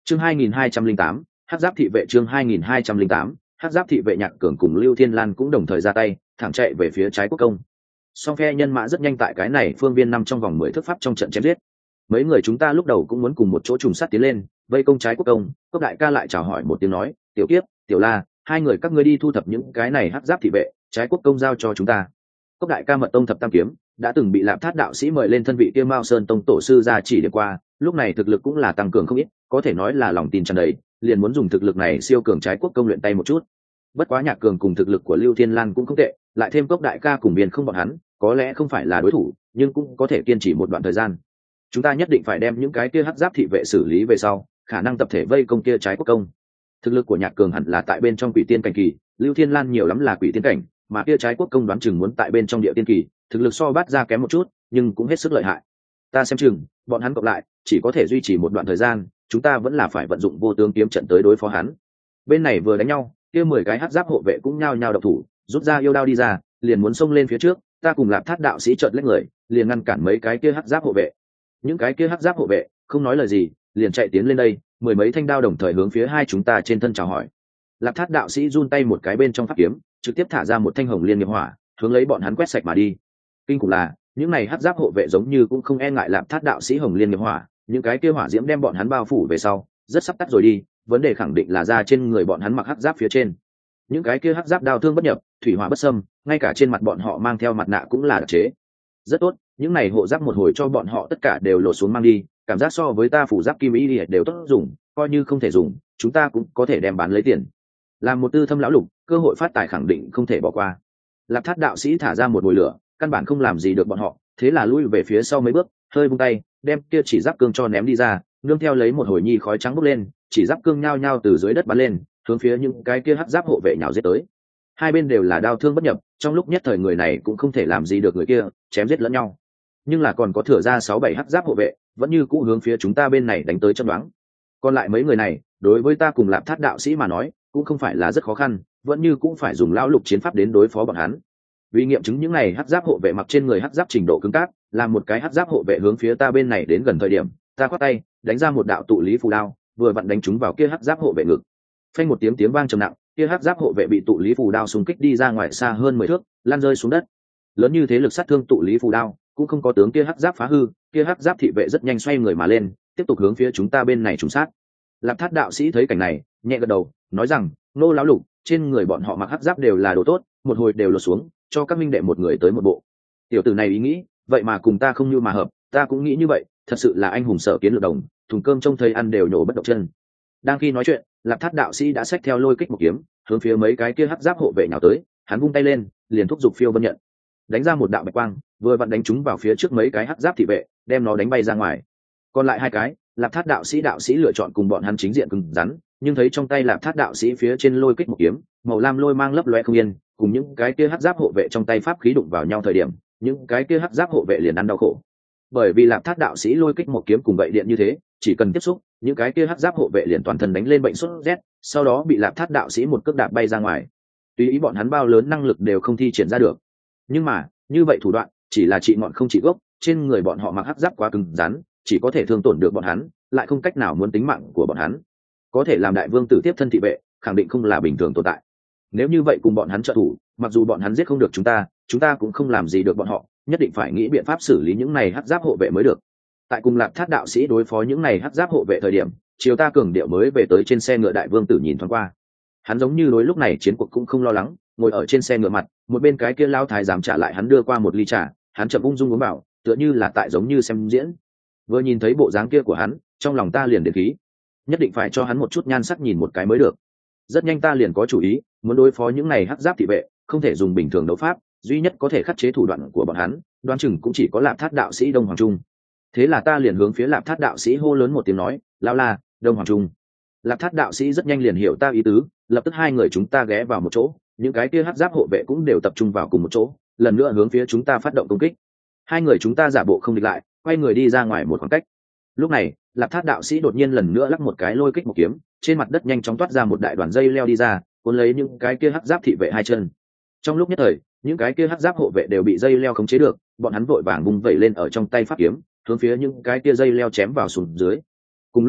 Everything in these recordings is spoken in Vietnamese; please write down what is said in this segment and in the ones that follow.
Chương 2208, Hắc Giáp thị vệ. Chương 2208, Hắc Giáp thị vệ. Nhạc Cường cùng Lưu Thiên Lan cũng đồng thời ra tay, thẳng chạy về phía trái quốc công. Song phe nhân mã rất nhanh tại cái này phương viên 5 trong vòng 10 thước pháp trong trận chém giết. Mấy người chúng ta lúc đầu cũng muốn cùng một chỗ trùng sát tiến lên, vây công trái quốc công. Cốc đại ca lại chào hỏi một tiếng nói, tiểu kiếp, tiểu la, hai người các ngươi đi thu thập những cái này Hắc Giáp thị vệ, trái quốc công giao cho chúng ta. Cốc đại ca mật tông thập tam kiếm đã từng bị Lạp Thát đạo sĩ mời lên thân vị kia Mao Sơn tông tổ sư ra chỉ điểm qua, lúc này thực lực cũng là tăng cường không ít, có thể nói là lòng tin tràn đầy, liền muốn dùng thực lực này siêu cường trái quốc công luyện tay một chút. Bất quá Nhạc Cường cùng thực lực của Lưu Thiên Lan cũng không tệ, lại thêm Cốc đại ca cùng Biên không bọn hắn, có lẽ không phải là đối thủ, nhưng cũng có thể kiên trì một đoạn thời gian. Chúng ta nhất định phải đem những cái kia Hắc Giáp thị vệ xử lý về sau, khả năng tập thể vây công kia trái quốc công. Thực lực của Nhạc Cường hẳn là tại bên trong quỷ tiên cảnh kỳ, Lưu Thiên Lan nhiều lắm là quỷ tiên cảnh, mà kia trái quốc công đoán chừng muốn tại bên trong địa tiên kỳ, thực lực so Bát ra kém một chút, nhưng cũng hết sức lợi hại. Ta xem chừng bọn hắn cộng lại chỉ có thể duy trì một đoạn thời gian, chúng ta vẫn là phải vận dụng vô tướng kiếm trận tới đối phó hắn. Bên này vừa đánh nhau, kia 10 cái Hắc Giáp hộ vệ cũng nhao nhao động thủ, rút ra yêu đao đi ra, liền muốn xông lên phía trước. Ta cùng Lạp Thát đạo sĩ chợt lách người, liền ngăn cản mấy cái kia Hắc Giáp hộ vệ. Những cái kia Hắc Giáp hộ vệ không nói lời gì, liền chạy tiến lên đây, 10 mấy thanh đao đồng thời hướng phía hai chúng ta trên thân chào hỏi. Lạp Thát đạo sĩ run tay một cái bên trong pháp kiếm, trực tiếp thả ra một thanh hồng liên nghiệp hỏa, hướng lấy bọn hắn quét sạch mà đi. Kinh khủng là, những này Hắc Giáp hộ vệ giống như cũng không e ngại Lạp Thát đạo sĩ hồng liên nghiệp hỏa, những cái kia hỏa diễm đem bọn hắn bao phủ về sau, rất sắp tắt rồi đi, vấn đề khẳng định là ra trên người bọn hắn mặc Hắc Giáp phía trên. Những cái kia Hắc Giáp đao thương bất nhập, thủy hỏa bất xâm, ngay cả trên mặt bọn họ mang theo mặt nạ cũng là đặc chế. Rất tốt, những này hộ giáp một hồi cho bọn họ tất cả đều lột xuống mang đi, cảm giác so với ta phủ giáp kim ý đều tốt dùng, coi như không thể dùng, chúng ta cũng có thể đem bán lấy tiền. Làm một tư thâm lão lục, cơ hội phát tài khẳng định không thể bỏ qua. Lạp Thát đạo sĩ thả ra một mồi lửa, căn bản không làm gì được bọn họ, thế là lui về phía sau mấy bước, hơi vung tay, đem kia chỉ giáp cương cho ném đi ra, nương theo lấy một hồi nhi khói trắng bốc lên, chỉ giáp cương nhao nhao từ dưới đất bắn lên, hướng phía những cái kia Hắc Giáp hộ vệ nhào giết tới. Hai bên đều là đao thương bất nhập, trong lúc nhất thời người này cũng không thể làm gì được người kia, chém giết lẫn nhau. Nhưng là còn có thừa ra 6-7 Hắc Giáp hộ vệ, vẫn như cũ hướng phía chúng ta bên này đánh tới chớp nhoáng. Còn lại mấy người này, đối với ta cùng Lạp Thát đạo sĩ mà nói, cũng không phải là rất khó khăn, vẫn như cũng phải dùng lão lục chiến pháp đến đối phó bọn hắn. Vì nghiệm chứng những này Hắc Giáp hộ vệ mặc trên người Hắc Giáp trình độ cứng cáp, làm một cái Hắc Giáp hộ vệ hướng phía ta bên này đến gần thời điểm, ta quát tay, đánh ra một đạo tụ lý phù đao, vừa vặn đánh trúng vào kia Hắc Giáp hộ vệ ngực. Phanh một tiếng vang trầm nặng, kia Hắc Giáp hộ vệ bị tụ lý phù đao xung kích đi ra ngoài xa hơn 10 thước, lăn rơi xuống đất. Lớn như thế lực sát thương tụ lý phù đao, cũng không có tướng kia Hắc Giáp phá hư, kia Hắc Giáp thị vệ rất nhanh xoay người mà lên, tiếp tục hướng phía chúng ta bên này trùng sát. Lạp Thát đạo sĩ thấy cảnh này, nhẹ gật đầu, nói rằng, nô lão lục, trên người bọn họ mặc Hắc Giáp đều là đồ tốt, một hồi đều lột xuống, cho các minh đệ một người tới một bộ. Tiểu tử này ý nghĩ, vậy mà cùng ta không như mà hợp, ta cũng nghĩ như vậy, thật sự là anh hùng sở kiến lược đồng, thùng cơm trông thấy ăn đều nhổ bất động chân. Đang khi nói chuyện, Lạp Thát đạo sĩ đã xách theo lôi kích một kiếm, hướng phía mấy cái kia Hắc Giáp hộ vệ nhào tới, hắn vung tay lên, liền thúc giục phiêu vân nhận, đánh ra một đạo bạch quang, vừa vặn đánh trúng vào phía trước mấy cái Hắc Giáp thị vệ, đem nó đánh bay ra ngoài. Còn lại hai cái, Lạp Thát đạo sĩ lựa chọn cùng bọn hắn chính diện cứng rắn, nhưng thấy trong tay Lạp Thát đạo sĩ phía trên lôi kích một kiếm, màu lam lôi mang lấp loé không yên, cùng những cái kia Hắc Giáp hộ vệ trong tay pháp khí đụng vào nhau thời điểm, những cái kia Hắc Giáp hộ vệ liền ăn đau khổ. Bởi vì Lạp Thát đạo sĩ lôi kích một kiếm cùng vậy điện như thế, chỉ cần tiếp xúc, những cái kia Hắc Giáp hộ vệ liền toàn thân đánh lên bệnh sốt rét, sau đó bị Lạp Thát đạo sĩ một cước đạp bay ra ngoài. Tùy ý bọn hắn bao lớn năng lực đều không thi triển ra được. Nhưng mà, như vậy thủ đoạn, chỉ là trị ngọn không trị gốc, trên người bọn họ mặc Hắc Giáp quá cứng rắn, chỉ có thể thương tổn được bọn hắn, lại không cách nào muốn tính mạng của bọn hắn. Có thể làm đại vương tử tiếp thân thị vệ, khẳng định không là bình thường tồn tại. Nếu như vậy cùng bọn hắn trợ thủ, mặc dù bọn hắn giết không được chúng ta cũng không làm gì được bọn họ, nhất định phải nghĩ biện pháp xử lý những này Hắc Giáp hộ vệ mới được. Tại cùng Lạp Thát đạo sĩ đối phó những này Hắc Giáp hộ vệ thời điểm, chiều ta cường điệu mới về tới trên xe ngựa đại vương tử nhìn thoáng qua. Hắn giống như đối lúc này chiến cuộc cũng không lo lắng, ngồi ở trên xe ngựa mặt, một bên cái kia lao thái giám trả lại hắn đưa qua một ly trà, hắn chậm ung dung uống vào, tựa như là tại giống như xem diễn. Vừa nhìn thấy bộ dáng kia của hắn, trong lòng ta liền đến khí, nhất định phải cho hắn một chút nhan sắc nhìn một cái mới được. Rất nhanh ta liền có chủ ý, muốn đối phó những này Hắc Giáp thị vệ, không thể dùng bình thường đấu pháp, duy nhất có thể khắc chế thủ đoạn của bọn hắn, đoán chừng cũng chỉ có Lạp Thát đạo sĩ Đông Hoàng Trung. Thế là ta liền hướng phía Lạp Thát đạo sĩ hô lớn một tiếng nói, lao la, Đông Hoàng Trung. Lạp Thát đạo sĩ rất nhanh liền hiểu ta ý tứ, lập tức hai người chúng ta ghé vào một chỗ, những cái kia Hắc Giáp hộ vệ cũng đều tập trung vào cùng một chỗ, lần nữa hướng phía chúng ta phát động công kích. Hai người chúng ta giả bộ không địch lại, quay người đi ra ngoài một khoảng cách. Lúc này, Lạp Thát đạo sĩ đột nhiên lần nữa lắc một cái lôi kích một kiếm, trên mặt đất nhanh chóng toát ra một đại đoàn dây leo đi ra, cuốn lấy những cái kia Hắc Giáp thị vệ hai chân. Trong lúc nhất thời, những cái kia Hắc Giáp hộ vệ đều bị dây leo khống chế được, bọn hắn vội vàng vung vẩy lên ở trong tay pháp kiếm, hướng phía những cái kia dây leo chém vào xuống dưới. Cùng lúc đó,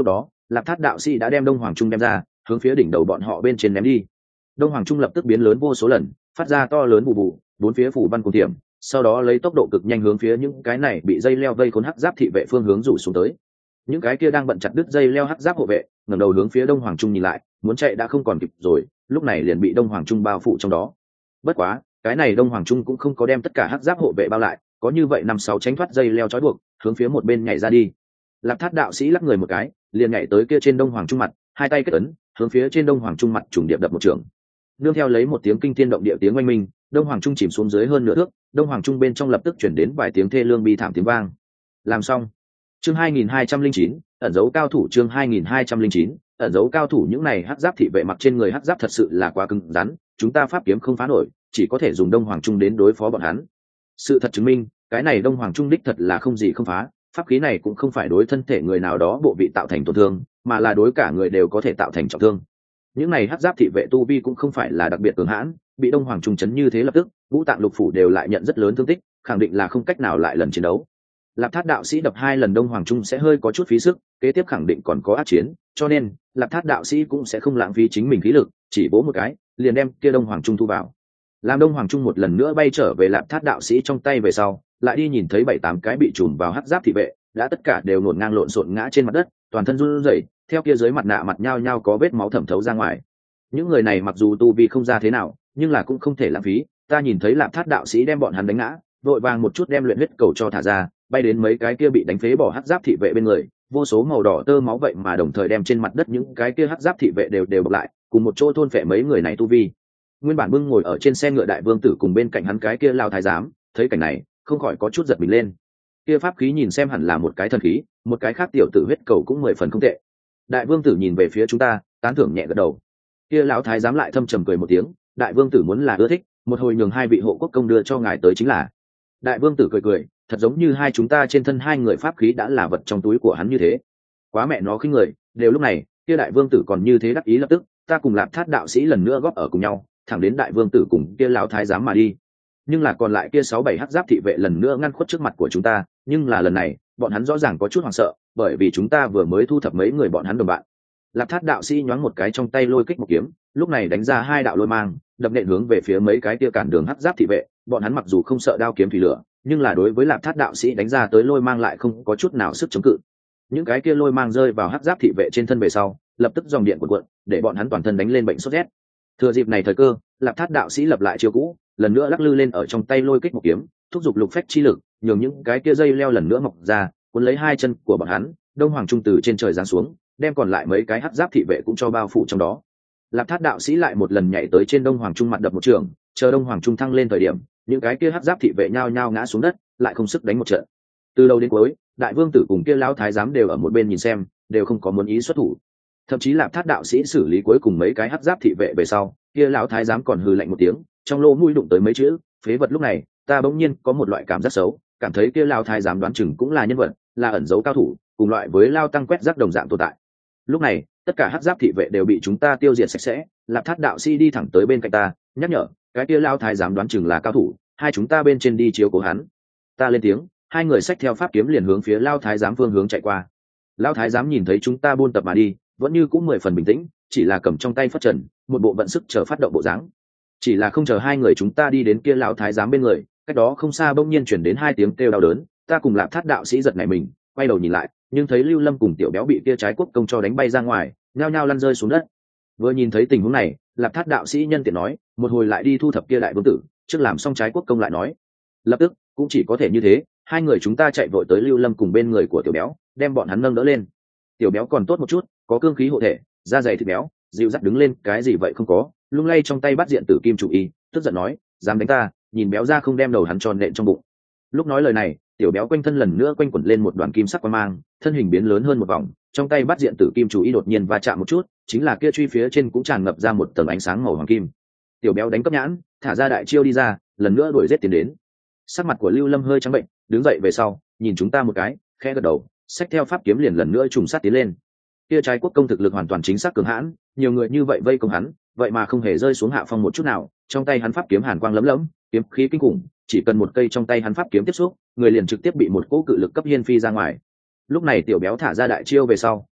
Lạp Thát đạo sĩ đã đem Đông Hoàng Trung đem ra, hướng phía đỉnh đầu bọn họ bên trên ném đi. Đông Hoàng Trung lập tức biến lớn vô số lần, phát ra to lớn bù bù, bốn phía phủ văn cùng tiệm, sau đó lấy tốc độ cực nhanh hướng phía những cái này bị dây leo vây khốn hắc giáp thị vệ phương hướng rủ xuống tới. Những cái kia đang bận chặt đứt dây leo hắc giáp hộ vệ, ngẩng đầu hướng phía Đông Hoàng Trung nhìn lại, muốn chạy đã không còn kịp rồi, lúc này liền bị Đông Hoàng Trung bao phủ trong đó. Bất quá, cái này Đông Hoàng Trung cũng không có đem tất cả hắc giáp hộ vệ bao lại, có như vậy 5-6 tránh thoát dây leo trói buộc, hướng phía một bên nhảy ra đi. Lạp Thát đạo sĩ lắc người một cái, liền nhảy tới kia trên Đông Hoàng Trung mặt, hai tay kết ấn, hướng phía trên Đông Hoàng Trung mặt trùng điệp đập một trường. Nương theo lấy một tiếng kinh thiên động địa tiếng oanh minh, Đông Hoàng Trung chìm xuống dưới hơn nửa thước, Đông Hoàng Trung bên trong lập tức chuyển đến vài tiếng thê lương bi thảm tiếng vang. Làm xong. Chương 2209, ẩn dấu cao thủ. Chương 2209, ẩn dấu cao thủ. Những này hắc giáp thị vệ mặc trên người hắc giáp thật sự là quá cứng rắn, chúng ta pháp kiếm không phá nổi, chỉ có thể dùng Đông Hoàng Trung đến đối phó bọn hắn. Sự thật chứng minh, cái này Đông Hoàng Trung đích thật là không gì không phá, pháp khí này cũng không phải đối thân thể người nào đó bộ vị tạo thành tổn thương, mà là đối cả người đều có thể tạo thành trọng thương. Những này hắc giáp thị vệ tu vi cũng không phải là đặc biệt cường hãn, bị Đông Hoàng Trung chấn như thế lập tức, ngũ tạng lục phủ đều lại nhận rất lớn thương tích, khẳng định là không cách nào lại lần chiến đấu. Lạp Thát đạo sĩ đập 2 lần Đông Hoàng Trung sẽ hơi có chút phí sức, kế tiếp khẳng định còn có ác chiến, cho nên Lạp Thát đạo sĩ cũng sẽ không lãng phí chính mình khí lực, chỉ bố một cái, liền đem kia Đông Hoàng Trung thu vào. Làm Đông Hoàng Trung một lần nữa bay trở về Lạp Thát đạo sĩ trong tay về sau, lại đi nhìn thấy 7-8 cái bị trùm vào hắc giáp thị vệ, đã tất cả đều ngổn ngang lộn xộn ngã trên mặt đất, toàn thân run rẩy, theo kia dưới mặt nạ mặt nhao nhao có vết máu thẩm thấu ra ngoài. Những người này mặc dù tu vi không ra thế nào, nhưng là cũng không thể lãng phí, ta nhìn thấy Lạp Thát đạo sĩ đem bọn hắn đánh ngã, vội vàng một chút đem luyện huyết cầu cho thả ra, bay đến mấy cái kia bị đánh phế bỏ hắc giáp thị vệ bên người, vô số màu đỏ tơ máu vậy mà đồng thời đem trên mặt đất những cái kia hắc giáp thị vệ đều bọc lại, cùng một chỗ thôn phệ mấy người này tu vi. Nguyên bản bưng ngồi ở trên xe ngựa đại vương tử cùng bên cạnh hắn cái kia lao thái giám, thấy cảnh này, không khỏi có chút giật mình lên. Kia pháp khí nhìn xem hẳn là một cái thần khí, một cái khác tiểu tử huyết cầu cũng 10 phần không tệ. Đại vương tử nhìn về phía chúng ta, tán thưởng nhẹ gật đầu. Kia lão thái giám lại thâm trầm cười một tiếng, đại vương tử muốn là ưa thích, một hồi nhường 2 vị hộ quốc công đưa cho ngài tới chính là. Đại vương tử cười cười, thật giống như hai chúng ta trên thân 2 người pháp khí đã là vật trong túi của hắn như thế. Quá mẹ nó khinh người, đều lúc này, kia đại vương tử còn như thế đắc ý lập tức, ta cùng Lạp Thát đạo sĩ lần nữa góp ở cùng nhau, thẳng đến đại vương tử cùng kia lão thái giám mà đi. Nhưng là còn lại kia 6-7 hắc giáp thị vệ lần nữa ngăn khuất trước mặt của chúng ta, nhưng là lần này, bọn hắn rõ ràng có chút hoảng sợ, bởi vì chúng ta vừa mới thu thập mấy người bọn hắn đồng bạn. Lạp Thát đạo sĩ nhoáng một cái trong tay lôi kích một kiếm, lúc này đánh ra 2 đạo lôi mang, đập nện hướng về phía mấy cái kia cản đường hắc giáp thị vệ, bọn hắn mặc dù không sợ đao kiếm thủy lửa, nhưng là đối với Lạp Thát đạo sĩ đánh ra tới lôi mang lại không có chút nào sức chống cự. Những cái kia lôi mang rơi vào hắc giáp thị vệ trên thân về sau, lập tức dòng điện cuộn cuộn, để bọn hắn toàn thân đánh lên bệnh sốt rét. Thừa dịp này thời cơ, Lạp Thát đạo sĩ lập lại chiêu cũ, lần nữa lắc lư lên ở trong tay lôi kích một kiếm, thúc giục lục phách chi lực, nhường những cái kia dây leo lần nữa mọc ra, cuốn lấy 2 chân của bọn hắn, Đông Hoàng Trung từ trên trời giáng xuống, đem còn lại mấy cái hắc giáp thị vệ cũng cho bao phủ trong đó. Lạp Thát đạo sĩ lại một lần nhảy tới trên Đông Hoàng Trung mặt đập một trường, chờ Đông Hoàng Trung thăng lên thời điểm, những cái kia hắc giáp thị vệ nhao nhao ngã xuống đất, lại không sức đánh một trận. Từ đầu đến cuối, đại vương tử cùng kia lão thái giám đều ở một bên nhìn xem, đều không có muốn ý xuất thủ. Thậm chí Lạp Thát đạo sĩ xử lý cuối cùng mấy cái hắc giáp thị vệ về sau, kia lão thái giám còn hừ lạnh một tiếng, trong lỗ mũi đụng tới mấy chữ phế vật. Lúc này ta bỗng nhiên có một loại cảm giác xấu, cảm thấy kia lão thái giám đoán chừng cũng là nhân vật, là ẩn dấu cao thủ, cùng loại với lao tăng quét rác đồng dạng tồn tại. Lúc này tất cả hắc giáp thị vệ đều bị chúng ta tiêu diệt sạch sẽ. Lạp Thát đạo sĩ đi thẳng tới bên cạnh ta, nhắc nhở, cái kia lão thái giám đoán chừng là cao thủ, hai chúng ta bên trên đi chiếu cố hắn. Ta lên tiếng, 2 người xách theo pháp kiếm liền hướng phía lão thái giám phương hướng chạy qua. Lão thái giám nhìn thấy chúng ta buôn tập mà đi, vẫn như cũng 10 phần bình tĩnh, chỉ là cầm trong tay phất trần, một bộ vận sức chờ phát động bộ dáng. Chỉ là không chờ 2 người chúng ta đi đến kia lão thái giám bên người, cách đó không xa bỗng nhiên chuyển đến 2 tiếng kêu đau đớn. Ta cùng Lạp Thát đạo sĩ giật nảy mình, quay đầu nhìn lại, nhưng thấy Lưu Lâm cùng Tiểu Béo bị kia trái quốc công cho đánh bay ra ngoài, nhao nhao lăn rơi xuống đất. Vừa nhìn thấy tình huống này, Lạp Thát đạo sĩ nhân tiện nói, một hồi lại đi thu thập kia đại vương tử, trước làm xong trái quốc công lại nói. Lập tức cũng chỉ có thể như thế, 2 người chúng ta chạy vội tới Lưu Lâm cùng bên người của Tiểu Béo, đem bọn hắn nâng đỡ lên. Tiểu Béo còn tốt một chút, có cương khí hộ thể, da dày thịt béo, dịu dắt đứng lên, cái gì vậy không có, lung lay trong tay bắt diện tử kim chủ y, tức giận nói, dám đánh ta, nhìn Béo ra không đem đầu hắn tròn nện trong bụng. Lúc nói lời này, Tiểu Béo quanh thân lần nữa quanh quẩn lên một đoàn kim sắc quang mang, thân hình biến lớn hơn một vòng, trong tay bắt diện tử kim chủ y đột nhiên va chạm một chút, chính là kia truy phía trên cũng tràn ngập ra một tầng ánh sáng màu hoàng kim. Tiểu Béo đánh cấp nhãn, thả ra đại chiêu đi ra, lần nữa đuổi giết tiến đến. Sắc mặt của Lưu Lâm hơi trắng bệnh, đứng dậy về sau, nhìn chúng ta một cái, khẽ gật đầu, xách theo pháp kiếm liền lần nữa trùng sát tiến lên. Kia trái quốc công thực lực hoàn toàn chính xác cường hãn, nhiều người như vậy vây công hắn, vậy mà không hề rơi xuống hạ phong một chút nào, trong tay hắn pháp kiếm hàn quang lấm lấm, kiếm khí kinh khủng, chỉ cần một cây trong tay hắn pháp kiếm tiếp xúc, người liền trực tiếp bị một cỗ cự lực cấp hiên phi ra ngoài. Lúc này Tiểu Béo thả ra đại chiêu về sau,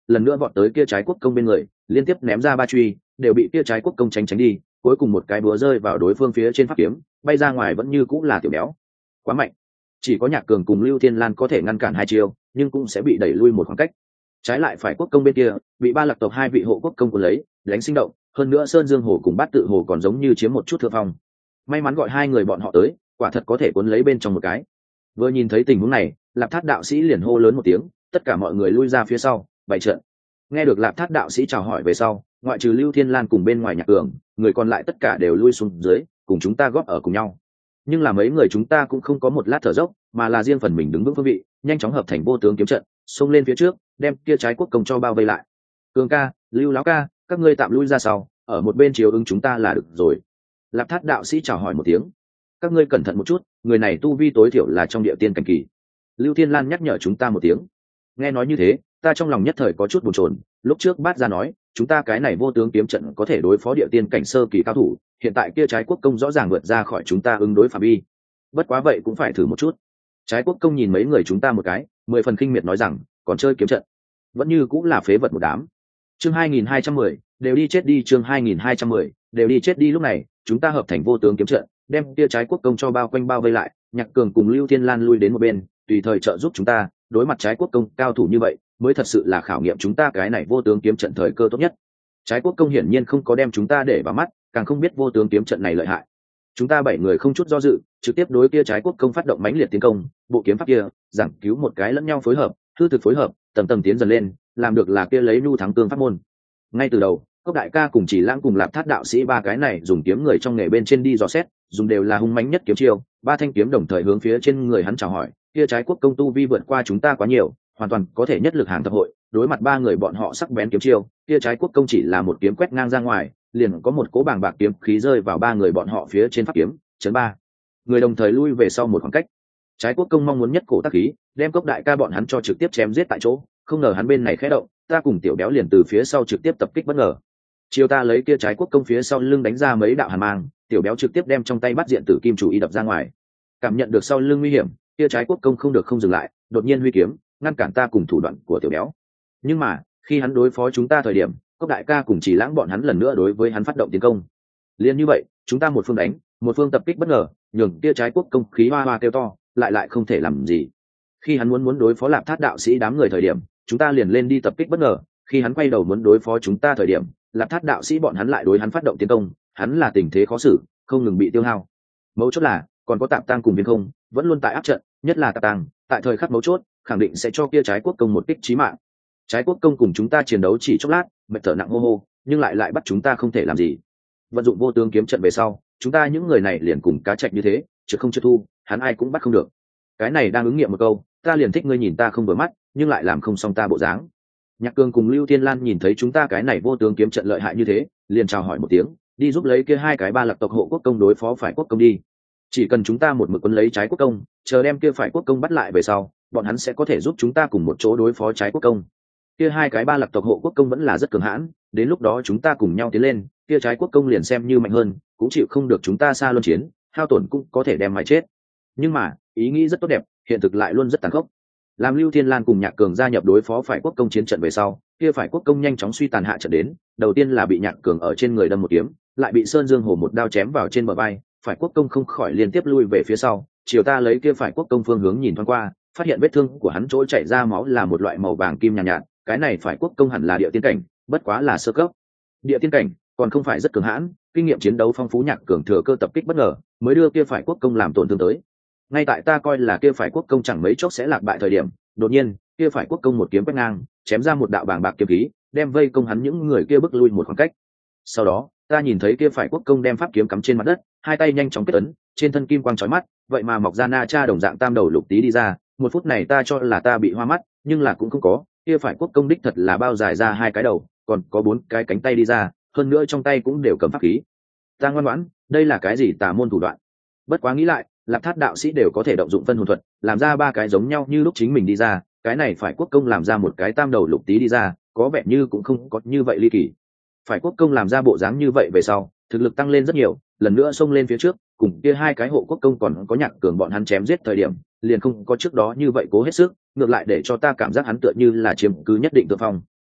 lần nữa vọt tới kia trái quốc công bên người, liên tiếp ném ra ba truy, đều bị kia trái quốc công tránh đi, cuối cùng một cái búa rơi vào đối phương phía trên pháp kiếm, bay ra ngoài vẫn như cũng là tiểu béo. Quá mạnh. Chỉ có Nhạc Cường cùng Lưu Thiên Lan có thể ngăn cản hai chiêu, nhưng cũng sẽ bị đẩy lui một khoảng cách. Trái lại phải quốc công bên kia, bị ba lạc tộc hai vị hộ quốc công cuốn lấy, đánh sinh động, hơn nữa Sơn Dương Hồ cùng Bát Tự Hồ còn giống như chiếm một chút thượng phong. May mắn gọi hai người bọn họ tới, quả thật có thể cuốn lấy bên trong một cái. Vừa nhìn thấy tình huống này, Lạp Thát đạo sĩ liền hô lớn một tiếng, tất cả mọi người lui ra phía sau, bày trận. Nghe được Lạp Thát đạo sĩ chào hỏi về sau, ngoại trừ Lưu Thiên Lan cùng bên ngoài Nhạc Cường, người còn lại tất cả đều lui xuống dưới, cùng chúng ta góp ở cùng nhau. Nhưng là mấy người chúng ta cũng không có một lát thở dốc, mà là riêng phần mình đứng vững phương vị, nhanh chóng hợp thành vô tướng kiếm trận, xông lên phía trước, đem kia trái quốc công cho bao vây lại. Cường ca, Lưu lão ca, các ngươi tạm lui ra sau, ở một bên chiếu ứng chúng ta là được rồi. Lạp Thát đạo sĩ chào hỏi một tiếng. Các ngươi cẩn thận một chút, người này tu vi tối thiểu là trong địa tiên cảnh kỳ. Lưu Thiên Lan nhắc nhở chúng ta một tiếng. Nghe nói như thế, ta trong lòng nhất thời có chút bồn chồn. Lúc trước Bát ra nói, chúng ta cái này vô tướng kiếm trận có thể đối phó địa tiên cảnh sơ kỳ cao thủ, hiện tại kia trái quốc công rõ ràng vượt ra khỏi chúng ta ứng đối phạm vi. Bất quá vậy cũng phải thử một chút. Trái quốc công nhìn mấy người chúng ta một cái, 10 phần khinh miệt nói rằng, còn chơi kiếm trận, vẫn như cũng là phế vật một đám. Chương 2210, đều đi chết đi. Chương 2210, đều đi chết đi. Lúc này, chúng ta hợp thành vô tướng kiếm trận, đem kia trái quốc công cho bao quanh bao vây lại. Nhạc Cường cùng Lưu Thiên Lan lui đến một bên, tùy thời trợ giúp chúng ta. Đối mặt trái quốc công cao thủ như vậy, mới thật sự là khảo nghiệm chúng ta cái này vô tướng kiếm trận thời cơ tốt nhất. Trái quốc công hiển nhiên không có đem chúng ta để vào mắt, càng không biết vô tướng kiếm trận này lợi hại. Chúng ta 7 người không chút do dự, trực tiếp đối kia trái quốc công phát động mãnh liệt tiến công. Bộ kiếm pháp kia, giảng cứu một cái lẫn nhau phối hợp, hư thực phối hợp, tầm tầm tiến dần lên, làm được là kia lấy nhu thắng cương pháp môn. Ngay từ đầu, Cốc đại ca cùng Chỉ Lãng cùng Lạp Thát đạo sĩ ba cái này dùng kiếm người trong nghề bên trên đi dò xét, dùng đều là hung mãnh nhất kiếm chiêu, ba thanh kiếm đồng thời hướng phía trên người hắn chào hỏi, kia trái quốc công tu vi vượt qua chúng ta quá nhiều, hoàn toàn có thể nhất lực hàng thập hội. Đối mặt ba người bọn họ sắc bén kiếm chiêu, kia trái quốc công chỉ là một kiếm quét ngang ra ngoài, liền có một cỗ bàng bạc kiếm khí rơi vào ba người bọn họ phía trên pháp kiếm, chấn ba người đồng thời lui về sau một khoảng cách. Trái quốc công mong muốn nhất cổ tác khí, đem Cốc đại ca bọn hắn cho trực tiếp chém giết tại chỗ, không ngờ hắn bên này khẽ động, ta cùng tiểu béo liền từ phía sau trực tiếp tập kích bất ngờ. Chiều ta lấy kia trái quốc công phía sau lưng đánh ra mấy đạo hàn mang, tiểu béo trực tiếp đem trong tay bắt diện tử kim chủ y đập ra ngoài. Cảm nhận được sau lưng nguy hiểm, kia trái quốc công không được không dừng lại, đột nhiên huy kiếm ngăn cản ta cùng thủ đoạn của tiểu béo. Nhưng mà khi hắn đối phó chúng ta thời điểm, Cốc đại ca cùng Chỉ Lãng bọn hắn lần nữa đối với hắn phát động tiến công. Liên như vậy, chúng ta một phương đánh, một phương tập kích bất ngờ, nhường kia trái quốc công khí hoa hoa kêu to, lại không thể làm gì. Khi hắn muốn đối phó Lạp Thát đạo sĩ đám người thời điểm, chúng ta liền lên đi tập kích bất ngờ. Khi hắn quay đầu muốn đối phó chúng ta thời điểm, Lạp Thát đạo sĩ bọn hắn lại đối hắn phát động tiến công, hắn là tình thế khó xử, không ngừng bị tiêu hao. Mấu chốt là còn có Tạp Tang cùng Viên Không vẫn luôn tại áp trận, nhất là Tạp Tang tại thời khắc mấu chốt khẳng định sẽ cho kia trái quốc công một kích chí mạng. Trái quốc công cùng chúng ta chiến đấu chỉ chốc lát, mệt thở nặng hô hô, nhưng lại bắt chúng ta không thể làm gì. Vận dụng vô tướng kiếm trận về sau, chúng ta những người này liền cùng cá trạch như thế, chứ không chưa thu, hắn ai cũng bắt không được. Cái này đang ứng nghiệm một câu, ta liền thích ngươi nhìn ta không vừa mắt, nhưng lại làm không xong ta bộ dáng. Nhạc Cường cùng Lưu Thiên Lan nhìn thấy chúng ta cái này vô tướng kiếm trận lợi hại như thế, liền chào hỏi một tiếng, đi giúp lấy kia hai cái ba lạc tộc hộ quốc công đối phó phải quốc công đi. Chỉ cần chúng ta một mực quấn lấy trái quốc công, chờ đem kia phải quốc công bắt lại về sau, bọn hắn sẽ có thể giúp chúng ta cùng một chỗ đối phó trái quốc công. Kia hai cái ba lạc tộc hộ quốc công vẫn là rất cường hãn, đến lúc đó chúng ta cùng nhau tiến lên, kia trái quốc công liền xem như mạnh hơn, cũng chịu không được chúng ta xa luân chiến, hao tổn cũng có thể đem mà chết. Nhưng mà ý nghĩ rất tốt đẹp, hiện thực lại luôn rất tàn khốc. Làm Lưu Thiên Lan cùng Nhạc Cường gia nhập đối phó phải quốc công chiến trận về sau, kia phải quốc công nhanh chóng suy tàn hạ trận đến, đầu tiên là bị Nhạc Cường ở trên người đâm một kiếm, lại bị Sơn Dương Hồ một đao chém vào trên bờ vai, phải quốc công không khỏi liên tiếp lui về phía sau. Chiều ta lấy kia phải quốc công phương hướng nhìn thoáng qua, phát hiện vết thương của hắn chỗ chảy ra máu là một loại màu vàng kim nhàn nhạt, cái này phải quốc công hẳn là địa tiên cảnh, bất quá là sơ cấp. Địa tiên cảnh còn không phải rất cường hãn, kinh nghiệm chiến đấu phong phú, Nhạc Cường thừa cơ tập kích bất ngờ, mới đưa kia phải quốc công làm tổn thương tới. Ngay tại ta coi là kia phải quốc công chẳng mấy chốc sẽ lạc bại thời điểm, đột nhiên kia phải quốc công một kiếm quét ngang, chém ra một đạo bàng bạc kiếm khí, đem vây công hắn những người kia bước lui một khoảng cách. Sau đó ta nhìn thấy kia phải quốc công đem pháp kiếm cắm trên mặt đất, hai tay nhanh chóng kết ấn, trên thân kim quang chói mắt, vậy mà mọc ra na cha đồng dạng tam đầu lục tý đi ra. Một phút này ta cho là ta bị hoa mắt, nhưng là cũng không có, kia phải quốc công đích thật là bao dài ra hai cái đầu, còn có 4 cái cánh tay đi ra, hơn nữa trong tay cũng đều cầm pháp khí. Ta ngoan ngoãn, đây là cái gì tà môn thủ đoạn? Bất quá nghĩ lại, Lạp Thát đạo sĩ đều có thể động dụng phân hồn thuật, làm ra 3 cái giống nhau như lúc chính mình đi ra, cái này phải quốc công làm ra một cái tam đầu lục tý đi ra, có vẻ như cũng không có như vậy ly kỳ. Phải quốc công làm ra bộ dáng như vậy về sau, thực lực tăng lên rất nhiều, lần nữa xông lên phía trước, cùng kia hai cái hộ quốc công còn có Nhạc Cường bọn hắn chém giết thời điểm, liền không có trước đó như vậy cố hết sức, ngược lại để cho ta cảm giác hắn tựa như là chiếm cứ nhất định thượng phong.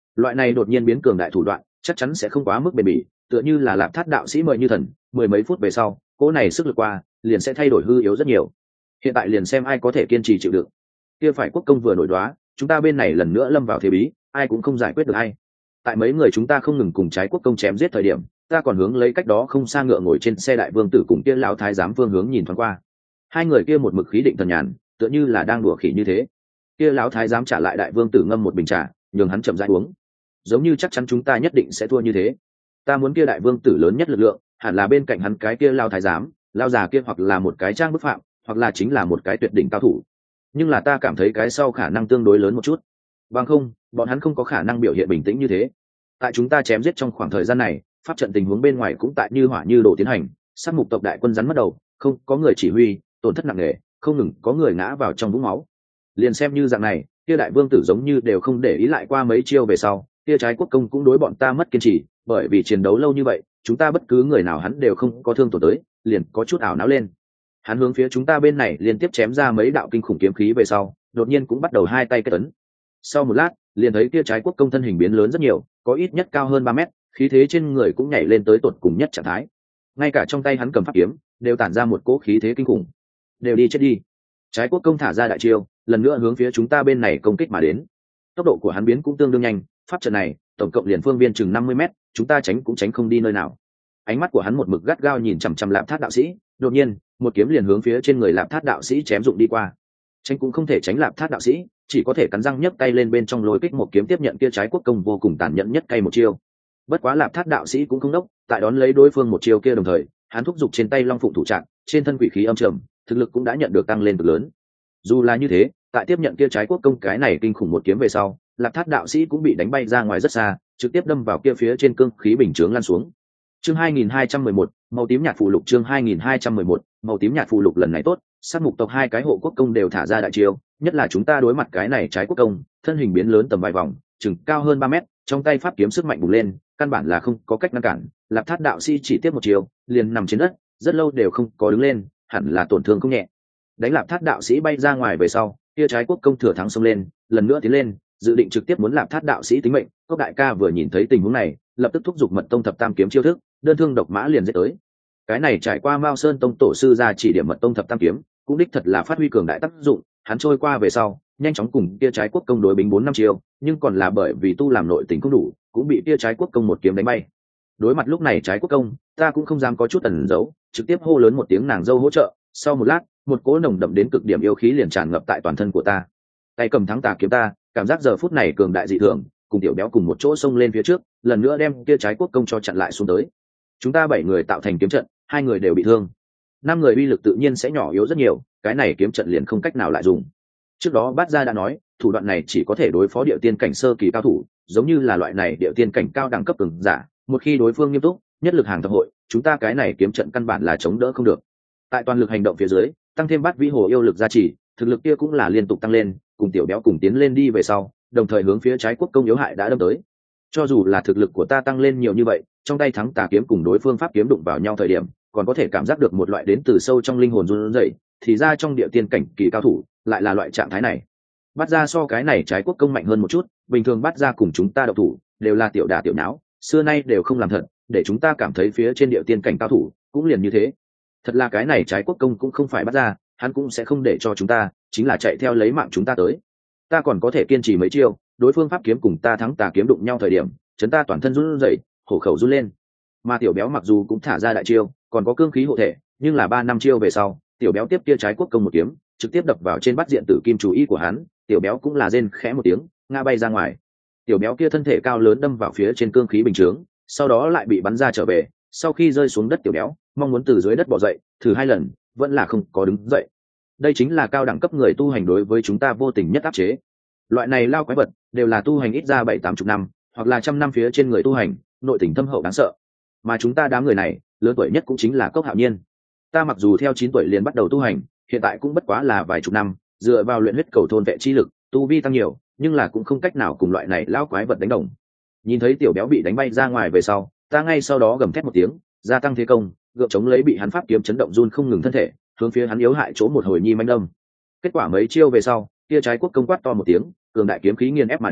Loại này đột nhiên biến cường đại thủ đoạn chắc chắn sẽ không quá mức bền bỉ, tựa như là Lạp Thát đạo sĩ mời như thần, mười mấy phút về sau cỗ này sức lực qua liền sẽ thay đổi hư yếu rất nhiều. Hiện tại liền xem ai có thể kiên trì chịu đựng. Kia phải quốc công vừa nổi đoá, chúng ta bên này lần nữa lâm vào thế bí, ai cũng không giải quyết được ai. Tại mấy người chúng ta không ngừng cùng trái quốc công chém giết thời điểm, ta còn hướng lấy cách đó không xa ngựa ngồi trên xe đại vương tử cùng kia lão thái giám phương hướng nhìn thoáng qua. Hai người kia một mực khí định thần nhàn, tựa như là đang đùa khỉ như thế. Kia lão thái giám trả lại đại vương tử ngâm một bình trà, nhường hắn chậm rãi uống, giống như chắc chắn chúng ta nhất định sẽ thua như thế. Ta muốn kia đại vương tử lớn nhất lực lượng hẳn là bên cạnh hắn cái kia lão thái giám, lão già kia hoặc là một cái trang bức phạm, hoặc là chính là một cái tuyệt đỉnh cao thủ. Nhưng là ta cảm thấy cái sau khả năng tương đối lớn một chút. Bằng không, bọn hắn không có khả năng biểu hiện bình tĩnh như thế. Tại chúng ta chém giết trong khoảng thời gian này, pháp trận tình huống bên ngoài cũng tại như hỏa như đổ tiến hành, sát mục tộc đại quân rắn mất đầu, không có người chỉ huy, tổn thất nặng nề, không ngừng có người ngã vào trong vũng máu. Liền xem như dạng này, kia đại vương tử giống như đều không để ý lại qua mấy chiêu về sau, kia trái quốc công cũng đối bọn ta mất kiên trì, bởi vì chiến đấu lâu như vậy, chúng ta bất cứ người nào hắn đều không có thương tổn tới, liền có chút ảo não lên. Hắn hướng phía chúng ta bên này liên tiếp chém ra mấy đạo kinh khủng kiếm khí về sau, đột nhiên cũng bắt đầu hai tay kết ấn. Sau một lát, liền thấy kia trái quốc công thân hình biến lớn rất nhiều, có ít nhất cao hơn 3 mét, khí thế trên người cũng nhảy lên tới tột cùng nhất trạng thái. Ngay cả trong tay hắn cầm pháp kiếm, đều tản ra một cỗ khí thế kinh khủng. Đều đi chết đi. Trái quốc công thả ra đại chiêu, lần nữa hướng phía chúng ta bên này công kích mà đến. Tốc độ của hắn biến cũng tương đương nhanh, pháp trận này, tổng cộng liền phương viên chừng 50 mét, chúng ta tránh cũng tránh không đi nơi nào. Ánh mắt của hắn một mực gắt gao nhìn chằm chằm Lạp Thát đạo sĩ, đột nhiên, một kiếm liền hướng phía trên người Lạp Thát đạo sĩ chém dụng đi qua. Tránh cũng không thể tránh Lạp Thát đạo sĩ, chỉ có thể cắn răng nhấc tay lên bên trong lôi kích một kiếm tiếp nhận kia trái quốc công vô cùng tàn nhẫn nhất cay một chiêu. Bất quá Lạp Thát đạo sĩ cũng không đốc, tại đón lấy đối phương một chiêu kia đồng thời, hắn thúc giục trên tay long phụng thủ trạng, trên thân quỷ khí âm trầm, thực lực cũng đã nhận được tăng lên cực lớn. Dù là như thế, tại tiếp nhận kia trái quốc công cái này kinh khủng một kiếm về sau, Lạp Thát đạo sĩ cũng bị đánh bay ra ngoài rất xa, trực tiếp đâm vào kia phía trên cương khí bình chướng lăn xuống. Chương 2211, màu tím nhạt phù lục. Chương 2211, màu tím nhạt phù lục. Lần này tốt, sát mục tộc hai cái hộ quốc công đều thả ra đại chiêu, nhất là chúng ta đối mặt cái này trái quốc công, thân hình biến lớn tầm vài vòng, chừng cao hơn 3 mét, trong tay pháp kiếm sức mạnh bùng lên, căn bản là không có cách ngăn cản. Lạp Thát đạo sĩ chỉ tiếp một chiêu, liền nằm trên đất, rất lâu đều không có đứng lên, hẳn là tổn thương không nhẹ. Đánh Lạp Thát đạo sĩ bay ra ngoài về sau, kia trái quốc công thừa thắng xông lên, lần nữa tiến lên, dự định trực tiếp muốn Lạp Thát đạo sĩ tính mệnh. Cốc đại ca vừa nhìn thấy tình huống này, lập tức thúc giục Mật Tông thập tam kiếm chiêu thức, đơn thương độc mã liền giết tới. Cái này trải qua Mao Sơn Tông tổ sư ra chỉ điểm Mật Tông thập tam kiếm, cũng đích thật là phát huy cường đại tác dụng. Hắn trôi qua về sau, nhanh chóng cùng kia trái quốc công đối bính 4-5 chiêu, nhưng còn là bởi vì tu làm nội tình không đủ, cũng bị kia trái quốc công một kiếm đánh bay. Đối mặt lúc này trái quốc công, ta cũng không dám có chút ẩn giấu, trực tiếp hô lớn một tiếng nàng dâu hỗ trợ. Sau một lát, một cỗ nồng đậm đến cực điểm yêu khí liền tràn ngập tại toàn thân của ta. Tay cầm thắng tà kiếm ta, cảm giác giờ phút này cường đại dị thường, cùng tiểu béo cùng một chỗ xông lên phía trước, lần nữa đem kia trái quốc công cho chặn lại xuống tới. Chúng ta 7 người tạo thành kiếm trận, 2 người đều bị thương. 5 người uy lực tự nhiên sẽ nhỏ yếu rất nhiều, cái này kiếm trận liền không cách nào lại dùng. Trước đó Bát Gia đã nói, thủ đoạn này chỉ có thể đối phó địa tiên cảnh sơ kỳ cao thủ, giống như là loại này địa tiên cảnh cao đẳng cấp cường giả, một khi đối phương nghiêm túc, nhất lực hàng thập hội, chúng ta cái này kiếm trận căn bản là chống đỡ không được. Tại toàn lực hành động phía dưới, tăng thêm Bát Vĩ Hồ yêu lực gia trì, thực lực kia cũng là liên tục tăng lên, cùng tiểu béo cùng tiến lên đi về sau, đồng thời hướng phía trái quốc công yếu hại đã đâm tới. Cho dù là thực lực của ta tăng lên nhiều như vậy, trong tay thắng tà kiếm cùng đối phương pháp kiếm đụng vào nhau thời điểm, còn có thể cảm giác được một loại đến từ sâu trong linh hồn run rẩy, thì ra trong địa tiên cảnh kỳ cao thủ lại là loại trạng thái này. Bắt ra so cái này trái quốc công mạnh hơn một chút, bình thường bắt ra cùng chúng ta độc thủ đều là tiểu đả tiểu não, xưa nay đều không làm thật, để chúng ta cảm thấy phía trên địa tiên cảnh cao thủ cũng liền như thế. Thật là cái này trái quốc công cũng không phải bắt ra, hắn cũng sẽ không để cho chúng ta, chính là chạy theo lấy mạng chúng ta tới. Ta còn có thể kiên trì mấy chiêu, đối phương pháp kiếm cùng ta thắng tà kiếm đụng nhau thời điểm, chấn ta toàn thân run rẩy, hổ khẩu run lên. Mà tiểu béo mặc dù cũng thả ra đại chiêu, còn có cương khí hộ thể, nhưng là 3 năm chiêu về sau, tiểu béo tiếp kia trái quốc công một kiếm, trực tiếp đập vào trên bát diện tử kim chú ý của hắn, tiểu béo cũng là rên khẽ một tiếng, ngã bay ra ngoài. Tiểu béo kia thân thể cao lớn đâm vào phía trên cương khí bình chướng, sau đó lại bị bắn ra trở về. Sau khi rơi xuống đất, tiểu béo mong muốn từ dưới đất bò dậy, thử 2 lần, vẫn là không có đứng dậy. Đây chính là cao đẳng cấp người tu hành đối với chúng ta vô tình nhất áp chế. Loại này lao quái vật đều là tu hành ít ra 7-80 năm, hoặc là 100 năm phía trên người tu hành, nội tình thâm hậu đáng sợ. Mà chúng ta đám người này, lớn tuổi nhất cũng chính là Cốc Hạo Nhiên. Ta mặc dù theo 9 tuổi liền bắt đầu tu hành, hiện tại cũng bất quá là vài chục năm, dựa vào luyện huyết cầu thôn vệ chi lực, tu vi tăng nhiều, nhưng là cũng không cách nào cùng loại này lao quái vật đánh đồng. Nhìn thấy tiểu béo bị đánh bay ra ngoài về sau, ta ngay sau đó gầm thét một tiếng, gia tăng thế công, gượng chống lấy bị hắn pháp kiếm chấn động run không ngừng thân thể, hướng phía hắn yếu hại chỗ một hồi nhi manh đâm. Kết quả mấy chiêu về sau, kia trái quốc công quát to một tiếng, cường đại kiếm khí nghiền ép mà đến,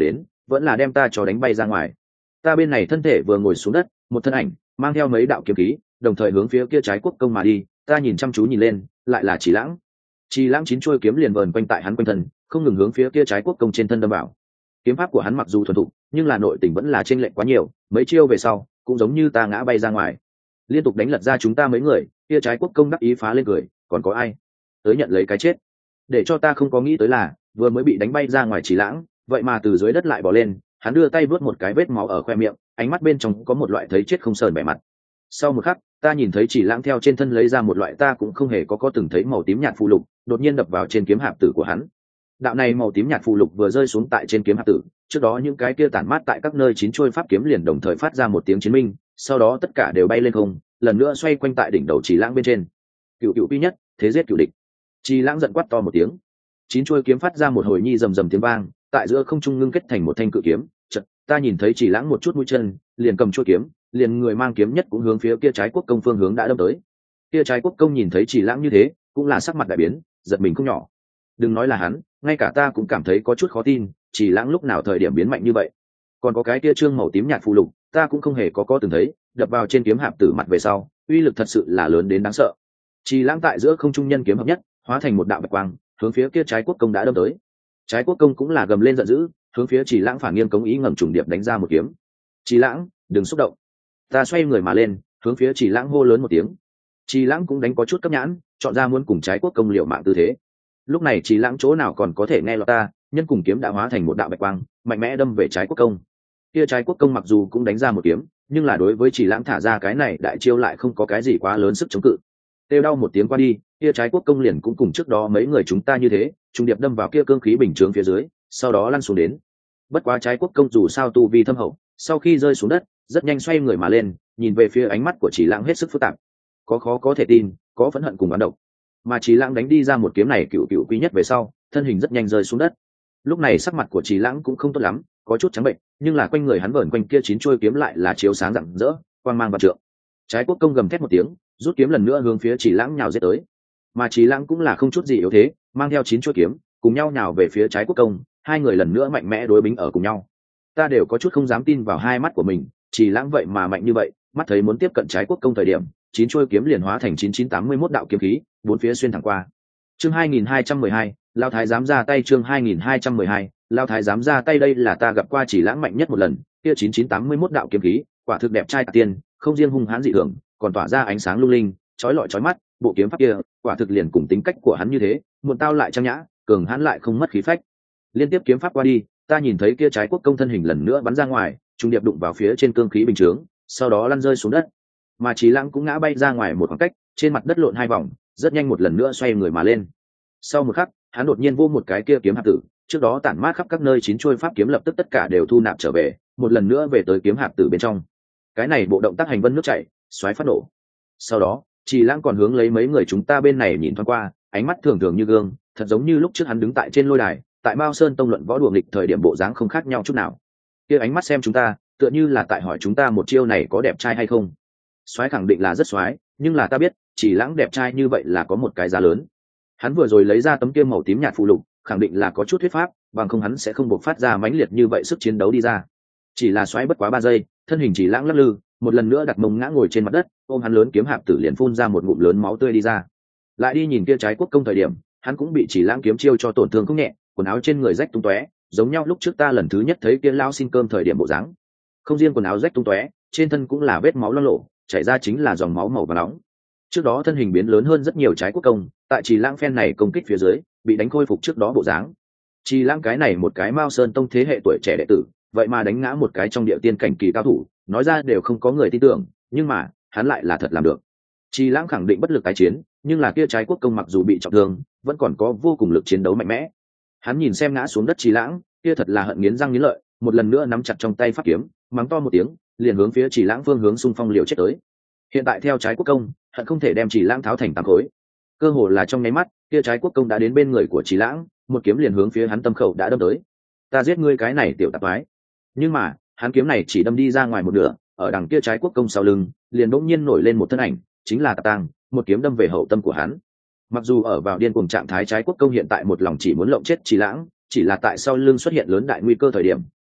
vẫn là đem ta cho đánh bay ra ngoài. Ta bên này thân thể vừa ngồi xuống đất, một thân ảnh mang theo mấy đạo kiếm khí đồng thời hướng phía kia trái quốc công mà đi. Ta nhìn chăm chú nhìn lên, lại là Chỉ Lãng. Chỉ Lãng chín chuôi kiếm liền vờn quanh tại hắn quanh thân, không ngừng hướng phía kia trái quốc công trên thân đâm vào. Kiếm pháp của hắn mặc dù thuần thục, nhưng là nội tình vẫn là chênh lệch quá nhiều, mấy chiêu về sau cũng giống như ta ngã bay ra ngoài, liên tục đánh lật ra chúng ta mấy người. Kia trái quốc công đắc ý phá lên cười, còn có ai tới nhận lấy cái chết. Để cho ta không có nghĩ tới là vừa mới bị đánh bay ra ngoài Chỉ Lãng vậy mà từ dưới đất lại bò lên. Hắn đưa tay vớt một cái vết máu ở khoe miệng, ánh mắt bên trong có một loại thấy chết không sờn vẻ mặt. Sau một khắc, ta nhìn thấy Chỉ Lãng theo trên thân lấy ra một loại ta cũng không hề có từng thấy màu tím nhạt phù lục, đột nhiên đập vào trên kiếm hạp tử của hắn. Đạo này màu tím nhạt phù lục vừa rơi xuống tại trên kiếm hạp tử, trước đó những cái kia tản mát tại các nơi chín chuôi pháp kiếm liền đồng thời phát ra một tiếng chiến minh, sau đó tất cả đều bay lên không, lần nữa xoay quanh tại đỉnh đầu Chỉ Lãng bên trên. Cựu cựu quy nhất, thế giết cựu địch. Chỉ Lãng giận quát to một tiếng, chín chuôi kiếm phát ra một hồi nhi rầm rầm tiếng vang, tại giữa không trung ngưng kết thành một thanh cự kiếm. Chợt, ta nhìn thấy Chỉ Lãng một chút mũi chân, liền cầm chuôi kiếm, liền người mang kiếm nhất cũng hướng phía kia trái quốc công phương hướng đã đâm tới. Kia trái quốc công nhìn thấy Chỉ Lãng như thế, cũng là sắc mặt đại biến, giật mình không nhỏ. Đừng nói là hắn, ngay cả ta cũng cảm thấy có chút khó tin, Chỉ Lãng lúc nào thời điểm biến mạnh như vậy. Còn có cái kia trương màu tím nhạt phù lục, ta cũng không hề có từng thấy, đập vào trên kiếm hạp tử mặt về sau, uy lực thật sự là lớn đến đáng sợ. Chỉ Lãng tại giữa không trung nhân kiếm hợp nhất, hóa thành một đạo bạch quang, hướng phía kia trái quốc công đã đâm tới. Trái quốc công cũng là gầm lên giận dữ, hướng phía Chỉ Lãng phản nghiêng cống ý ngầm trùng điệp đánh ra một kiếm. Chỉ Lãng, đừng xúc động. Ta xoay người mà lên, hướng phía Chỉ Lãng hô lớn một tiếng. Chỉ Lãng cũng đánh có chút cấp nhãn, chọn ra muốn cùng trái quốc công liều mạng tư thế. Lúc này Chỉ Lãng chỗ nào còn có thể nghe lọt ta, nhân cùng kiếm đã hóa thành một đạo bạch quang, mạnh mẽ đâm về trái quốc công. Kia trái quốc công mặc dù cũng đánh ra một kiếm, nhưng là đối với Chỉ Lãng thả ra cái này đại chiêu lại không có cái gì quá lớn sức chống cự. Kêu đau một tiếng qua đi, kia trái quốc công liền cũng cùng trước đó mấy người chúng ta như thế, trùng điệp đâm vào kia cương khí bình chướng phía dưới, sau đó lăn xuống đến. Bất quá trái quốc công dù sao tu vi thâm hậu, sau khi rơi xuống đất, rất nhanh xoay người mà lên, nhìn về phía ánh mắt của Chỉ Lãng hết sức phức tạp, có khó có thể tin, có phẫn hận cùng oán độc. Mà Chỉ Lãng đánh đi ra một kiếm này cựu cựu quý nhất về sau, thân hình rất nhanh rơi xuống đất. Lúc này sắc mặt của Chỉ Lãng cũng không tốt lắm, có chút trắng bệnh, nhưng là quanh người hắn vờn quanh kia chín chuôi kiếm lại là chiếu sáng rạng rỡ, quang mang vạn trượng. Trái quốc công gầm thét một tiếng, rút kiếm lần nữa hướng phía Chỉ Lãng nhào giết tới. Mà Chỉ Lãng cũng là không chút gì yếu thế, mang theo chín chuôi kiếm, cùng nhau nhào về phía trái quốc công, hai người lần nữa mạnh mẽ đối bính ở cùng nhau. Ta đều có chút không dám tin vào hai mắt của mình, Chỉ Lãng vậy mà mạnh như vậy, mắt thấy muốn tiếp cận trái quốc công thời điểm, chín chuôi kiếm liền hóa thành 9981 đạo kiếm khí, bốn phía xuyên thẳng qua. Chương 2212, Lão thái giám ra tay. Chương 2212, Lão thái giám ra tay. Đây là ta gặp qua Chỉ Lãng mạnh nhất một lần, kia 9981 đạo kiếm khí, quả thực đẹp trai tạc tiên, không riêng hung hãn dị thường, còn tỏa ra ánh sáng lung linh, chói lọi chói mắt, bộ kiếm pháp kia, quả thực liền cùng tính cách của hắn như thế, muộn tao lại trang nhã, cường hãn lại không mất khí phách. Liên tiếp kiếm pháp qua đi, ta nhìn thấy kia trái quốc công thân hình lần nữa bắn ra ngoài, trung điệp đụng vào phía trên cương khí bình chướng, sau đó lăn rơi xuống đất. Mà Chỉ Lãng cũng ngã bay ra ngoài một khoảng cách, trên mặt đất lộn hai vòng, rất nhanh một lần nữa xoay người mà lên. Sau một khắc, hắn đột nhiên vô một cái kia kiếm hạp tử, trước đó tản mát khắp các nơi chín chuôi pháp kiếm lập tức tất cả đều thu nạp trở về, một lần nữa về tới kiếm hạp tử bên trong. Cái này bộ động tác hành vân nước chảy, xoáy phát nổ. Sau đó, Chỉ Lãng còn hướng lấy mấy người chúng ta bên này nhìn thoáng qua, ánh mắt thường thường như gương, thật giống như lúc trước hắn đứng tại trên lôi đài, tại Mao Sơn tông luận võ đùa nghịch thời điểm bộ dáng không khác nhau chút nào. Kia ánh mắt xem chúng ta, tựa như là tại hỏi chúng ta một chiêu này có đẹp trai hay không. Soái khẳng định là rất soái, nhưng là ta biết, Chỉ Lãng đẹp trai như vậy là có một cái giá lớn. Hắn vừa rồi lấy ra tấm kia màu tím nhạt phù lục, khẳng định là có chút thuyết pháp, bằng không hắn sẽ không bộc phát ra mãnh liệt như vậy sức chiến đấu đi ra. Chỉ là xoáy bất quá 3 giây, thân hình Chỉ Lãng lắc lư, một lần nữa đặt mông ngã ngồi trên mặt đất, ôm hắn lớn kiếm hạp tử liền phun ra một ngụm lớn máu tươi đi ra. Lại đi nhìn kia trái quốc công thời điểm, hắn cũng bị Chỉ Lãng kiếm chiêu cho tổn thương không nhẹ, quần áo trên người rách tung tóe, giống nhau lúc trước ta lần thứ nhất thấy kia lão xin cơm thời điểm bộ dáng. Không riêng quần áo rách tung tóe, trên thân cũng là vết máu loang lổ, chảy ra chính là dòng máu màu vàng nóng. Trước đó thân hình biến lớn hơn rất nhiều trái quốc công, tại Chỉ Lãng phen này công kích phía dưới, bị đánh khôi phục trước đó bộ dáng. Chỉ Lãng cái này một cái Mao Sơn tông thế hệ tuổi trẻ đệ tử, vậy mà đánh ngã một cái trong địa tiên cảnh kỳ cao thủ, nói ra đều không có người tin tưởng, nhưng mà hắn lại là thật làm được. Chỉ Lãng khẳng định bất lực tái chiến, nhưng là kia trái quốc công mặc dù bị trọng thương, vẫn còn có vô cùng lực chiến đấu mạnh mẽ. Hắn nhìn xem ngã xuống đất Chỉ Lãng, kia thật là hận nghiến răng nghiến lợi, một lần nữa nắm chặt trong tay pháp kiếm, mắng to một tiếng, liền hướng phía Chỉ Lãng phương hướng xung phong liều chết tới. Hiện tại theo trái quốc công, hận không thể đem Chỉ Lãng tháo thành tám khối. Cơ hồ là trong nháy mắt, kia trái quốc công đã đến bên người của Chỉ Lãng, một kiếm liền hướng phía hắn tâm khẩu đã đâm tới. Ta giết ngươi cái này tiểu tạp toái. Nhưng mà, hắn kiếm này chỉ đâm đi ra ngoài một nửa, ở đằng kia trái quốc công sau lưng, liền bỗng nhiên nổi lên một thân ảnh, chính là Tạp Tang, một kiếm đâm về hậu tâm của hắn. Mặc dù ở vào điên cuồng trạng thái trái quốc công hiện tại một lòng chỉ muốn lộng chết Chỉ Lãng, chỉ là tại sau lưng xuất hiện lớn đại nguy cơ thời điểm,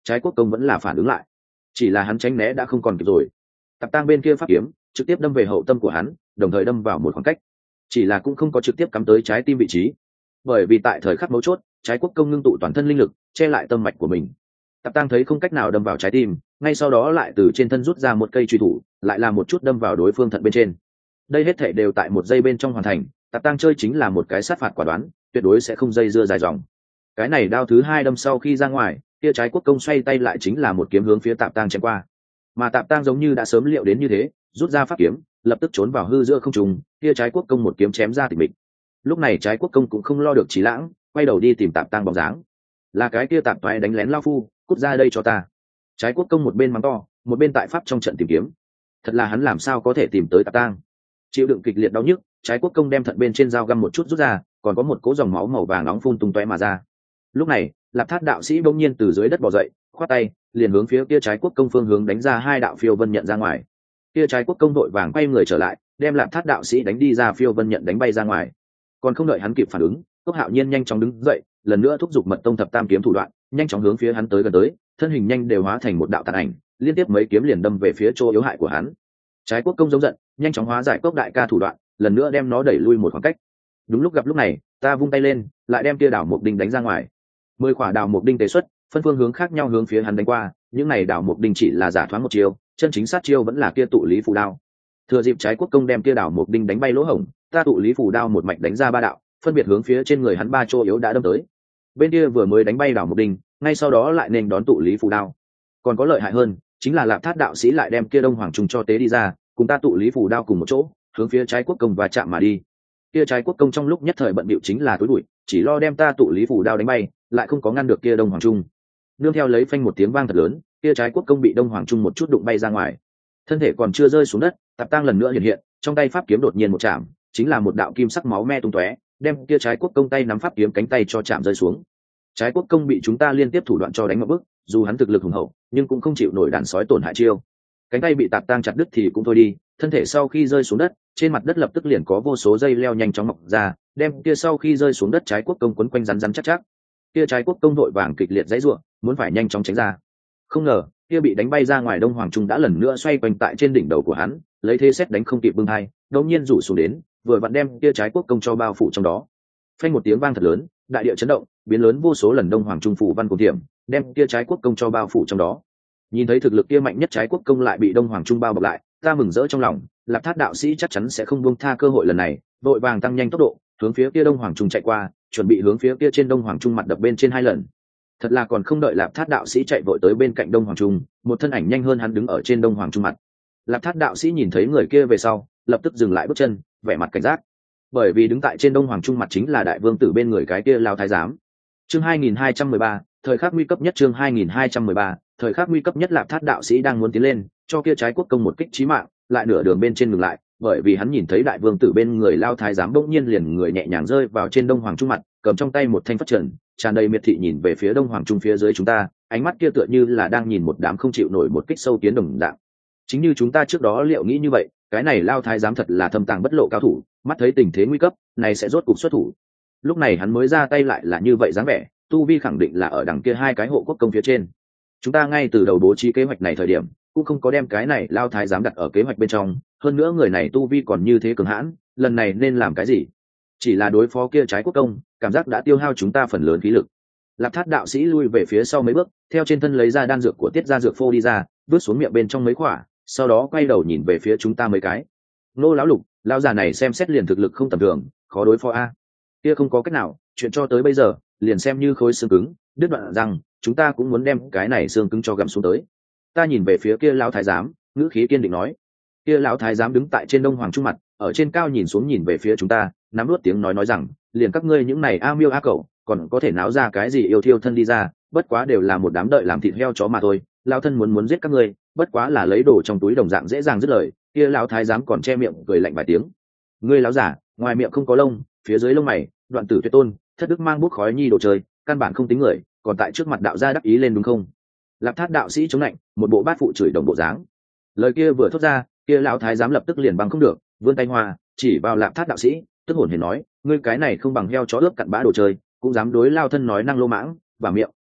Trái Quốc Công vẫn là phản ứng lại, chỉ là hắn tránh né đã không còn kịp rồi. Tạp Tang bên kia pháp kiếm trực tiếp đâm về hậu tâm của hắn, đồng thời đâm vào một khoảng cách, chỉ là cũng không có trực tiếp cắm tới trái tim vị trí, bởi vì tại thời khắc mấu chốt, Trái Quốc Công ngưng tụ toàn thân linh lực che lại tâm mạch của mình. Tạp Tang thấy không cách nào đâm vào trái tim, ngay sau đó lại từ trên thân rút ra một cây truy thủ, lại làm một chút đâm vào đối phương thận bên trên. Đây hết thể đều tại một giây bên trong hoàn thành. Tạp Tang chơi chính là một cái sát phạt quả đoán, tuyệt đối sẽ không dây dưa dài dòng. Cái này đao thứ hai đâm sau khi ra ngoài, kia Trái Quốc Công xoay tay lại chính là một kiếm hướng phía Tạp Tang chém qua. Mà Tạp Tang giống như đã sớm liệu đến như thế, rút ra pháp kiếm, lập tức trốn vào hư giữa không trung, kia Trái Quốc Công một kiếm chém ra tịch mịch. Lúc này Trái Quốc Công cũng không lo được Trí Lãng, quay đầu đi tìm Tạp Tang bóng dáng. Là cái kia tạp toái đánh lén lao phu, cút ra đây cho ta. Trái Quốc Công một bên mắng to, một bên tại pháp trong trận tìm kiếm. Thật là hắn làm sao có thể tìm tới Tạp Tang. Chịu đựng kịch liệt đau nhức, Trái Quốc Công đem thận bên trên dao găm một chút rút ra, còn có một cỗ dòng máu màu vàng nóng phun tung tóe mà ra. Lúc này, Lạp Thát đạo sĩ bỗng nhiên từ dưới đất bò dậy, khoát tay, liền hướng phía kia Trái Quốc Công phương hướng đánh ra hai đạo phiêu vân nhận ra ngoài. Kia Trái Quốc Công đội vàng quay người trở lại, đem Lạp Thát đạo sĩ đánh đi ra phiêu vân nhận đánh bay ra ngoài. Còn không đợi hắn kịp phản ứng, Cốc Hạo Nhiên nhanh chóng đứng dậy, lần nữa thúc giục Mật Tông thập tam kiếm thủ đoạn, nhanh chóng hướng phía hắn tới gần tới, thân hình nhanh đều hóa thành một đạo tàn ảnh, liên tiếp mấy kiếm liền đâm về phía chỗ yếu hại của hắn. Trái Quốc Công giống giận, nhanh chóng hóa giải Cốc đại ca thủ đoạn, lần nữa đem nó đẩy lui một khoảng cách. Đúng lúc gặp lúc này, ta vung tay lên, lại đem kia đảo mục đinh đánh ra ngoài. 10 quả đảo mục đinh tế xuất, phân phương hướng khác nhau hướng phía hắn đánh qua, những này đảo mục đinh chỉ là giả thoáng một chiêu, chân chính sát chiêu vẫn là kia tụ lý phù đao. Thừa dịp Trái Quốc Công đem kia đảo mục đinh đánh bay lỗ hổng, ta tụ lý phù đao một mạch đánh ra ba đạo, phân biệt hướng phía trên người hắn ba chỗ yếu đã đâm tới. Bên kia vừa mới đánh bay đảo mục đinh, ngay sau đó lại nên đón tụ lý phù đao. Còn có lợi hại hơn, chính là Lạp Thát đạo sĩ lại đem kia Đông Hoàng Trung cho tế đi ra, cùng ta tụ lý phù đao cùng một chỗ, hướng phía Trái Quốc Công và chạm mà đi. Kia Trái Quốc Công trong lúc nhất thời bận bịu chính là tối bụi, chỉ lo đem ta tụ lý phù đao đánh bay, lại không có ngăn được kia Đông Hoàng Trung. Nương theo lấy phanh một tiếng vang thật lớn, kia Trái Quốc Công bị Đông Hoàng Trung một chút đụng bay ra ngoài. Thân thể còn chưa rơi xuống đất, Tạp Tang lần nữa hiện hiện, trong tay pháp kiếm đột nhiên một chạm, chính là một đạo kim sắc máu me tung tóe, đem kia Trái Quốc Công tay nắm pháp kiếm cánh tay cho chạm rơi xuống. Trái Quốc Công bị chúng ta liên tiếp thủ đoạn cho đánh một bước, dù hắn thực lực hùng hậu, nhưng cũng không chịu nổi đàn sói tổn hại chiêu. Cánh tay bị Tạp Tang chặt đứt thì cũng thôi đi, thân thể sau khi rơi xuống đất, trên mặt đất lập tức liền có vô số dây leo nhanh chóng mọc ra, đem kia sau khi rơi xuống đất Trái Quốc Công quấn quanh rắn rắn chắc chắc. Kia Trái Quốc Công đội vàng kịch liệt giãy giụa, muốn phải nhanh chóng tránh ra. Không ngờ, kia bị đánh bay ra ngoài Đông Hoàng Trung đã lần nữa xoay quanh tại trên đỉnh đầu của hắn, lấy thế xét đánh không kịp bưng hai, đột nhiên rủ xuống đến, vừa vặn đem kia Trái Quốc Công cho bao phủ trong đó. Phanh một tiếng vang thật lớn, đại địa chấn động, biến lớn vô số lần Đông Hoàng Trung phủ văn cùng tiệm, đem kia Trái Quốc Công cho bao phủ trong đó. Nhìn thấy thực lực kia mạnh nhất Trái Quốc Công lại bị Đông Hoàng Trung bao bọc lại, ta mừng rỡ trong lòng, Lạp Thát đạo sĩ chắc chắn sẽ không buông tha cơ hội lần này, đội vàng tăng nhanh tốc độ, hướng phía kia Đông Hoàng Trung chạy qua, chuẩn bị hướng phía kia trên Đông Hoàng Trung mặt đập bên trên hai lần. Thật là còn không đợi Lạp Thát đạo sĩ chạy vội tới bên cạnh Đông Hoàng Trung, một thân ảnh nhanh hơn hắn đứng ở trên Đông Hoàng Trung mặt. Lạp Thát đạo sĩ nhìn thấy người kia về sau, lập tức dừng lại bước chân, vẻ mặt cảnh giác, bởi vì đứng tại trên Đông Hoàng Trung mặt chính là đại vương tử bên người cái kia Lao Thái giám. Chương 2213, thời khắc nguy cấp nhất. Chương 2213, thời khắc nguy cấp nhất. Lạp Thát đạo sĩ đang muốn tiến lên, cho kia Trái Quốc Công một kích chí mạng, lại nửa đường bên trên ngừng lại, bởi vì hắn nhìn thấy đại vương tử bên người Lao Thái giám bỗng nhiên liền người nhẹ nhàng rơi vào trên Đông Hoàng Trung mặt, cầm trong tay một thanh phất trần, tràn đầy miệt thị nhìn về phía Đông Hoàng Trung phía dưới chúng ta, ánh mắt kia tựa như là đang nhìn một đám không chịu nổi một kích sâu kiến đồng dạng. Chính như chúng ta trước đó liệu nghĩ như vậy, cái này Lao Thái giám thật là thâm tàng bất lộ cao thủ, mắt thấy tình thế nguy cấp, này sẽ rốt cục xuất thủ. Lúc này hắn mới ra tay lại là như vậy dáng vẻ, tu vi khẳng định là ở đằng kia hai cái hộ quốc công phía trên. Chúng ta ngay từ đầu bố trí kế hoạch này thời điểm, cũng không có đem cái này Lao Thái giám đặt ở kế hoạch bên trong, hơn nữa người này tu vi còn như thế cường hãn, lần này nên làm cái gì? Chỉ là đối phó kia Trái Quốc Công, cảm giác đã tiêu hao chúng ta phần lớn khí lực. Lạp Thát đạo sĩ lui về phía sau mấy bước, theo trên thân lấy ra đan dược của Tiết gia dược phô đi ra, vứt xuống miệng bên trong mấy khỏa, sau đó quay đầu nhìn về phía chúng ta mấy cái. Nô lão Lục, lão già này xem xét liền thực lực không tầm thường, khó đối phó a. Kia không có cách nào, chuyện cho tới bây giờ, liền xem như khối xương cứng, đứt đoạn rằng chúng ta cũng muốn đem cái này xương cứng cho gặm xuống tới. Ta nhìn về phía kia lão thái giám, ngữ khí kiên định nói. Kia lão thái giám đứng tại trên Đông Hoàng Trung mặt, ở trên cao nhìn xuống nhìn về phía chúng ta, nắm nuốt tiếng nói rằng, liền các ngươi những này a miêu a cẩu, còn có thể náo ra cái gì yêu thiêu thân đi ra, bất quá đều là một đám đợi làm thịt heo chó mà thôi. Lão thân muốn giết các ngươi, bất quá là lấy đồ trong túi đồng dạng dễ dàng dứt lời. Kia lão thái giám còn che miệng cười lạnh vài tiếng. Ngươi lão giả, ngoài miệng không có lông, phía dưới lông mày, đoạn tử tuyệt tôn, thất đức mang bút khói nhi đồ chơi, căn bản không tính người, còn tại trước mặt đạo gia đắc ý lên đúng không? Lạp Thát đạo sĩ chống lạnh, một bộ bát phụ chửi đồng bộ dáng. Lời kia vừa thốt ra, kia lão thái giám lập tức liền băng không được, vươn tay hoa chỉ vào Lạp Thát đạo sĩ, tức hồn hển nói, ngươi cái này không bằng heo chó ướp cặn bã đồ chơi, cũng dám đối lao thân nói năng lô mãng, và miệng.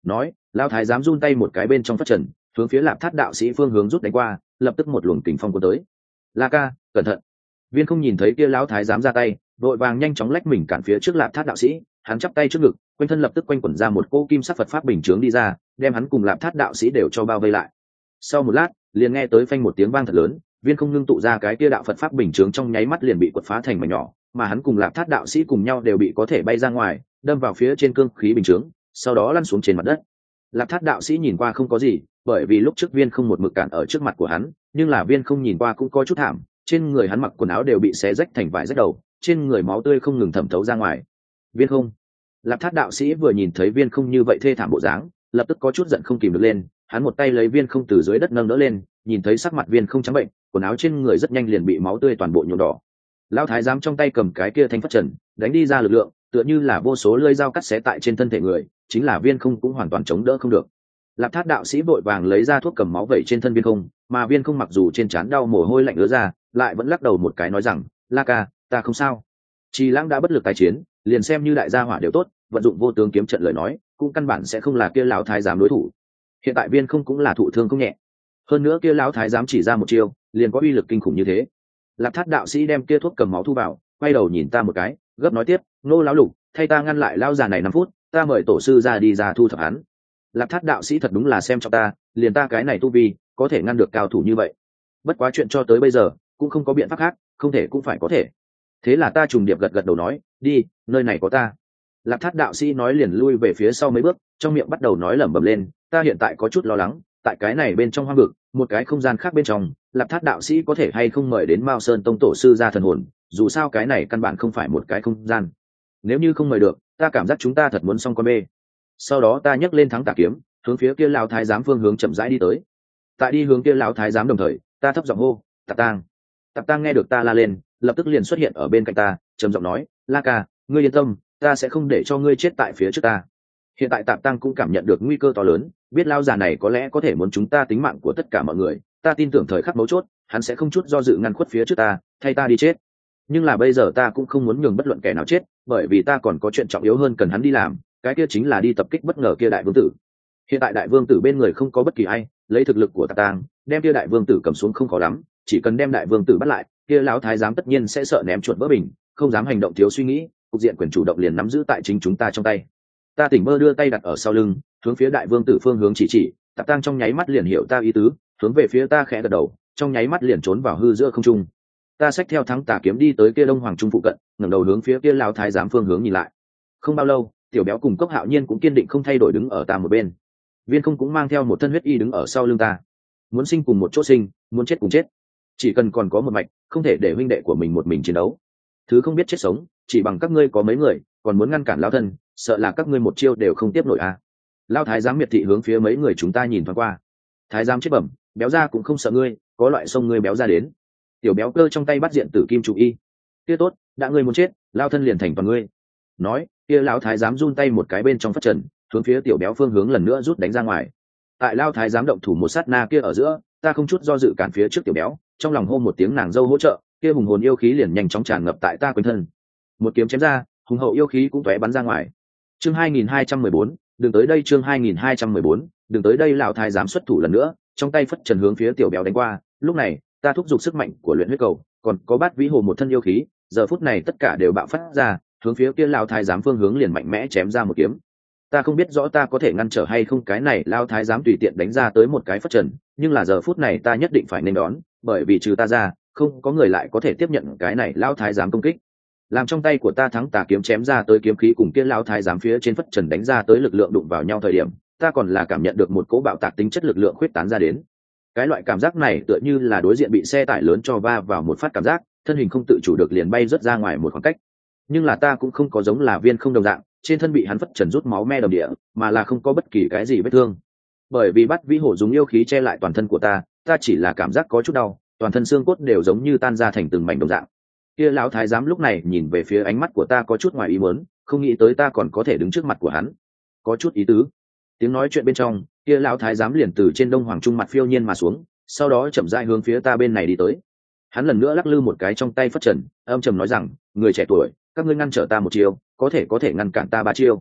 nói lao thái giám run tay một cái bên trong phất trần, hướng phía Lạp Thát đạo sĩ phương hướng rút đánh qua, lập tức một luồng kình phong cuốn tới. La ca, cẩn thận! Viên Không nhìn thấy kia lão thái giám ra tay, vội vàng nhanh chóng lách mình cản phía trước Lạp Thát đạo sĩ, hắn chắp tay trước ngực, quanh thân lập tức quanh quẩn ra một cỗ kim sắc Phật pháp bình chướng đi ra, đem hắn cùng Lạp Thát đạo sĩ đều cho bao vây lại. Sau một lát, liền nghe tới phanh một tiếng vang thật lớn, Viên Không ngưng tụ ra cái kia đạo Phật pháp bình chướng trong nháy mắt liền bị quật phá thành mảnh nhỏ, mà hắn cùng Lạp Thát đạo sĩ cùng nhau đều bị có thể bay ra ngoài, đâm vào phía trên cương khí bình chướng, sau đó lăn xuống trên mặt đất. Lạp Thát đạo sĩ nhìn qua không có gì, bởi vì lúc trước Viên Không một mực cản ở trước mặt của hắn, nhưng là Viên Không nhìn qua cũng có chút thảm, trên người hắn mặc quần áo đều bị xé rách thành vải rách đầu, trên người máu tươi không ngừng thẩm thấu ra ngoài. Viên Không! Lạp Thát đạo sĩ vừa nhìn thấy Viên Không như vậy thê thảm bộ dáng, lập tức có chút giận không kìm được lên, hắn một tay lấy Viên Không từ dưới đất nâng đỡ lên, nhìn thấy sắc mặt Viên Không trắng bệnh, quần áo trên người rất nhanh liền bị máu tươi toàn bộ nhuộm đỏ. Lão thái giám trong tay cầm cái kia thanh phất trần, đánh đi ra lực lượng, tựa như là vô số lưỡi dao cắt xé tại trên thân thể người, chính là Viên Không cũng hoàn toàn chống đỡ không được. Lạp Thát đạo sĩ vội vàng lấy ra thuốc cầm máu vẩy trên thân Viên Không, mà Viên Không mặc dù trên trán đau mồ hôi lạnh ứa ra, lại vẫn lắc đầu một cái nói rằng, La ca, ta không sao. Trì Lãng đã bất lực tái chiến, liền xem như đại gia hỏa đều tốt, vận dụng vô tướng kiếm trận lời nói, cũng căn bản sẽ không là kia lão thái giám đối thủ. Hiện tại Viên Không cũng là thụ thương không nhẹ, hơn nữa kia lão thái giám chỉ ra một chiêu, liền có uy lực kinh khủng như thế. Lạp Thát đạo sĩ đem kia thuốc cầm máu thu vào, quay đầu nhìn ta một cái, gấp nói tiếp, Nô lão lục, thay ta ngăn lại lão già này 5 phút, ta mời tổ sư ra đi ra thu thập hắn. Lạp Thát đạo sĩ thật đúng là xem trọng ta, liền ta cái này tu vi, có thể ngăn được cao thủ như vậy. Bất quá chuyện cho tới bây giờ, cũng không có biện pháp khác, không thể cũng phải có thể. Thế là ta trùng điệp gật gật đầu nói, đi, nơi này có ta. Lạp Thát đạo sĩ nói liền lui về phía sau mấy bước, trong miệng bắt đầu nói lẩm bẩm lên, ta hiện tại có chút lo lắng, tại cái này bên trong hoang vực, một cái không gian khác bên trong, Lạp Thát đạo sĩ có thể hay không mời đến Mao Sơn tông tổ sư ra thần hồn, dù sao cái này căn bản không phải một cái không gian. Nếu như không mời được, ta cảm giác chúng ta thật muốn xong con bê. Sau đó ta nhấc lên thắng tà kiếm, hướng phía kia lão thái giám phương hướng chậm rãi đi tới. Tại đi hướng kia lão thái giám đồng thời, ta thấp giọng hô, Tạp Tang. Tạp Tang nghe được ta la lên, lập tức liền xuất hiện ở bên cạnh ta, trầm giọng nói, La ca, ngươi yên tâm, ta sẽ không để cho ngươi chết tại phía trước ta. Hiện tại Tạp Tang cũng cảm nhận được nguy cơ to lớn, biết lão già này có lẽ có thể muốn chúng ta tính mạng của tất cả mọi người, ta tin tưởng thời khắc mấu chốt, hắn sẽ không chút do dự ngăn khuất phía trước ta, thay ta đi chết. Nhưng là bây giờ ta cũng không muốn nhường bất luận kẻ nào chết, bởi vì ta còn có chuyện trọng yếu hơn cần hắn đi làm, cái kia chính là đi tập kích bất ngờ kia đại vương tử. Hiện tại đại vương tử bên người không có bất kỳ ai, lấy thực lực của Tạp Tang, đem kia đại vương tử cầm xuống không khó lắm, chỉ cần đem đại vương tử bắt lại, kia lão thái giám tất nhiên sẽ sợ ném chuột vỡ bình, không dám hành động thiếu suy nghĩ, cục diện quyền chủ động liền nắm giữ tại chính chúng ta trong tay. Ta tỉnh mơ đưa tay đặt ở sau lưng, hướng phía đại vương tử phương hướng chỉ, Tạp Tang trong nháy mắt liền hiểu ta ý tứ, hướng về phía ta khẽ gật đầu, trong nháy mắt liền trốn vào hư giữa không trung. Ta xách theo thắng tà kiếm đi tới kia Đông Hoàng Trung phụ cận, ngẩng đầu hướng phía kia lão thái giám phương hướng nhìn lại. Không bao lâu, Tiểu Béo cùng Cốc Hạo Nhiên cũng kiên định không thay đổi đứng ở ta một bên. Viên Không cũng mang theo một thân huyết y đứng ở sau lưng ta. Muốn sinh cùng một chỗ sinh, muốn chết cùng chết. Chỉ cần còn có một mạch, không thể để huynh đệ của mình một mình chiến đấu. Thứ không biết chết sống, chỉ bằng các ngươi có mấy người, còn muốn ngăn cản lão thân, sợ là các ngươi một chiêu đều không tiếp nổi à? Lão thái giám miệt thị hướng phía mấy người chúng ta nhìn thoáng qua. Thái giám chết bẩm, Béo ra cũng không sợ ngươi, có loại sông ngươi béo ra đến. Tiểu Béo cơ trong tay bắt diện tử kim trụ y. Kia tốt, đã ngươi muốn chết, lão thân liền thành toàn ngươi. Nói, kia lão thái giám run tay một cái bên trong phất trần, hướng phía Tiểu Béo phương hướng lần nữa rút đánh ra ngoài. Tại lão thái giám động thủ một sát na kia ở giữa, ta không chút do dự cản phía trước Tiểu Béo, trong lòng hô một tiếng nàng dâu hỗ trợ, kia hùng hồn yêu khí liền nhanh chóng tràn ngập tại ta quanh thân. Một kiếm chém ra, hùng hậu yêu khí cũng tóe bắn ra ngoài. Chương 2214, đừng tới đây. Chương 2214, đừng tới đây. Lão thái giám xuất thủ lần nữa, trong tay phất trần hướng phía Tiểu Béo đánh qua. Lúc này, ta thúc giục sức mạnh của luyện huyết cầu, còn có bát vĩ hồ một thân yêu khí, giờ phút này tất cả đều bạo phát ra, hướng phía kia lão thái giám phương hướng liền mạnh mẽ chém ra một kiếm. Ta không biết rõ ta có thể ngăn trở hay không cái này lão thái giám tùy tiện đánh ra tới một cái phất trần, nhưng là giờ phút này ta nhất định phải nên đón, bởi vì trừ ta ra, không có người lại có thể tiếp nhận cái này lão thái giám công kích. Làm trong tay của ta thắng tà kiếm chém ra tới kiếm khí cùng kia lão thái giám phía trên phất trần đánh ra tới lực lượng đụng vào nhau thời điểm, ta còn là cảm nhận được một cỗ bạo tạc tính chất lực lượng khuyết tán ra đến. Cái loại cảm giác này tựa như là đối diện bị xe tải lớn cho va vào một phát cảm giác, thân hình không tự chủ được liền bay rớt ra ngoài một khoảng cách. Nhưng là ta cũng không có giống là Viên Không đồng dạng, trên thân bị hắn phất trần rút máu me đầm địa, mà là không có bất kỳ cái gì vết thương. Bởi vì bắt vĩ hổ dùng yêu khí che lại toàn thân của ta, ta chỉ là cảm giác có chút đau, toàn thân xương cốt đều giống như tan ra thành từng mảnh đồng dạng. Kia lão thái giám lúc này nhìn về phía ánh mắt của ta có chút ngoài ý muốn, không nghĩ tới ta còn có thể đứng trước mặt của hắn, có chút ý tứ. Tiếng nói chuyện bên trong, kia lão thái giám liền từ trên Đông Hoàng Trung mặt phiêu nhiên mà xuống, sau đó chậm rãi hướng phía ta bên này đi tới. Hắn lần nữa lắc lư một cái trong tay phất trần, âm trầm nói rằng, người trẻ tuổi, các ngươi ngăn trở ta một chiêu, có thể ngăn cản ta 3 chiêu.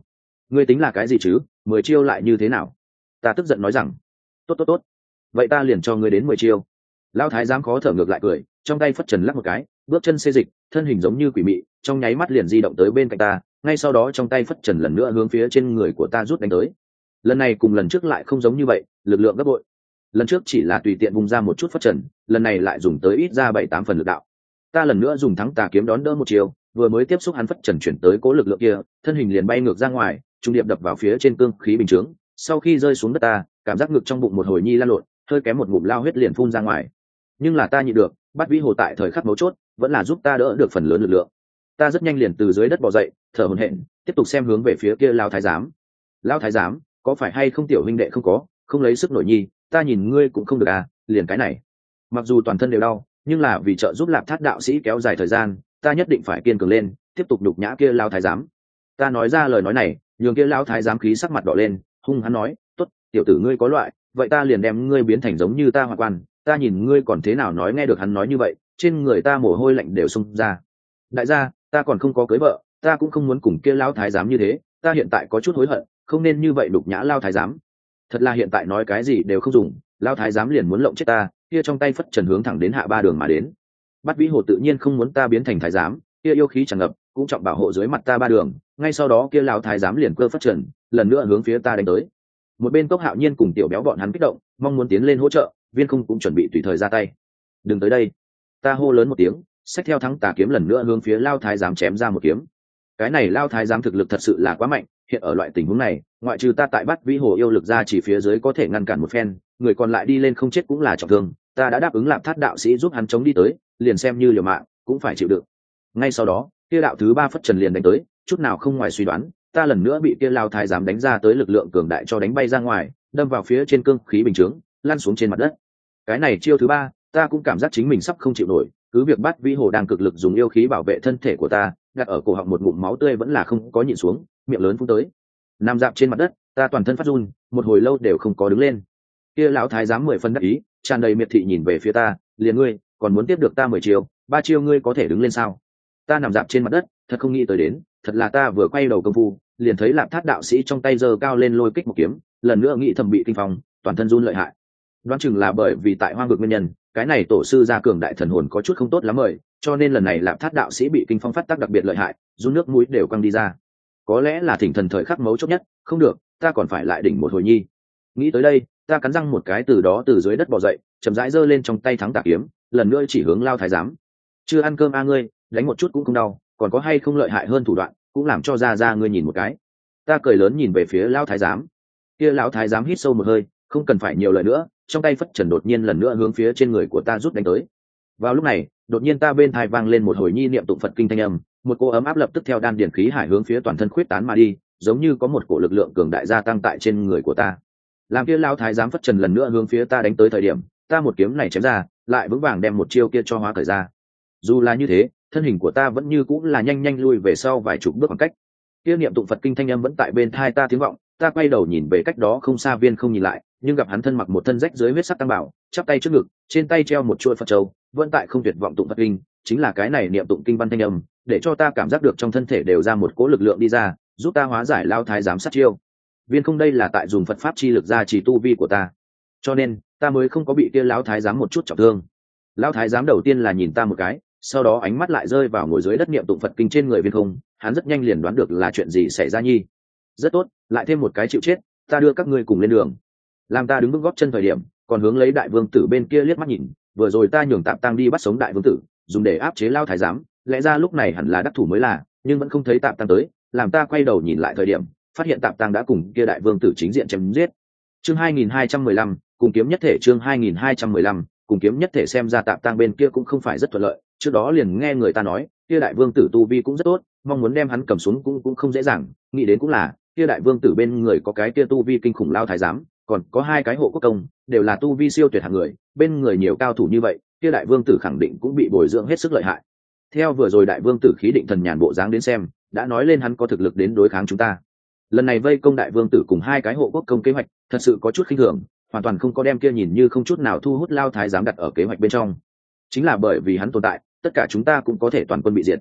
ngươi tính là cái gì chứ, 10 chiêu lại như thế nào? Ta tức giận nói rằng, tốt tốt tốt, vậy ta liền cho ngươi đến 10 chiêu. Lão thái giám khó thở ngược lại cười, trong tay phất trần lắc một cái, bước chân xê dịch, thân hình giống như quỷ mị, trong nháy mắt liền di động tới bên cạnh ta, ngay sau đó trong tay phất trần lần nữa hướng phía trên người của ta rút đánh tới. Lần này cùng lần trước lại không giống như vậy, lực lượng gấp bội. Lần trước chỉ là tùy tiện vung ra một chút phất trần, lần này lại dùng tới ít ra 7-8 phần lực đạo. Ta lần nữa dùng thắng tà kiếm đón đỡ một chiều, vừa mới tiếp xúc hắn phất trần chuyển tới cố lực lượng kia, thân hình liền bay ngược ra ngoài, trung điệp đập vào phía trên cương khí bình chướng. Sau khi rơi xuống đất ta, cảm giác ngực trong bụng một hồi nhi lan lộn, hơi kém một ngụm lao huyết liền phun ra ngoài. Nhưng là ta nhịn được, Bát Vĩ Hồ tại thời khắc mấu chốt, vẫn là giúp ta đỡ được phần lớn lực lượng. Ta rất nhanh liền từ dưới đất bò dậy, thở hổn hển, tiếp tục xem hướng về phía kia Lão thái giám. Lão thái giám, có phải hay không tiểu huynh đệ không có, không lấy sức nổi nhi, ta nhìn ngươi cũng không được à, liền cái này. Mặc dù toàn thân đều đau, nhưng là vì trợ giúp Lạp Thát đạo sĩ kéo dài thời gian, ta nhất định phải kiên cường lên, tiếp tục nhục nhã kia Lão thái giám. Ta nói ra lời nói này, nhường kia Lão thái giám khí sắc mặt đỏ lên, hung hăng nói, "Tốt, tiểu tử ngươi có loại, vậy ta liền đem ngươi biến thành giống như ta hoặc quan, ta nhìn ngươi còn thế nào." Nói nghe được hắn nói như vậy, trên người ta mồ hôi lạnh đều xông ra. Đại gia, ta còn không có cưới vợ, ta cũng không muốn cùng kia Lão thái giám như thế, ta hiện tại có chút hối hận, không nên như vậy đục nhã Lão thái giám. Thật là hiện tại nói cái gì đều không dùng, Lão thái giám liền muốn lộng chết ta, kia trong tay phất trần hướng thẳng đến Hạ Ba Đường mà đến. Bát Vĩ Hồ tự nhiên không muốn ta biến thành thái giám, kia yêu khí tràn ngập, cũng trọng bảo hộ dưới mặt ta Ba Đường, ngay sau đó kia Lão thái giám liền cơ phất trần, lần nữa hướng phía ta đánh tới. Một bên Cốc Hạo Nhiên cùng Tiểu Béo bọn hắn kích động, mong muốn tiến lên hỗ trợ, Viên Không cũng chuẩn bị tùy thời ra tay. "Đừng tới đây!" Ta hô lớn một tiếng, xách theo thắng tà kiếm lần nữa hướng phía Lão thái giám chém ra một kiếm. Cái này Lão thái giám thực lực thật sự là quá mạnh, hiện ở loại tình huống này, ngoại trừ ta tại Bát Vĩ Hồ yêu lực ra chỉ phía dưới có thể ngăn cản một phen, người còn lại đi lên không chết cũng là trọng thương. Ta đã đáp ứng Lạp Thát đạo sĩ giúp hắn chống đi tới, liền xem như liều mạng cũng phải chịu đựng. Ngay sau đó, kia đạo thứ 3 phất trần liền đánh tới, chút nào không ngoài suy đoán, ta lần nữa bị kia Lão thái giám đánh ra tới lực lượng cường đại cho đánh bay ra ngoài, đâm vào phía trên cương khí bình chướng, lăn xuống trên mặt đất. Cái này chiêu thứ 3, ta cũng cảm giác chính mình sắp không chịu nổi, cứ việc Bát Vĩ Hồ đang cực lực dùng yêu khí bảo vệ thân thể của ta, đặt ở cổ họng một ngụm máu tươi vẫn là không có nhịn xuống, miệng lớn phun tới. Nằm dạp trên mặt đất, ta toàn thân phát run, một hồi lâu đều không có đứng lên. Kia Lão thái giám 10 phân đắc ý, tràn đầy miệt thị nhìn về phía ta, "Liền ngươi, còn muốn tiếp được ta 10 chiêu, 3 chiêu ngươi có thể đứng lên sao?" Ta nằm dạp trên mặt đất, thật không nghĩ tới đến, thật là ta vừa quay đầu công phu, liền thấy Lạp Thát đạo sĩ trong tay giơ cao lên lôi kích một kiếm, lần nữa nghĩ thầm bị kinh phong, toàn thân run lợi hại. Đoán chừng là bởi vì tại hoang vực nguyên nhân, cái này tổ sư gia cường đại thần hồn có chút không tốt lắm rồi, cho nên lần này Lạp Thát đạo sĩ bị kinh phong phát tác đặc biệt lợi hại, run nước mũi đều căng đi ra. Có lẽ là thỉnh thần thời khắc mấu chốt nhất, không được, ta còn phải lại đỉnh một hồi nhi. Nghĩ tới đây, ta cắn răng một cái từ đó từ dưới đất bò dậy, chậm rãi giơ lên trong tay thắng tà kiếm, lần nữa chỉ hướng Lão thái giám. "Chưa ăn cơm a ngươi, đánh một chút cũng không đau, còn có hay không lợi hại hơn thủ đoạn, cũng làm cho ra ngươi nhìn một cái." Ta cười lớn nhìn về phía Lão thái giám. Kia Lão thái giám hít sâu một hơi, không cần phải nhiều lời nữa, trong tay phất trần đột nhiên lần nữa hướng phía trên người của ta rút đánh tới. Vào lúc này, đột nhiên ta bên tai vang lên một hồi nhi niệm tụng Phật kinh thanh âm, một cỗ ấm áp lập tức theo đan điển khí hải hướng phía toàn thân khuyết tán mà đi, giống như có một cổ lực lượng cường đại gia tăng tại trên người của ta. Làm kia Lão thái giám phất trần lần nữa hướng phía ta đánh tới thời điểm, ta một kiếm này chém ra, lại vững vàng đem một chiêu kia cho hóa cởi ra. Dù là như thế, thân hình của ta vẫn như cũng là nhanh nhanh lui về sau vài chục bước khoảng cách. Kia niệm tụng Phật kinh thanh âm vẫn tại bên tai ta tiếng vọng, ta quay đầu nhìn về cách đó không xa Viên Không nhìn lại, nhưng gặp hắn thân mặc một thân rách dưới huyết sắc tăng bảo, chắp tay trước ngực, trên tay treo một chuôi Phật châu, vẫn tại không tuyệt vọng tụng Phật kinh, chính là cái này niệm tụng kinh văn thanh âm, để cho ta cảm giác được trong thân thể đều ra một cỗ lực lượng đi ra, giúp ta hóa giải Lão thái giám sát chiêu. Viên Không đây là tại dùng Phật pháp chi lực ra chỉ tu vi của ta, cho nên ta mới không có bị kia Lão thái giám một chút trọng thương. Lão thái giám đầu tiên là nhìn ta một cái, sau đó ánh mắt lại rơi vào ngồi dưới đất niệm tụng Phật kinh trên người Viên Không, hắn rất nhanh liền đoán được là chuyện gì xảy ra nhi. Rất tốt, lại thêm một cái chịu chết, ta đưa các ngươi cùng lên đường. Làm ta đứng vững gót chân thời điểm, còn hướng lấy đại vương tử bên kia liếc mắt nhìn, vừa rồi ta nhường Tạp Tăng đi bắt sống đại vương tử, dùng để áp chế Lão thái giám, lẽ ra lúc này hẳn là đắc thủ mới là, nhưng vẫn không thấy Tạp Tăng tới, làm ta quay đầu nhìn lại thời điểm, phát hiện Tạp Tăng đã cùng kia đại vương tử chính diện chém giết. Chương 2215, cùng kiếm nhất thể. Chương 2215, cùng kiếm nhất thể. Xem ra Tạp Tăng bên kia cũng không phải rất thuận lợi, trước đó liền nghe người ta nói, kia đại vương tử tu vi cũng rất tốt, mong muốn đem hắn cầm xuống cũng không dễ dàng, nghĩ đến cũng là, kia đại vương tử bên người có cái kia tu vi kinh khủng Lão thái giám, còn có 2 cái hộ quốc công, đều là tu vi siêu tuyệt hạng người, bên người nhiều cao thủ như vậy, kia đại vương tử khẳng định cũng bị bồi dưỡng hết sức lợi hại. Theo vừa rồi đại vương tử khí định thần nhàn bộ dáng đến xem, đã nói lên hắn có thực lực đến đối kháng chúng ta. Lần này vây công đại vương tử cùng 2 cái hộ quốc công kế hoạch, thật sự có chút khinh thường, hoàn toàn không có đem kia nhìn như không chút nào thu hút Lão thái giám đặt ở kế hoạch bên trong. Chính là bởi vì hắn tồn tại, tất cả chúng ta cũng có thể toàn quân bị diệt.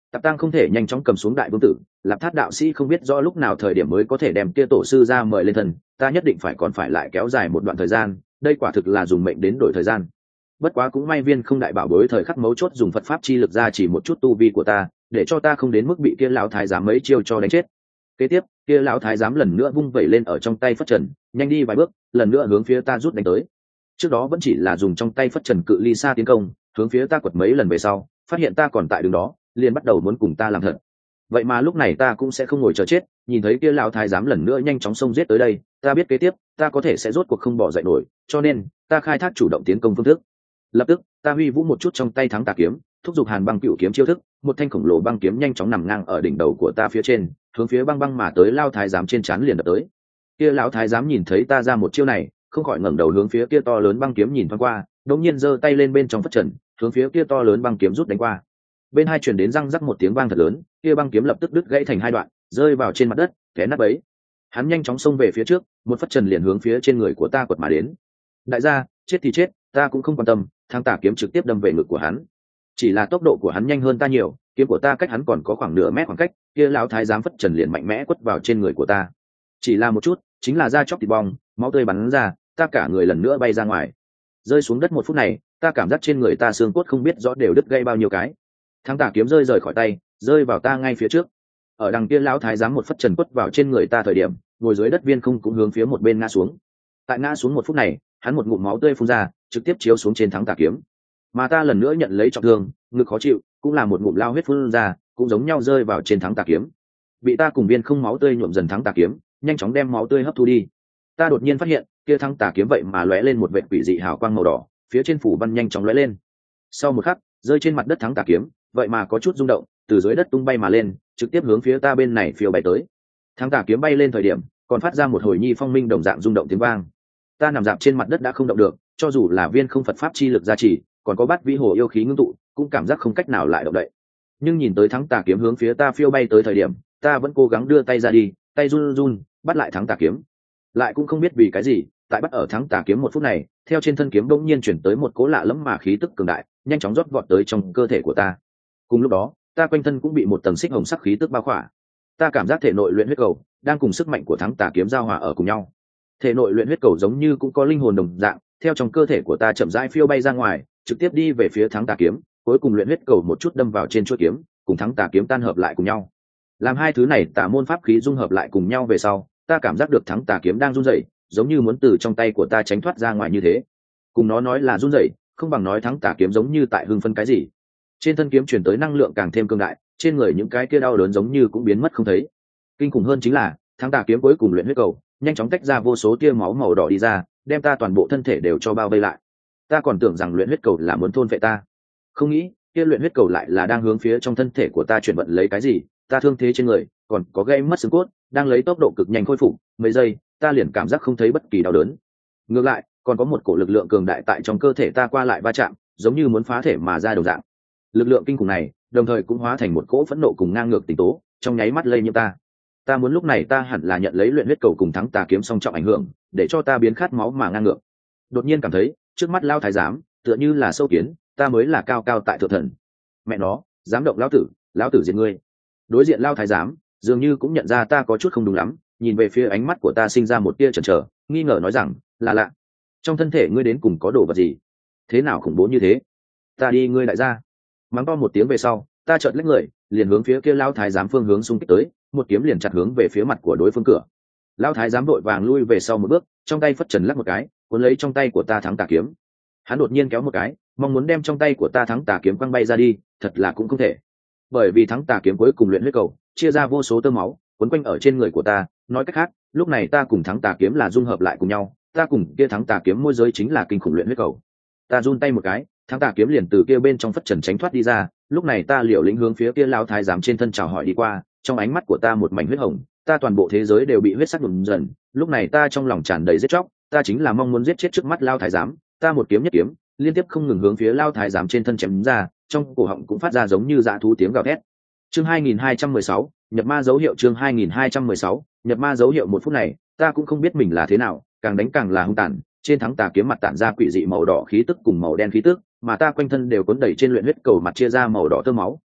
Tạp Tăng không thể nhanh chóng cầm xuống đại vương tử, Lạp Thát đạo sĩ không biết rõ lúc nào thời điểm mới có thể đem kia tổ sư ra mời lên thần, ta nhất định phải còn phải lại kéo dài một đoạn thời gian, đây quả thực là dùng mệnh đến đổi thời gian. Bất quá cũng may Viên Không đại bảo bối thời khắc mấu chốt dùng Phật pháp chi lực ra chỉ một chút tu vi của ta, để cho ta không đến mức bị kia lão thái giám mấy chiêu cho đánh chết. Kế tiếp, kia lão thái giám lần nữa vung vẩy lên ở trong tay phất trần, nhanh đi vài bước, lần nữa hướng phía ta rút đánh tới. Trước đó vẫn chỉ là dùng trong tay phất trần cự ly xa tiến công, hướng phía ta quật mấy lần về sau, phát hiện ta còn tại đường đó, liền bắt đầu muốn cùng ta làm thật. Vậy mà lúc này ta cũng sẽ không ngồi chờ chết, nhìn thấy kia lão thái giám lần nữa nhanh chóng xông giết tới đây, ta biết kế tiếp ta có thể sẽ rốt cuộc không bỏ dậy nổi, cho nên ta khai thác chủ động tiến công phương thức. Lập tức ta huy vũ một chút trong tay thắng tà kiếm, thúc giục Hàn Băng Cựu kiếm chiêu thức, một thanh khổng lồ băng kiếm nhanh chóng nằm ngang ở đỉnh đầu của ta phía trên, hướng phía băng băng mà tới lao thái giám trên trán liền đập tới. Kia lão thái giám nhìn thấy ta ra một chiêu này, không khỏi ngẩng đầu hướng phía kia to lớn băng kiếm nhìn thoáng qua, đột nhiên giơ tay lên bên trong phất trần, hướng phía kia to lớn băng kiếm rút đánh qua. Bên hai truyền đến răng rắc một tiếng vang thật lớn, kia băng kiếm lập tức đứt gãy thành hai đoạn, rơi vào trên mặt đất, té nát bấy. Hắn nhanh chóng xông về phía trước, một phất trần liền hướng phía trên người của ta quật mà đến. Đại gia, chết thì chết, ta cũng không quan tâm, thang tà kiếm trực tiếp đâm về ngực của hắn. Chỉ là tốc độ của hắn nhanh hơn ta nhiều, kiếm của ta cách hắn còn có khoảng nửa mét khoảng cách, kia lão thái giám phất trần liền mạnh mẽ quất vào trên người của ta. Chỉ là một chút, chính là da chóc thịt bong, máu tươi bắn ra, ta cả người lần nữa bay ra ngoài. Rơi xuống đất một phút này, ta cảm giác trên người ta xương cốt không biết rõ đều đứt gãy bao nhiêu cái. Thang tà kiếm rơi rời khỏi tay, rơi vào ta ngay phía trước. Ở đằng kia lão thái giám một phất trần quất vào trên người ta thời điểm, ngồi dưới đất Viên Không cũng hướng phía một bên ngã xuống. Tại ngã xuống một phút này, hắn một ngụm máu tươi phun ra, trực tiếp chiếu xuống trên thắng tà kiếm. Mà ta lần nữa nhận lấy trọng thương, ngực khó chịu, cũng là một ngụm lao huyết phun ra, cũng giống nhau rơi vào trên thắng tà kiếm. Bị ta cùng Viên Không máu tươi nhuộm dần thắng tà kiếm, nhanh chóng đem máu tươi hấp thu đi. Ta đột nhiên phát hiện, kia thắng tà kiếm vậy mà lóe lên một vệt quỷ dị hào quang màu đỏ, phía trên phủ văn nhanh chóng lóe lên. Sau một khắc, rơi trên mặt đất thắng tà kiếm, vậy mà có chút rung động, từ dưới đất tung bay mà lên, trực tiếp hướng phía ta bên này phiêu bay tới. Thắng tà kiếm bay lên thời điểm, còn phát ra một hồi nhi phong minh đồng dạng rung động tiếng vang. Ta nằm dạp trên mặt đất đã không động được, cho dù là Viên Không Phật pháp chi lực gia trì, còn có Bát Vĩ Hồ yêu khí ngưng tụ, cũng cảm giác không cách nào lại động đậy. Nhưng nhìn tới thắng tà kiếm hướng phía ta phiêu bay tới thời điểm, ta vẫn cố gắng đưa tay ra đi, tay run run bắt lại thắng tà kiếm. Lại cũng không biết vì cái gì, tại bắt ở thắng tà kiếm một phút này, theo trên thân kiếm bỗng nhiên chuyển tới một cỗ lạ lẫm mà khí tức cường đại, nhanh chóng rót vọt tới trong cơ thể của ta. Cùng lúc đó, ta quanh thân cũng bị một tầng xích hồng sắc khí tức bao khỏa. Ta cảm giác thể nội luyện huyết cầu đang cùng sức mạnh của thắng tà kiếm giao hòa ở cùng nhau. Thể nội luyện huyết cầu giống như cũng có linh hồn đồng dạng, theo trong cơ thể của ta chậm rãi phiêu bay ra ngoài, trực tiếp đi về phía thắng tà kiếm, cuối cùng luyện huyết cầu một chút đâm vào trên chuôi kiếm, cùng thắng tà kiếm tan hợp lại cùng nhau. Làm hai thứ này tà môn pháp khí dung hợp lại cùng nhau về sau, ta cảm giác được thắng tà kiếm đang run rẩy, giống như muốn từ trong tay của ta tránh thoát ra ngoài như thế. Cùng nó nói là run rẩy, không bằng nói thắng tà kiếm giống như tại hưng phân cái gì. Trên thân kiếm truyền tới năng lượng càng thêm cương đại, trên người những cái kia đau đớn giống như cũng biến mất không thấy. Kinh khủng hơn chính là, thắng tà kiếm cuối cùng luyện huyết cầu, nhanh chóng tách ra vô số tia máu màu đỏ đi ra, đem ta toàn bộ thân thể đều cho bao vây lại. Ta còn tưởng rằng luyện huyết cầu là muốn thôn phệ ta, không nghĩ kia luyện huyết cầu lại là đang hướng phía trong thân thể của ta chuyển vận lấy cái gì. Ta thương thế trên người còn có gây mất xương cốt, đang lấy tốc độ cực nhanh khôi phục, mấy giây ta liền cảm giác không thấy bất kỳ đau đớn. Ngược lại còn có một cổ lực lượng cường đại tại trong cơ thể ta qua lại va chạm, giống như muốn phá thể mà ra đồng dạng. Lực lượng kinh khủng này đồng thời cũng hóa thành một cỗ phẫn nộ cùng ngang ngược tình tố, trong nháy mắt lây nhiễm ta. Ta muốn lúc này ta hẳn là nhận lấy luyện huyết cầu cùng thắng tà kiếm song trọng ảnh hưởng, để cho ta biến khát máu mà ngang ngược. Đột nhiên cảm thấy trước mắt lao thái giám tựa như là sâu kiến, ta mới là cao cao tại thượng thần. Mẹ nó, dám động lão tử diệt ngươi. Đối diện lao thái giám dường như cũng nhận ra ta có chút không đúng lắm, nhìn về phía ánh mắt của ta sinh ra một tia chần chờ, nghi ngờ nói rằng, là lạ, trong thân thể ngươi đến cùng có đồ vật gì, thế nào khủng bố như thế? Ta đi ngươi đại gia. Mắng to một tiếng về sau, ta chợt lách người, liền hướng phía kia lao thái giám phương hướng xung kích tới, một kiếm liền chặt hướng về phía mặt của đối phương cửa. Lao thái giám vội vàng lui về sau một bước, trong tay phất trần lắc một cái, cuốn lấy trong tay của ta thắng tà kiếm. Hắn đột nhiên kéo một cái, mong muốn đem trong tay của ta thắng tà kiếm quăng bay ra đi, thật là cũng không thể. Bởi vì thắng tà kiếm cuối cùng luyện huyết cầu, chia ra vô số tơ máu, quấn quanh ở trên người của ta, nói cách khác, lúc này ta cùng thắng tà kiếm là dung hợp lại cùng nhau, ta cùng kia thắng tà kiếm môi giới chính là kinh khủng luyện huyết cầu. Ta run tay một cái, thắng tà kiếm liền từ kia bên trong phất trần tránh thoát đi ra, lúc này ta liều lĩnh hướng phía kia lao thái giám trên thân chào hỏi đi qua, trong ánh mắt của ta một mảnh huyết hồng, ta toàn bộ thế giới đều bị huyết sắc nhuộm dần, lúc này ta trong lòng tràn đầy giết chóc, ta chính là mong muốn giết chết trước mắt lao thái giám, ta một kiếm nhất kiếm, liên tiếp không ngừng hướng phía lao thái giám trên thân chém ra, trong cổ họng cũng phát ra giống như dã thú tiếng gào thét. Chương 2216, nhập ma dấu hiệu. Chương 2216, nhập ma dấu hiệu. Một phút này, ta cũng không biết mình là thế nào, càng đánh càng là hung tàn, trên thắng tà kiếm mặt tản ra quỷ dị màu đỏ khí tức cùng màu đen khí tức, mà ta quanh thân đều cuốn đầy trên luyện huyết cầu mặt chia ra màu đỏ tơ máu,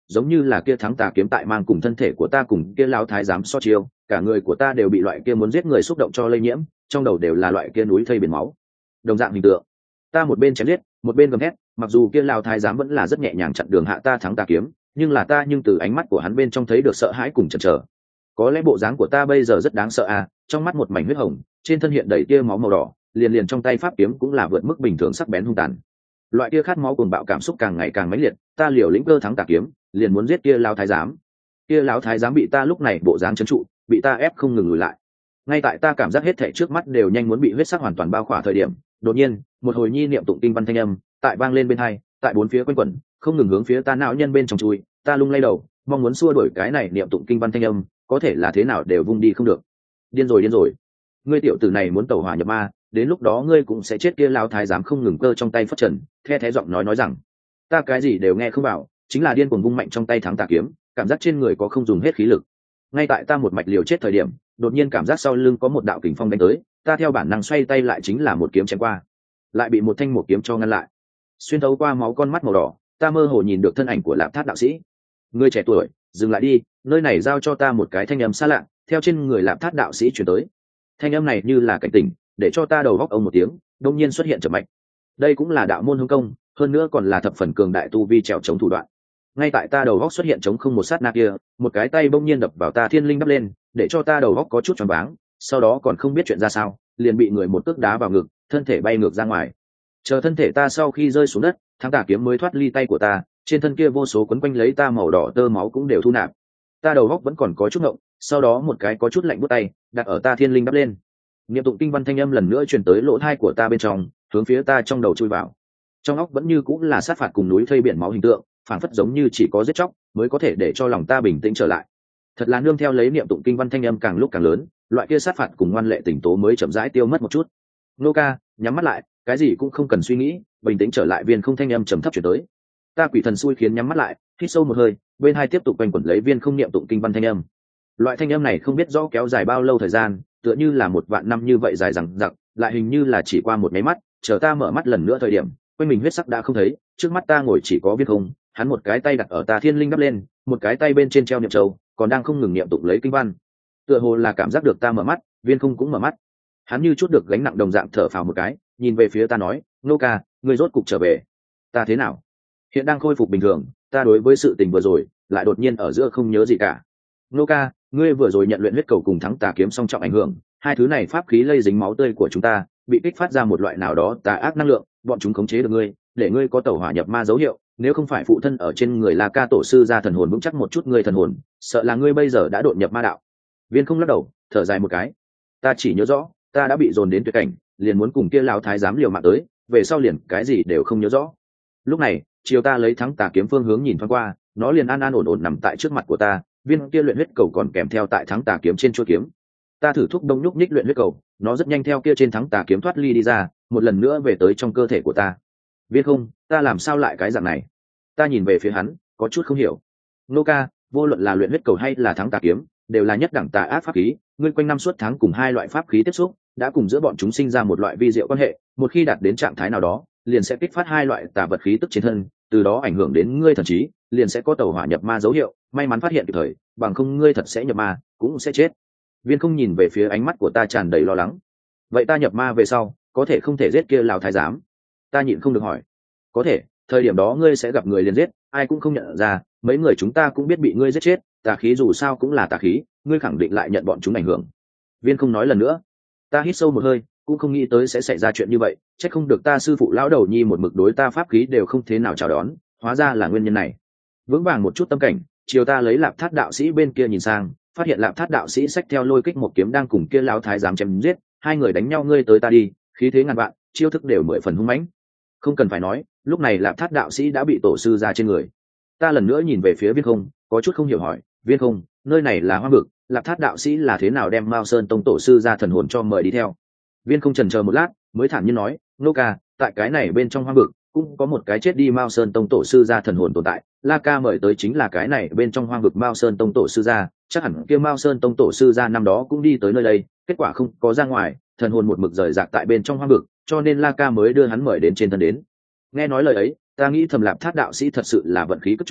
giống như là kia thắng tà kiếm tại mang cùng thân thể của ta cùng kia lao thái giám so chiêu, cả người của ta đều bị loại kia muốn giết người xúc động cho lây nhiễm, trong đầu đều là loại kia núi thây biển máu đồng dạng hình tượng. Ta một bên chém giết một bên gầm thét, mặc dù kia lao thái giám vẫn là rất nhẹ nhàng chặn đường hạ ta thắng tà kiếm, nhưng là ta nhưng từ ánh mắt của hắn bên trong thấy được sợ hãi cùng chần chờ. Có lẽ bộ dáng của ta bây giờ rất đáng sợ à, trong mắt một mảnh huyết hồng, trên thân hiện đầy tia máu màu đỏ, liền liền trong tay pháp kiếm cũng là vượt mức bình thường sắc bén hung tàn. Loại kia khát máu cuồng bạo cảm xúc càng ngày càng mãnh liệt, ta liều lĩnh cơ thắng tà kiếm, liền muốn giết kia lao thái giám. Kia lão thái giám bị ta lúc này bộ dáng trấn trụ, bị ta ép không ngừng lùi lại. Ngay tại ta cảm giác hết thảy trước mắt đều nhanh muốn bị huyết sắc hoàn toàn bao khỏa thời điểm, đột nhiên, một hồi nhi niệm tụng kinh văn thanh âm, tại vang lên bên tai, tại bốn phía quanh quẩn, không ngừng hướng phía ta não nhân bên trong chui, ta lung lay đầu, mong muốn xua đuổi cái này niệm tụng kinh văn thanh âm, có thể là thế nào đều vung đi không được. Điên rồi, ngươi tiểu tử này muốn tẩu hỏa nhập ma, đến lúc đó ngươi cũng sẽ chết. Kia lão thái giám không ngừng cơ trong tay phất trần, the thé giọng nói rằng, ta cái gì đều nghe không vào, chính là điên cuồng vung mạnh trong tay thắng tà kiếm, cảm giác trên người có không dùng hết khí lực. Ngay tại ta một mạch liều chết thời điểm, đột nhiên cảm giác sau lưng có một đạo kình phong đánh tới, ta theo bản năng xoay tay lại chính là một kiếm chém qua, lại bị một thanh một kiếm cho ngăn lại. Xuyên thấu qua máu con mắt màu đỏ, ta mơ hồ nhìn được thân ảnh của Lạp Thát đạo sĩ. Ngươi trẻ tuổi, dừng lại đi, nơi này giao cho ta. Một cái thanh âm xa lạ theo trên người Lạp Thát đạo sĩ truyền tới. Thanh âm này như là cảnh tỉnh, để cho ta đầu góc ông một tiếng, đông nhiên xuất hiện chậm mạch. Đây cũng là đạo môn hướng công, hơn nữa còn là thập phần cường đại tu vi trèo chống thủ đoạn. Ngay tại ta đầu góc xuất hiện chống không một sát na kia, một cái tay bỗng nhiên đập vào ta thiên linh đắp lên, để cho ta đầu góc có chút choáng váng, sau đó còn không biết chuyện ra sao, liền bị người một cước đá vào ngực, thân thể bay ngược ra ngoài. Chờ thân thể ta sau khi rơi xuống đất, thắng tà kiếm mới thoát ly tay của ta, trên thân kia vô số quấn quanh lấy ta màu đỏ tơ máu cũng đều thu nạp. Ta đầu góc vẫn còn có chút ngộng, sau đó một cái có chút lạnh buốt tay đặt ở ta thiên linh đắp lên. Niệm tụng kinh văn thanh âm lần nữa truyền tới lỗ tai của ta bên trong, hướng phía ta trong đầu chui vào. Trong óc vẫn như cũng là sát phạt cùng núi thây biển máu hình tượng, phảng phất giống như chỉ có giết chóc mới có thể để cho lòng ta bình tĩnh trở lại. Thật là nương theo lấy niệm tụng kinh văn thanh âm càng lúc càng lớn, loại kia sát phạt cùng ngoan lệ tình tố mới chậm rãi tiêu mất một chút. Nô ca, nhắm mắt lại, cái gì cũng không cần suy nghĩ, bình tĩnh trở lại. Viên không thanh âm trầm thấp chuyển tới. Ta quỷ thần xui khiến nhắm mắt lại, hít sâu một hơi, bên hai tiếp tục quanh quẩn lấy viên không niệm tụng kinh văn thanh âm. Loại thanh âm này không biết rõ kéo dài bao lâu thời gian, tựa như là 1.000 năm như vậy dài dằng dặc, lại hình như là chỉ qua một máy mắt. Chờ ta mở mắt lần nữa thời điểm, quanh mình huyết sắc đã không thấy, trước mắt ta ngồi chỉ có viên không, hắn một cái tay đặt ở ta thiên linh đắp lên, một cái tay bên trên treo niệm châu, còn đang không ngừng niệm tụng lấy kinh văn. Tựa hồ là cảm giác được ta mở mắt, viên không cũng mở mắt. Hắn như chút được gánh nặng đồng dạng thở phào một cái, nhìn về phía ta nói, nô ca, ngươi rốt cục trở về. Ta thế nào? Hiện đang khôi phục bình thường, ta đối với sự tình vừa rồi lại đột nhiên ở giữa không nhớ gì cả. Nô ca, ngươi vừa rồi nhận luyện huyết cầu cùng thắng tà kiếm song trọng ảnh hưởng, hai thứ này pháp khí lây dính máu tươi của chúng ta, bị kích phát ra một loại nào đó tà ác năng lượng, bọn chúng khống chế được ngươi, để ngươi có tẩu hỏa nhập ma dấu hiệu. Nếu không phải phụ thân ở trên người La Ca tổ sư ra thần hồn vững chắc một chút, ngươi thần hồn sợ là ngươi bây giờ đã đột nhập ma đạo. Viên không lắc đầu, thở dài một cái. Ta chỉ nhớ rõ, ta đã bị dồn đến tuyệt cảnh, liền muốn cùng kia lão thái giám liều mạng tới, về sau liền cái gì đều không nhớ rõ. Lúc này, chiều ta lấy thắng tà kiếm phương hướng nhìn thoáng qua, nó liền an an ổn ổn nằm tại trước mặt của ta, viên kia luyện huyết cầu còn kèm theo tại thắng tà kiếm trên chuôi kiếm. Ta thử thúc đông nhúc nhích luyện huyết cầu, nó rất nhanh theo kia trên thắng tà kiếm thoát ly đi ra, một lần nữa về tới trong cơ thể của ta. Viên không, ta làm sao lại cái dạng này? Ta nhìn về phía hắn, có chút không hiểu. Nô ca, vô luận là luyện huyết cầu hay là thắng tà kiếm, đều là nhất đẳng tà ác pháp khí, ngươi quanh năm suốt tháng cùng hai loại pháp khí tiếp xúc, đã cùng giữa bọn chúng sinh ra một loại vi diệu quan hệ, một khi đạt đến trạng thái nào đó, liền sẽ kích phát hai loại tà vật khí tức trên thân, từ đó ảnh hưởng đến ngươi thần trí, liền sẽ có tẩu hỏa nhập ma dấu hiệu. May mắn phát hiện kịp thời, bằng không ngươi thật sẽ nhập ma, cũng sẽ chết. Viên không nhìn về phía ánh mắt của ta tràn đầy lo lắng. Vậy ta nhập ma về sau, có thể không thể giết kia lão thái giám? Ta nhịn không được hỏi. Có thể, thời điểm đó ngươi sẽ gặp người liền giết, ai cũng không nhận ra, mấy người chúng ta cũng biết bị ngươi giết chết, tà khí dù sao cũng là tà khí, ngươi khẳng định lại nhận bọn chúng ảnh hưởng. Viên không nói lần nữa. Ta hít sâu một hơi, cũng không nghĩ tới sẽ xảy ra chuyện như vậy, chắc không được ta sư phụ lão đầu nhi một mực đối ta pháp khí đều không thế nào chào đón, hóa ra là nguyên nhân này. Vững vàng một chút tâm cảnh, chiều ta lấy Lạp Thát đạo sĩ bên kia nhìn sang, phát hiện Lạp Thát đạo sĩ xách theo lôi kích một kiếm đang cùng kia lão thái giám chém giết, hai người đánh nhau ngươi tới ta đi, khí thế ngàn vạn, chiêu thức đều 10 phần hung mãnh. Không cần phải nói, lúc này Lạp Thát đạo sĩ đã bị tổ sư ra trên người. Ta lần nữa nhìn về phía Viên không, có chút không hiểu hỏi, Viên không, nơi này là Hoang Vực, Lạp Thát đạo sĩ là thế nào đem Mao Sơn tông tổ sư ra thần hồn cho mời đi theo? Viên không chần chờ một lát, mới thản nhiên nói, nô ca, tại cái này bên trong Hoang Vực cũng có một cái chết đi Mao Sơn tông tổ sư ra thần hồn tồn tại, La Ca mời tới chính là cái này bên trong Hoang Vực Mao Sơn tông tổ sư ra, chắc hẳn kia Mao Sơn tông tổ sư ra năm đó cũng đi tới nơi đây, kết quả không có ra ngoài, thần hồn một mực rời rạc tại bên trong Hoang Vực, cho nên La Ca mới đưa hắn mời đến trên thân đến. Nghe nói lời ấy, ta nghĩ thầm Lạp Thát đạo sĩ thật sự là vận khí cất chó,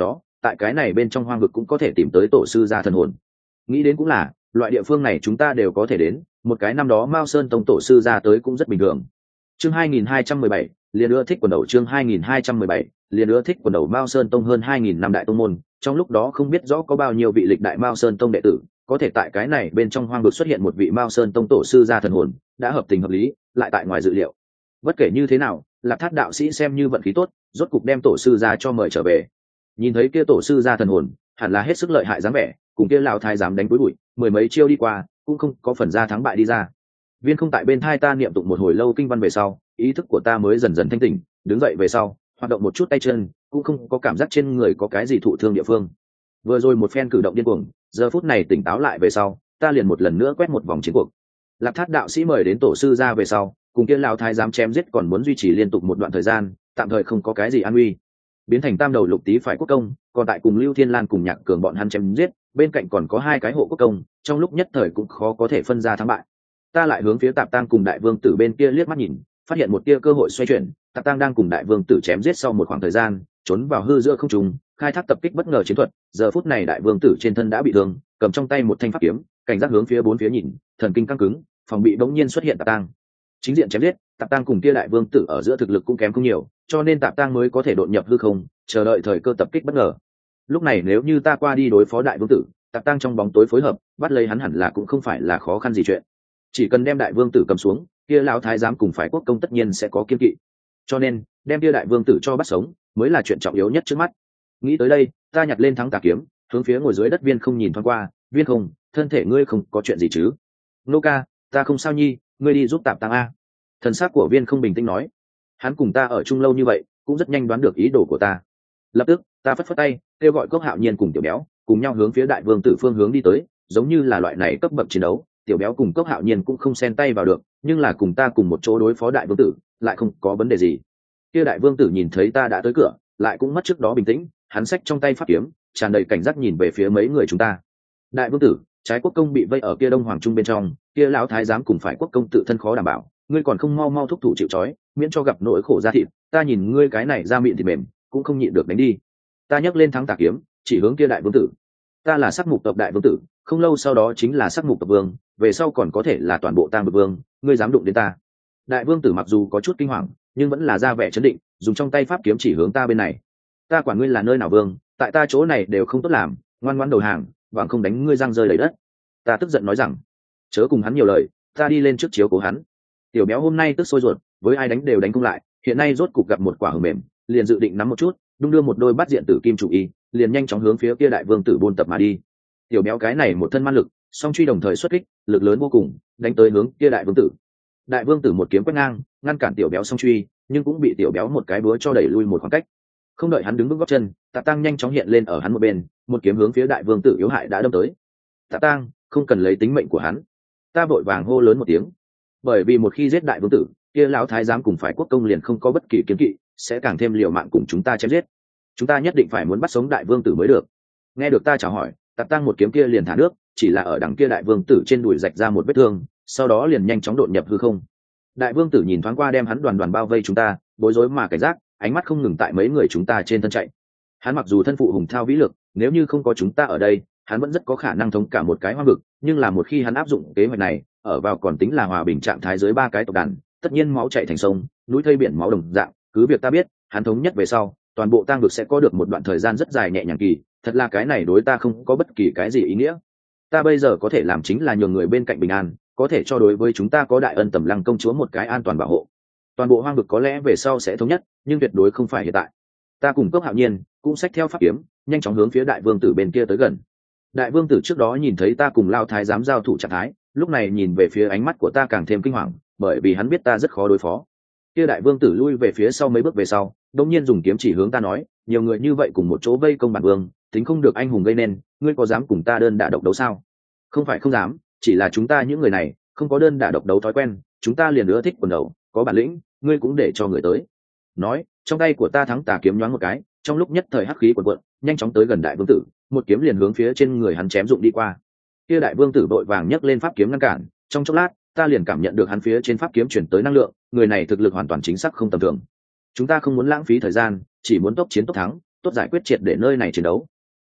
tại cái này bên trong hoang vực cũng có thể tìm tới tổ sư gia thần hồn. Nghĩ đến cũng là, loại địa phương này chúng ta đều có thể đến, một cái năm đó Mao Sơn tông tổ sư ra tới cũng rất bình thường. Chương 2217, liền ưa thích quần đầu. Chương 2217, liền ưa thích quần đầu. Mao Sơn tông hơn 2000 năm đại tông môn, trong lúc đó không biết rõ có bao nhiêu vị lịch đại Mao Sơn tông đệ tử, có thể tại cái này bên trong hoang vực xuất hiện một vị Mao Sơn tông tổ sư gia thần hồn, đã hợp tình hợp lý, lại tại ngoài dự liệu. Bất kể như thế nào, Lạc Thát đạo sĩ xem như vận khí tốt, rốt cục đem tổ sư gia cho mời trở về. Nhìn thấy kia tổ sư gia thần hồn, hẳn là hết sức lợi hại dáng vẻ, cùng kia lão thái giám đánh cuối bụi, mười mấy chiêu đi qua, cũng không có phần ra thắng bại đi ra. Viên Không tại bên thai ta niệm tụng một hồi lâu kinh văn về sau, ý thức của ta mới dần dần thanh tỉnh, đứng dậy về sau, hoạt động một chút tay chân, cũng không có cảm giác trên người có cái gì thụ thương địa phương. Vừa rồi một phen cử động điên cuồng, giờ phút này tỉnh táo lại về sau, ta liền một lần nữa quét một vòng chiến cuộc. Lạc Thát đạo sĩ mời đến tổ sư ra về sau, cùng kia lão thái giám chém giết còn muốn duy trì liên tục một đoạn thời gian, tạm thời không có cái gì an nguy. Biến thành tam đầu lục tý phải quốc công, còn tại cùng Lưu Thiên Lan cùng Nhạc Cường bọn hắn chém giết, bên cạnh còn có hai cái hộ quốc công, trong lúc nhất thời cũng khó có thể phân ra thắng bại. Ta lại hướng phía Tạp Tang cùng Đại Vương Tử bên kia liếc mắt nhìn, phát hiện một tia cơ hội xoay chuyển. Tạp Tang đang cùng Đại Vương Tử chém giết sau một khoảng thời gian, trốn vào hư giữa không trung, khai thác tập kích bất ngờ chiến thuật. Giờ phút này Đại Vương Tử trên thân đã bị thương, cầm trong tay một thanh pháp kiếm, cảnh giác hướng phía bốn phía nhìn, thần kinh căng cứng, phòng bị bỗng nhiên xuất hiện Tạp Tang. Chính diện chém giết, Tạp Tang cùng kia Đại Vương Tử ở giữa thực lực cũng kém không nhiều, cho nên Tạp Tang mới có thể đột nhập hư không, chờ đợi thời cơ tập kích bất ngờ. Lúc này nếu như ta qua đi đối phó Đại Vương Tử, Tạp Tang trong bóng tối phối hợp, bắt lấy hắn hẳn là cũng không phải là khó khăn gì chuyện. Chỉ cần đem Đại Vương Tử cầm xuống, kia lão thái giám cùng phái quốc công tất nhiên sẽ có kiên kỵ. Cho nên, đem kia Đại Vương Tử cho bắt sống, mới là chuyện trọng yếu nhất trước mắt. Nghĩ tới đây, ta nhặt lên thắng tà kiếm, hướng phía ngồi dưới đất Viên Không nhìn thoáng qua. Viên Không, thân thể ngươi không có chuyện gì chứ? Nô ca, ta không sao nhi, ngươi đi giúp Tạp Tang a. Thần sắc của Viên Không bình tĩnh nói. Hắn cùng ta ở chung lâu như vậy, cũng rất nhanh đoán được ý đồ của ta. Lập tức, ta phất phất tay, kêu gọi Cốc Hạo Nhiên cùng Tiểu Béo, cùng nhau hướng phía Đại Vương Tử phương hướng đi tới. Giống như là loại này cấp bậc chiến đấu, Tiểu Béo cùng Cốc Hạo Nhiên cũng không xen tay vào được, nhưng là cùng ta cùng một chỗ đối phó Đại Vương Tử, lại không có vấn đề gì. Kia Đại Vương Tử nhìn thấy ta đã tới cửa, lại cũng mất trước đó bình tĩnh, hắn xách trong tay pháp kiếm, tràn đầy cảnh giác nhìn về phía mấy người chúng ta. Đại Vương Tử, trái quốc công bị vây ở kia Đông Hoàng Trung bên trong, kia lão thái giám cùng phải quốc công tự thân khó đảm bảo, ngươi còn không mau mau thúc thủ chịu trói, miễn cho gặp nỗi khổ ra thịt. Ta nhìn ngươi cái này da miệng thì mềm, cũng không nhịn được đánh đi. Ta nhấc lên thắng tà kiếm, chỉ hướng kia Đại Vương Tử. Ta là Sắc Mục tộc Đại Vương Tử, không lâu sau đó chính là Sắc Mục tộc vương, về sau còn có thể là toàn bộ Tang Bực vương, ngươi dám đụng đến ta? Đại Vương Tử mặc dù có chút kinh hoàng, nhưng vẫn là ra vẻ trấn định, dùng trong tay pháp kiếm chỉ hướng ta bên này. Ta quản ngươi là nơi nào vương, tại ta chỗ này đều không tốt làm, ngoan ngoãn đầu hàng, bằng không đánh ngươi răng rơi đầy đất. Ta tức giận nói rằng, chớ cùng hắn nhiều lời, ta đi lên trước chiếu cố hắn. Tiểu Béo hôm nay tức sôi ruột, với ai đánh đều đánh không lại, hiện nay rốt cục gặp một quả hờ mềm, liền dự định nắm một chút, đung đưa một đôi bát diện tử kim chủ y, liền nhanh chóng hướng phía kia Đại Vương Tử buôn tập mà đi. Tiểu Béo cái này một thân man lực, song truy đồng thời xuất kích, lực lớn vô cùng, đánh tới hướng kia Đại Vương Tử. Đại Vương Tử một kiếm quét ngang, ngăn cản Tiểu Béo song truy, nhưng cũng bị Tiểu Béo một cái búa cho đẩy lui một khoảng cách. Không đợi hắn đứng vững gót chân, Tạp Tang nhanh chóng hiện lên ở hắn một bên, một kiếm hướng phía Đại Vương Tử yếu hại đã đâm tới. Tạp Tang, không cần lấy tính mệnh của hắn. Ta vội vàng hô lớn một tiếng, bởi vì một khi giết Đại Vương Tử, kia lão thái giám cùng phải quốc công liền không có bất kỳ kiến kỵ, sẽ càng thêm liều mạng cùng chúng ta chém giết. Chúng ta nhất định phải muốn bắt sống Đại Vương Tử mới được. Nghe được ta chào hỏi, Tạp Tang một kiếm kia liền thả nước, chỉ là ở đằng kia Đại Vương Tử trên đùi rạch ra một vết thương, sau đó liền nhanh chóng đột nhập hư không. Đại Vương Tử nhìn thoáng qua đem hắn đoàn đoàn bao vây chúng ta, bối rối mà cảnh giác, ánh mắt không ngừng tại mấy người chúng ta trên thân chạy. Hắn mặc dù thân phụ hùng thao vĩ lực, nếu như không có chúng ta ở đây, hắn vẫn rất có khả năng thống cả một cái hoang vực, nhưng là một khi hắn áp dụng kế hoạch này, ở vào còn tính là hòa bình trạng thái dưới ba cái tộc đàn, tất nhiên máu chảy thành sông, núi thây biển máu đồng dạng. Cứ việc ta biết, hắn thống nhất về sau, toàn bộ tang vực sẽ có được một đoạn thời gian rất dài nhẹ nhàng kỳ, thật là cái này đối ta không có bất kỳ cái gì ý nghĩa. Ta bây giờ có thể làm chính là nhường người bên cạnh bình an, có thể cho đối với chúng ta có Đại Ân Tầm Lăng công chúa một cái an toàn bảo hộ. Toàn bộ hoang vực có lẽ về sau sẽ thống nhất, nhưng tuyệt đối không phải hiện tại. Ta cùng Cốc Hạo Nhiên cũng xách theo pháp kiếm, nhanh chóng hướng phía Đại Vương Tử bên kia tới gần. Đại Vương Tử trước đó nhìn thấy ta cùng Lao Thái giám giao thủ trạng thái, lúc này nhìn về phía ánh mắt của ta càng thêm kinh hoàng, bởi vì hắn biết ta rất khó đối phó. Kia Đại Vương Tử lui về phía sau mấy bước về sau, đột nhiên dùng kiếm chỉ hướng ta nói, nhiều người như vậy cùng một chỗ vây công bản vương, tính không được anh hùng gây nên, ngươi có dám cùng ta đơn đả độc đấu sao? Không phải không dám, chỉ là chúng ta những người này không có đơn đả độc đấu thói quen, chúng ta liền ưa thích quần đầu, có bản lĩnh, ngươi cũng để cho người tới. Nói, trong tay của ta thắng tà kiếm nhoáng một cái, trong lúc nhất thời hắc khí cuồn cuộn, nhanh chóng tới gần Đại Vương Tử, một kiếm liền hướng phía trên người hắn chém dụng đi qua. Kia Đại Vương Tử vội vàng nhấc lên pháp kiếm ngăn cản, trong chốc lát, ta liền cảm nhận được hắn phía trên pháp kiếm chuyển tới năng lượng, người này thực lực hoàn toàn chính xác không tầm thường. Chúng ta không muốn lãng phí thời gian, chỉ muốn tốc chiến tốc thắng, tốt giải quyết triệt để nơi này chiến đấu.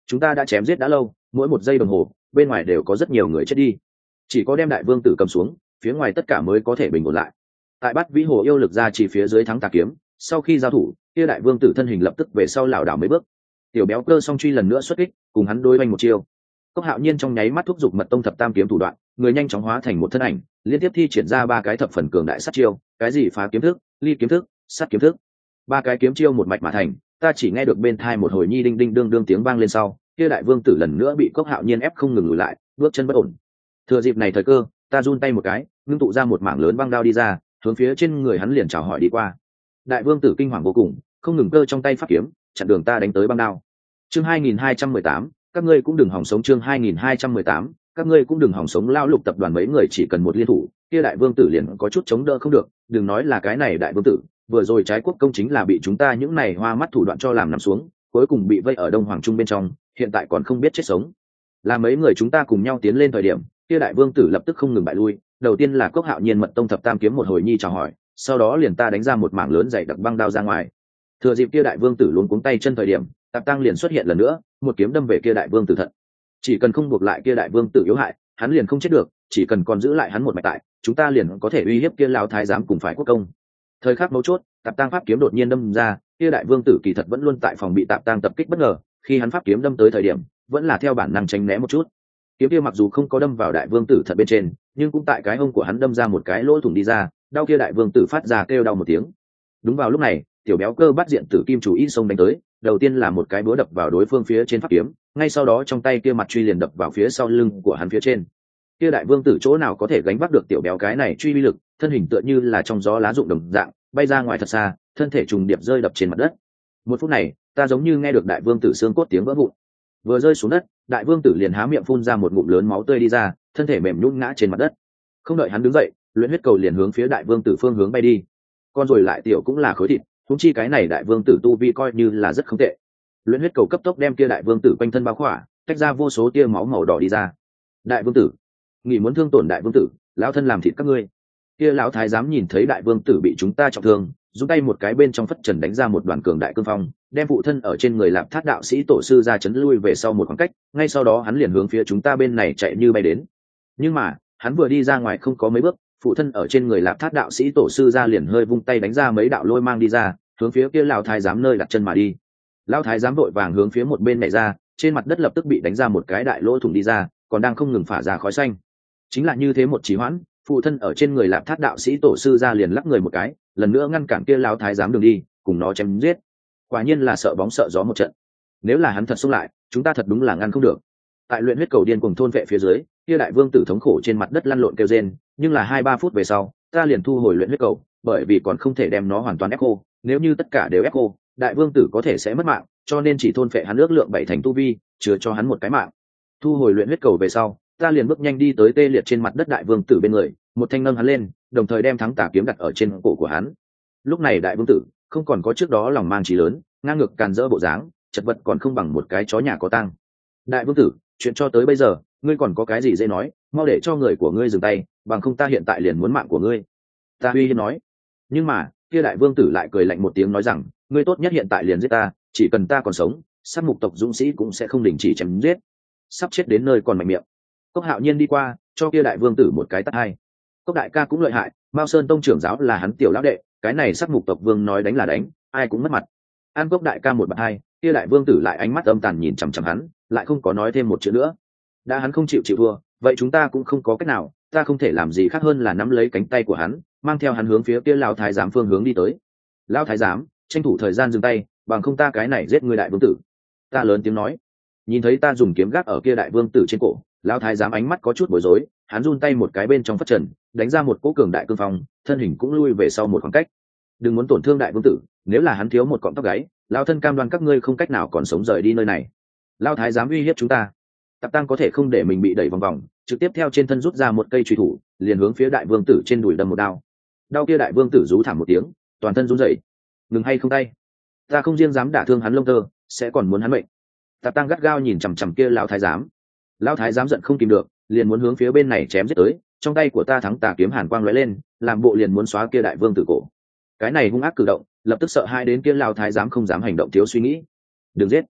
chúng ta đã chém giết đã lâu, mỗi một giây đồng hồ bên ngoài đều có rất nhiều người chết đi, chỉ có đem đại vương tử cầm xuống, phía ngoài tất cả mới có thể bình ổn lại. Tại Bát Vĩ Hồ yêu lực ra chỉ phía dưới thắng tà kiếm, sau khi giao thủ, kia đại vương tử thân hình lập tức về sau lảo đảo mấy bước. Tiểu béo cơ song truy lần nữa xuất kích, cùng hắn đối oanh một chiêu. Cốc Hạo Nhiên trong nháy mắt thúc giục Mật Tông thập tam kiếm thủ đoạn, người nhanh chóng hóa thành một thân ảnh, liên tiếp thi triển ra ba cái thập phần cường đại sát chiêu, cái gì phá kiếm thức, ly kiếm thức, sát kiếm thức. Ba cái kiếm chiêu một mạch mà thành, ta chỉ nghe được bên tai một hồi nhi đinh đinh đương đương tiếng vang lên sau, kia đại vương tử lần nữa bị Cốc Hạo Nhiên ép không ngừng lùi lại, bước chân bất ổn. Thừa dịp này thời cơ, ta run tay một cái, ngưng tụ ra một mảng lớn băng đao đi ra, hướng phía trên người hắn liền chào hỏi đi qua. Đại vương tử kinh hoàng vô cùng, không ngừng cơ trong tay pháp kiếm, chặn đường ta đánh tới băng đao. Chương 2218, các ngươi cũng đừng hòng sống. Chương 2218, các ngươi cũng đừng hòng sống. Lao Lục tập đoàn mấy người chỉ cần một liên thủ, kia đại vương tử liền có chút chống đỡ không được, đừng nói là cái này đại vương tử, vừa rồi trái quốc công chính là bị chúng ta những này hoa mắt thủ đoạn cho làm nằm xuống, cuối cùng bị vây ở Đông Hoàng Trung bên trong, hiện tại còn không biết chết sống. Là mấy người chúng ta cùng nhau tiến lên thời điểm, kia đại vương tử lập tức không ngừng bại lui, đầu tiên là Cốc Hạo Nhiên Mật Tông thập tam kiếm một hồi nhi chào hỏi, sau đó liền ta đánh ra một mảng lớn dày đặc băng đao ra ngoài. Thừa dịp kia đại vương tử luống cuống tay chân thời điểm, Tạp Tăng liền xuất hiện lần nữa, một kiếm đâm về kia đại vương tử thận. Chỉ cần không buộc lại kia đại vương tử yếu hại, hắn liền không chết được, chỉ cần còn giữ lại hắn một mạch tại, chúng ta liền có thể uy hiếp kia lão thái giám cùng phải quốc công. Thời khắc mấu chốt, Tạp Tăng pháp kiếm đột nhiên đâm ra, kia đại vương tử kỳ thật vẫn luôn tại phòng bị Tạp Tăng tập kích bất ngờ, khi hắn pháp kiếm đâm tới thời điểm, vẫn là theo bản năng tránh né một chút. Kiếm kia mặc dù không có đâm vào đại vương tử thật bên trên, nhưng cũng tại cái hông của hắn đâm ra một cái lỗ thủng đi ra, đau kia đại vương tử phát ra kêu đau một tiếng. Đúng vào lúc này, tiểu béo cơ bắt diện tử kim chủ y xông đánh tới, đầu tiên là một cái búa đập vào đối phương phía trên pháp kiếm, ngay sau đó trong tay kia mặt truy liền đập vào phía sau lưng của hắn phía trên. Kia đại vương tử chỗ nào có thể gánh vác được tiểu béo cái này truy uy lực, thân hình tựa như là trong gió lá rụng đồng dạng, bay ra ngoài thật xa, thân thể trùng điệp rơi đập trên mặt đất. Một phút này, ta giống như nghe được đại vương tử xương cốt tiếng vỡ vụn. Vừa rơi xuống đất, đại vương tử liền há miệng phun ra một ngụm lớn máu tươi đi ra, thân thể mềm nhũn ngã trên mặt đất. Không đợi hắn đứng dậy, luyện huyết cầu liền hướng phía đại vương tử phương hướng bay đi. Con rồi lại tiểu cũng là khối thịt, huống chi cái này đại vương tử tu vi coi như là rất không tệ. Luyện huyết cầu cấp tốc đem kia đại vương tử quanh thân bao khỏa, tách ra vô số tia máu màu đỏ đi ra. Đại vương tử, nghĩ muốn thương tổn đại vương tử, lão thân làm thịt các ngươi. Kia lão thái giám nhìn thấy đại vương tử bị chúng ta trọng thương, dùng tay một cái bên trong phất trần đánh ra một đoàn cường đại cương phong, đem phụ thân ở trên người Lạp Thát đạo sĩ tổ sư ra chấn lui về sau một khoảng cách, ngay sau đó hắn liền hướng phía chúng ta bên này chạy như bay đến. Nhưng mà, hắn vừa đi ra ngoài không có mấy bước, phụ thân ở trên người Lạp Thát đạo sĩ tổ sư ra liền hơi vung tay đánh ra mấy đạo lôi mang đi ra, hướng phía kia lão thái giám nơi đặt chân mà đi. Lão thái giám vội vàng hướng phía một bên nhảy ra, trên mặt đất lập tức bị đánh ra một cái đại lỗ thủng đi ra, còn đang không ngừng phả ra khói xanh. Chính là như thế một trì hoãn, phụ thân ở trên người Lạp Thát đạo sĩ tổ sư ra liền lắc người một cái, lần nữa ngăn cản kia lão thái giám đường đi, cùng nó chém giết. Quả nhiên là sợ bóng sợ gió một trận. Nếu là hắn thật xông lại, chúng ta thật đúng là ngăn không được. Tại luyện huyết cầu điên cùng thôn vệ phía dưới, kia đại vương tử thống khổ trên mặt đất lăn lộn kêu rên, nhưng là 2-3 phút về sau, ta liền thu hồi luyện huyết cầu, bởi vì còn không thể đem nó hoàn toàn ép khô, nếu như tất cả đều ép khô, đại vương tử có thể sẽ mất mạng, cho nên chỉ thôn phệ hắn ước lượng 7 thành tu vi, chứa cho hắn một cái mạng. Thu hồi luyện huyết cầu về sau, ta liền bước nhanh đi tới tê liệt trên mặt đất đại vương tử bên người, một thanh nâng hắn lên, đồng thời đem thắng tà kiếm đặt ở trên cổ của hắn. Lúc này đại vương tử không còn có trước đó lòng mang trí lớn, ngang ngược càn rỡ bộ dáng, chật vật còn không bằng một cái chó nhà có tang. Đại vương tử, chuyện cho tới bây giờ, ngươi còn có cái gì dễ nói, mau để cho người của ngươi dừng tay, bằng không ta hiện tại liền muốn mạng của ngươi. Ta uy hiếp nói. Nhưng mà kia đại vương tử lại cười lạnh một tiếng nói rằng, ngươi tốt nhất hiện tại liền giết ta, chỉ cần ta còn sống, sát mục tộc dũng sĩ cũng sẽ không đình chỉ chém giết. Sắp chết đến nơi còn mạnh miệng. Cốc Hạo Nhiên đi qua, cho kia đại vương tử một cái tát hai. Cốc đại ca cũng lợi hại, Mao Sơn tông trưởng giáo là hắn tiểu lão đệ, cái này sát mục tộc vương nói đánh là đánh, ai cũng mất mặt. An Cốc đại ca một bạt hai, kia đại vương tử lại ánh mắt âm tàn nhìn chằm chằm hắn, lại không có nói thêm một chữ nữa. Đã hắn không chịu thua, vậy chúng ta cũng không có cách nào, ta không thể làm gì khác hơn là nắm lấy cánh tay của hắn, mang theo hắn hướng phía kia lão thái giám phương hướng đi tới. Lão thái giám, tranh thủ thời gian dừng tay, bằng không ta cái này giết người đại vương tử. Ta lớn tiếng nói. Nhìn thấy ta dùng kiếm gác ở kia đại vương tử trên cổ, lão thái giám ánh mắt có chút bối rối, hắn run tay một cái bên trong phất trần, đánh ra một cỗ cường đại cương phong, thân hình cũng lui về sau một khoảng cách. Đừng muốn tổn thương đại vương tử, nếu là hắn thiếu một cọng tóc gáy, lão thân cam đoan các ngươi không cách nào còn sống rời đi nơi này. Lão thái giám uy hiếp chúng ta. Tạp Tăng có thể không để mình bị đẩy vòng vòng, trực tiếp theo trên thân rút ra một cây chùy thủ, liền hướng phía đại vương tử trên đùi đâm một đao. Đao kia đại vương tử rú thảm một tiếng, toàn thân run rẩy. Ngừng hay không tay? Ta không riêng dám đả thương hắn lông tơ, sẽ còn muốn hắn mệnh. Tạp Tăng gắt gao nhìn chằm chằm kia lão thái giám. Lão thái giám giận không kìm được, liền muốn hướng phía bên này chém giết tới, trong tay của ta thắng tà kiếm hàn quang lóe lên, làm bộ liền muốn xóa kia đại vương tử cổ. Cái này hung ác cử động, lập tức sợ hai đến kia lão thái giám không dám hành động thiếu suy nghĩ. Đừng giết.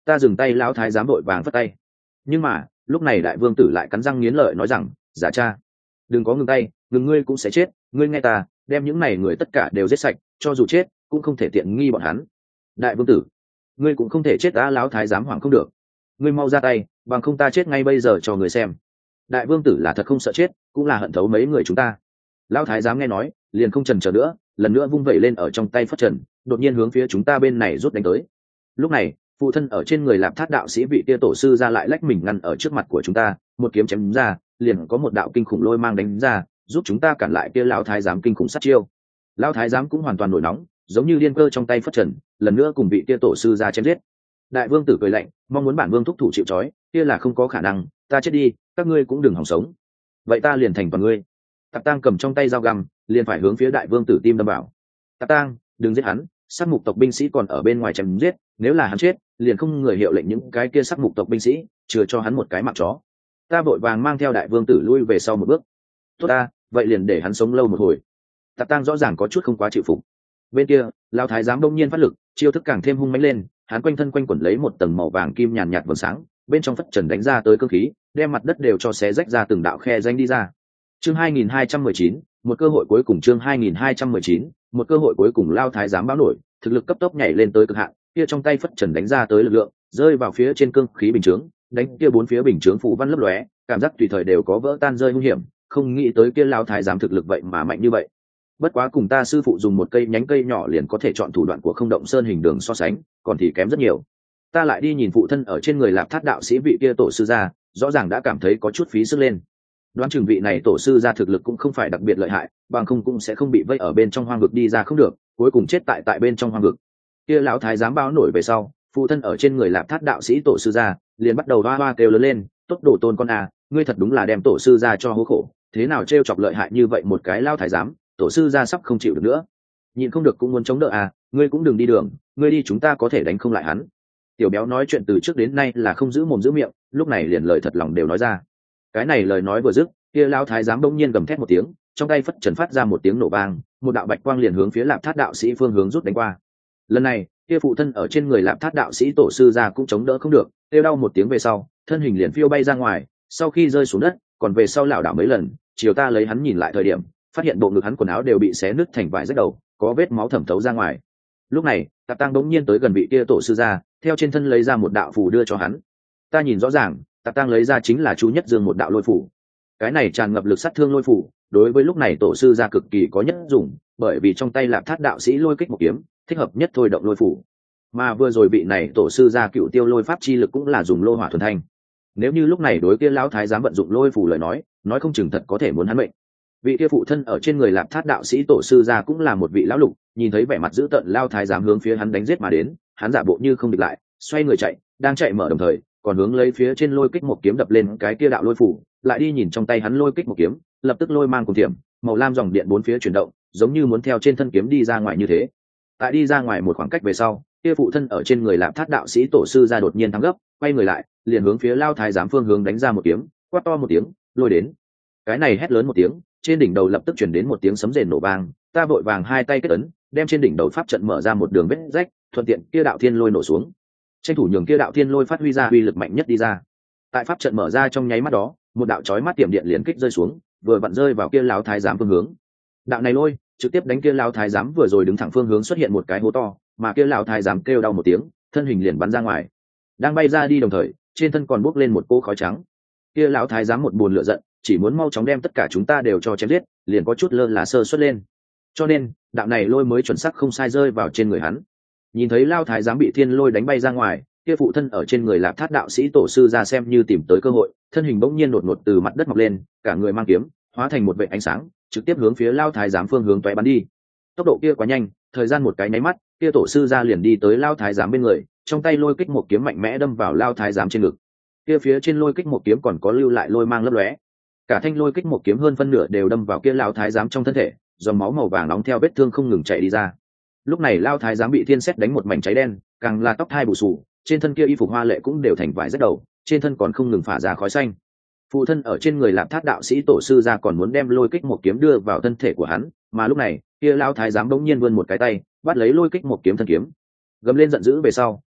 Ta dừng tay, lão thái giám vội vàng phất tay. Nhưng mà lúc này đại vương tử lại cắn răng nghiến lợi nói rằng, giả cha, đừng có ngừng tay, ngừng ngươi cũng sẽ chết. Ngươi nghe ta, đem những này người tất cả đều giết sạch, cho dù chết cũng không thể tiện nghi bọn hắn. Đại vương tử, ngươi cũng không thể chết. Đã lão thái giám hoảng không được, ngươi mau ra tay, bằng không ta chết ngay bây giờ cho người xem. Đại vương tử là thật không sợ chết, cũng là hận thấu mấy người chúng ta. Lão thái giám nghe nói liền không chần chờ nữa, lần nữa vung vẩy lên ở trong tay phất trần, đột nhiên hướng phía chúng ta bên này rút đánh tới. Lúc này phụ thân ở trên người Lạp Thát đạo sĩ vị kia tổ sư ra lại lách mình ngăn ở trước mặt của chúng ta, một kiếm chém ra, liền có một đạo kinh khủng lôi mang đánh ra, giúp chúng ta cản lại kia lão thái giám kinh khủng sát chiêu. Lão thái giám cũng hoàn toàn nổi nóng, giống như điên cơ trong tay phất trần, lần nữa cùng vị kia tổ sư ra chém giết. Đại vương tử cười lạnh, mong muốn bản vương thúc thủ chịu trói, kia là không có khả năng, ta chết đi, các ngươi cũng đừng hòng sống. Vậy ta liền thành toàn ngươi. Tạp Tang cầm trong tay dao găm, liền phải hướng phía đại vương tử tim đâm vào. Tạp Tang, đừng giết hắn, sát mục tộc binh sĩ còn ở bên ngoài chém giết, nếu là hắn chết, liền không người hiệu lệnh những cái kia sát mục tộc binh sĩ, chừa cho hắn một cái mạng chó. Ta vội vàng mang theo đại vương tử lui về sau một bước. Tốt ta, vậy liền để hắn sống lâu một hồi. Tạp Tang rõ ràng có chút không quá chịu phục. Bên kia, lão thái giám đông nhiên phát lực, chiêu thức càng thêm hung mãnh lên, hắn quanh thân quanh quẩn lấy một tầng màu vàng kim nhàn nhạt vầng sáng, bên trong phất trần đánh ra tới cương khí, đem mặt đất đều cho xé rách ra từng đạo khe rãnh đi ra. Chương 2219, một cơ hội cuối cùng. Chương 2219, một cơ hội cuối cùng. Lao thái giám báo nổi, thực lực cấp tốc nhảy lên tới cực hạn, kia trong tay phất trần đánh ra tới lực lượng, rơi vào phía trên cương khí bình chướng, đánh kia bốn phía bình chướng phù văn lấp lóe, cảm giác tùy thời đều có vỡ tan rơi nguy hiểm, không nghĩ tới kia lao thái giám thực lực vậy mà mạnh như vậy. Bất quá cùng ta sư phụ dùng một cây nhánh cây nhỏ liền có thể chọn thủ đoạn của Không Động Sơn hình đường so sánh, còn thì kém rất nhiều. Ta lại đi nhìn phụ thân ở trên người Lạp Thát đạo sĩ vị kia tổ sư gia, rõ ràng đã cảm thấy có chút phí sức lên. Đoán chừng vị này tổ sư gia thực lực cũng không phải đặc biệt lợi hại, bằng không cũng sẽ không bị vây ở bên trong hoang vực đi ra không được, cuối cùng chết tại bên trong hoang vực. Kia lão thái giám báo nổi về sau, phụ thân ở trên người Lạp Thát đạo sĩ tổ sư gia liền bắt đầu hoa hoa kêu lớn lên, tốt đồ tôn con à, ngươi thật đúng là đem tổ sư gia cho hố khổ, thế nào trêu chọc lợi hại như vậy một cái lao thái giám, tổ sư gia sắp không chịu được nữa, nhịn không được cũng muốn chống đỡ à, ngươi cũng đừng đi đường, ngươi đi chúng ta có thể đánh không lại hắn. Tiểu béo nói chuyện từ trước đến nay là không giữ mồm giữ miệng, lúc này liền lời thật lòng đều nói ra. Cái này lời nói vừa dứt, kia lao thái giám bỗng nhiên gầm thét một tiếng, trong tay phất trần phát ra một tiếng nổ vang, một đạo bạch quang liền hướng phía Lạp Thát đạo sĩ phương hướng rút đánh qua. Lần này kia phụ thân ở trên người Lạp Thát đạo sĩ tổ sư gia cũng chống đỡ không được, kêu đau một tiếng về sau, thân hình liền phiêu bay ra ngoài, sau khi rơi xuống đất còn về sau lảo đảo mấy lần, chiều ta lấy hắn nhìn lại thời điểm, phát hiện bộ ngực hắn quần áo đều bị xé nứt thành vải rách đầu, có vết máu thẩm thấu ra ngoài. Lúc này Tạp Tang đống nhiên tới gần vị kia tổ sư gia, theo trên thân lấy ra một đạo phù đưa cho hắn. Ta nhìn rõ ràng, Tạp Tang lấy ra chính là Chu Nhất Dương một đạo lôi phù. Cái này tràn ngập lực sát thương lôi phù, đối với lúc này tổ sư gia cực kỳ có nhất dùng, bởi vì trong tay Lạp Thát đạo sĩ lôi kích một kiếm, thích hợp nhất thôi động lôi phù. Mà vừa rồi vị này tổ sư gia cựu tiêu lôi pháp chi lực cũng là dùng lô hỏa thuần thanh. Nếu như lúc này đối kia lão thái giám vận dụng lôi phù lời nói không chừng thật có thể muốn hắn mệnh. Vị kia phụ thân ở trên người Lạp Thát đạo sĩ tổ sư gia cũng là một vị lão lục, nhìn thấy vẻ mặt dữ tợn lao thái giám hướng phía hắn đánh giết mà đến, hắn giả bộ như không địch lại, xoay người chạy, đang chạy mở đồng thời còn hướng lấy phía trên lôi kích một kiếm đập lên cái kia đạo lôi phủ, lại đi nhìn trong tay hắn lôi kích một kiếm, lập tức lôi mang cùng thiểm, màu lam dòng điện bốn phía chuyển động, giống như muốn theo trên thân kiếm đi ra ngoài như thế. Tại đi ra ngoài một khoảng cách về sau, kia phụ thân ở trên người Lạp Thát đạo sĩ tổ sư gia đột nhiên thắng gấp, quay người lại, liền hướng phía lao thái giám phương hướng đánh ra một kiếm, quát to một tiếng, lôi đến. Cái này hét lớn một tiếng, trên đỉnh đầu lập tức chuyển đến một tiếng sấm rền nổ vang, ta vội vàng hai tay kết ấn, đem trên đỉnh đầu pháp trận mở ra một đường vết rách, thuận tiện kia đạo thiên lôi nổ xuống, tranh thủ nhường kia đạo thiên lôi phát huy ra uy lực mạnh nhất đi ra. Tại pháp trận mở ra trong nháy mắt đó, một đạo chói mắt tiệm điện liền kích rơi xuống, vừa vặn rơi vào kia lão thái giám phương hướng. Đạo này lôi trực tiếp đánh kia lão thái giám vừa rồi đứng thẳng phương hướng xuất hiện một cái hố to, mà kia lão thái giám kêu đau một tiếng, thân hình liền bắn ra ngoài. Đang bay ra đi đồng thời, trên thân còn bốc lên một cỗ khói trắng. Kia lão thái giám một buồn lửa giận, chỉ muốn mau chóng đem tất cả chúng ta đều cho chém giết, liền có chút lơ là sơ suất lên. Cho nên đạo này lôi mới chuẩn xác không sai rơi vào trên người hắn. Nhìn thấy lao thái giám bị thiên lôi đánh bay ra ngoài, kia phụ thân ở trên người Lạp Thát đạo sĩ tổ sư ra xem như tìm tới cơ hội, thân hình bỗng nhiên đột ngột từ mặt đất mọc lên, cả người mang kiếm, hóa thành một vệt ánh sáng, trực tiếp hướng phía lao thái giám phương hướng toé bắn đi. Tốc độ kia quá nhanh, thời gian một cái nháy mắt, kia tổ sư ra liền đi tới lao thái giám bên người, trong tay lôi kích một kiếm mạnh mẽ đâm vào lao thái giám trên ngực. Kia phía trên lôi kích một kiếm còn có lưu lại lôi mang lấp lóe, cả thanh lôi kích một kiếm hơn phân nửa đều đâm vào kia lao thái giám trong thân thể, dòng máu màu vàng nóng theo vết thương không ngừng chảy đi ra. Lúc này lao thái giám bị thiên sét đánh một mảnh cháy đen, càng là tóc hai bù xù, trên thân kia y phục hoa lệ cũng đều thành vải rách đầu, trên thân còn không ngừng phả ra khói xanh. Phụ thân ở trên người Lạp Thát đạo sĩ tổ sư ra còn muốn đem lôi kích một kiếm đưa vào thân thể của hắn, mà lúc này kia lao thái giám bỗng nhiên vươn một cái tay, bắt lấy lôi kích một kiếm thân kiếm. Gầm lên giận dữ về sau,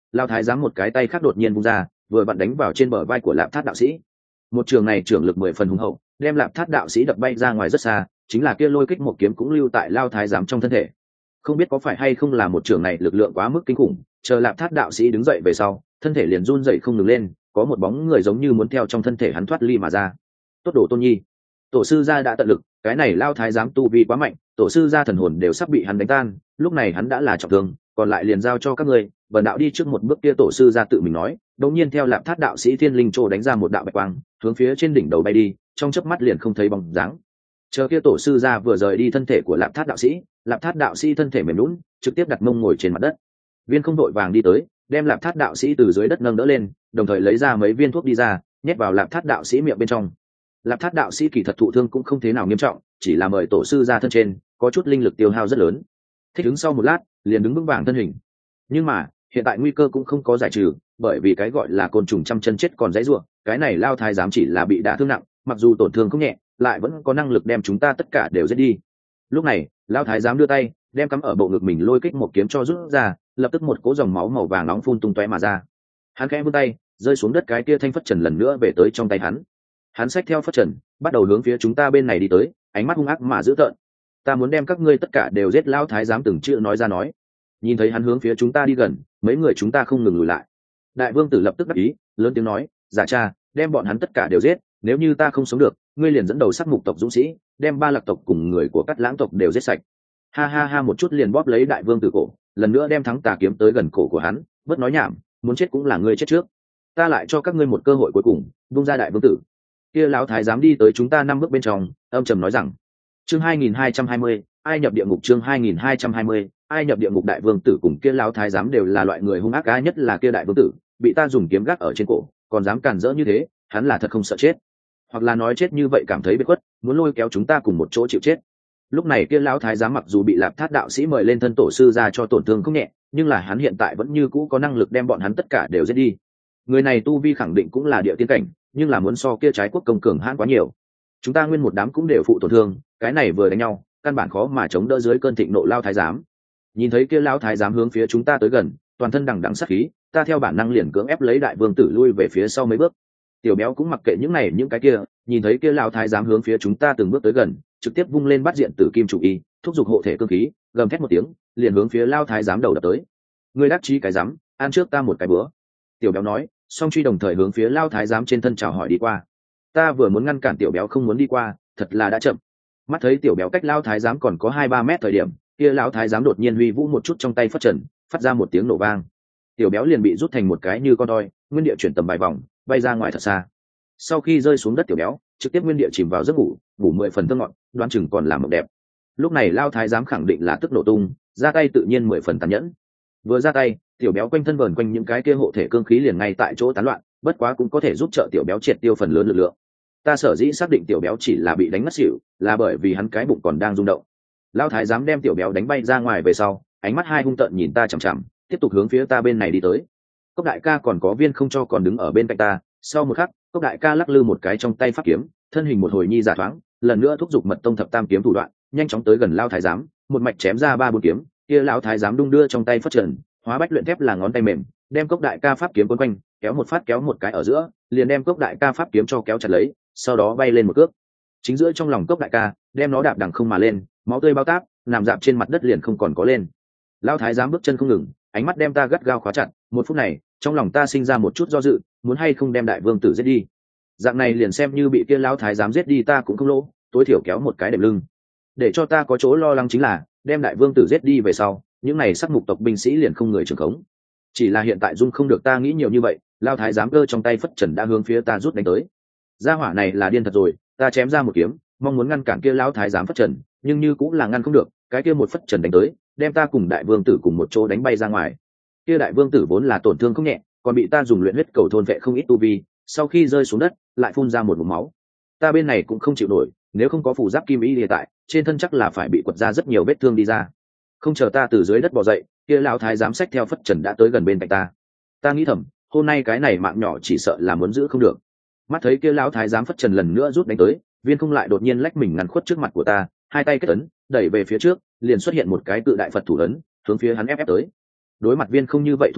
lao thái giám một cái tay khác đột nhiên vung ra, vừa vặn đánh vào trên bờ vai của Lạp Thát đạo sĩ. Một trường này trưởng lực 10 phần hùng hậu, đem Lạp Thát đạo sĩ đập bay ra ngoài rất xa, chính là kia lôi kích một kiếm cũng lưu tại lao thái giám trong thân thể. Không biết có phải hay không là một trường này lực lượng quá mức kinh khủng, chờ Lạp Thát đạo sĩ đứng dậy về sau, thân thể liền run dậy không ngừng lên, có một bóng người giống như muốn theo trong thân thể hắn thoát ly mà ra. Tốt đồ Tôn Nhi, tổ sư gia đã tận lực, cái này lao thái giám tu vi quá mạnh, tổ sư gia thần hồn đều sắp bị hắn đánh tan, lúc này hắn đã là trọng thương, còn lại liền giao cho các ngươi. Vân đạo đi trước một bước, kia tổ sư gia tự mình nói, đột nhiên theo Lạp Thát đạo sĩ thiên linh trô đánh ra một đạo bạch quang, hướng phía trên đỉnh đầu bay đi, trong chớp mắt liền không thấy bóng dáng. Chờ kia tổ sư gia vừa rời đi thân thể của Lạp Thát đạo sĩ, Lạp Thát đạo sĩ thân thể mềm nhũn, trực tiếp đặt mông ngồi trên mặt đất. Viên không đội vàng đi tới, đem Lạp Thát đạo sĩ từ dưới đất nâng đỡ lên, đồng thời lấy ra mấy viên thuốc đi ra, nhét vào Lạp Thát đạo sĩ miệng bên trong. Lạp Thát đạo sĩ kỳ thật thụ thương cũng không thế nào nghiêm trọng, chỉ là mời tổ sư ra thân trên, có chút linh lực tiêu hao rất lớn. Thích ứng sau một lát, liền đứng vững vàng thân hình. Nhưng mà, hiện tại nguy cơ cũng không có giải trừ, bởi vì cái gọi là côn trùng trăm chân chết còn dãy rủa, cái này lao thái giám chỉ là bị đả thương nặng, mặc dù tổn thương không nhẹ, lại vẫn có năng lực đem chúng ta tất cả đều giết đi. Lúc này, lao thái giám đưa tay, đem cắm ở bộ ngực mình lôi kích một kiếm cho rút ra, lập tức một cỗ dòng máu màu vàng nóng phun tung tóe mà ra. Hắn khẽ vươn tay, rơi xuống đất, cái kia thanh phất trần lần nữa về tới trong tay hắn. Hắn xách theo phất trần, bắt đầu hướng phía chúng ta bên này đi tới, ánh mắt hung ác mà dữ tợn. Ta muốn đem các ngươi tất cả đều giết, lao thái giám từng chữ nói ra nói. Nhìn thấy hắn hướng phía chúng ta đi gần, mấy người chúng ta không ngừng lùi lại. Đại vương tử lập tức đáp ý, lớn tiếng nói, dạ cha, đem bọn hắn tất cả đều giết, nếu như ta không sống được, ngươi liền dẫn đầu sát mục tộc dũng sĩ, đem ba lạc tộc cùng người của Cát Lãng tộc đều giết sạch. Ha ha ha, một chút liền bóp lấy đại vương tử cổ, lần nữa đem thắng tà kiếm tới gần cổ của hắn, bớt nói nhảm, muốn chết cũng là ngươi chết trước, ta lại cho các ngươi một cơ hội cuối cùng, vung ra đại vương tử. Kia lão thái giám đi tới chúng ta 5 bước bên trong, âm trầm nói rằng, chương 2220, ai nhập địa ngục, chương 2220, ai nhập địa ngục. Đại vương tử cùng kia lão thái giám đều là loại người hung ác, cá nhất là kia đại vương tử, bị ta dùng kiếm gác ở trên cổ, còn dám cản rỡ như thế, hắn là thật không sợ chết, hoặc là nói chết như vậy cảm thấy bị khuất, muốn lôi kéo chúng ta cùng một chỗ chịu chết. Lúc này kia lão thái giám mặc dù bị Lạp Thát đạo sĩ mời lên thân tổ sư ra cho tổn thương không nhẹ, nhưng là hắn hiện tại vẫn như cũ có năng lực đem bọn hắn tất cả đều giết đi. Người này tu vi khẳng định cũng là địa tiên cảnh, nhưng là muốn so kia trái quốc công cường hãn quá nhiều. Chúng ta nguyên một đám cũng đều phụ tổn thương, cái này vừa đánh nhau, căn bản khó mà chống đỡ dưới cơn thịnh nộ lao thái giám. Nhìn thấy kia lão thái giám hướng phía chúng ta tới gần, toàn thân đằng đằng sát khí, ta theo bản năng liền cưỡng ép lấy đại vương tử lui về phía sau mấy bước. Tiểu béo cũng mặc kệ những này những cái kia, nhìn thấy kia lão thái giám hướng phía chúng ta từng bước tới gần, trực tiếp vung lên bắt diện tử kim chủ y, thúc giục hộ thể cương khí, gầm thét một tiếng, liền hướng phía lao thái giám đầu đập tới. Ngươi đắc chí cái giám, ăn trước ta một cái bữa. Tiểu béo nói, song truy đồng thời hướng phía lao thái giám trên thân chào hỏi đi qua. Ta vừa muốn ngăn cản tiểu béo không muốn đi qua, thật là đã chậm. Mắt thấy tiểu béo cách lao thái giám còn có 2-3 mét thời điểm, kia lão thái giám đột nhiên huy vũ một chút trong tay phất trần, phát ra một tiếng nổ vang. Tiểu béo liền bị rút thành một cái như con toi, nguyên địa chuyển tầm vài vòng, bay ra ngoài thật xa. Sau khi rơi xuống đất, tiểu béo trực tiếp nguyên địa chìm vào giấc ngủ, ngủ 10 phần thơ ngọn, đoán chừng còn làm mộng đẹp. Lúc này lao thái giám khẳng định là tức nổ tung, ra tay tự nhiên 10 phần tàn nhẫn. Vừa ra tay, tiểu béo quanh thân vờn quanh những cái kia hộ thể cương khí liền ngay tại chỗ tán loạn, bất quá cũng có thể giúp trợ tiểu béo triệt tiêu phần lớn lực lượng. Ta sở dĩ xác định tiểu béo chỉ là bị đánh ngất xỉu, là bởi vì hắn cái bụng còn đang rung động. Lao thái giám đem tiểu béo đánh bay ra ngoài về sau, ánh mắt hai hung tợn nhìn ta chằm chằm, tiếp tục hướng phía ta bên này đi tới. Cốc đại ca còn có viên không cho còn đứng ở bên cạnh ta. Sau một khắc, Cốc đại ca lắc lư một cái trong tay pháp kiếm, thân hình một hồi nhi giả thoáng, lần nữa thúc giục mật tông thập tam kiếm thủ đoạn, nhanh chóng tới gần lao thái giám, một mạch chém ra 3-4 kiếm. Kia lão thái giám đung đưa trong tay phất trần, hóa bách luyện thép là ngón tay mềm, đem Cốc đại ca pháp kiếm quấn quanh, kéo một phát kéo một cái ở giữa, liền đem Cốc đại ca pháp kiếm cho kéo chặt lấy, sau đó bay lên một cước, chính giữa trong lòng Cốc đại ca, đem nó đạp đằng không mà lên, máu tươi bao táp, nằm dạp trên mặt đất liền không còn có lên. Lão thái giám bước chân không ngừng, ánh mắt đem ta gắt gao khóa chặt. Một phút này, trong lòng ta sinh ra một chút do dự, muốn hay không đem đại vương tử giết đi. Dạng này liền xem như bị kia lão thái giám giết đi ta cũng không lỗ, tối thiểu kéo một cái đệm lưng. Để cho ta có chỗ lo lắng chính là, đem đại vương tử giết đi về sau, những này sắc mục tộc binh sĩ liền không người trưởng khống. Chỉ là hiện tại dung không được ta nghĩ nhiều như vậy, lão thái giám cơ trong tay phất trần đã hướng phía ta rút đánh tới. Gia hỏa này là điên thật rồi, ta chém ra một kiếm, mong muốn ngăn cản kia lão thái giám phất trần, nhưng như cũng là ngăn không được, cái kia một phất trần đánh tới, đem ta cùng đại vương tử cùng một chỗ đánh bay ra ngoài. Kia đại vương tử vốn là tổn thương không nhẹ, còn bị ta dùng luyện huyết cầu thôn vệ không ít tu vi, sau khi rơi xuống đất lại phun ra một ngụm máu. Ta bên này cũng không chịu nổi, nếu không có phù giáp kim y hiện tại trên thân chắc là phải bị quật ra rất nhiều vết thương đi ra. Không chờ ta từ dưới đất bò dậy, kia lão thái giám xách theo phất trần đã tới gần bên cạnh ta. Ta nghĩ thầm, hôm nay cái này mạng nhỏ chỉ sợ là muốn giữ không được. Mắt thấy kia lão thái giám phất trần lần nữa rút đánh tới, viên không lại đột nhiên lách mình ngăn khuất trước mặt của ta, hai tay kết ấn đẩy về phía trước, liền xuất hiện một cái cự đại Phật thủ ấn hướng phía hắn ép tới. Đối mặt viên không như vậy thủ đoạn,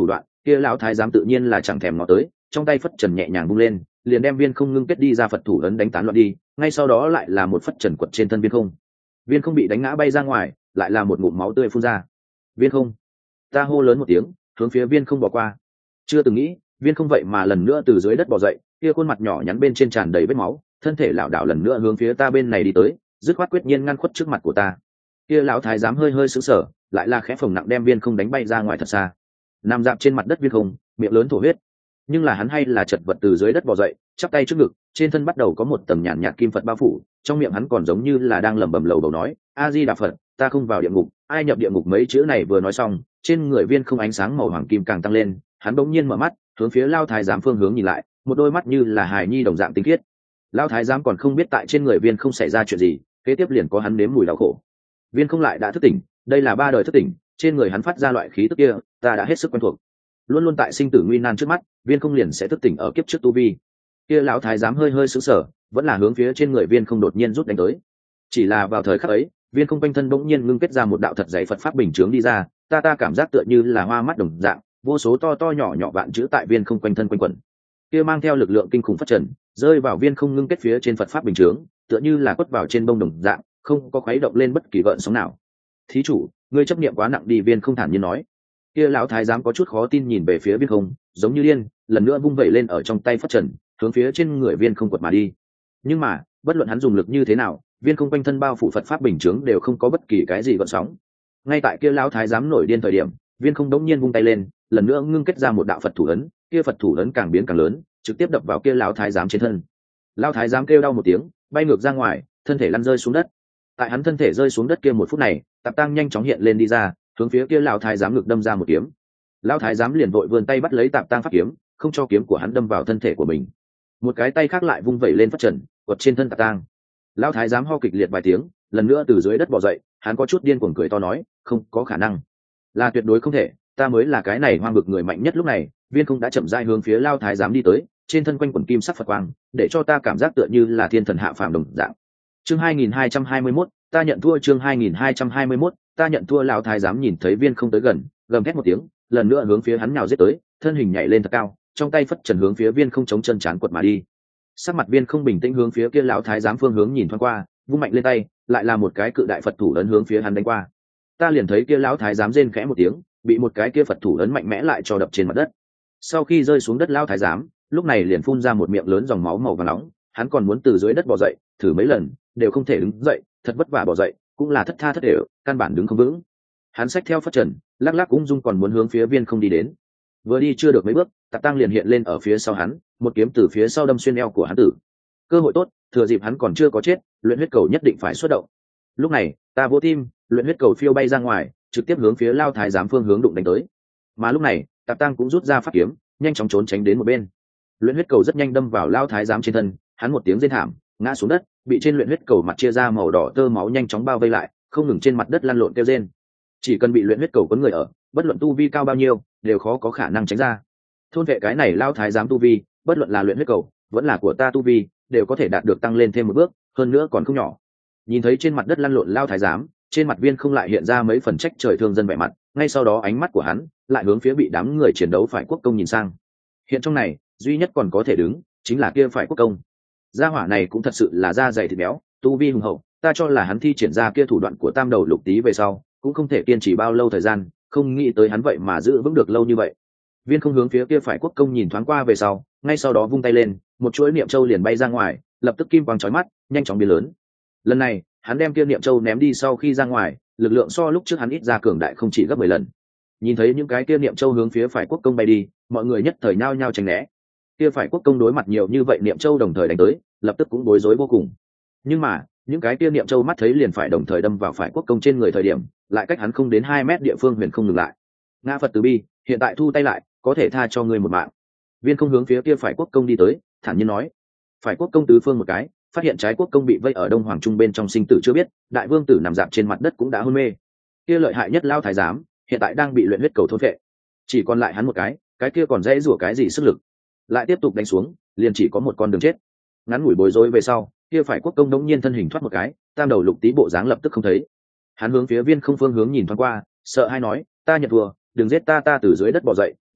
kia lão thái giám tự nhiên là chẳng thèm ngó tới, trong tay phất trần nhẹ nhàng vung lên, liền đem viên không ngưng kết đi ra Phật thủ ấn đánh tán loạn đi, ngay sau đó lại là một phất trần quật trên thân viên không. Viên không bị đánh ngã bay ra ngoài, lại là một ngụm máu tươi phun ra. Viên không, ta hô lớn một tiếng, hướng phía viên không bỏ qua. Chưa từng nghĩ, viên không vậy mà lần nữa từ dưới đất bò dậy, kia khuôn mặt nhỏ nhắn bên trên tràn đầy vết máu, thân thể lảo đảo lần nữa hướng phía ta bên này đi tới, dứt khoát quyết nhiên ngăn khuất trước mặt của ta. Kia lão thái giám hơi hơi sững sờ, lại là khẽ phồng nặng đem viên không đánh bay ra ngoài thật xa. Nằm dạp trên mặt đất viên không, miệng lớn thổ huyết, nhưng là hắn hay là chật vật từ dưới đất bò dậy, chắp tay trước ngực, trên thân bắt đầu có một tầng nhàn nhạt kim Phật bao phủ, trong miệng hắn còn giống như là đang lẩm bẩm lầu bầu nói: A Di Đà Phật, ta không vào địa ngục, ai nhập địa ngục. Mấy chữ này vừa nói xong, trên người viên không ánh sáng màu hoàng kim càng tăng lên, hắn bỗng nhiên mở mắt, hướng phía Lão thái giám phương hướng nhìn lại, một đôi mắt như là hài nhi đồng dạng tinh khiết. Lão thái giám còn không biết tại trên người viên không xảy ra chuyện gì, kế tiếp liền có hắn nếm mùi đau khổ. Viên không lại đã thức tỉnh, đây là 3 đời thức tỉnh, trên người hắn phát ra loại khí tức kia, ta đã hết sức quen thuộc. Luôn luôn tại sinh tử nguy nan trước mắt, viên không liền sẽ thức tỉnh ở kiếp trước tu vi. Kia lão thái giám hơi hơi sững sờ, vẫn là hướng phía trên người viên không đột nhiên rút đánh tới. Chỉ là vào thời khắc ấy, viên không quanh thân bỗng nhiên ngưng kết ra một đạo thật dày Phật pháp bình chướng đi ra, ta cảm giác tựa như là hoa mắt đồng dạng, vô số to to nhỏ nhỏ vạn chữ tại viên không quanh thân quanh quẩn. Kia mang theo lực lượng kinh khủng phát trần, rơi vào viên không ngưng kết phía trên Phật pháp bình chướng, tựa như là quất vào trên bông đồng dạng, không có khuấy động lên bất kỳ gợn sóng nào. Thí chủ, ngươi chấp niệm quá nặng đi. Viên không thản nhiên nói. Kia lão thái giám có chút khó tin nhìn về phía viên không, giống như điên, lần nữa vung vẩy lên ở trong tay phất trần, hướng phía trên người viên không quật mà đi. Nhưng mà bất luận hắn dùng lực như thế nào, viên không quanh thân bao phủ Phật pháp bình chướng đều không có bất kỳ cái gì gợn sóng. Ngay tại kia lão thái giám nổi điên thời điểm, viên không đống nhiên vung tay lên, lần nữa ngưng kết ra một đạo Phật thủ ấn, kia Phật thủ ấn càng biến càng lớn, trực tiếp đập vào kia lão thái giám trên thân. Lão thái giám kêu đau một tiếng, bay ngược ra ngoài, thân thể lăn rơi xuống đất. Tại hắn thân thể rơi xuống đất kia một phút này, Tạp Tăng nhanh chóng hiện lên đi ra, hướng phía kia lão thái giám ngực đâm ra một kiếm. Lão thái giám liền vội vươn tay bắt lấy Tạp Tăng pháp kiếm, không cho kiếm của hắn đâm vào thân thể của mình. Một cái tay khác lại vung vẩy lên phất trần, quật trên thân Tạp Tăng. Lão thái giám ho kịch liệt vài tiếng, lần nữa từ dưới đất bò dậy, hắn có chút điên cuồng cười to nói: không có khả năng, là tuyệt đối không thể, ta mới là cái này hoang vực người mạnh nhất. Lúc này viên không đã chậm rãi hướng phía lão thái giám đi tới, trên thân quanh quần kim sắc Phật quang, để cho ta cảm giác tựa như là thiên thần hạ phàm đồng dạng. Chương 2221, ta nhận thua. Chương 2221, ta nhận thua. Lão thái giám nhìn thấy viên không tới gần, gầm thét một tiếng, lần nữa hướng phía hắn nhào giết tới, thân hình nhảy lên thật cao, trong tay phất trần hướng phía viên không chống chân chán quật mà đi. Sắc mặt viên không bình tĩnh, hướng phía kia lão thái giám phương hướng nhìn thoáng qua, vung mạnh lên tay, lại là một cái cự đại Phật thủ ấn hướng phía hắn đánh qua. Ta liền thấy kia lão thái giám rên khẽ một tiếng, bị một cái kia Phật thủ ấn mạnh mẽ lại cho đập trên mặt đất. Sau khi rơi xuống đất, lão thái giám lúc này liền phun ra một miệng lớn dòng máu màu vàng nóng, hắn còn muốn từ dưới đất bò dậy, thử mấy lần đều không thể đứng dậy, thật vất vả bò dậy, cũng là thất tha thất đều, căn bản đứng không vững. Hắn xách theo phất trần, lắc lắc ung dung còn muốn hướng phía viên không đi đến. Vừa đi chưa được mấy bước, Tạp Tăng liền hiện lên ở phía sau hắn, một kiếm từ phía sau đâm xuyên eo của hắn tử. Cơ hội tốt, thừa dịp hắn còn chưa có chết, luyện huyết cầu nhất định phải xuất động. Lúc này ta vỗ tim, luyện huyết cầu phiêu bay ra ngoài, trực tiếp hướng phía Lão thái giám phương hướng đụng đánh tới. Mà lúc này Tạp Tăng cũng rút ra pháp kiếm, nhanh chóng trốn tránh đến một bên. Luyện huyết cầu rất nhanh đâm vào Lão thái giám trên thân, hắn một tiếng rên thảm, ngã xuống đất, bị trên luyện huyết cầu mặt chia ra màu đỏ tơ máu nhanh chóng bao vây lại, không ngừng trên mặt đất lăn lộn kêu rên. Chỉ cần bị luyện huyết cầu quấn người ở, bất luận tu vi cao bao nhiêu, đều khó có khả năng tránh ra. Thôn vệ cái này Lão thái giám tu vi, bất luận là luyện huyết cầu, vẫn là của ta tu vi, đều có thể đạt được tăng lên thêm một bước, hơn nữa còn không nhỏ. Nhìn thấy trên mặt đất lăn lộn Lão thái giám, trên mặt viên không lại hiện ra mấy phần trách trời thương dân vẻ mặt, ngay sau đó ánh mắt của hắn lại hướng phía bị đám người chiến đấu phải quốc công nhìn sang. Hiện trong này duy nhất còn có thể đứng chính là kia phải quốc công. Gia hỏa này cũng thật sự là da dày thịt béo, tu vi hùng hậu, ta cho là hắn thi triển ra kia thủ đoạn của tam đầu lục tý về sau cũng không thể kiên trì bao lâu thời gian, không nghĩ tới hắn vậy mà giữ vững được lâu như vậy. Viên không hướng phía kia phải quốc công nhìn thoáng qua về sau, ngay sau đó vung tay lên, một chuỗi niệm châu liền bay ra ngoài, lập tức kim quang chói mắt, nhanh chóng biến lớn. Lần này hắn đem kia niệm châu ném đi sau khi ra ngoài, lực lượng so lúc trước hắn ít ra cường đại không chỉ gấp 10 lần. Nhìn thấy những cái kia niệm châu hướng phía phải quốc công bay đi, mọi người nhất thời nhao nhao tránh né. Kia phải quốc công đối mặt nhiều như vậy niệm châu đồng thời đánh tới, lập tức cũng bối rối vô cùng. Nhưng mà những cái kia niệm châu mắt thấy liền phải đồng thời đâm vào phải quốc công trên người thời điểm, lại cách hắn không đến 2 mét địa phương huyền không ngừng lại. Ngã Phật từ bi, hiện tại thu tay lại, có thể tha cho ngươi một mạng. Viên không hướng phía kia phải quốc công đi tới, thản nhiên nói. Phải quốc công tứ phương một cái, phát hiện trái quốc công bị vây ở đông hoàng trung bên trong sinh tử chưa biết, đại vương tử nằm dạp trên mặt đất cũng đã hôn mê. Kia lợi hại nhất Lão thái giám hiện tại đang bị luyện huyết cầu thôn phệ, chỉ còn lại hắn một cái kia còn dễ rủa cái gì sức lực, lại tiếp tục đánh xuống liền chỉ có một con đường chết. Ngắn ngủi bối rối về sau, kia phải quốc công đống nhiên thân hình thoát một cái, tam đầu lục tý bộ dáng lập tức không thấy. Hắn hướng phía viên không phương hướng nhìn thoáng qua, sợ hai nói, ta nhận thua, đừng giết ta. Ta từ dưới đất bò dậy,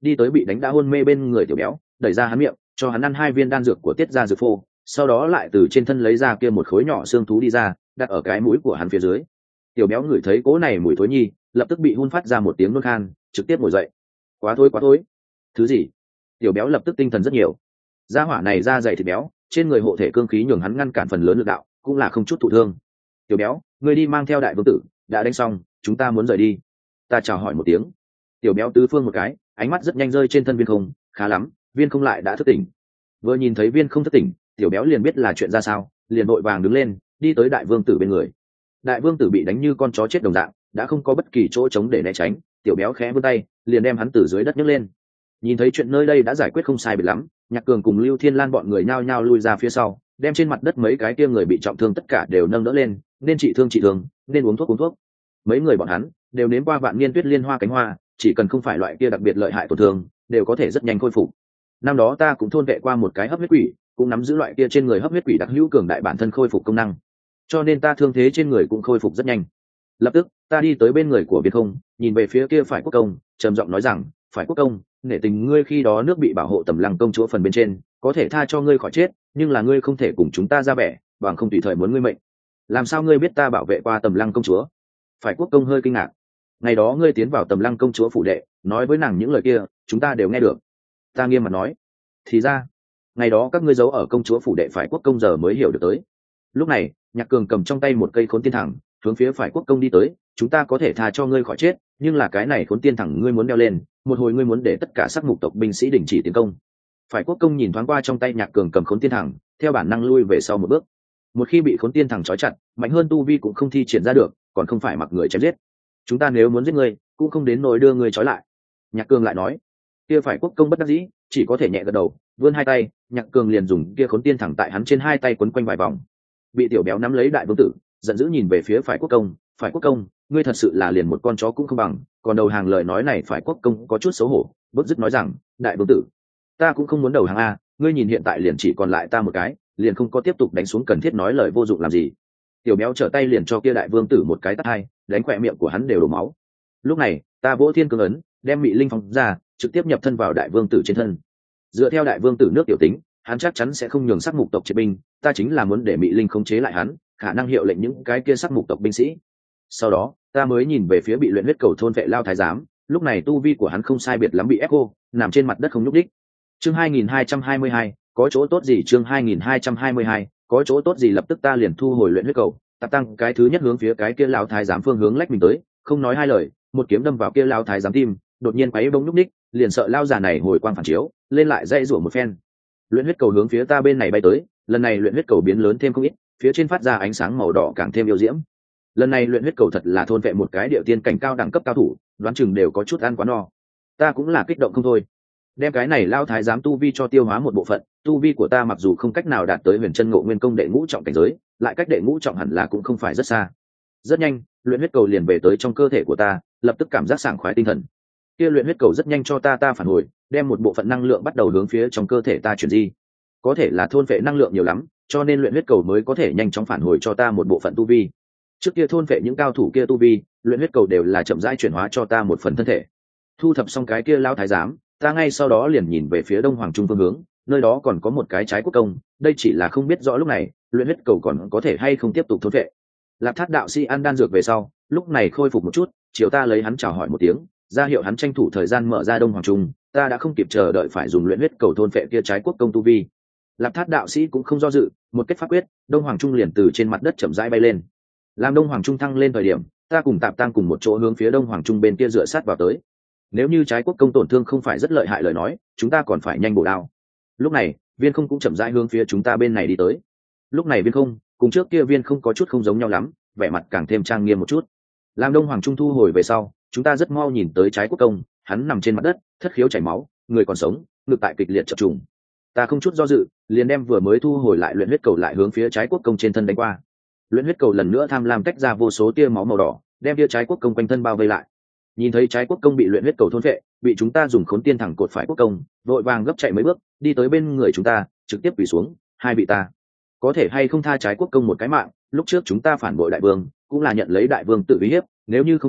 đi tới bị đánh đã hôn mê bên người tiểu béo, đẩy ra hắn miệng, cho hắn ăn 2 viên đan dược của tiết ra dược phô, sau đó lại từ trên thân lấy ra kia một khối nhỏ xương thú đi ra, đặt ở cái mũi của hắn phía dưới. Tiểu béo ngửi thấy cỗ này mùi thối nhi, lập tức bị hun phát ra một tiếng nôn khan, trực tiếp ngồi dậy. Quá thối. Thứ gì? Tiểu béo lập tức tinh thần rất nhiều. Gia hỏa này da dày thịt béo, trên người hộ thể cương khí nhường hắn ngăn cản phần lớn lực đạo, cũng là không chút thụ thương. Tiểu béo, ngươi đi mang theo đại vương tử, đã đánh xong, chúng ta muốn rời đi. Ta chào hỏi một tiếng. Tiểu béo tứ phương một cái, ánh mắt rất nhanh rơi trên thân Viên Không, khá lắm, Viên Không lại đã thức tỉnh. Vừa nhìn thấy Viên Không thức tỉnh, tiểu béo liền biết là chuyện ra sao, liền vội vàng đứng lên, đi tới đại vương tử bên người. Đại vương tử bị đánh như con chó chết đồng dạng, đã không có bất kỳ chỗ trống để né tránh, tiểu béo khẽ vươn tay, liền đem hắn từ dưới đất nhấc lên. Nhìn thấy chuyện nơi đây đã giải quyết không sai biệt lắm, Nhạc Cường cùng Lưu Thiên Lan bọn người nhao nhao lui ra phía sau, đem trên mặt đất mấy cái kia người bị trọng thương tất cả đều nâng đỡ lên, nên trị thương, nên uống thuốc. Mấy người bọn hắn đều nếm qua vạn niên tuyết liên hoa cánh hoa, chỉ cần không phải loại kia đặc biệt lợi hại tổn thương, đều có thể rất nhanh khôi phục. Năm đó ta cũng thôn vệ qua một cái hấp huyết quỷ, cũng nắm giữ loại kia trên người hấp huyết quỷ đặc hữu cường đại bản thân khôi phục công năng, cho nên ta thương thế trên người cũng khôi phục rất nhanh. Lập tức ta đi tới bên người của Viên Không, nhìn về phía kia phải quốc công, trầm giọng nói rằng, phải quốc công, nể tình ngươi khi đó nước bị bảo hộ Tầm Lăng công chúa phần bên trên, có thể tha cho ngươi khỏi chết, nhưng là ngươi không thể cùng chúng ta ra vẻ, bằng không tùy thời muốn ngươi mệnh. Làm sao ngươi biết ta bảo vệ qua Tầm Lăng công chúa? Phải quốc công hơi kinh ngạc. Ngày đó ngươi tiến vào Tầm Lăng công chúa phủ đệ, nói với nàng những lời kia, chúng ta đều nghe được. Ta nghiêm mặt nói, thì ra ngày đó các ngươi giấu ở công chúa phủ đệ phải quốc công giờ mới hiểu được tới. Lúc này Nhạc Cường cầm trong tay một cây khốn tiên thẳng, hướng phía phải quốc công đi tới. Chúng ta có thể tha cho ngươi khỏi chết, nhưng là cái này khốn tiên thẳng ngươi muốn đeo lên, một hồi ngươi muốn để tất cả sắc mục tộc binh sĩ đình chỉ tiến công. Phải quốc công nhìn thoáng qua trong tay Nhạc Cường cầm khốn tiên thẳng, theo bản năng lui về sau một bước. Một khi bị khốn tiên thẳng trói chặt, mạnh hơn tu vi cũng không thi triển ra được, còn không phải mặc người chém giết. Chúng ta nếu muốn giết ngươi, cũng không đến nỗi đưa ngươi trói lại. Nhạc Cường lại nói. Kia phải quốc công bất đắc dĩ, chỉ có thể nhẹ gật đầu, vươn 2 tay, Nhạc Cường liền dùng kia khốn tiên thẳng tại hắn trên 2 tay quấn quanh vài vòng. Bị tiểu béo nắm lấy đại vương tử, giận dữ nhìn về phía phải quốc công, ngươi thật sự là liền một con chó cũng không bằng. Còn đầu hàng lời nói này phải quốc công có chút xấu hổ, bứt rứt nói rằng, đại vương tử, ta cũng không muốn đầu hàng a, ngươi nhìn hiện tại liền chỉ còn lại ta một cái, liền không có tiếp tục đánh xuống cần thiết nói lời vô dụng làm gì. Tiểu béo trở tay liền cho kia đại vương tử một cái tát hai, đánh khỏe miệng của hắn đều đổ máu. Lúc này ta vỗ thiên cương ấn, đem mị linh phóng ra, trực tiếp nhập thân vào đại vương tử trên thân. Dựa theo đại vương tử nước tiểu tính, hắn chắc chắn sẽ không nhường sắc mục tộc triệt binh, ta chính là muốn để mị linh khống chế lại hắn, khả năng hiệu lệnh những cái kia sắc mục tộc binh sĩ. Sau đó ta mới nhìn về phía bị luyện huyết cầu thôn vệ lao thái giám, lúc này tu vi của hắn không sai biệt lắm bị ép cô, nằm trên mặt đất không nhúc đích. Chương 2222, có chỗ tốt gì? Chương 2222, có chỗ tốt gì? Lập tức ta liền thu hồi luyện huyết cầu, tập tăng cái thứ nhất hướng phía cái kia lao thái giám phương hướng lách mình tới, không nói hai lời, một kiếm đâm vào kia lao thái giám tim, đột nhiên quấy bông nhúc đích, liền sợ lao già này hồi quang phản chiếu, lên lại dây rủa một phen. Luyện huyết cầu hướng phía ta bên này bay tới, lần này luyện huyết cầu biến lớn thêm không ít, phía trên phát ra ánh sáng màu đỏ càng thêm yêu diễm. Lần này luyện huyết cầu thật là thôn vệ một cái điệu tiên cảnh cao đẳng cấp cao thủ, đoán chừng đều có chút ăn quá no. Ta cũng là kích động không thôi, đem cái này lao thái giám tu vi cho tiêu hóa một bộ phận. Tu vi của ta mặc dù không cách nào đạt tới huyền chân ngộ nguyên công đệ ngũ trọng cảnh giới, lại cách đệ ngũ trọng hẳn là cũng không phải rất xa. Rất nhanh luyện huyết cầu liền về tới trong cơ thể của ta, lập tức cảm giác sảng khoái tinh thần. Kia luyện huyết cầu rất nhanh cho ta phản hồi, đem một bộ phận năng lượng bắt đầu hướng phía trong cơ thể ta chuyển di. Có thể là thôn vệ năng lượng nhiều lắm, cho nên luyện huyết cầu mới có thể nhanh chóng phản hồi cho ta một bộ phận tu vi. Trước kia thôn vệ những cao thủ kia tu vi, luyện huyết cầu đều là chậm rãi chuyển hóa cho ta một phần thân thể. Thu thập xong cái kia lao thái giám, ta ngay sau đó liền nhìn về phía đông hoàng trung phương hướng, nơi đó còn có một cái trái quốc công, đây chỉ là không biết rõ lúc này luyện huyết cầu còn có thể hay không tiếp tục thôn vệ. Lạp Thát đạo sĩ ăn đan dược về sau, lúc này khôi phục một chút, chiều ta lấy hắn chào hỏi một tiếng, ra hiệu hắn tranh thủ thời gian mở ra đông hoàng trung. Ta đã không kịp chờ đợi phải dùng luyện huyết cầu thôn vệ kia trái quốc công tu vi. Lạp Thát đạo sĩ cũng không do dự, một kết pháp quyết, đông hoàng trung liền từ trên mặt đất chậm rãi bay lên. Làm đông hoàng trung thăng lên thời điểm, ta cùng Tạp Tăng cùng một chỗ hướng phía đông hoàng trung bên kia dựa sát vào tới. Nếu như trái quốc công tổn thương không phải rất lợi hại lời nói, chúng ta còn phải nhanh bổ đao. Lúc này Viên Không cũng chậm rãi hướng phía chúng ta bên này đi tới. Lúc này Viên Không cùng trước kia Viên Không có chút không giống nhau lắm, vẻ mặt càng thêm trang nghiêm một chút. Làm đông hoàng trung thu hồi về sau, chúng ta rất mau nhìn tới trái quốc công, hắn nằm trên mặt đất, thất khiếu chảy máu, người còn sống, ngực tại kịch liệt chập trùng. Ta không chút do dự, liền đem vừa mới thu hồi lại luyện huyết cầu lại hướng phía trái quốc công trên thân đánh qua. Luyện huyết cầu lần nữa tham lam tách ra vô số tia máu màu đỏ, đem tia trái quốc công quanh thân bao vây lại. Nhìn thấy trái quốc công bị luyện huyết cầu thôn vệ, bị chúng ta dùng khốn tiên thẳng cột phải quốc công, vội vàng gấp chạy mấy bước, đi tới bên người chúng ta, trực tiếp quỳ xuống, hai vị ta có thể hay không tha trái quốc công một cái mạng, lúc trước chúng ta phản bội đại vương, cũng là nhận lấy đại vương tự uy hiếp, nếu như không theo,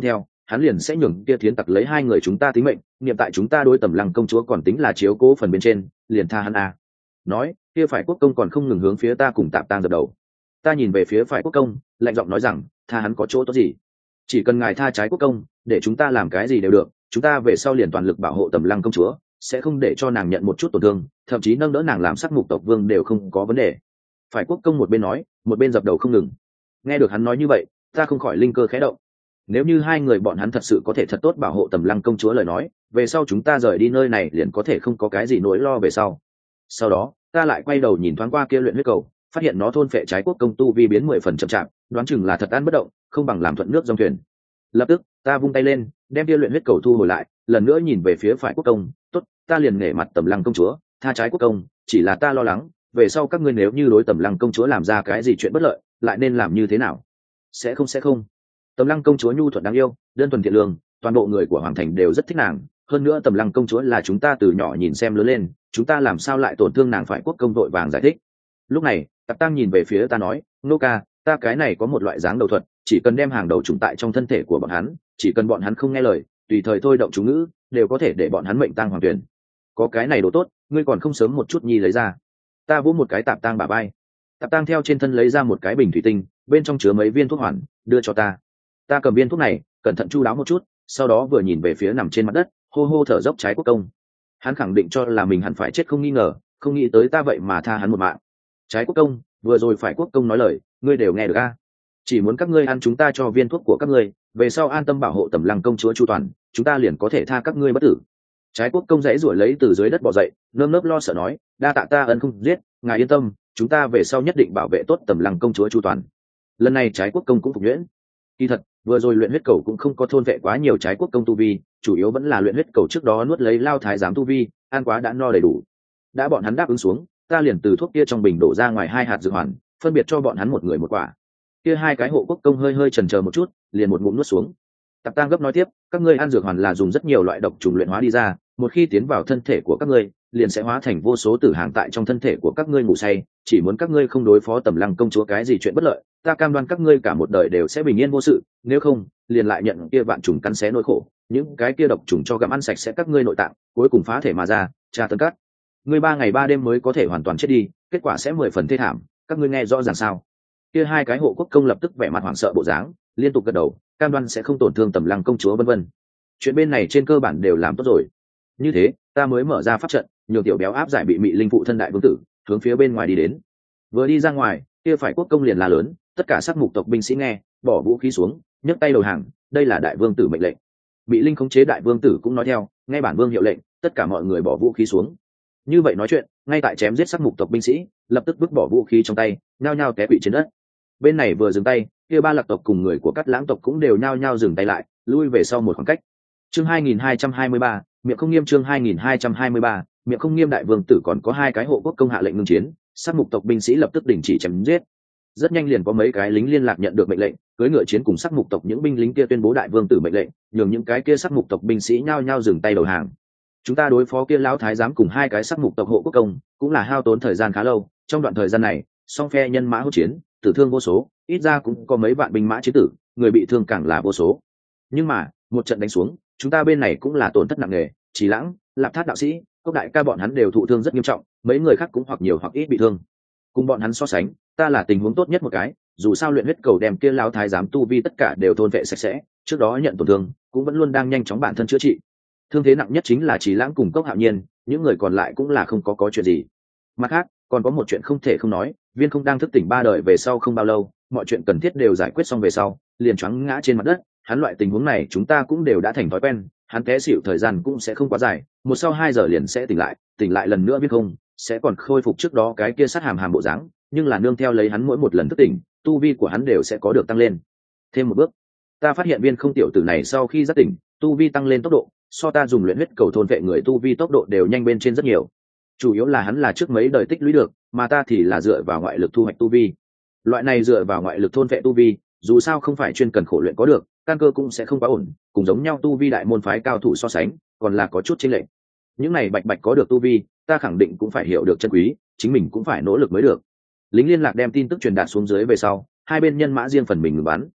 hắn liền sẽ nhường kia thiến tặc lấy hai người chúng ta tính mệnh, niệm tại chúng ta đối Tầm Lăng công chúa còn tính là chiếu cố phần bên trên, liền tha hắn a. Nói, kia phải quốc công còn không ngừng hướng phía ta cùng Tạp Tang dập đầu. Ta nhìn về phía phải quốc công, lạnh giọng nói rằng, tha hắn có chỗ tốt gì? Chỉ cần ngài tha trái quốc công, để chúng ta làm cái gì đều được, chúng ta về sau liền toàn lực bảo hộ Tầm Lăng công chúa, sẽ không để cho nàng nhận một chút tổn thương, thậm chí nâng đỡ nàng làm sắc mục tộc vương đều không có vấn đề. Phải quốc công một bên nói, một bên dập đầu không ngừng. Nghe được hắn nói như vậy, ta không khỏi linh cơ khẽ động. Nếu như hai người bọn hắn thật sự có thể thật tốt bảo hộ Tầm Lăng công chúa lời nói, về sau chúng ta rời đi nơi này liền có thể không có cái gì nỗi lo về sau. Sau đó, ta lại quay đầu nhìn thoáng qua kia luyện huyết cầu, phát hiện nó thôn phệ trái quốc công tu vi biến 10 phần chậm chạp, đoán chừng là thật ăn bất động, không bằng làm thuận nước dòng thuyền. Lập tức, ta vung tay lên, đem kia luyện huyết cầu thu hồi lại, lần nữa nhìn về phía phải quốc công, tốt, ta liền nể mặt Tầm Lăng công chúa, tha trái quốc công, chỉ là ta lo lắng, về sau các ngươi nếu như đối Tầm Lăng công chúa làm ra cái gì chuyện bất lợi, lại nên làm như thế nào? Sẽ không. Tầm Lăng công chúa nhu thuận đáng yêu, đơn thuần thiện lương, toàn bộ người của hoàng thành đều rất thích nàng, hơn nữa Tầm Lăng công chúa là chúng ta từ nhỏ nhìn xem lớn lên, chúng ta làm sao lại tổn thương nàng? Phải quốc công vội vàng giải thích. Lúc này, Tạp Tăng nhìn về phía ta nói, nô ca, ta cái này có một loại dáng đầu thuật, chỉ cần đem hàng đầu trùng tại trong thân thể của bọn hắn, chỉ cần bọn hắn không nghe lời, tùy thời thôi động chú ngữ, đều có thể để bọn hắn mệnh tang hoàng tuyển. Có cái này đồ tốt, ngươi còn không sớm một chút nhi lấy ra. Ta vỗ một cái Tạp Tăng bả vai. Tạp Tăng theo trên thân lấy ra một cái bình thủy tinh, bên trong chứa mấy viên thuốc hoàn, đưa cho ta. Ta cầm viên thuốc này, cẩn thận chu đáo một chút, sau đó vừa nhìn về phía nằm trên mặt đất, hô hô thở dốc trái quốc công. Hắn khẳng định cho là mình hẳn phải chết không nghi ngờ, không nghĩ tới ta vậy mà tha hắn một mạng. Trái quốc công, vừa rồi phải quốc công nói lời, ngươi đều nghe được a? Chỉ muốn các ngươi ăn chúng ta cho viên thuốc của các ngươi, về sau an tâm bảo hộ Tầm Lăng công chúa chu toàn, chúng ta liền có thể tha các ngươi bất tử. Trái quốc công dãy ruổi lấy từ dưới đất bò dậy, nơm nớp lo sợ nói, đa tạ ta ân không giết, ngài yên tâm, chúng ta về sau nhất định bảo vệ tốt Tầm Lăng công chúa chu toàn. Lần này trái quốc công cũng phục nhuyễn. Kỳ thật, vừa rồi luyện huyết cầu cũng không có thôn vệ quá nhiều trái quốc công tu vi, chủ yếu vẫn là luyện huyết cầu trước đó nuốt lấy lao thái giám tu vi, ăn quá đã no đầy đủ. Đã bọn hắn đáp ứng xuống, ta liền từ thuốc kia trong bình đổ ra ngoài 2 hạt dược hoàn, phân biệt cho bọn hắn một người một quả. Kia 2 cái hộ quốc công hơi chần chờ một chút, liền một ngụm nuốt xuống. Tạp Tăng gấp nói tiếp, các ngươi ăn dược hoàn là dùng rất nhiều loại độc trùng luyện hóa đi ra, một khi tiến vào thân thể của các ngươi, liền sẽ hóa thành vô số tử hàng tại trong thân thể của các ngươi ngủ say, chỉ muốn các ngươi không đối phó Tầm Lăng công chúa cái gì chuyện bất lợi, ta cam đoan các ngươi cả một đời đều sẽ bình yên vô sự, nếu không, liền lại nhận kia vạn trùng cắn xé nỗi khổ, những cái kia độc trùng cho gặm ăn sạch sẽ các ngươi nội tạng, cuối cùng phá thể mà ra, tra tấn cắt. Ngươi 3 ngày 3 đêm mới có thể hoàn toàn chết đi, kết quả sẽ 10 phần thê thảm, các ngươi nghe rõ ràng sao? Kia 2 cái hộ quốc công lập tức vẻ mặt hoảng sợ bộ dáng, liên tục gật đầu, cam đoan sẽ không tổn thương Tầm Lăng công chúa vân vân. Chuyện bên này trên cơ bản đều làm tốt rồi. Như thế, ta mới mở ra pháp trận, nhường tiểu béo áp giải bị mị linh phụ thân đại vương tử, hướng phía bên ngoài đi đến. Vừa đi ra ngoài, kia phải quốc công liền la lớn, tất cả sắc mục tộc binh sĩ nghe, bỏ vũ khí xuống, nhấc tay đầu hàng, đây là đại vương tử mệnh lệnh. Bị linh khống chế đại vương tử cũng nói theo, nghe bản vương hiệu lệnh, tất cả mọi người bỏ vũ khí xuống. Như vậy nói chuyện, ngay tại chém giết sắc mục tộc binh sĩ, lập tức vứt bỏ vũ khí trong tay, nhao nhao té quỵ trên đất. Bên này vừa dừng tay, kia ba lạc tộc cùng người của Cát Lãng tộc cũng đều nhao nhao dừng tay lại, lui về sau một khoảng cách. Chương 2223, miệng không nghiêm. Chương 2223, miệng không nghiêm. Đại vương tử còn có 2 cái hộ quốc công hạ lệnh ngưng chiến, sát mục tộc binh sĩ lập tức đình chỉ chém giết. Rất nhanh liền có mấy cái lính liên lạc nhận được mệnh lệnh, cưỡi ngựa chiến cùng sát mục tộc những binh lính kia tuyên bố đại vương tử mệnh lệnh, nhường những cái kia sát mục tộc binh sĩ nhao nhao dừng tay đầu hàng. Chúng ta đối phó kia lão thái giám cùng 2 cái sát mục tộc hộ quốc công, cũng là hao tốn thời gian khá lâu, trong đoạn thời gian này, song phe nhân mã hỗn chiến, tử thương vô số, ít ra cũng có mấy vạn binh mã chiến tử, người bị thương càng là vô số. Nhưng mà, một trận đánh xuống, chúng ta bên này cũng là tổn thất nặng nề, Chỉ Lãng, Lạp Thát đạo sĩ, Cốc đại ca bọn hắn đều thụ thương rất nghiêm trọng, mấy người khác cũng hoặc nhiều hoặc ít bị thương. Cùng bọn hắn so sánh, ta là tình huống tốt nhất một cái, dù sao luyện huyết cầu đem kia lão thái giám tu vi tất cả đều thôn vệ sạch sẽ, trước đó nhận tổn thương, cũng vẫn luôn đang nhanh chóng bản thân chữa trị. Thương thế nặng nhất chính là Chỉ Lãng cùng Cốc Hạo Nhiên, những người còn lại cũng là không có chuyện gì. Mặt khác, còn có một chuyện không thể không nói, Viên Không đang thức tỉnh 3 đời về sau không bao lâu, mọi chuyện cần thiết đều giải quyết xong về sau, liền choáng ngã trên mặt đất, hắn loại tình huống này chúng ta cũng đều đã thành thói quen, hắn té xỉu thời gian cũng sẽ không quá dài, 1 sau 2 giờ liền sẽ tỉnh lại lần nữa. Viên Không sẽ còn khôi phục trước đó cái kia sát hàm bộ dáng, nhưng là nương theo lấy hắn mỗi một lần thức tỉnh, tu vi của hắn đều sẽ có được tăng lên thêm một bước. Ta phát hiện Viên Không tiểu tử này sau khi giác tỉnh, tu vi tăng lên tốc độ so ta dùng luyện huyết cầu thôn vệ người tu vi tốc độ đều nhanh bên trên rất nhiều. Chủ yếu là hắn là trước mấy đời tích lũy được, mà ta thì là dựa vào ngoại lực thu hoạch tu vi. Loại này dựa vào ngoại lực thôn vệ tu vi, dù sao không phải chuyên cần khổ luyện có được, căn cơ cũng sẽ không quá ổn, cùng giống nhau tu vi đại môn phái cao thủ so sánh, còn là có chút chênh lệch. Những này bạch có được tu vi, ta khẳng định cũng phải hiểu được chân quý, chính mình cũng phải nỗ lực mới được. Lính liên lạc đem tin tức truyền đạt xuống dưới về sau, 2 bên nhân mã riêng phần mình ngừng bắn.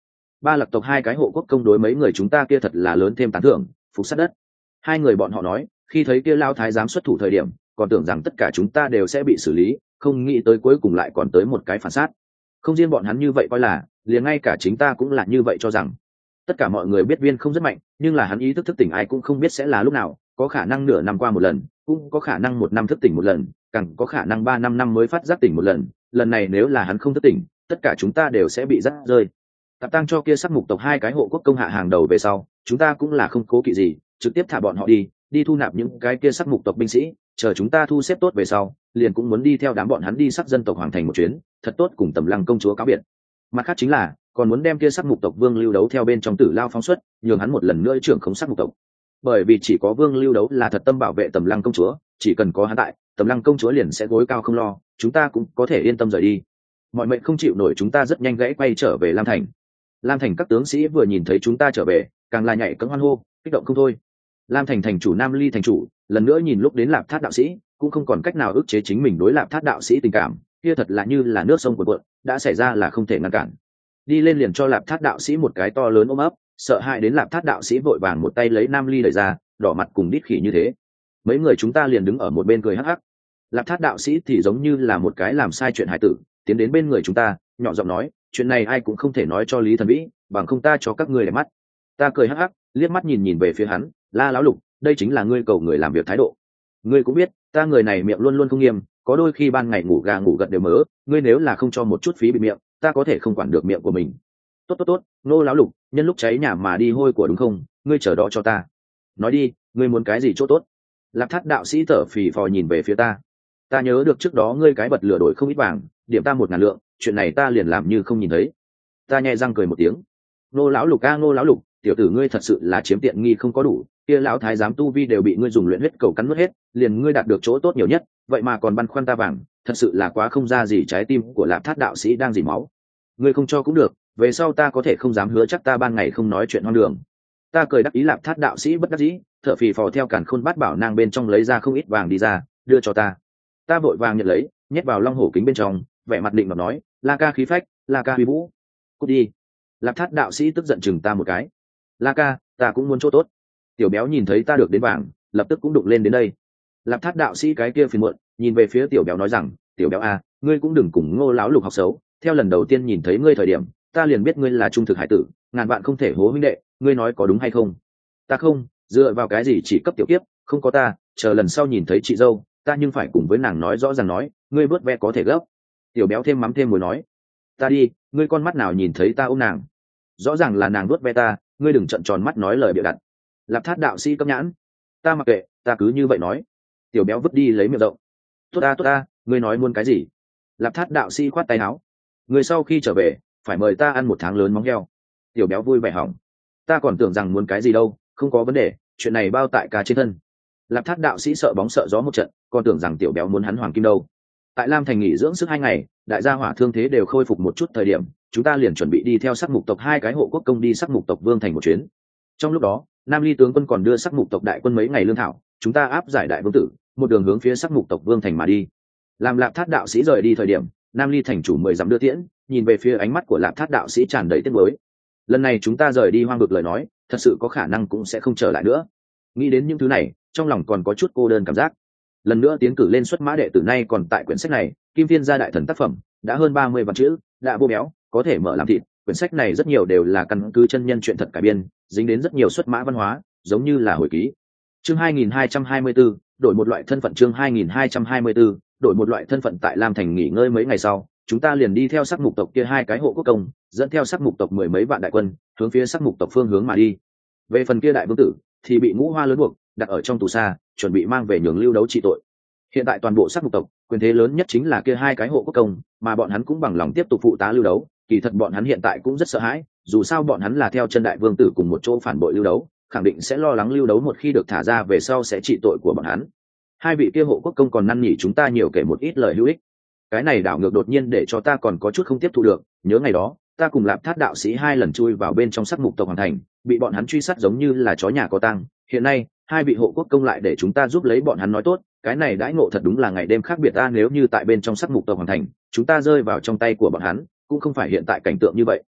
Ba Lạc tộc hai cái hộ quốc công đối mấy người chúng ta kia thật là lớn thêm tán thưởng, phục sát đất. Hai người bọn họ nói, khi thấy kia lao thái giám xuất thủ thời điểm, còn tưởng rằng tất cả chúng ta đều sẽ bị xử lý, không nghĩ tới cuối cùng lại còn tới một cái phản sát. Không riêng bọn hắn như vậy coi là, liền ngay cả chính ta cũng là như vậy cho rằng. Tất cả mọi người biết Viên không rất mạnh, nhưng là hắn ý thức thức tỉnh ai cũng không biết sẽ là lúc nào, có khả năng nửa năm qua một lần, cũng có khả năng một năm thức tỉnh một lần, càng có khả năng 3-5 năm mới phát giác tỉnh một lần. Lần này nếu là hắn không thức tỉnh, tất cả chúng ta đều sẽ bị dắt rơi. Tạp Tăng cho kia Sắc Mục tộc hai cái hộ quốc công hạ hàng đầu về sau, chúng ta cũng là không cố kỵ gì, trực tiếp thả bọn họ đi thu nạp những cái kia Sắc Mục tộc binh sĩ, chờ chúng ta thu xếp tốt về sau, liền cũng muốn đi theo đám bọn hắn đi Sắc dân tộc hoàng thành một chuyến, thật tốt cùng Tầm Lăng công chúa cáo biệt. Mặt khác chính là, còn muốn đem kia Sắc Mục tộc Vương Lưu Đấu theo bên trong Tử Lao phóng xuất, nhường hắn một lần nữa trưởng khống Sắc Mục tộc. Bởi vì chỉ có Vương Lưu Đấu là thật tâm bảo vệ Tầm Lăng công chúa, chỉ cần có hắn tại, Tầm Lăng công chúa liền sẽ gối cao không lo, chúng ta cũng có thể yên tâm rời đi. Mọi mệnh không chịu nổi, chúng ta rất nhanh gãy quay trở về Lam Thành. Lam Thành các tướng sĩ vừa nhìn thấy chúng ta trở về, càng là nhảy cẫng hoan hô, kích động không thôi. Lam Thành thành chủ Nam Ly thành chủ, lần nữa nhìn lúc đến Lạp Thát đạo sĩ, cũng không còn cách nào ức chế chính mình đối Lạp Thát đạo sĩ tình cảm, kia thật là như là nước sông cuồn cuộn, đã xảy ra là không thể ngăn cản. Đi lên liền cho Lạp Thát đạo sĩ một cái to lớn ôm ấp, sợ hãi đến Lạp Thát đạo sĩ vội vàng một tay lấy Nam Ly đẩy ra, đỏ mặt cùng đít khỉ như thế. Mấy người chúng ta liền đứng ở một bên cười hắc hắc. Lạp Thát đạo sĩ thì giống như là một cái làm sai chuyện hải tử, tiến đến bên người chúng ta, nhỏ giọng nói, chuyện này ai cũng không thể nói cho Lý Thần Vĩ, bằng không ta cho các ngươi để mắt. Ta cười hắc hắc, liếc mắt nhìn về phía hắn, La Lão Lục, đây chính là ngươi cầu người làm việc thái độ. Ngươi cũng biết, ta người này miệng luôn luôn không nghiêm, có đôi khi ban ngày ngủ gà ngủ gật đều mớ, ngươi nếu là không cho một chút phí bị miệng, ta có thể không quản được miệng của mình. Tốt, Nô Lão Lục, nhân lúc cháy nhà mà đi hôi của đúng không? Ngươi chờ đó cho ta. Nói đi, ngươi muốn cái gì chỗ tốt? Lạp Thát đạo sĩ thở phì phò nhìn về phía ta. Ta nhớ được trước đó ngươi cái bật lửa đổi không ít vàng, điểm ta 1.000 lượng, chuyện này ta liền làm như không nhìn thấy. Ta nhẹ răng cười một tiếng. Nô Lão Lục Nô Lão Lục, tiểu tử ngươi thật sự là chiếm tiện nghi không có đủ, kia lão thái giám tu vi đều bị ngươi dùng luyện huyết cầu cắn nuốt hết, liền ngươi đạt được chỗ tốt nhiều nhất, vậy mà còn băn khoăn ta vàng, thật sự là quá không ra gì. Trái tim của Lạp Thát đạo sĩ đang dỉ máu. Ngươi không cho cũng được, về sau ta có thể không dám hứa chắc ta ban ngày không nói chuyện hoang đường. Ta cười đắc ý. Lạp Thát đạo sĩ bất đắc dĩ, thở phì phò theo càn khôn bát bảo nang bên trong lấy ra không ít vàng đi ra, đưa cho ta. Ta vội vàng nhận lấy, nhét vào long hổ kính bên trong, vẻ mặt định mà nói, La ca khí phách, La ca uy vũ. Cút đi. Lạp Thát đạo sĩ tức giận chừng ta một cái. La ca, ta cũng muốn chỗ tốt. Tiểu béo nhìn thấy ta được đến vàng, lập tức cũng đụng lên đến đây. Lạp Thát đạo sĩ cái kia phiền muộn, nhìn về phía tiểu béo nói rằng, tiểu béo à, ngươi cũng đừng cùng Ngô Lão Lục học xấu. Theo lần đầu tiên nhìn thấy ngươi thời điểm, ta liền biết ngươi là trung thực hải tử, ngàn vạn không thể hố huynh đệ, ngươi nói có đúng hay không? Ta không, dựa vào cái gì chỉ cấp tiểu kiếp, không có ta, chờ lần sau nhìn thấy chị dâu, ta nhưng phải cùng với nàng nói rõ ràng nói, ngươi vớt ve có thể gấp. Tiểu béo thêm mắm thêm muối nói, ta đi, ngươi con mắt nào nhìn thấy ta ôm nàng? Rõ ràng là nàng vớt ve ta, ngươi đừng trợn tròn mắt nói lời bịa đặt. Lạp Thát đạo sĩ cấp nhãn, ta mặc kệ, ta cứ như vậy nói. Tiểu béo vứt đi lấy miệng rộng. Tốt ta, ngươi nói muốn cái gì? Lạp Thát đạo sĩ khoát tay áo, người sau khi trở về phải mời ta ăn một tháng lớn móng heo. Tiểu béo vui vẻ hỏng, ta còn tưởng rằng muốn cái gì đâu, không có vấn đề, chuyện này bao tại ca trên thân. Lạp Thát đạo sĩ sợ bóng sợ gió một trận, còn tưởng rằng tiểu béo muốn hắn hoàng kim đâu. Tại Lam Thành nghỉ dưỡng sức 2 ngày, đại gia hỏa thương thế đều khôi phục một chút thời điểm, chúng ta liền chuẩn bị đi theo Sắc Mục tộc hai cái hộ quốc công đi Sắc Mục tộc Vương thành một chuyến. Trong lúc đó, Nam Ly tướng quân còn đưa Sắc Mục tộc đại quân mấy ngày lương thảo, chúng ta áp giải đại vương tử, một đường hướng phía Sắc Mục tộc Vương thành mà đi. Làm Lạp Thát đạo sĩ rời đi thời điểm, Nam Ly thành chủ 10 dặm đưa tiễn, nhìn về phía ánh mắt của Lạp Thát đạo sĩ tràn đầy tiếc nuối. Lần này chúng ta rời đi hoang vực lời nói, thật sự có khả năng cũng sẽ không trở lại nữa. Nghĩ đến những thứ này, trong lòng còn có chút cô đơn cảm giác. Lần nữa tiến cử lên xuất mã đệ tử nay còn tại quyển sách này, Kim Thiên gia đại thần tác phẩm, đã hơn 30 vạn chữ, đã vô béo, có thể mở làm thịt. Quyển sách này rất nhiều đều là căn cứ chân nhân chuyện thật cải biên, dính đến rất nhiều xuất mã văn hóa, giống như là hồi ký. Chương 2224, đổi một loại thân phận. Chương 2224, đổi một loại thân phận. Tại Lam Thành nghỉ ngơi mấy ngày sau, chúng ta liền đi theo Sắc Mục tộc kia hai cái hộ quốc công, dẫn theo Sắc Mục tộc 10 mấy vạn đại quân, hướng phía Sắc Mục tộc phương hướng mà đi. Về phần kia đại vương tử, thì bị Ngũ Hoa lớn buộc, đặt ở trong tù xa, chuẩn bị mang về nhường Lưu Đấu trị tội. Hiện tại toàn bộ Sắc Mục tộc, quyền thế lớn nhất chính là kia hai cái hộ quốc công, mà bọn hắn cũng bằng lòng tiếp tục phụ tá Lưu Đấu. Kỳ thật bọn hắn hiện tại cũng rất sợ hãi, dù sao bọn hắn là theo chân đại vương tử cùng một chỗ phản bội Lưu Đấu, khẳng định sẽ lo lắng Lưu Đấu một khi được thả ra về sau sẽ trị tội của bọn hắn. Hai vị kia hộ quốc công còn năn nỉ chúng ta nhiều kể một ít lời hữu ích. Cái này đảo ngược đột nhiên để cho ta còn có chút không tiếp thu được. Nhớ ngày đó, ta cùng Lạp Thát đạo sĩ 2 lần chui vào bên trong Sắc Mục tộc hoàn thành, bị bọn hắn truy sát giống như là chó nhà có tang. Hiện nay, hai vị hộ quốc công lại để chúng ta giúp lấy bọn hắn nói tốt, cái này đãi ngộ thật đúng là ngày đêm khác biệt ta. Nếu như tại bên trong Sắc Mục tộc hoàn thành, chúng ta rơi vào trong tay của bọn hắn, cũng không phải hiện tại cảnh tượng như vậy.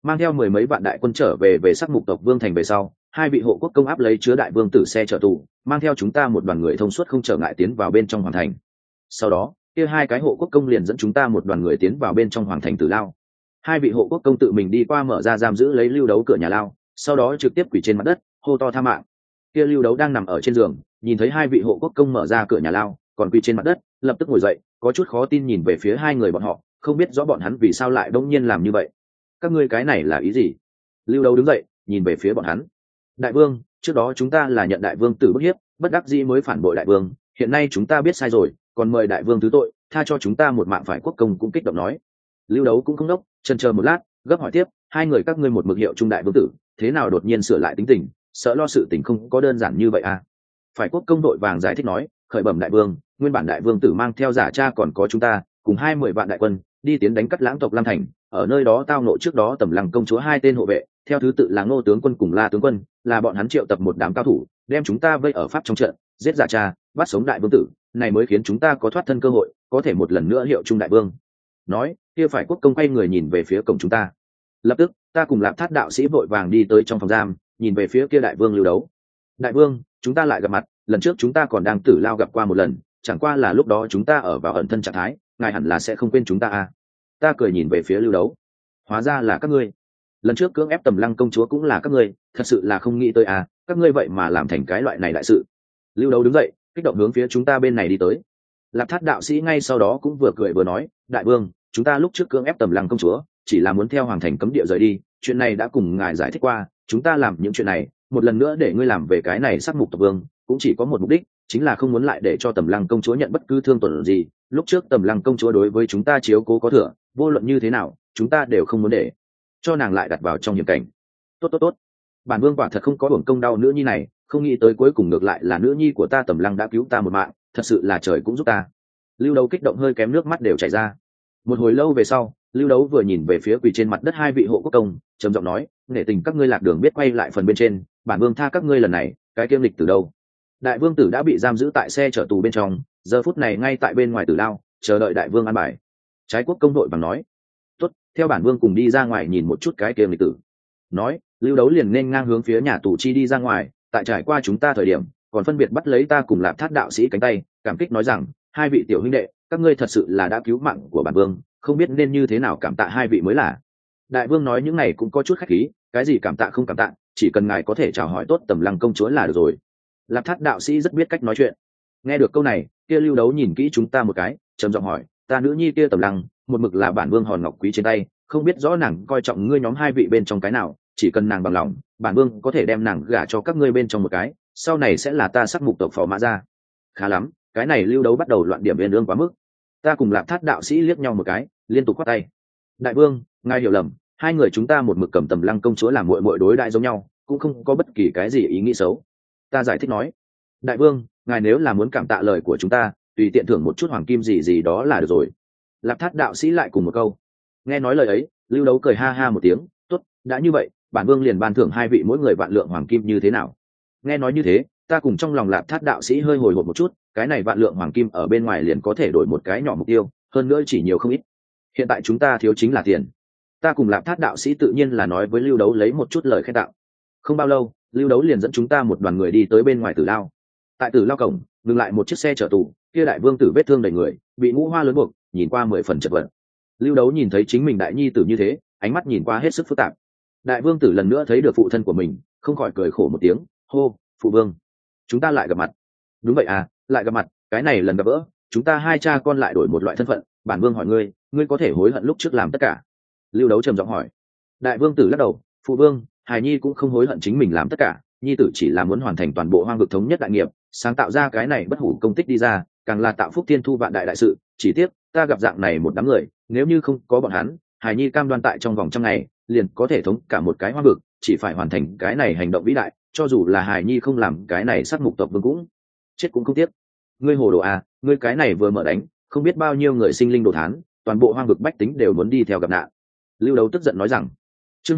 mang theo mười mấy vạn đại quân trở về Sắc Mục tộc Vương thành về sau, hai vị hộ quốc công áp lấy chứa đại vương tử xe chở tù, mang theo chúng ta một đoàn người thông suốt không trở ngại tiến vào bên trong hoàng thành. Sau đó kia hai cái hộ quốc công liền dẫn chúng ta một đoàn người tiến vào bên trong hoàng thành Tử Lao. Hai vị hộ quốc công tự mình đi qua mở ra giam giữ lấy Lưu Đấu cửa nhà lao, sau đó trực tiếp quỳ trên mặt đất hô to tha mạng. Kia Lưu Đấu đang nằm ở trên giường, nhìn thấy hai vị hộ quốc công mở ra cửa nhà lao còn quỳ trên mặt đất, lập tức ngồi dậy, có chút khó tin nhìn về phía hai người bọn họ, không biết rõ bọn hắn vì sao lại đông nhiên làm như vậy. Các ngươi cái này là ý gì? Lưu Đấu đứng dậy nhìn về phía bọn hắn. Đại vương, trước đó chúng ta là nhận đại vương tử bức hiếp, bất đắc dĩ mới phản bội đại vương, hiện nay chúng ta biết sai rồi, còn mời đại vương thứ tội, tha cho chúng ta một mạng. Phải quốc công cũng kích động nói. Lưu Đấu cũng không đốc, chần chờ một lát, gấp hỏi tiếp, hai người các ngươi một mực hiệu trung đại vương tử, thế nào đột nhiên sửa lại tính tình, sợ lo sự tình không có đơn giản như vậy à? Phải quốc công đội vàng giải thích nói, khởi bẩm đại vương, nguyên bản đại vương tử mang theo giả cha còn có chúng ta cùng 20 vạn đại quân đi tiến đánh Cắt Lãng tộc Lam thành, ở nơi đó tao nộ trước đó Tầm Lăng công chúa hai tên hộ vệ, theo thứ tự là Ngô tướng quân cùng La tướng quân, là bọn hắn triệu tập một đám cao thủ đem chúng ta vây ở pháp trong trận, giết giả cha, bắt sống đại vương tử, này mới khiến chúng ta có thoát thân cơ hội, có thể một lần nữa hiệu trung đại vương. Nói kia phải quốc công quay người nhìn về phía cổng chúng ta. Lập tức ta cùng Lạp Thát đạo sĩ vội vàng đi tới trong phòng giam, nhìn về phía kia đại vương Lưu Đấu. Đại vương, chúng ta lại gặp mặt, lần trước chúng ta còn đang Tử Lao gặp qua một lần, chẳng qua là lúc đó chúng ta ở vào ẩn thân trạng thái, ngài hẳn là sẽ không quên chúng ta à? Ta cười nhìn về phía Lưu Đấu. Hóa ra là các ngươi. Lần trước cưỡng ép Tầm Lăng công chúa cũng là các ngươi, thật sự là không nghĩ tới à, các ngươi vậy mà làm thành cái loại này đại sự. Lưu Đấu đứng dậy, kích động hướng phía chúng ta bên này đi tới. Lạp Thát đạo sĩ ngay sau đó cũng vừa cười vừa nói, đại vương, chúng ta lúc trước cưỡng ép Tầm Lăng công chúa chỉ là muốn theo hoàng thành cấm địa rời đi, chuyện này đã cùng ngài giải thích qua, chúng ta làm những chuyện này một lần nữa để ngươi làm về cái này Sắc Mục tộc vương cũng chỉ có một mục đích, chính là không muốn lại để cho Tầm Lăng công chúa nhận bất cứ thương tổn gì. Lúc trước Tầm Lăng công chúa đối với chúng ta chiếu cố có thừa, vô luận như thế nào chúng ta đều không muốn để cho nàng lại đặt vào trong hiểm cảnh. Tốt, bản vương quả thật không có uổng công đau nữ nhi này, không nghĩ tới cuối cùng ngược lại là nữ nhi của ta Tầm Lăng đã cứu ta một mạng, thật sự là trời cũng giúp ta. Lưu Đấu kích động hơi kém nước mắt đều chảy ra. Một hồi lâu về sau, Lưu Đấu vừa nhìn về phía quỳ trên mặt đất hai vị hộ quốc công, trầm giọng nói, nể tình các ngươi lạc đường biết quay lại phần bên trên, bản vương tha các ngươi lần này. Cái kiêm lịch từ đâu? Đại vương tử đã bị giam giữ tại xe chở tù bên trong, giờ phút này ngay tại bên ngoài Tử Lao chờ đợi đại vương an bài. Trái quốc công đội bằng nói, tốt, theo bản vương cùng đi ra ngoài nhìn một chút cái kiêm lịch tử. Nói Lưu Đấu liền nên ngang hướng phía nhà tù chi đi ra ngoài. Tại trải qua chúng ta thời điểm còn phân biệt bắt lấy ta cùng Lạp Thát đạo sĩ cánh tay, cảm kích nói rằng, hai vị tiểu huynh đệ, các ngươi thật sự là đã cứu mạng của bản vương, không biết nên như thế nào cảm tạ hai vị mới là. Đại vương nói những này cũng có chút khách khí, cái gì cảm tạ không cảm tạ, chỉ cần ngài có thể chào hỏi tốt Tầm Lăng công chúa là được rồi. Lạp Thát đạo sĩ rất biết cách nói chuyện. Nghe được câu này, kia Lưu Đấu nhìn kỹ chúng ta một cái, trầm giọng hỏi, ta nữ nhi kia Tầm Lăng một mực là bản vương hòn ngọc quý trên tay, không biết rõ nàng coi trọng ngươi nhóm hai vị bên trong cái nào, chỉ cần nàng bằng lòng, bản vương có thể đem nàng gả cho các ngươi bên trong một cái, sau này sẽ là ta Sắc Mục tộc phò mã ra. Khá lắm, cái này Lưu Đấu bắt đầu loạn điểm viên ương quá mức. Ta cùng Lạp Thát đạo sĩ liếc nhau một cái, liên tục khoát tay. Đại vương, ngài hiểu lầm, hai người chúng ta một mực cầm Tầm Lăng công chúa làm muội muội đối đại giống nhau, cũng không có bất kỳ cái gì ý nghĩ xấu. Ta giải thích nói, đại vương, ngài nếu là muốn cảm tạ lời của chúng ta, tùy tiện thưởng một chút hoàng kim gì gì đó là được rồi. Lạp Thát đạo sĩ lại cùng một câu. Nghe nói lời ấy, Lưu Đấu cười ha ha một tiếng, tốt, đã như vậy, bản vương liền ban thưởng hai vị mỗi người vạn lượng hoàng kim như thế nào? Nghe nói như thế, ta cùng trong lòng Lạp Thát đạo sĩ hơi hồi hộp một chút, cái này vạn lượng hoàng kim ở bên ngoài liền có thể đổi một cái nhỏ mục tiêu, hơn nữa chỉ nhiều không ít. Hiện tại chúng ta thiếu chính là tiền. Ta cùng Lạp Thát đạo sĩ tự nhiên là nói với Lưu Đấu lấy một chút lời khen tặng. Không bao lâu, Lưu Đấu liền dẫn chúng ta một đoàn người đi tới bên ngoài Tử Lao. Tại Tử Lao cổng ngừng lại một chiếc xe chở tù, kia đại vương tử vết thương đầy người, bị ngũ hoa lớn buộc, nhìn qua 10 phần chật vật. Lưu Đấu nhìn thấy chính mình đại nhi tử như thế, ánh mắt nhìn qua hết sức phức tạp. Đại vương tử lần nữa thấy được phụ thân của mình, không khỏi cười khổ một tiếng, hô, phụ vương, chúng ta lại gặp mặt. Đúng vậy à, lại gặp mặt, cái này lần gặp gỡ, chúng ta hai cha con lại đổi một loại thân phận. Bản vương hỏi ngươi, ngươi có thể hối hận lúc trước làm tất cả? Lưu Đấu trầm giọng hỏi. Đại vương tử lắc đầu, phụ vương, hài nhi cũng không hối hận chính mình làm tất cả, nhi tử chỉ là muốn hoàn thành toàn bộ hoang vực thống nhất đại nghiệp, sáng tạo ra cái này bất hủ công tích đi ra, càng là tạo phúc thiên thu vạn đại đại sự. Chỉ tiếc ta gặp dạng này một đám người, nếu như không có bọn hắn, hài nhi cam đoan tại trong vòng trăm ngày liền có thể thống cả một cái hoang vực, chỉ phải hoàn thành cái này hành động vĩ đại, cho dù là hài nhi không làm cái này Sắc Mục tộc vương cũng chết cũng không tiếc. Ngươi hồ đồ à, ngươi cái này vừa mở đánh, không biết bao nhiêu người sinh linh đồ thán, toàn bộ hoang vực bách tính đều muốn đi theo gặp nạn. Lưu Đấu tức giận nói rằng, chương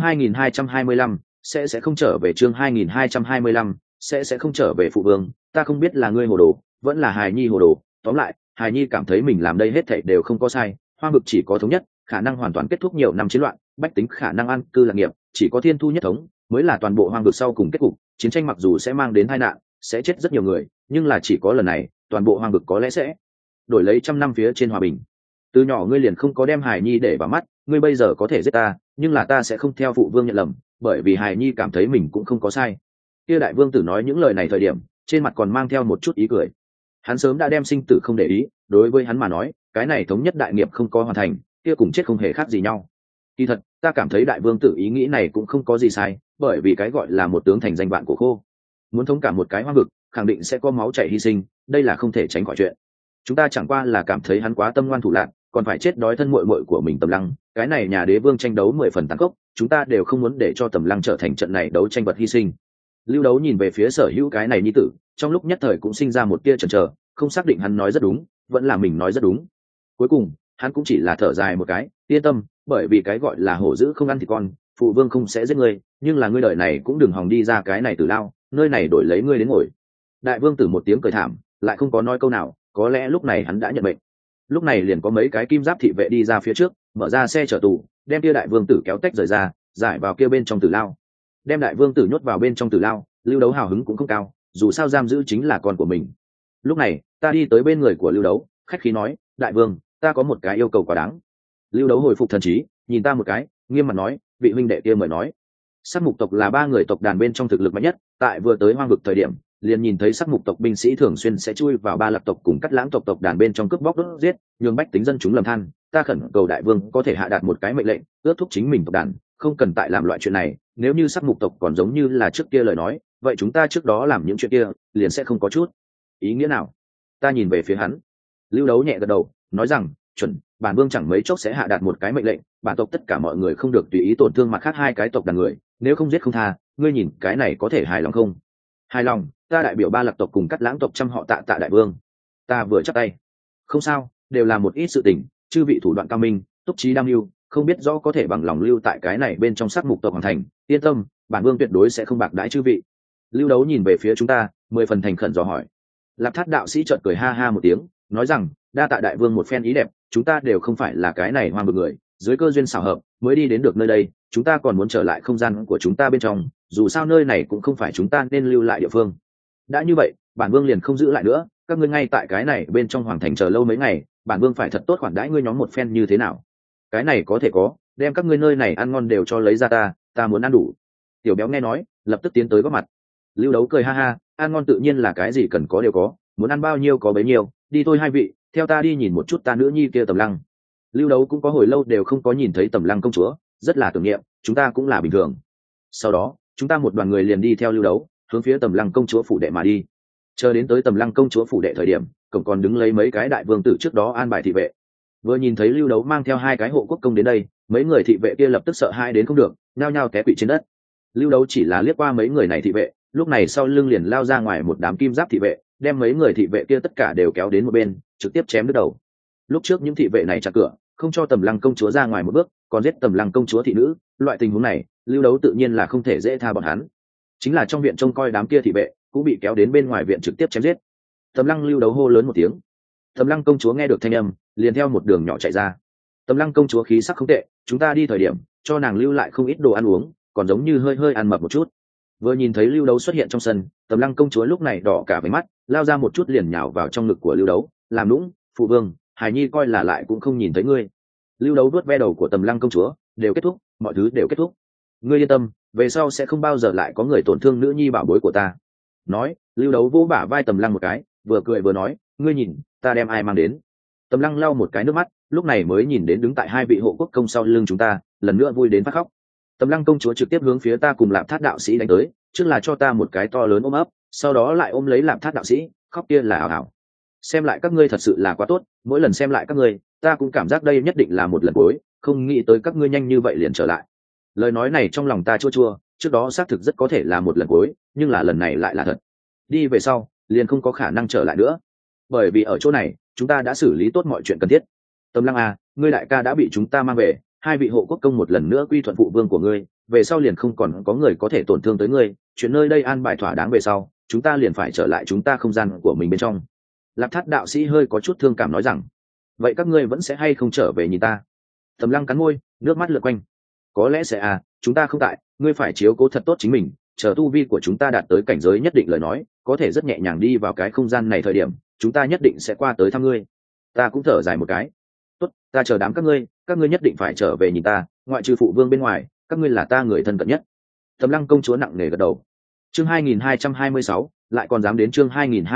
2225 sẽ không trở về, chương 2225 sẽ không trở về. Phụ vương, ta không biết là ngươi hồ đồ vẫn là hài nhi hồ đồ, tóm lại hài nhi cảm thấy mình làm đây hết thảy đều không có sai, hoang vực chỉ có thống nhất khả năng hoàn toàn kết thúc nhiều năm chiến loạn, bách tính khả năng an cư lạc nghiệp, chỉ có thiên thu nhất thống mới là toàn bộ hoang vực sau cùng kết cục. Chiến tranh mặc dù sẽ mang đến tai nạn, sẽ chết rất nhiều người, nhưng là chỉ có lần này toàn bộ hoang vực có lẽ sẽ đổi lấy trăm năm phía trên hòa bình. Từ nhỏ ngươi liền không có đem Hải Nhi để vào mắt, ngươi bây giờ có thể giết ta, nhưng là ta sẽ không theo phụ vương nhận lầm, bởi vì Hải Nhi cảm thấy mình cũng không có sai. Kia đại vương tử nói những lời này thời điểm, trên mặt còn mang theo một chút ý cười. Hắn sớm đã đem sinh tử không để ý, đối với hắn mà nói, cái này thống nhất đại nghiệp không có hoàn thành, kia cùng chết không hề khác gì nhau. Kỳ thật, ta cảm thấy đại vương tử ý nghĩ này cũng không có gì sai, bởi vì cái gọi là một tướng thành danh vạn cổ khô. Muốn thống cả một cái hoang vực, khẳng định sẽ có máu chảy hy sinh, đây là không thể tránh khỏi chuyện. Chúng ta chẳng qua là cảm thấy hắn quá tâm ngoan thủ lạn, còn phải chết đói thân muội muội của mình Tầm Lăng, cái này nhà đế vương tranh đấu 10 phần tàn khốc, chúng ta đều không muốn để cho Tầm Lăng trở thành trận này đấu tranh vật hy sinh. Lưu Đấu nhìn về phía Sở Hữu cái này nhi tử, trong lúc nhất thời cũng sinh ra một tia chần chờ, không xác định hắn nói rất đúng, vẫn là mình nói rất đúng. Cuối cùng, hắn cũng chỉ là thở dài một cái, yên tâm, bởi vì cái gọi là hổ dữ không ăn thịt con, phụ vương không sẽ giết ngươi, nhưng là ngươi đời này cũng đừng hòng đi ra cái này tử lao, nơi này đổi lấy ngươi đến ngồi. Đại vương tử một tiếng cười thảm, lại không có nói câu nào, có lẽ lúc này hắn đã nhận mệnh. Lúc này liền có mấy cái kim giáp thị vệ đi ra phía trước, mở ra xe chở tù, đem kia đại vương tử kéo tách rời ra, giải vào kia bên trong tử lao. Đem đại vương tử nhốt vào bên trong tử lao, Lưu Đấu hào hứng cũng không cao, dù sao giam giữ chính là con của mình. Lúc này, ta đi tới bên người của Lưu Đấu, khách khí nói, đại vương, ta có một cái yêu cầu quá đáng. Lưu Đấu hồi phục thần trí, nhìn ta một cái, nghiêm mặt nói, vị huynh đệ kia mời nói. Sắc Mục tộc là 3 người tộc đàn bên trong thực lực mạnh nhất, tại vừa tới hoang vực thời điểm, liền nhìn thấy Sắc Mục tộc binh sĩ thường xuyên sẽ chui vào Ba Lạc tộc cùng Cắt Lãng tộc đàn bên trong cướp bóc đốt giết, nhường bách tính dân chúng lầm than. Ta khẩn cầu đại vương có thể hạ đạt một cái mệnh lệnh, ước thúc chính mình tộc đàn, không cần tại làm loại chuyện này. Nếu như Sắc Mục tộc còn giống như là trước kia lời nói, vậy chúng ta trước đó làm những chuyện kia, liền sẽ không có chút ý nghĩa nào. Ta nhìn về phía hắn. Lưu Đấu nhẹ gật đầu, nói rằng, chuẩn, bản vương chẳng mấy chốc sẽ hạ đạt một cái mệnh lệnh, bản tộc tất cả mọi người không được tùy ý tổn thương mặt khác 2 cái tộc đàn người, nếu không giết không tha. Ngươi nhìn cái này có thể hài lòng không? Hài lòng. Ta đại biểu Ba Lạc tộc cùng Cắt Lãng tộc trăm họ tạ đại vương. Ta vừa chắp tay. Không sao, đều là một ít sự tình, chư vị thủ đoạn cao minh, túc trí đam mưu, không biết rõ có thể bằng lòng lưu tại cái này bên trong Sắc Mục tộc hoàn thành, yên tâm, bản vương tuyệt đối sẽ không bạc đãi chư vị. Lưu Đấu nhìn về phía chúng ta, 10 phần thành khẩn dò hỏi. Lạp Thát đạo sĩ chợt cười ha ha một tiếng, nói rằng, đa tạ đại vương một phen ý đẹp, chúng ta đều không phải là cái này hoang vực người, dưới cơ duyên xảo hợp mới đi đến được nơi đây, chúng ta còn muốn trở lại không gian của chúng ta bên trong, dù sao nơi này cũng không phải chúng ta nên lưu lại địa phương. Đã như vậy, bản vương liền không giữ lại nữa, các ngươi ngay tại cái này bên trong hoàng thành chờ lâu mấy ngày, bản vương phải thật tốt khoản đãi ngươi nhóm một phen như thế nào? Cái này có thể có, đem các ngươi nơi này ăn ngon đều cho lấy ra ta muốn ăn đủ. Tiểu Béo nghe nói, lập tức tiến tới góp mặt. Lưu Đấu cười ha ha, ăn ngon tự nhiên là cái gì cần có đều có, muốn ăn bao nhiêu có bấy nhiêu, đi thôi hai vị, theo ta đi nhìn một chút ta nữ nhi kia Tầm Lăng. Lưu Đấu cũng có hồi lâu đều không có nhìn thấy Tầm Lăng công chúa, rất là tưởng niệm, chúng ta cũng là bình thường. Sau đó, chúng ta một đoàn người liền đi theo Lưu Đấu, hướng phía Tầm Lăng công chúa phủ đệ mà đi. Chờ đến tới Tầm Lăng công chúa phủ đệ thời điểm, cổng còn đứng lấy mấy cái đại vương tử trước đó an bài thị vệ. Vừa nhìn thấy Lưu Đấu mang theo 2 cái hộ quốc công đến đây, mấy người thị vệ kia lập tức sợ hãi đến không được, nhao nhao té quỵ trên đất. Lưu Đấu chỉ là liếc qua mấy người này thị vệ, lúc này sau lưng liền lao ra ngoài một đám kim giáp thị vệ, đem mấy người thị vệ kia tất cả đều kéo đến một bên, trực tiếp chém đứt đầu. Lúc trước những thị vệ này chặn cửa, không cho Tầm Lăng công chúa ra ngoài một bước, còn giết Tầm Lăng công chúa thị nữ, loại tình huống này, Lưu Đấu tự nhiên là không thể dễ tha bọn hắn. Chính là trong viện trông coi đám kia thị vệ, cũng bị kéo đến bên ngoài viện trực tiếp chém giết. Tầm Lăng Lưu Đấu hô lớn một tiếng. Tầm Lăng công chúa nghe được thanh âm, liền theo một đường nhỏ chạy ra. Tầm Lăng công chúa khí sắc không tệ, chúng ta đi thời điểm, cho nàng lưu lại không ít đồ ăn uống, còn giống như hơi ăn mập một chút. Vừa nhìn thấy Lưu Đấu xuất hiện trong sân, Tầm Lăng công chúa lúc này đỏ cả váy mắt, lao ra một chút liền nhào vào trong ngực của Lưu Đấu, làm nũng, phụ vương, Hải Nhi coi là lại cũng không nhìn thấy ngươi. Lưu Đấu vuốt ve đầu của Tầm Lăng công chúa, đều kết thúc, mọi thứ đều kết thúc. Ngươi yên tâm, về sau sẽ không bao giờ lại có người tổn thương nữ nhi bảo bối của ta. Nói, Lưu Đấu vỗ bả vai Tầm Lăng một cái, vừa cười vừa nói, ngươi nhìn, ta đem ai mang đến. Tầm Lăng lau một cái nước mắt, lúc này mới nhìn đến đứng tại 2 vị hộ quốc công sau lưng chúng ta, lần nữa vui đến phát khóc. Tầm Lăng công chúa trực tiếp hướng phía ta cùng Lạp Thát đạo sĩ đánh tới, trước là cho ta một cái to lớn ôm ấp, sau đó lại ôm lấy Lạp Thát đạo sĩ, khóc kia là ảo ảo. Xem lại các ngươi thật sự là quá tốt, mỗi lần xem lại các ngươi, ta cũng cảm giác đây nhất định là một lần cuối, không nghĩ tới các ngươi nhanh như vậy liền trở lại. Lời nói này trong lòng ta chua chua, trước đó xác thực rất có thể là một lần cuối, nhưng là lần này lại là thật. Đi về sau, liền không có khả năng trở lại nữa, bởi vì ở chỗ này, chúng ta đã xử lý tốt mọi chuyện cần thiết. Tầm Lăng à, ngươi đại ca đã bị chúng ta mang về, 2 vị hộ quốc công một lần nữa quy thuận phụ vương của ngươi, về sau liền không còn có người có thể tổn thương tới ngươi, chuyện nơi đây an bài thỏa đáng về sau, chúng ta liền phải trở lại chúng ta không gian của mình bên trong. Lạp Thát đạo sĩ hơi có chút thương cảm nói rằng, vậy các ngươi vẫn sẽ hay không trở về nhìn ta? Tầm Lăng cắn môi, nước mắt lượn quanh. Có lẽ sẽ chúng ta không tại, ngươi phải chiếu cố thật tốt chính mình, chờ tu vi của chúng ta đạt tới cảnh giới nhất định lời nói, có thể rất nhẹ nhàng đi vào cái không gian này thời điểm, chúng ta nhất định sẽ qua tới thăm ngươi. Ta cũng thở dài một cái. Tốt, ta chờ đám các ngươi nhất định phải trở về nhìn ta, ngoại trừ phụ vương bên ngoài, các ngươi là ta người thân cận nhất. Tầm Lăng công chúa nặng nề gật đầu. Chương 2226, lại còn dám đến chương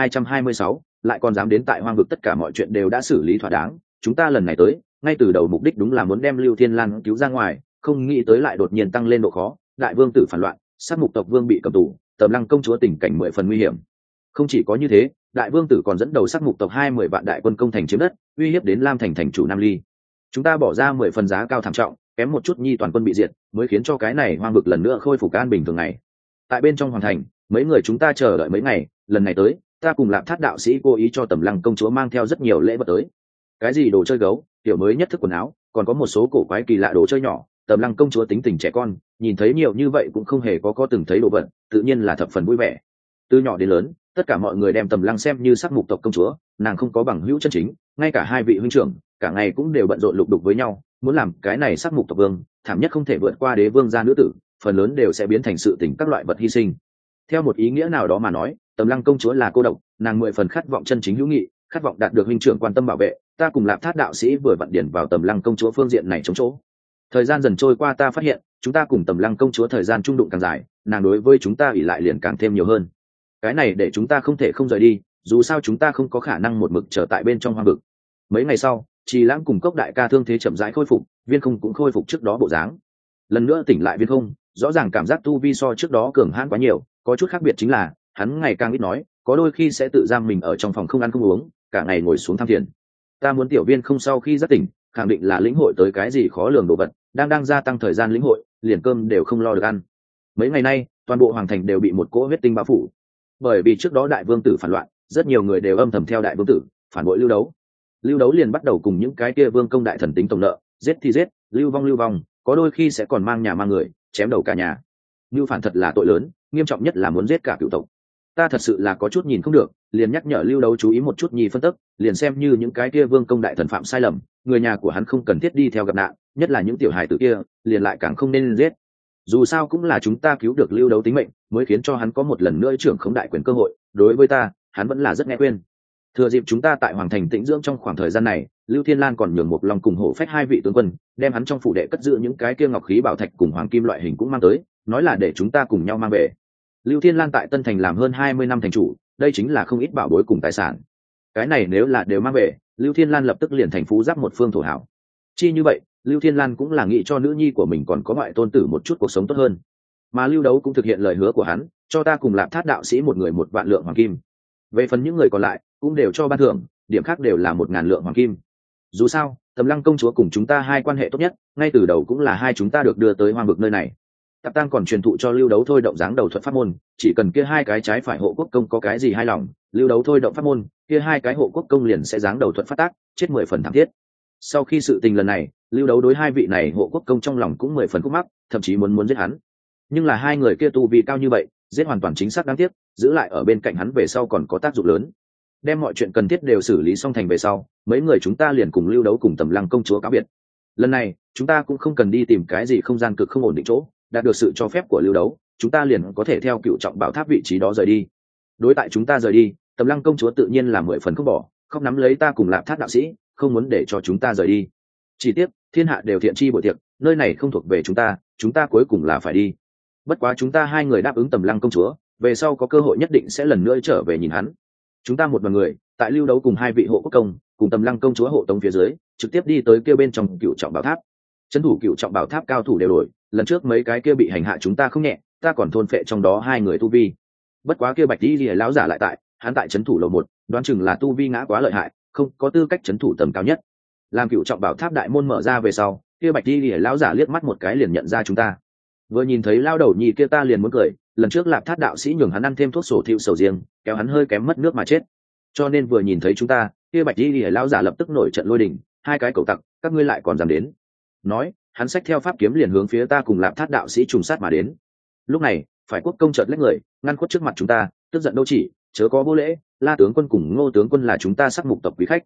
2226, lại còn dám đến tại hoang vực, tất cả mọi chuyện đều đã xử lý thỏa đáng, chúng ta lần này tới, ngay từ đầu mục đích đúng là muốn đem Lưu Thiên Lan cứu ra ngoài, không nghĩ tới lại đột nhiên tăng lên độ khó, đại vương tử phản loạn, sát mục tộc vương bị cầm tù, Tầm Lăng công chúa tình cảnh 10 phần nguy hiểm. Không chỉ có như thế, đại vương tử còn dẫn đầu sát mục tộc 20 vạn đại quân công thành chiếm đất, uy hiếp đến Lam thành thành chủ Nam Ly. Chúng ta bỏ ra 10 phần giá cao thảm trọng, kém một chút nhi toàn quân bị diệt, mới khiến cho cái này hoang vực lần nữa khôi phục an bình thường ngày. Tại bên trong hoàng thành, mấy người chúng ta chờ đợi mấy ngày, lần này tới, ta cùng Lạp Thát đạo sĩ cố ý cho Tầm Lăng công chúa mang theo rất nhiều lễ vật tới. Cái gì đồ chơi gấu, tiểu mới nhất thức quần áo, còn có một số cổ quái kỳ lạ đồ chơi nhỏ. Tầm Lăng công chúa tính tình trẻ con, nhìn thấy nhiều như vậy cũng không hề có từng thấy đồ vật, tự nhiên là thập phần vui vẻ. Từ nhỏ đến lớn, tất cả mọi người đem Tầm Lăng xem như sắc mục tộc công chúa, nàng không có bằng hữu chân chính, ngay cả hai vị huynh trưởng, cả ngày cũng đều bận rộn lục đục với nhau, muốn làm cái này sắc mục tộc vương, thảm nhất không thể vượt qua đế vương gia nữ tử, phần lớn đều sẽ biến thành sự tình các loại vật hy sinh. Theo một ý nghĩa nào đó mà nói, Tầm Lăng công chúa là cô độc, nàng 10 phần khát vọng chân chính hữu nghị, khát vọng đạt được huynh trưởng quan tâm bảo vệ. Ta cùng Lạp Thát đạo sĩ vừa vặn điển vào Tầm Lăng công chúa phương diện này chống chỗ. Thời gian dần trôi qua, ta phát hiện chúng ta cùng Tầm Lăng công chúa thời gian chung đụng càng dài, nàng đối với chúng ta ỷ lại liền càng thêm nhiều hơn. Cái này để chúng ta không thể không rời đi, dù sao chúng ta không có khả năng một mực trở tại bên trong hoang vực. Mấy ngày sau, Trì Lãng cùng Cốc đại ca thương thế chậm rãi khôi phục, Viên Không cũng khôi phục trước đó bộ dáng. Lần nữa tỉnh lại Viên Không, rõ ràng cảm giác tu vi so trước đó cường hãn quá nhiều, có chút khác biệt chính là hắn ngày càng ít nói, có đôi khi sẽ tự giam mình ở trong phòng không ăn không uống, cả ngày ngồi xuống tham thiền. Ta muốn tiểu Viên Không sau khi giác tỉnh, khẳng định là lĩnh hội tới cái gì khó lường đồ vật, đang gia tăng thời gian lĩnh hội, liền cơm đều không lo được ăn. Mấy ngày nay, toàn bộ hoàng thành đều bị một cỗ huyết tinh bao phủ. Bởi vì trước đó đại vương tử phản loạn, rất nhiều người đều âm thầm theo đại vương tử, phản bội Lưu Đấu. Lưu Đấu liền bắt đầu cùng những cái kia vương công đại thần tính tổng nợ, giết thì giết, lưu vong, có đôi khi sẽ còn mang nhà mang người, chém đầu cả nhà. Lưu phản thật là tội lớn, nghiêm trọng nhất là muốn giết cả cửu tộc. Ta thật sự là có chút nhìn không được, liền nhắc nhở Lưu Đấu chú ý một chút nhi phân tích, liền xem như những cái kia vương công đại thần phạm sai lầm, người nhà của hắn không cần thiết đi theo gặp nạn, nhất là những tiểu hài tử kia, liền lại càng không nên giết. Dù sao cũng là chúng ta cứu được Lưu Đấu tính mệnh, mới khiến cho hắn có một lần nữa trưởng khống đại quyền cơ hội, đối với ta, hắn vẫn là rất nghe khuyên. Thừa dịp chúng ta tại hoàng thành tĩnh dưỡng trong khoảng thời gian này, Lưu Thiên Lan còn nhường Mộc Long cùng Hổ Phách hai vị tướng quân, đem hắn trong phủ đệ cất giữ những cái kia ngọc khí bảo thạch cùng hoàng kim loại hình cũng mang tới, nói là để chúng ta cùng nhau mang về. Lưu Thiên Lan tại Tân Thành làm hơn 20 năm thành chủ, đây chính là không ít bảo bối cùng tài sản. Cái này nếu là đều mang về, Lưu Thiên Lan lập tức liền thành phú giáp một phương thổ hảo. Chi như vậy, Lưu Thiên Lan cũng là nghĩ cho nữ nhi của mình còn có ngoại tôn tử một chút cuộc sống tốt hơn. Mà Lưu Đấu cũng thực hiện lời hứa của hắn, cho ta cùng Lạp Thát đạo sĩ một người 1 vạn lượng hoàng kim. Về phần những người còn lại, cũng đều cho ban thưởng, điểm khác đều là 1000 lượng hoàng kim. Dù sao, Tầm Lăng công chúa cùng chúng ta hai quan hệ tốt nhất, ngay từ đầu cũng là hai chúng ta được đưa tới hoang vực nơi này. Tạp Tăng còn truyền thụ cho Lưu Đấu thôi động dáng đầu thuật pháp môn, chỉ cần kia hai cái trái phải hộ quốc công có cái gì hai lòng, Lưu Đấu thôi động pháp môn, kia hai cái hộ quốc công liền sẽ dáng đầu thuật phát tác, chết 10 phần thảm thiết. Sau khi sự tình lần này, Lưu Đấu đối hai vị này hộ quốc công trong lòng cũng 10 phần khúc mắc, thậm chí muốn giết hắn. Nhưng là hai người kia tu vi cao như vậy, giết hoàn toàn chính xác đáng tiếc, giữ lại ở bên cạnh hắn về sau còn có tác dụng lớn. Đem mọi chuyện cần thiết đều xử lý xong thành về sau, mấy người chúng ta liền cùng Lưu Đấu cùng Tầm Lăng công chúa cáo biệt. Lần này, chúng ta cũng không cần đi tìm cái gì không gian cực không ổn định chỗ, đạt được sự cho phép của Lưu Đấu, chúng ta liền có thể theo Cựu Trọng Bảo Tháp vị trí đó rời đi. Đối tại chúng ta rời đi, Tầm Lăng công chúa tự nhiên là 10 phần không bỏ, khóc nắm lấy ta cùng Lạp Thát đạo sĩ, không muốn để cho chúng ta rời đi. Chỉ tiếc, thiên hạ đều thiện chi buổi tiệc, nơi này không thuộc về chúng ta cuối cùng là phải đi. Bất quá chúng ta hai người đáp ứng Tầm Lăng công chúa, về sau có cơ hội nhất định sẽ lần nữa trở về nhìn hắn. Chúng ta một người tại Lưu Đấu cùng hai vị hộ quốc công cùng Tầm Lăng công chúa hộ tống phía dưới, trực tiếp đi tới kia bên trong Cựu Trọng Bảo Tháp. Trấn thủ Cựu Trọng Bảo Tháp cao thủ đều đổi, lần trước mấy cái kia bị hành hạ chúng ta không nhẹ, ta còn thôn phệ trong đó hai người tu vi. Bất quá kia Bạch Y Lìa lão giả lại tại, hắn tại trấn thủ lầu 1, đoán chừng là tu vi ngã quá lợi hại, không có tư cách trấn thủ tầm cao nhất. Làm Cựu Trọng Bảo Tháp đại môn mở ra về sau, kia Bạch Y Lìa lão giả liếc mắt một cái liền nhận ra chúng ta. Vừa nhìn thấy lao đầu nhì kia ta liền muốn cười, lần trước Lạp Thát đạo sĩ nhường hắn ăn thêm thuốc sổ thiêu sầu riêng, kéo hắn hơi kém mất nước mà chết. Cho nên vừa nhìn thấy chúng ta, kia Bạch Y Lìa lão giả lập tức nổi trận lôi đình, hai cái cẩu tặc, các ngươi lại còn dám đến. Nói, hắn xách theo pháp kiếm liền hướng phía ta cùng Lạp Thát đạo sĩ trùng sát mà đến. Lúc này, phải quốc công chợt lách người, ngăn khuất trước mặt chúng ta, tức giận đâu chỉ, chớ có vô lễ, La tướng quân cùng Ngô tướng quân là chúng ta sắc mục tộc quý khách.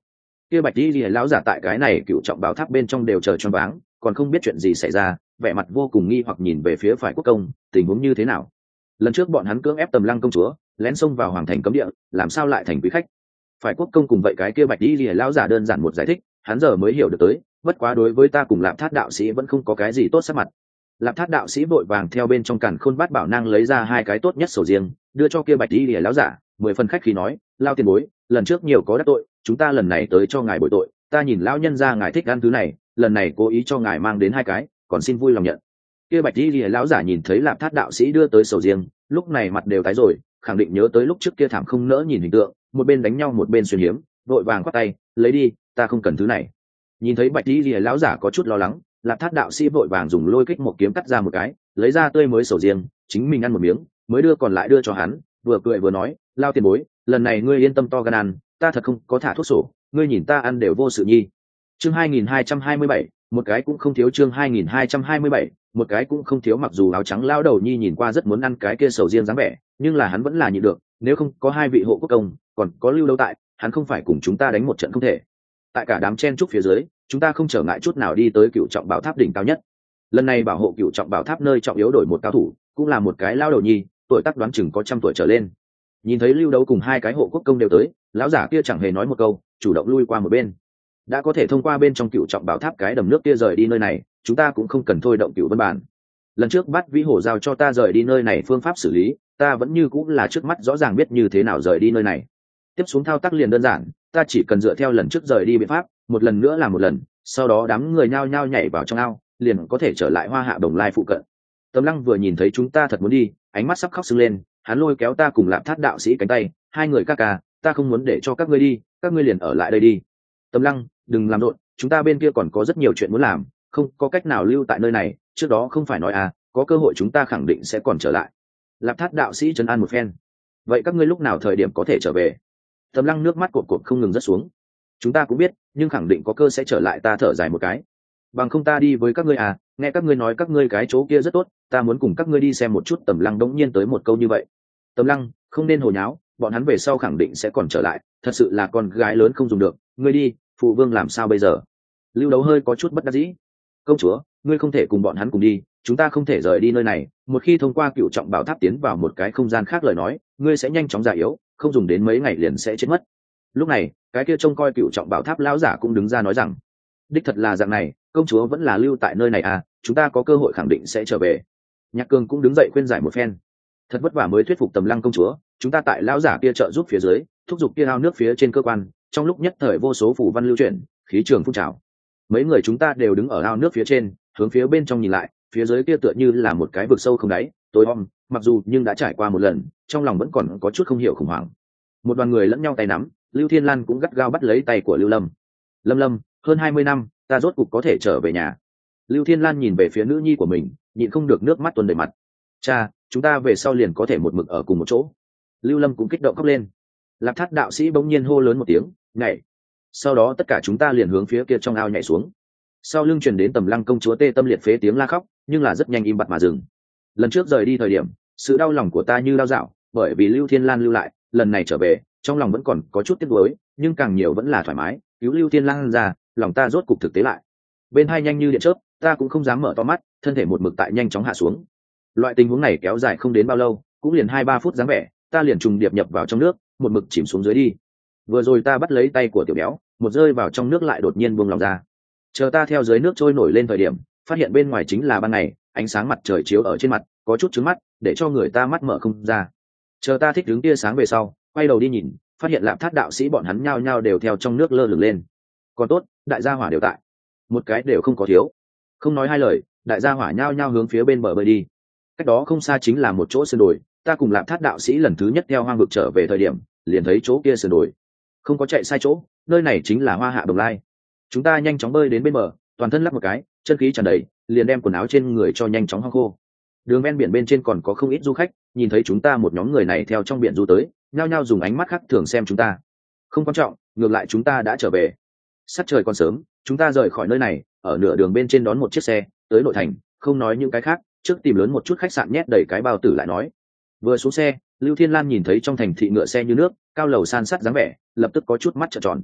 kia bạch y lìa lão giả tại cái này cựu trọng bảo tháp bên trong đều chờ choáng váng, còn không biết chuyện gì xảy ra, vẻ mặt vô cùng nghi hoặc nhìn về phía phải quốc công, tình huống như thế nào. Lần trước bọn hắn cưỡng ép Tầm Lăng công chúa, lén xông vào hoàng thành cấm địa, làm sao lại thành quý khách? Phải quốc công cùng vậy cái kia bạch y lìa lão giả đơn giản một giải thích, hắn giờ mới hiểu được tới, bất quá đối với ta cùng Lạp Thát đạo sĩ vẫn không có cái gì tốt sắc mặt. Lạp Thát đạo sĩ vội vàng theo bên trong càn khôn bát bảo năng lấy ra hai cái tốt nhất sầu riêng, đưa cho kia bạch y lìa lão giả, 10 phần khách khí nói, lao tiền bối, lần trước nhiều có đắc tội, chúng ta lần này tới cho ngài bồi tội, ta nhìn lão nhân gia ngài thích ăn thứ này, lần này cố ý cho ngài mang đến hai cái, còn xin vui lòng nhận. Kia bạch y lìa lão giả nhìn thấy Lạp Thát đạo sĩ đưa tới sầu riêng, lúc này mặt đều tái rồi, khẳng định nhớ tới lúc trước kia thảm không nỡ nhìn hình tượng, một bên đánh nhau một bên xuyên hiếm, vội vàng quát tay, lấy đi, ta không cần thứ này. Nhìn thấy bạch y lìa lão giả có chút lo lắng, Lạp Thát đạo sĩ vội vàng dùng lôi kích một kiếm cắt ra một cái, lấy ra tươi mới sầu riêng, chính mình ăn một miếng, mới đưa còn lại đưa cho hắn, vừa cười vừa nói, lao tiền bối, lần này ngươi yên tâm to gan ăn, ta thật không có thả thuốc sổ, ngươi nhìn ta ăn đều vô sự nhi. Chương 2227, một cái cũng không thiếu. Chương 2227, một cái cũng không thiếu. Mặc dù áo trắng lao đầu nhi nhìn qua rất muốn ăn cái kia sầu riêng dáng vẻ, nhưng là hắn vẫn là nhịn được, nếu không có hai vị hộ quốc công, còn có Lưu Lâu tại, hắn không phải cùng chúng ta đánh một trận không thể. Tại cả đám chen trúc phía dưới, chúng ta không trở ngại chút nào đi tới cựu trọng bảo tháp đỉnh cao nhất. Lần này bảo hộ cựu trọng bảo tháp nơi trọng yếu đổi một cao thủ, cũng là một cái lao đầu nhi, tuổi tác đoán chừng có 100 tuổi trở lên. Nhìn thấy Lưu Đấu cùng hai cái hộ quốc công đều tới, lão giả kia chẳng hề nói một câu, chủ động lui qua một bên. Đã có thể thông qua bên trong cựu trọng bảo tháp cái đầm nước kia rời đi nơi này, chúng ta cũng không cần thôi động cựu vân bản. Lần trước bắt vĩ hổ giao cho ta rời đi nơi này phương pháp xử lý, ta vẫn như cũng là trước mắt rõ ràng biết như thế nào rời đi nơi này. Tiếp xuống thao tác liền đơn giản, ta chỉ cần dựa theo lần trước rời đi biện pháp, một lần nữa làm một lần, sau đó đám người nhao nhao nhảy vào trong ao, liền có thể trở lại Hoa Hạ Đồng Lai phụ cận. Tầm Lăng vừa nhìn thấy chúng ta thật muốn đi, ánh mắt sắp khóc sưng lên, hắn lôi kéo ta cùng Lạp Thát đạo sĩ cánh tay, hai người ca ca, ta không muốn để cho các ngươi đi, các ngươi liền ở lại đây đi. Tầm Lăng, đừng làm rộn, chúng ta bên kia còn có rất nhiều chuyện muốn làm, không có cách nào lưu tại nơi này, trước đó không phải nói à, có cơ hội chúng ta khẳng định sẽ còn trở lại. Lạp Thát đạo sĩ trấn an một phen. Vậy các ngươi lúc nào thời điểm có thể trở về? Tầm Lăng nước mắt cột cột không ngừng rớt xuống. Chúng ta cũng biết, nhưng khẳng định có cơ sẽ trở lại, ta thở dài một cái. Bằng không ta đi với các ngươi à, nghe các ngươi nói các ngươi cái chỗ kia rất tốt, ta muốn cùng các ngươi đi xem một chút. Tầm Lăng đống nhiên tới một câu như vậy. Tầm Lăng, không nên hồ nháo, bọn hắn về sau khẳng định sẽ còn trở lại, thật sự là con gái lớn không dùng được, ngươi đi, phụ vương làm sao bây giờ? Lưu Đấu hơi có chút bất đắc dĩ. Công chúa, ngươi không thể cùng bọn hắn cùng đi, chúng ta không thể rời đi nơi này, một khi thông qua cựu trọng bảo tháp tiến vào một cái không gian khác lời nói, ngươi sẽ nhanh chóng già yếu, không dùng đến mấy ngày liền sẽ chết mất. Lúc này, cái kia trông coi cựu trọng bảo tháp lão giả cũng đứng ra nói rằng, đích thật là dạng này, công chúa vẫn là lưu tại nơi này à, chúng ta có cơ hội khẳng định sẽ trở về. Nhạc Cường cũng đứng dậy khuyên giải một phen. Thật vất vả mới thuyết phục Tầm Lăng công chúa, chúng ta tại lão giả kia trợ giúp phía dưới, thúc giục kia ao nước phía trên cơ quan, trong lúc nhất thời vô số phù văn lưu chuyển, khí trường phun trào. Mấy người chúng ta đều đứng ở ao nước phía trên, hướng phía bên trong nhìn lại, phía dưới kia tựa như là một cái vực sâu không đáy, tối om, mặc dù nhưng đã trải qua một lần, trong lòng vẫn còn có chút không hiểu khủng hoảng. Một đoàn người lẫn nhau tay nắm, Lưu Thiên Lan cũng gắt gao bắt lấy tay của Lưu Lâm. Lâm, hơn 20 năm, ta rốt cục có thể trở về nhà. Lưu Thiên Lan nhìn về phía nữ nhi của mình, nhịn không được nước mắt tuôn đầy mặt. Cha, chúng ta về sau liền có thể một mực ở cùng một chỗ. Lưu Lâm cũng kích động khóc lên. Lạp Thát đạo sĩ bỗng nhiên hô lớn một tiếng, nhảy. Sau đó tất cả chúng ta liền hướng phía kia trong ao nhảy xuống. Sau lưng truyền đến Tầm Lăng công chúa tê tâm liệt phế tiếng la khóc, nhưng là rất nhanh im bặt mà dừng. Lần trước rời đi thời điểm, sự đau lòng của ta như đau dạo, bởi vì Lưu Thiên Lan lưu lại, lần này trở về, trong lòng vẫn còn có chút tiếc nuối, nhưng càng nhiều vẫn là thoải mái, cứu Lưu Thiên Lan ra, lòng ta rốt cục thực tế lại. Bên hai nhanh như điện chớp, ta cũng không dám mở to mắt, thân thể một mực tại nhanh chóng hạ xuống. Loại tình huống này kéo dài không đến bao lâu, cũng liền 2-3 phút dáng vẻ, ta liền trùng điệp nhập vào trong nước, một mực chìm xuống dưới đi. Vừa rồi ta bắt lấy tay của tiểu béo, một rơi vào trong nước lại đột nhiên buông lòng ra. Chờ ta theo dưới nước trôi nổi lên thời điểm, phát hiện bên ngoài chính là ban ngày, ánh sáng mặt trời chiếu ở trên mặt, có chút chướng mắt, để cho người ta mắt mở không ra. Chờ ta thích đứng tia sáng về sau, quay đầu đi nhìn, phát hiện Lạp Thát đạo sĩ bọn hắn nhao nhao đều theo trong nước lơ lửng lên. Còn tốt, đại gia hỏa đều tại, một cái đều không có thiếu. Không nói hai lời, đại gia hỏa nhao nhao hướng phía bên bờ bơi đi. Cách đó không xa chính là một chỗ sườn đồi, ta cùng Lạp Thát đạo sĩ lần thứ nhất theo hoang vực trở về thời điểm, liền thấy chỗ kia sườn đồi. Không có chạy sai chỗ, nơi này chính là Hoa Hạ Đồng Lai. Chúng ta nhanh chóng bơi đến bên bờ, toàn thân lắp một cái, chân khí tràn đầy, liền đem quần áo trên người cho nhanh chóng hong khô. Đường ven biển bên trên còn có không ít du khách, nhìn thấy chúng ta một nhóm người này theo trong biển du tới, nhao nhao dùng ánh mắt khác thường xem chúng ta. Không quan trọng, ngược lại chúng ta đã trở về. Sắc trời còn sớm, chúng ta rời khỏi nơi này, ở nửa đường bên trên đón một chiếc xe tới nội thành, không nói những cái khác, trước tìm lớn một chút khách sạn nhét đầy cái bao tử lại nói. Vừa xuống xe, Lưu Thiên Lan nhìn thấy trong thành thị ngựa xe như nước, cao lầu san sát dáng vẻ, lập tức có chút mắt trợn tròn.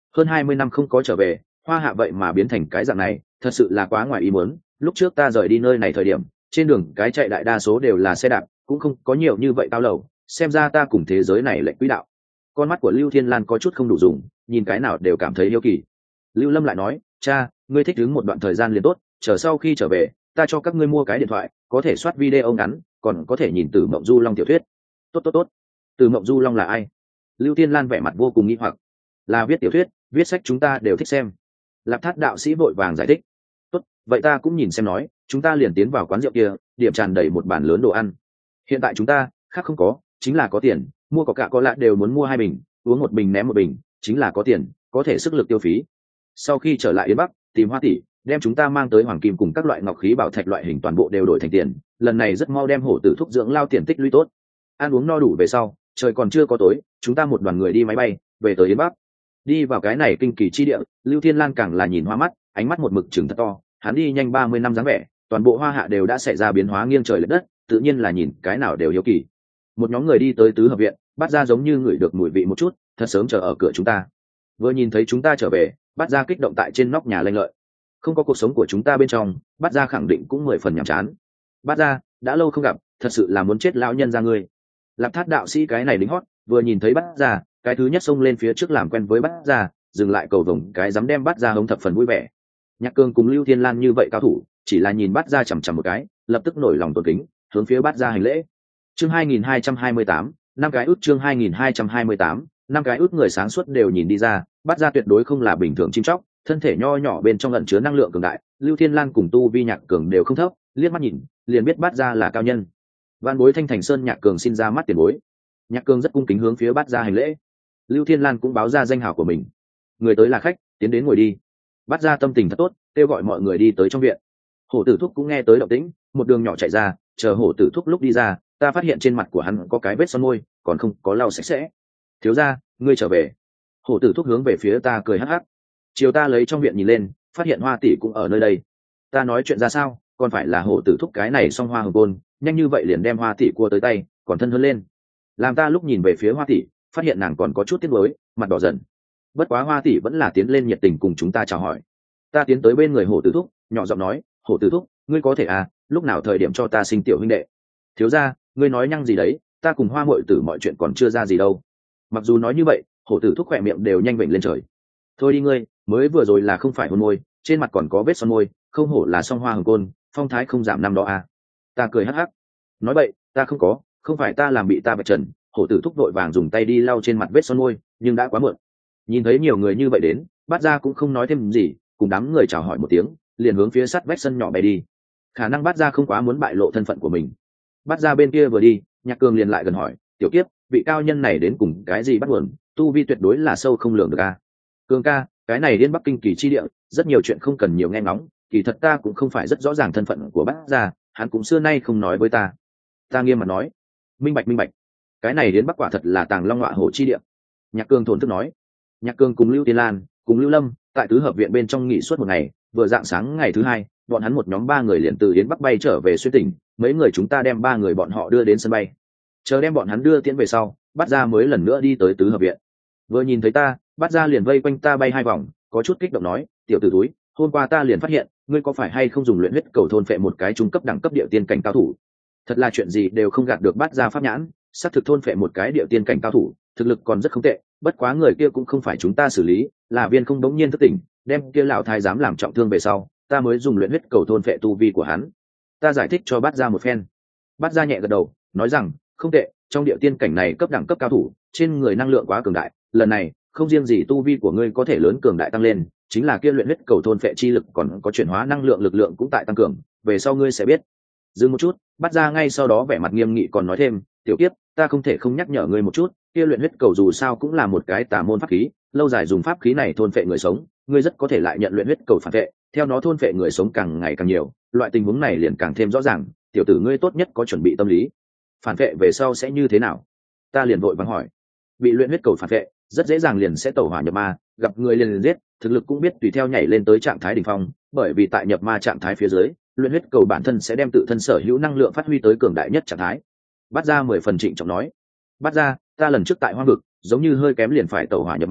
hơn 20 năm không có trở về, hoa hạ vậy mà biến thành cái dạng này, thật sự là quá ngoài ý muốn. Lúc trước ta rời đi nơi này thời điểm, trên đường cái chạy đại đa số đều là xe đạp, cũng không có nhiều như vậy cao lầu, xem ra ta cùng thế giới này lệch quỹ đạo. Con mắt của Lưu Thiên Lan có chút không đủ dùng, nhìn cái nào đều cảm thấy yêu kỳ. Lưu Lâm lại nói, cha, ngươi thích đứng một đoạn thời gian liền tốt, chờ sau khi trở về, ta cho các ngươi mua cái điện thoại, có thể soát video ngắn, còn có thể nhìn Từ Mộng Du Long tiểu thuyết. Tốt tốt tốt. Từ Mộng Du Long là ai? Lưu Thiên Lan vẻ mặt vô cùng nghi hoặc. Là viết tiểu thuyết, viết sách chúng ta đều thích xem. Lạp Thát đạo sĩ vội vàng giải thích. Tốt, vậy ta cũng nhìn xem nói, chúng ta liền tiến vào quán rượu kia, điểm tràn đầy một bàn lớn đồ ăn. Hiện tại chúng ta khác không có, chính là có tiền, mua có cả có lạ đều muốn mua 2 bình, uống 1 bình ném 1 bình, chính là có tiền, có thể sức lực tiêu phí. Sau khi trở lại Yến Bắc, tìm Hoa tỷ, đem chúng ta mang tới hoàng kim cùng các loại ngọc khí bảo thạch loại hình toàn bộ đều đổi thành tiền, lần này rất mau đem hổ tử thuốc dưỡng lao tiền tích lũy tốt. Ăn uống no đủ về sau, trời còn chưa có tối, chúng ta một đoàn người đi máy bay về tới Yến Bắc. Đi vào cái này kinh kỳ chi địa, Lưu Thiên Lan càng là nhìn hoa mắt, ánh mắt một mực trừng thật to, hắn đi nhanh 30 năm dáng vẻ, toàn bộ Hoa Hạ đều đã xảy ra biến hóa nghiêng trời lệch đất, tự nhiên là nhìn cái nào đều hiếu kỳ. Một nhóm người đi tới tứ hợp viện, Bát Gia giống như ngửi được mùi vị một chút, thật sớm chờ ở cửa chúng ta. Vừa nhìn thấy chúng ta trở về, Bát Gia kích động tại trên nóc nhà lanh lợi. Không có cuộc sống của chúng ta bên trong, Bát Gia khẳng định cũng 10 phần nhàm chán. Bát Gia, đã lâu không gặp, thật sự là muốn chết lão nhân ra ngươi. Lạp Thát đạo sĩ cái này lính hót, vừa nhìn thấy Bát Gia, cái thứ nhất xông lên phía trước làm quen với Bát Gia, dừng lại cầu vồng cái dám đem Bát Gia hống thập phần vui vẻ. Nhạc Cương cùng Lưu Thiên Lan như vậy cao thủ, chỉ là nhìn Bát Gia chằm chằm một cái, lập tức nổi lòng tôn kính, hướng phía Bát Gia hành lễ. Chương 2228, năm cái út chương 2228, năm cái út người sáng suốt đều nhìn đi ra, Bát Gia tuyệt đối không là bình thường chim chóc, thân thể nho nhỏ bên trong ẩn chứa năng lượng cường đại, Lưu Thiên Lan cùng tu vi Nhạc Cường đều không thấp, liếc mắt nhìn, liền biết Bát Gia là cao nhân. Vạn bối Thanh Thành Sơn Nhạc Cường xin ra mắt tiền bối. Nhạc Cường rất cung kính hướng phía Bát Gia hành lễ. Lưu Thiên Lan cũng báo ra danh hào của mình. Người tới là khách, tiến đến ngồi đi. Bát Gia tâm tình thật tốt, kêu gọi mọi người đi tới trong viện. Hổ Tử Thúc cũng nghe tới động tĩnh, một đường nhỏ chạy ra, chờ Hổ Tử Thúc lúc đi ra, ta phát hiện trên mặt của hắn có cái vết son môi, còn không có lau sạch sẽ. Thiếu gia, ngươi trở về. Hổ Tử Thúc hướng về phía ta cười hắc hắc. Chiều ta lấy trong viện nhìn lên, phát hiện Hoa tỷ cũng ở nơi đây. Ta nói chuyện ra sao, còn phải là Hổ Tử Thúc cái này song hoa hồng côn, nhanh như vậy liền đem Hoa tỷ cua tới tay, còn thân hơn lên. Làm ta lúc nhìn về phía Hoa tỷ, phát hiện nàng còn có chút tiếc nuối, mặt đỏ dần. Bất quá Hoa tỷ vẫn là tiến lên nhiệt tình cùng chúng ta chào hỏi. Ta tiến tới bên người Hổ Tử Thúc, nhỏ giọng nói, Hổ Tử Thúc, ngươi có thể à, lúc nào thời điểm cho ta sinh tiểu huynh đệ. Thiếu gia, ngươi nói nhăng gì đấy, ta cùng Hoa muội tử mọi chuyện còn chưa ra gì đâu. Mặc dù nói như vậy, Hổ Tử Thúc khỏe miệng đều nhanh vểnh lên trời. Thôi đi ngươi, mới vừa rồi là không phải hôn môi, trên mặt còn có vết son môi, không hổ là song hoa hồng côn, phong thái không giảm năm đó à. Ta cười hắc hắc. Nói vậy, ta không có, không phải ta làm bị ta bạch trần. Hổ Tử Thúc vội vàng dùng tay đi lau trên mặt vết son môi, nhưng đã quá muộn. Nhìn thấy nhiều người như vậy đến, Bát Gia cũng không nói thêm gì, cùng đám người chào hỏi một tiếng, liền hướng phía sắt vách sân nhỏ bay đi. Khả năng Bát Gia không quá muốn bại lộ thân phận của mình. Bát Gia bên kia vừa đi, Nhạc Cường liền lại gần hỏi, tiểu kiếp, vị cao nhân này đến cùng cái gì bắt nguồn, tu vi tuyệt đối là sâu không lường được a. Cường ca, cái này đến Bắc Kinh kỳ chi địa, rất nhiều chuyện không cần nhiều nghe ngóng, kỳ thật ta cũng không phải rất rõ ràng thân phận của Bát Gia, hắn cũng xưa nay không nói với ta. Ta nghiêm mặt nói, minh bạch, cái này đến Bắc quả thật là tàng long ngọa hổ chi địa. Nhạc Cường thổn thức nói. Nhạc Cường cùng Lưu Tiên Lan, cùng Lưu Lâm, tại tứ hợp viện bên trong nghỉ suốt một ngày, vừa dạng sáng ngày thứ hai, bọn hắn một nhóm 3 người liền từ Yến Bắc bay trở về xuyên tỉnh, mấy người chúng ta đem 3 người bọn họ đưa đến sân bay. Chờ đem bọn hắn đưa tiễn về sau, Bát Gia mới lần nữa đi tới tứ hợp viện. Vừa nhìn thấy ta, Bát Gia liền vây quanh ta bay 2 vòng, có chút kích động nói, tiểu tử túi, hôm qua ta liền phát hiện, ngươi có phải hay không dùng luyện huyết cầu thôn phệ một cái trung cấp đẳng cấp địa tiên cảnh cao thủ. Thật là chuyện gì đều không gạt được Bát Gia pháp nhãn, xác thực thôn phệ một cái địa tiên cảnh cao thủ, thực lực còn rất không tệ, bất quá người kia cũng không phải chúng ta xử lý, là Viên Không đống nhiên thức tỉnh, đem kia lão thái giám làm trọng thương về sau, ta mới dùng luyện huyết cầu thôn phệ tu vi của hắn. Ta giải thích cho Bát Gia một phen. Bát Gia nhẹ gật đầu, nói rằng, không tệ, trong địa tiên cảnh này cấp đẳng cấp cao thủ, trên người năng lượng quá cường đại, lần này, không riêng gì tu vi của ngươi có thể lớn cường đại tăng lên, chính là kia luyện huyết cầu thôn phệ chi lực còn có chuyển hóa năng lượng lực lượng cũng tại tăng cường, về sau ngươi sẽ biết. Dừng một chút, Bát Gia ngay sau đó vẻ mặt nghiêm nghị còn nói thêm, tiểu kiếp, ta không thể không nhắc nhở ngươi một chút, kia luyện huyết cầu dù sao cũng là một cái tà môn pháp khí, lâu dài dùng pháp khí này thôn phệ người sống, ngươi rất có thể lại nhận luyện huyết cầu phản vệ, theo nó thôn phệ người sống càng ngày càng nhiều, loại tình huống này liền càng thêm rõ ràng, tiểu tử ngươi tốt nhất có chuẩn bị tâm lý. Phản vệ về sau sẽ như thế nào? Ta liền vội vàng hỏi. Bị luyện huyết cầu phản vệ, rất dễ dàng liền sẽ tẩu hỏa nhập ma, gặp người liền giết, thực lực cũng biết tùy theo nhảy lên tới trạng thái đỉnh phong, bởi vì tại nhập ma trạng thái phía dưới, luyện huyết cầu bản thân sẽ đem tự thân sở hữu năng lượng phát huy tới cường đại nhất trạng thái. Bát Gia 10 phần trịnh trọng nói. Bát Gia, ta lần trước tại Hoang Vực, giống như hơi kém liền phải tẩu hỏa nhập ma,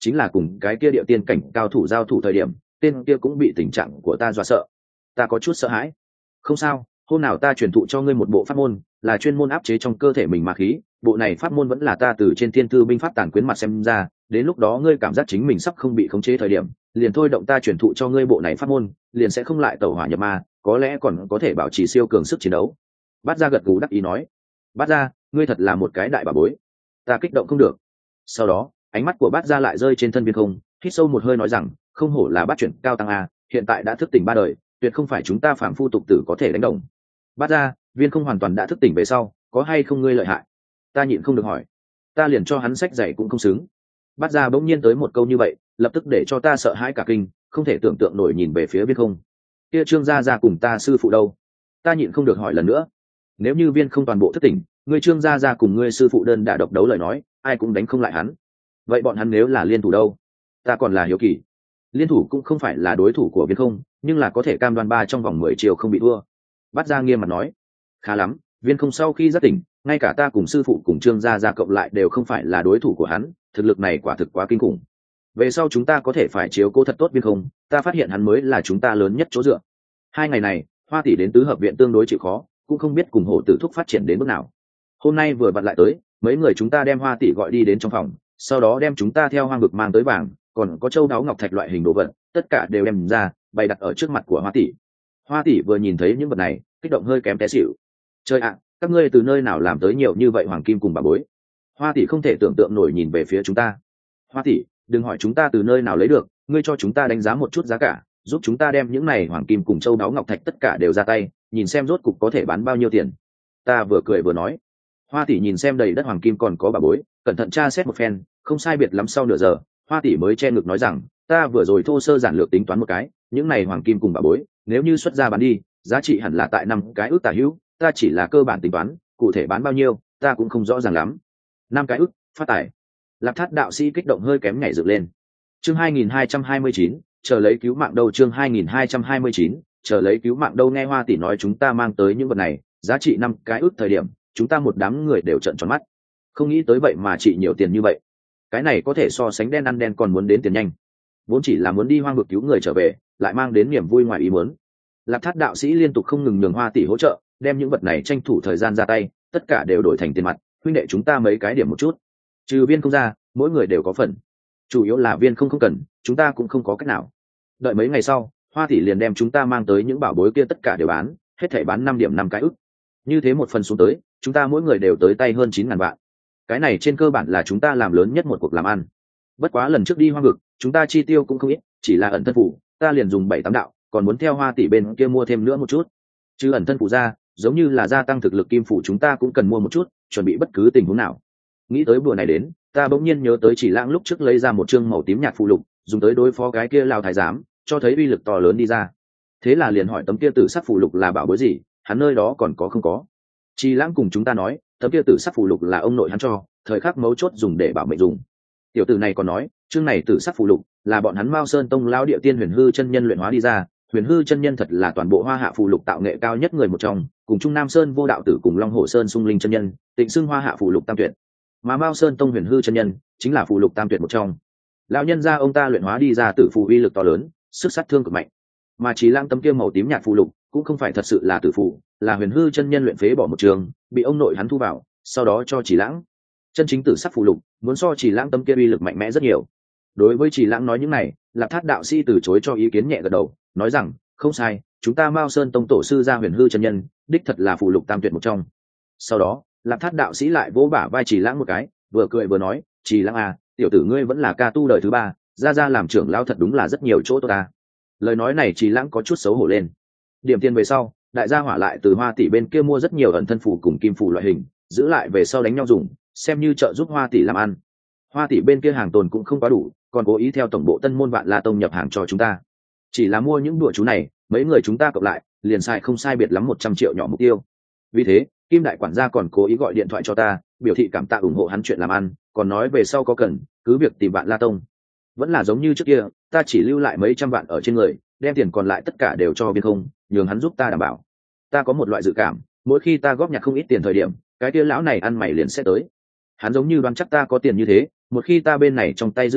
chính là cùng cái kia địa tiên cảnh cao thủ giao thủ thời điểm, tên kia cũng bị tình trạng của ta dọa sợ. Ta có chút sợ hãi. Không sao, hôm nào ta truyền thụ cho ngươi một bộ pháp môn, là chuyên môn áp chế trong cơ thể mình ma khí, bộ này pháp môn vẫn là ta từ trên thiên thư binh pháp tàn quyến mặt xem ra, đến lúc đó ngươi cảm giác chính mình sắp không bị khống chế thời điểm, liền thôi động ta truyền thụ cho ngươi bộ này pháp môn, liền sẽ không lại tẩu hỏa nhập ma, có lẽ còn có thể bảo trì siêu cường sức chiến đấu. Bát Gia gật gù đắc ý nói, Bát Gia, ngươi thật là một cái đại bà bối. Ta kích động không được. Sau đó ánh mắt của Bát Gia lại rơi trên thân Viên Không, hít sâu một hơi nói rằng, không hổ là bát chuyển cao tăng a, hiện tại đã thức tỉnh 3 đời, tuyệt không phải chúng ta phạm phu tục tử có thể đánh đồng. Bát Gia, Viên Không hoàn toàn đã thức tỉnh về sau, có hay không ngươi lợi hại? Ta nhịn không được hỏi. Ta liền cho hắn sách dạy cũng không xứng. Bát Gia bỗng nhiên tới một câu như vậy, lập tức để cho ta sợ hãi cả kinh, không thể tưởng tượng nổi nhìn về phía Viên Không. Kia Trương gia gia cùng ta sư phụ đâu? Ta nhịn không được hỏi lần nữa. Nếu như Viên Không toàn bộ thức tỉnh, ngươi Trương gia gia cùng ngươi sư phụ đơn đả độc đấu lời nói, ai cũng đánh không lại hắn. Vậy bọn hắn nếu là liên thủ đâu? Ta còn là hiếu kỳ. Liên thủ cũng không phải là đối thủ của Viên Không, nhưng là có thể cam đoan 3 trong vòng 10 chiều không bị thua. Bát Gia nghiêm mặt nói. Khá lắm, Viên Không sau khi giác tỉnh, ngay cả ta cùng sư phụ cùng Trương gia gia cộng lại đều không phải là đối thủ của hắn, thực lực này quả thực quá kinh khủng. Về sau chúng ta có thể phải chiếu cố thật tốt Viên Không, ta phát hiện hắn mới là chúng ta lớn nhất chỗ dựa. 2 ngày này, Hoa tỷ đến tứ hợp viện tương đối chịu khó, cũng không biết cùng Hổ Tử Thúc phát triển đến bước nào. Hôm nay vừa vặn lại tới, mấy người chúng ta đem Hoa tỷ gọi đi đến trong phòng, sau đó đem chúng ta theo hoang vực mang tới vàng, còn có châu đáo ngọc thạch loại hình đồ vật, tất cả đều đem ra, bày đặt ở trước mặt của Hoa tỷ. Hoa tỷ vừa nhìn thấy những vật này, kích động hơi kém té xỉu. Trời ạ, các ngươi từ nơi nào làm tới nhiều như vậy hoàng kim cùng bà bối? Hoa tỷ không thể tưởng tượng nổi nhìn về phía chúng ta. Hoa tỷ, đừng hỏi chúng ta từ nơi nào lấy được, ngươi cho chúng ta đánh giá một chút giá cả, giúp chúng ta đem những này hoàng kim cùng châu đáo ngọc thạch tất cả đều ra tay, nhìn xem rốt cục có thể bán bao nhiêu tiền. Ta vừa cười vừa nói. Hoa tỷ nhìn xem đầy đất hoàng kim còn có bà bối, cẩn thận tra xét một phen, không sai biệt lắm sau nửa giờ, Hoa tỷ mới che ngực nói rằng, ta vừa rồi thô sơ giản lược tính toán một cái, những này hoàng kim cùng bà bối, nếu như xuất ra bán đi, giá trị hẳn là tại 5 cái ước tả hữu, ta chỉ là cơ bản tính toán, cụ thể bán bao nhiêu, ta cũng không rõ ràng lắm. 5 cái ước, phát tài. Lạp Thát đạo sĩ kích động hơi kém nhảy dựng lên. Chương 2229, chờ lấy cứu mạng đâu, chương 2229, chờ lấy cứu mạng đâu. Nghe Hoa tỷ nói chúng ta mang tới những vật này, giá trị 5 cái ước thời điểm, chúng ta một đám người đều trợn tròn mắt. Không nghĩ tới vậy mà trị nhiều tiền như vậy. Cái này có thể so sánh đen ăn đen còn muốn đến tiền nhanh. Vốn chỉ là muốn đi hoang vực cứu người trở về, lại mang đến niềm vui ngoài ý muốn. Lạp Thát đạo sĩ liên tục không ngừng nhường Hoa tỷ hỗ trợ, đem những vật này tranh thủ thời gian ra tay, tất cả đều đổi thành tiền mặt, huynh đệ chúng ta mấy cái điểm một chút. Trừ Viên Không ra, mỗi người đều có phần. Chủ yếu là Viên Không không cần, chúng ta cũng không có cách nào. Đợi mấy ngày sau, Hoa tỷ liền đem chúng ta mang tới những bảo bối kia tất cả đều bán, hết thảy bán 5 điểm 5 cái ức. Như thế một phần xuống tới, chúng ta mỗi người đều tới tay hơn 9.000 vạn. Cái này trên cơ bản là chúng ta làm lớn nhất một cuộc làm ăn. Bất quá lần trước đi hoang vực, chúng ta chi tiêu cũng không ít, chỉ là ẩn thân phủ, ta liền dùng 7-8 đạo, còn muốn theo Hoa tỷ bên kia mua thêm nữa một chút. Chứ ẩn thân phủ ra, giống như là gia tăng thực lực kim phủ chúng ta cũng cần mua một chút, chuẩn bị bất cứ tình huống nào. Nghĩ tới bữa này đến, ta bỗng nhiên nhớ tới Chỉ Lãng lúc trước lấy ra một chương màu tím nhạt phù lục, dùng tới đối phó cái kia lao thái giám, cho thấy uy lực to lớn đi ra. Thế là liền hỏi tấm kia tử sắc phù lục là bảo bối gì, hắn nơi đó còn có không có. Chỉ Lãng cùng chúng ta nói, tấm kia tử sắc phù lục là ông nội hắn cho, thời khắc mấu chốt dùng để bảo mệnh dùng. Tiểu tử này còn nói, chương này tử sắc phù lục là bọn hắn Mao Sơn Tông lão địa tiên Huyền Hư chân nhân luyện hóa đi ra. Huyền Hư chân nhân thật là toàn bộ Hoa Hạ phù lục tạo nghệ cao nhất người một trong, cùng Trung Nam Sơn Vô Đạo Tử cùng Long Hổ Sơn Sung Linh chân nhân, tịnh xưng Hoa Hạ phù lục tam tuyệt. Mà Mao Sơn Tông Huyền Hư chân nhân chính là phù lục tam tuyệt một trong. Lão nhân gia ông ta luyện hóa đi ra tử phù uy lực to lớn, sức sát thương cực mạnh. Mà Chỉ Lãng tấm kia màu tím nhạt phù lục cũng không phải thật sự là tử phù, là Huyền Hư chân nhân luyện phế bỏ một trường, bị ông nội hắn thu vào, sau đó cho Chỉ Lãng. Chân chính tử sắc phù lục, muốn so Chỉ Lãng tấm kia uy lực mạnh mẽ rất nhiều. Đối với Chỉ Lãng nói những này, Lạp Thát đạo sĩ từ chối cho ý kiến nhẹ gật đầu, nói rằng, không sai, chúng ta Mao Sơn Tông tổ sư gia Huyền Hư chân nhân, đích thật là phù lục tam tuyệt một trong. Sau đó, Lạp Thát đạo sĩ lại vỗ bả vai Chỉ Lãng một cái, vừa cười vừa nói, Chỉ Lãng à, tiểu tử ngươi vẫn là ca tu đời thứ 3, ra làm trưởng lão thật đúng là rất nhiều chỗ tốt ta. Lời nói này Chỉ Lãng có chút xấu hổ lên. Điểm tiền về sau, đại gia hỏa lại từ Hoa tỷ bên kia mua rất nhiều ẩn thân phù cùng kim phù loại hình, giữ lại về sau đánh nhau dùng, xem như trợ giúp Hoa tỷ làm ăn. Hoa tỷ bên kia hàng tồn cũng không quá đủ, còn cố ý theo tổng bộ Tân Môn Vạn La Tông nhập hàng cho chúng ta. Chỉ là mua những đùa chú này, mấy người chúng ta cộng lại, liền xài không sai biệt lắm 100 triệu nhỏ mục tiêu. Vì thế, Kim đại quản gia còn cố ý gọi điện thoại cho ta, biểu thị cảm tạ ủng hộ hắn chuyện làm ăn, còn nói về sau có cần, cứ việc tìm Vạn La Tông. Vẫn là giống như trước kia, ta chỉ lưu lại mấy trăm vạn ở trên người, đem tiền còn lại tất cả đều cho Viên Không, nhường hắn giúp ta đảm bảo. Ta có một loại dự cảm, mỗi khi ta góp nhặt không ít tiền thời điểm, cái kia lão này ăn mày liền sẽ tới. Hắn giống như đoán chắc ta có tiền như thế, một khi ta bên này trong tay dư giả,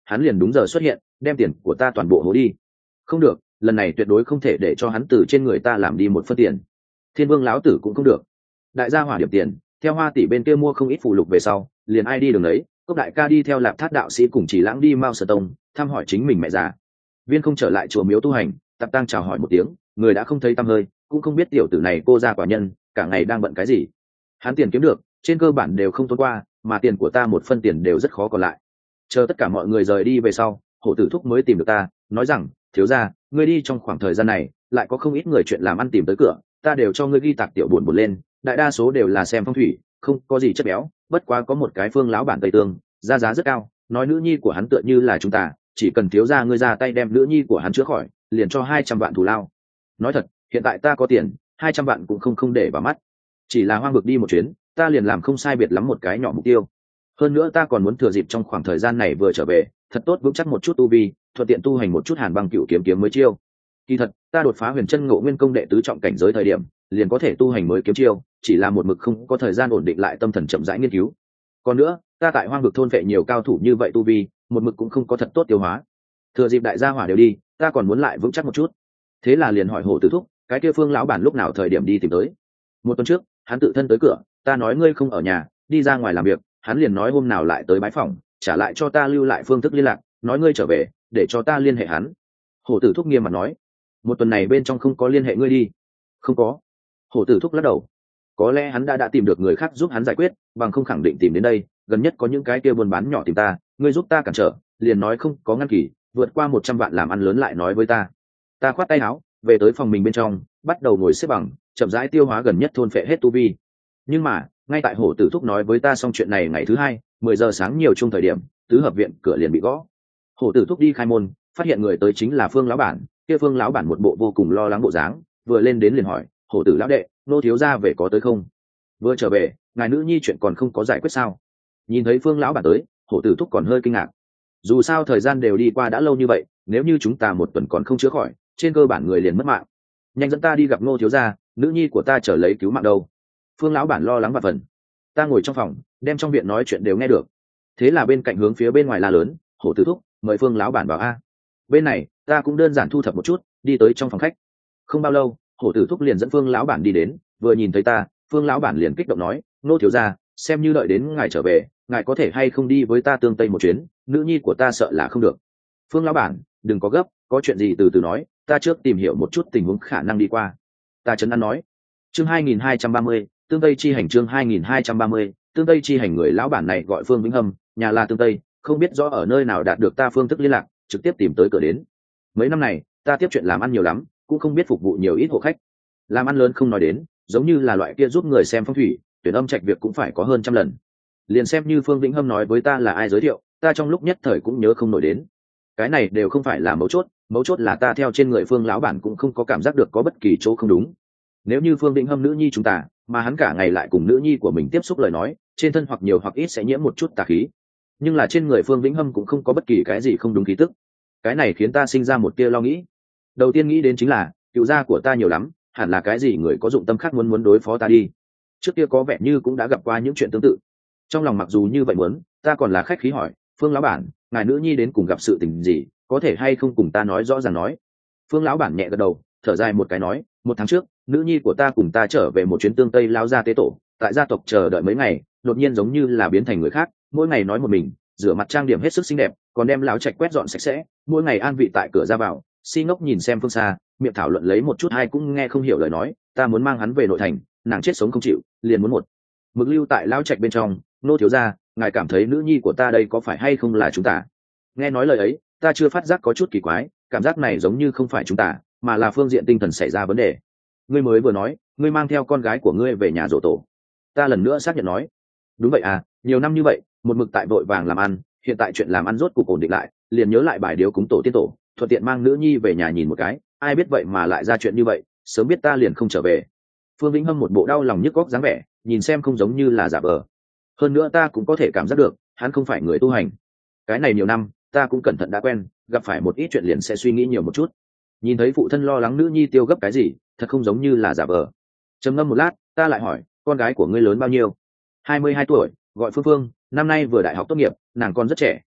hắn liền đúng giờ xuất hiện, đem tiền của ta toàn bộ hố đi. Không được, lần này tuyệt đối không thể để cho hắn từ trên người ta làm đi một phân tiền. Thiên Vương lão tử cũng không được. Đại gia hỏa điểm tiền, theo Hoa tỷ bên kia mua không ít phụ lục về sau, liền ai đi đường đấy. Cốc đại ca đi theo Lạp Thát đạo sĩ cùng Chỉ Lãng đi Mao Sở Tông, thăm hỏi chính mình mẹ già. Viên không trở lại chùa miếu tu hành, Tạp Tăng chào hỏi một tiếng, người đã không thấy tăm hơi, cũng không biết tiểu tử này cô gia quả nhân, cả ngày đang bận cái gì. Hắn tiền kiếm được, trên cơ bản đều không tốn qua, mà tiền của ta một phân tiền đều rất khó còn lại. Chờ tất cả mọi người rời đi về sau, Hổ Tử Thúc mới tìm được ta, nói rằng, thiếu gia, ngươi đi trong khoảng thời gian này, lại có không ít người chuyện làm ăn tìm tới cửa, ta đều cho ngươi ghi tạc tiểu buồn lên, đại đa số đều là xem phong thủy, không có gì chất béo, bất quá có một cái Phương lão bản Tây Tương, giá rất cao, nói nữ nhi của hắn tựa như là chúng ta, chỉ cần thiếu gia ngươi ra tay đem nữ nhi của hắn chữa khỏi, liền cho 200 vạn thù lao. Nói thật, hiện tại ta có tiền, 200 vạn cũng không để vào mắt. Chỉ là hoang vực đi một chuyến, ta liền làm không sai biệt lắm một cái nhỏ mục tiêu. Hơn nữa ta còn muốn thừa dịp trong khoảng thời gian này vừa trở về, thật tốt vững chắc một chút tu vi, thuận tiện tu hành một chút Hàn Băng Cửu kiếm mới chiêu. Kỳ thật, ta đột phá Huyền Chân Ngộ Nguyên công đệ tứ trọng cảnh giới thời điểm, liền có thể tu hành mới kiếm chiêu, chỉ là một mực không có thời gian ổn định lại tâm thần chậm rãi nghiên cứu. Còn nữa, ta tại hoang vực thôn vệ nhiều cao thủ như vậy tu vi, một mực cũng không có thật tốt tiêu hóa. Thừa dịp đại gia hỏa đều đi, ta còn muốn lại vững chắc một chút. Thế là liền hỏi Hổ Tử Thúc, cái kia Phương lão bản lúc nào thời điểm đi tìm tới. Một tuần trước, hắn tự thân tới cửa, ta nói ngươi không ở nhà, đi ra ngoài làm việc, hắn liền nói hôm nào lại tới bái phòng, trả lại cho ta lưu lại phương thức liên lạc, nói ngươi trở về, để cho ta liên hệ hắn. Hổ Tử Thúc nghiêm mặt nói, một tuần này bên trong không có liên hệ ngươi đi. Không có. Hổ Tử Thúc lắc đầu, có lẽ hắn đã tìm được người khác giúp hắn giải quyết, bằng không khẳng định tìm đến đây, gần nhất có những cái kia buôn bán nhỏ tìm ta, ngươi giúp ta cản trở, liền nói không có ngăn kỳ, vượt qua 100 vạn làm ăn lớn lại nói với ta. Ta khoát tay áo, về tới phòng mình bên trong, bắt đầu ngồi xếp bằng, chậm rãi tiêu hóa gần nhất thôn phệ hết tu vi. Nhưng mà, ngay tại Hổ Tử Thúc nói với ta xong chuyện này ngày thứ hai, 10 giờ sáng nhiều chung thời điểm, tứ hợp viện cửa liền bị gõ. Hổ Tử Thúc đi khai môn, phát hiện người tới chính là Phương lão bản, kia Phương lão bản một bộ vô cùng lo lắng bộ dáng, vừa lên đến liền hỏi, Hổ Tử lão đệ, nô thiếu gia về có tới không? Vừa trở về, ngài nữ nhi chuyện còn không có giải quyết sao? Nhìn thấy Phương lão bản tới, Hổ Tử Thúc còn hơi kinh ngạc. Dù sao thời gian đều đi qua đã lâu như vậy, nếu như chúng ta một tuần còn không chữa khỏi, trên cơ bản người liền mất mạng. Nhanh dẫn ta đi gặp Ngô thiếu gia, nữ nhi của ta chờ lấy cứu mạng đâu. Phương lão bản lo lắng và phần. Ta ngồi trong phòng, đem trong viện nói chuyện đều nghe được. Thế là bên cạnh hướng phía bên ngoài la lớn, Hổ Tử Thúc, mời Phương lão bản vào a. Bên này, ta cũng đơn giản thu thập một chút, đi tới trong phòng khách. Không bao lâu, Hổ Tử Thúc liền dẫn Phương lão bản đi đến, vừa nhìn thấy ta, Phương lão bản liền kích động nói, Ngô thiếu gia, xem như đợi đến ngài trở về, ngài có thể hay không đi với ta tương tây một chuyến, nữ nhi của ta sợ là không được. Phương lão bản, đừng có gấp, có chuyện gì từ từ nói, ta trước tìm hiểu một chút tình huống khả năng đi qua. Ta trấn an nói. Chương 2230, tương tây chi hành. Chương 2230, tương tây chi hành. Người lão bản này gọi Phương Vĩnh Hâm, nhà là tương tây, không biết rõ ở nơi nào đạt được ta phương thức liên lạc, trực tiếp tìm tới cửa đến. Mấy năm này, ta tiếp chuyện làm ăn nhiều lắm, cũng không biết phục vụ nhiều ít hộ khách. Làm ăn lớn không nói đến, giống như là loại kia giúp người xem phong thủy, tuyển âm trạch việc cũng phải có hơn trăm lần. Liền xem như Phương Vĩnh Hâm nói với ta là ai giới thiệu, ta trong lúc nhất thời cũng nhớ không nổi đến. Cái này đều không phải là mấu chốt là ta theo trên người Phương lão bản cũng không có cảm giác được có bất kỳ chỗ không đúng. Nếu như Phương Vĩnh Hâm nữ nhi chúng ta, mà hắn cả ngày lại cùng nữ nhi của mình tiếp xúc lời nói, trên thân hoặc nhiều hoặc ít sẽ nhiễm một chút tà khí. Nhưng là trên người Phương Vĩnh Hâm cũng không có bất kỳ cái gì không đúng khí tức. Cái này khiến ta sinh ra một tia lo nghĩ. Đầu tiên nghĩ đến chính là, cựu gia của ta nhiều lắm, hẳn là cái gì người có dụng tâm khác muốn đối phó ta đi. Trước kia có vẻ như cũng đã gặp qua những chuyện tương tự. Trong lòng mặc dù như vậy muốn, ta còn là khách khí hỏi, Phương lão bản, ngài nữ nhi đến cùng gặp sự tình gì, có thể hay không cùng ta nói rõ ràng nói. Phương lão bản nhẹ gật đầu, thở dài một cái nói, 1 tháng trước, nữ nhi của ta cùng ta trở về một chuyến tương tây lao gia tế tổ, tại gia tộc chờ đợi mấy ngày, đột nhiên giống như là biến thành người khác, mỗi ngày nói một mình, rửa mặt trang điểm hết sức xinh đẹp, còn đem lão trạch quét dọn sạch sẽ, mỗi ngày an vị tại cửa ra vào, si ngốc nhìn xem phương xa, miệng thảo luận lấy một chút ai cũng nghe không hiểu lời nói, ta muốn mang hắn về nội thành, nàng chết sống không chịu, liền muốn một mực lưu tại lão trạch bên trong. Nô thiếu gia, ngài cảm thấy nữ nhi của ta đây có phải hay không là chúng ta? Nghe nói lời ấy, ta chưa phát giác có chút kỳ quái, cảm giác này giống như không phải chúng ta, mà là phương diện tinh thần xảy ra vấn đề. Ngươi mới vừa nói, ngươi mang theo con gái của ngươi về nhà dỗ tổ. Ta lần nữa xác nhận nói, đúng vậy à, nhiều năm như vậy, một mực tại vội vàng làm ăn, hiện tại chuyện làm ăn rốt cục ổn định lại, liền nhớ lại bài điếu cúng tổ tiên tổ, thuận tiện mang nữ nhi về nhà nhìn một cái, ai biết vậy mà lại ra chuyện như vậy, sớm biết ta liền không trở về. Phương Vĩnh Hâm một bộ đau lòng nhức góc dáng vẻ, nhìn xem không giống như là giả vờ. Hơn nữa ta cũng có thể cảm giác được, hắn không phải người tu hành. Cái này nhiều năm, ta cũng cẩn thận đã quen, gặp phải một ít chuyện liền sẽ suy nghĩ nhiều một chút. Nhìn thấy phụ thân lo lắng nữ nhi tiêu gấp cái gì, thật không giống như là giả vờ. Trầm ngâm một lát, ta lại hỏi, con gái của ngươi lớn bao nhiêu? 22 tuổi, gọi Phương Phương, năm nay vừa đại học tốt nghiệp, nàng còn rất trẻ,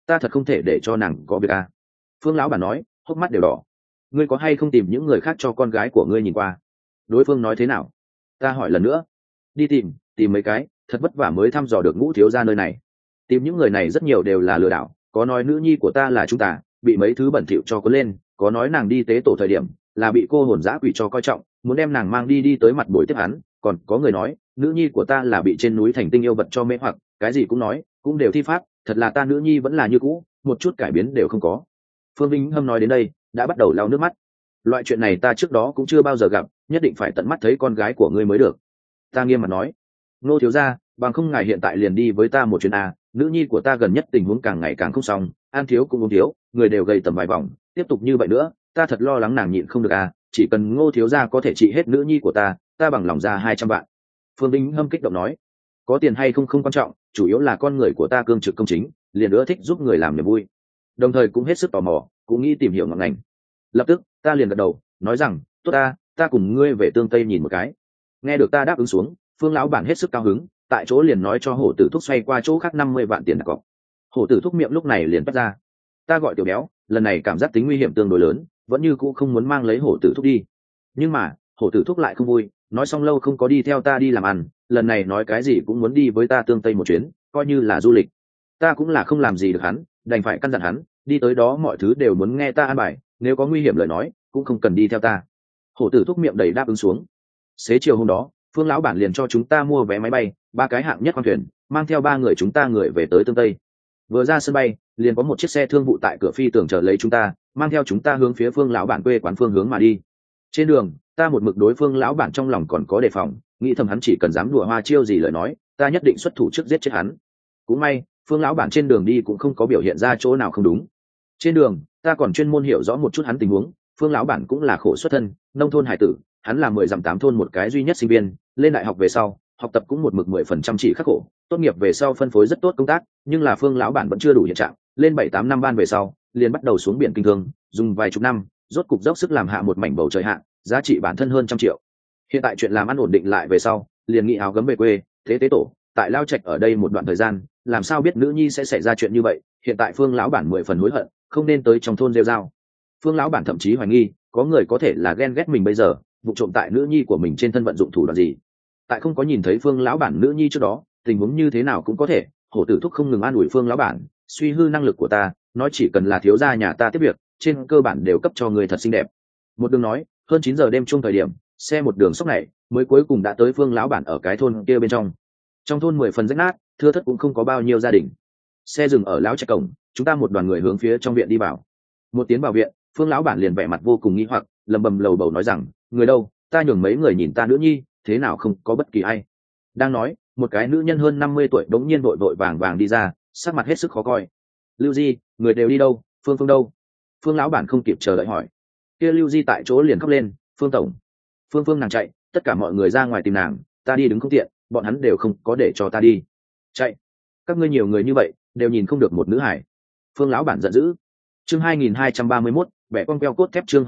ta thật không thể để cho nàng có việc à. Phương lão bản nói, hốc mắt đều đỏ. Ngươi có hay không tìm những người khác cho con gái của ngươi nhìn qua? Đối phương nói thế nào? Ta hỏi lần nữa. Đi tìm mấy cái, thật vất vả mới thăm dò được Ngũ thiếu gia nơi này. Tìm những người này rất nhiều đều là lừa đảo, có nói nữ nhi của ta là chúng ta bị mấy thứ bẩn thỉu cho cuốn lên, có nói nàng đi tế tổ thời điểm là bị cô hồn dã quỷ cho coi trọng, muốn đem nàng mang đi tới mặt buổi tiếp hắn, còn có người nói nữ nhi của ta là bị trên núi thành tinh yêu vật cho mê hoặc, cái gì cũng nói, cũng đều thi pháp, thật là ta nữ nhi vẫn là như cũ, một chút cải biến đều không có. Phương Vinh Hâm nói đến đây đã bắt đầu lau nước mắt. Loại chuyện này ta trước đó cũng chưa bao giờ gặp, nhất định phải tận mắt thấy con gái của ngươi mới được. Ta nghiêm mặt nói. Nô thiếu gia, bằng không ngài hiện tại liền đi với ta một chuyến a, nữ nhi của ta gần nhất tình huống càng ngày càng không xong, ăn thiếu cũng uống thiếu, người đều gầy tầm vài vòng, tiếp tục như vậy nữa ta thật lo lắng nàng nhịn không được a, chỉ cần Ngô thiếu gia có thể trị hết nữ nhi của ta bằng lòng ra 200 vạn. Phương Vinh Hâm kích động nói. Có tiền hay không không quan trọng, chủ yếu là con người của ta cương trực công chính, liền ưa thích giúp người làm niềm vui, đồng thời cũng hết sức tò mò, cũng nghĩ tìm hiểu ngọn ngành. Lập tức ta liền gật đầu nói rằng tốt, ta cùng ngươi về Tương Tây nhìn một cái. Nghe được ta đáp ứng xuống, Phương lão bản hết sức cao hứng, tại chỗ liền nói cho hổ tử thúc xoay qua chỗ khác 50 vạn tiền đặt cọc. Hổ tử thúc miệng lúc này liền bắt ra. Ta gọi tiểu béo, lần này cảm giác tính nguy hiểm tương đối lớn, vẫn như cũ không muốn mang lấy hổ tử thúc đi. Nhưng mà hổ tử thúc lại không vui, nói xong lâu không có đi theo ta đi làm ăn, lần này nói cái gì cũng muốn đi với ta Tương Tây một chuyến, coi như là du lịch. Ta cũng là không làm gì được hắn, đành phải căn dặn hắn, đi tới đó mọi thứ đều muốn nghe ta an bài, nếu có nguy hiểm lời nói cũng không cần đi theo ta. Hổ tử thúc miệng đầy đáp ứng xuống. Xế chiều hôm đó, Phương lão bản liền cho chúng ta mua vé máy bay, 3 cái hạng nhất khoang thuyền, mang theo 3 người chúng ta người về tới Tương Tây. Vừa ra sân bay, liền có một chiếc xe thương vụ tại cửa phi tường chờ lấy chúng ta, mang theo chúng ta hướng phía Phương lão bản quê quán phương hướng mà đi. Trên đường, ta một mực đối Phương lão bản trong lòng còn có đề phòng, nghĩ thầm hắn chỉ cần dám đùa hoa chiêu gì lời nói, ta nhất định xuất thủ trước giết chết hắn. Cũng may, Phương lão bản trên đường đi cũng không có biểu hiện ra chỗ nào không đúng. Trên đường, ta còn chuyên môn hiểu rõ một chút hắn tình huống. Phương lão bản cũng là khổ xuất thân, nông thôn hải tử, hắn là 10 dặm 8 thôn một cái duy nhất sinh viên, lên đại học về sau, học tập cũng một mực 10% chỉ khắc khổ, tốt nghiệp về sau phân phối rất tốt công tác, nhưng là Phương lão bản vẫn chưa đủ hiện trạng, lên 7-8 năm ban về sau, liền bắt đầu xuống biển kinh thương, dùng vài chục năm, rốt cục dốc sức làm hạ một mảnh bầu trời hạ, giá trị bản thân hơn 100 triệu. Hiện tại chuyện làm ăn ổn định lại về sau, liền nghĩ áo gấm về quê, thế tế tổ, tại lao trạch ở đây một đoạn thời gian, làm sao biết nữ nhi sẽ xảy ra chuyện như vậy, hiện tại Phương lão bản 10 phần hối hận, không nên tới trong thôn rêu rao. Phương lão bản thậm chí hoài nghi, có người có thể là ghen ghét mình bây giờ, vụ trộm tại nữ nhi của mình trên thân vận dụng thủ đoạn gì. Tại không có nhìn thấy Phương lão bản nữ nhi trước đó, tình huống như thế nào cũng có thể. Hổ tử thúc không ngừng an ủi Phương lão bản, suy hư năng lực của ta, nói chỉ cần là thiếu gia nhà ta tiếp việc, trên cơ bản đều cấp cho người thật xinh đẹp. Một đường nói, hơn 9 giờ đêm chung thời điểm, xe một đường sóc này mới cuối cùng đã tới Phương lão bản ở cái thôn kia bên trong. Trong thôn 10 phần rách nát, thưa thớt cũng không có bao nhiêu gia đình. Xe dừng ở lão trạch cổng, chúng ta một đoàn người hướng phía trong viện đi vào. Một tiến vào viện, Phương lão bản liền vẻ mặt vô cùng nghi hoặc, lầm bầm lầu bầu nói rằng, người đâu, ta nhường mấy người nhìn ta nữ nhi, thế nào không có bất kỳ ai. Đang nói, một cái nữ nhân hơn 50 tuổi đống nhiên vội vội vàng vàng đi ra, sắc mặt hết sức khó coi. Lưu Di, người đều đi đâu, Phương Phương đâu? Phương lão bản không kịp chờ đợi hỏi. Kia Lưu Di tại chỗ liền khóc lên, Phương tổng, Phương Phương nàng chạy, tất cả mọi người ra ngoài tìm nàng, ta đi đứng không tiện, bọn hắn đều không có để cho ta đi. Chạy? Các ngươi nhiều người như vậy, đều nhìn không được một nữ hải. Phương lão bản giận dữ. Chương 2231, bẻ con queo cốt thép. Chương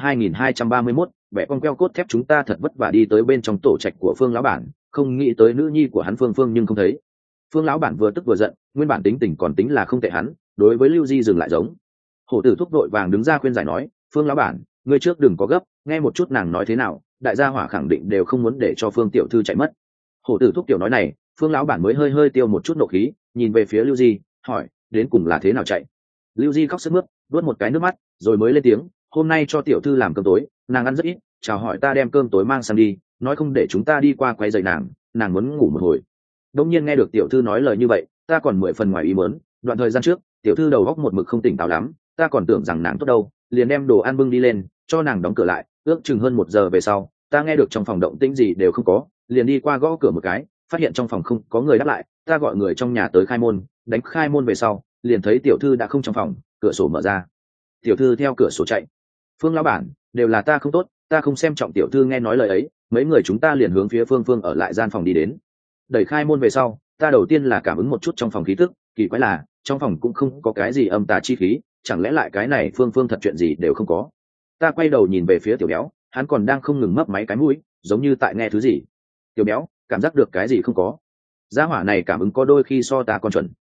2231, bẻ con queo cốt thép. Chúng ta thật vất vả đi tới bên trong tổ trạch của Phương lão bản, không nghĩ tới nữ nhi của hắn Phương Phương nhưng không thấy. Phương lão bản vừa tức vừa giận, nguyên bản tính tình còn tính là không tệ hắn, đối với Lưu Di dừng lại giống. Hổ tử thúc đội vàng đứng ra khuyên giải nói, Phương lão bản, ngươi trước đừng có gấp, nghe một chút nàng nói thế nào, đại gia hỏa khẳng định đều không muốn để cho Phương tiểu thư chạy mất. Hổ tử thúc tiểu nói này, Phương lão bản mới hơi hơi tiêu một chút nộ khí, nhìn về phía Lưu Di, hỏi, đến cùng là thế nào chạy? Lưu Di khóc sướt mướt, nuốt một cái nước mắt, rồi mới lên tiếng, hôm nay cho tiểu thư làm cơm tối, nàng ăn rất ít, chào hỏi ta đem cơm tối mang sang đi, nói không để chúng ta đi qua quay dậy nàng muốn ngủ một hồi. Đông nhiên nghe được tiểu thư nói lời như vậy, ta còn 10 phần ngoài ý muốn, đoạn thời gian trước, tiểu thư đầu óc một mực không tỉnh táo lắm, ta còn tưởng rằng nàng tốt đâu, liền đem đồ ăn bưng đi lên, cho nàng đóng cửa lại, ước chừng hơn 1 giờ về sau, ta nghe được trong phòng động tĩnh gì đều không có, liền đi qua gõ cửa một cái, phát hiện trong phòng không có người đáp lại, ta gọi người trong nhà tới khai môn, đánh khai môn về sau, liền thấy tiểu thư đã không trong phòng, cửa sổ mở ra, tiểu thư theo cửa sổ chạy. Phương lão bản, đều là ta không tốt, ta không xem trọng tiểu thư. Nghe nói lời ấy, mấy người chúng ta liền hướng phía Phương Phương ở lại gian phòng đi đến. Đẩy khai môn về sau, ta đầu tiên là cảm ứng một chút trong phòng khí tức, kỳ quái là trong phòng cũng không có cái gì âm tà chi khí, chẳng lẽ lại cái này Phương Phương thật chuyện gì đều không có. Ta quay đầu nhìn về phía tiểu béo, hắn còn đang không ngừng mấp máy cái mũi, giống như tại nghe thứ gì. Tiểu béo cảm giác được cái gì không có, gia hỏa này cảm ứng có đôi khi so ta còn chuẩn.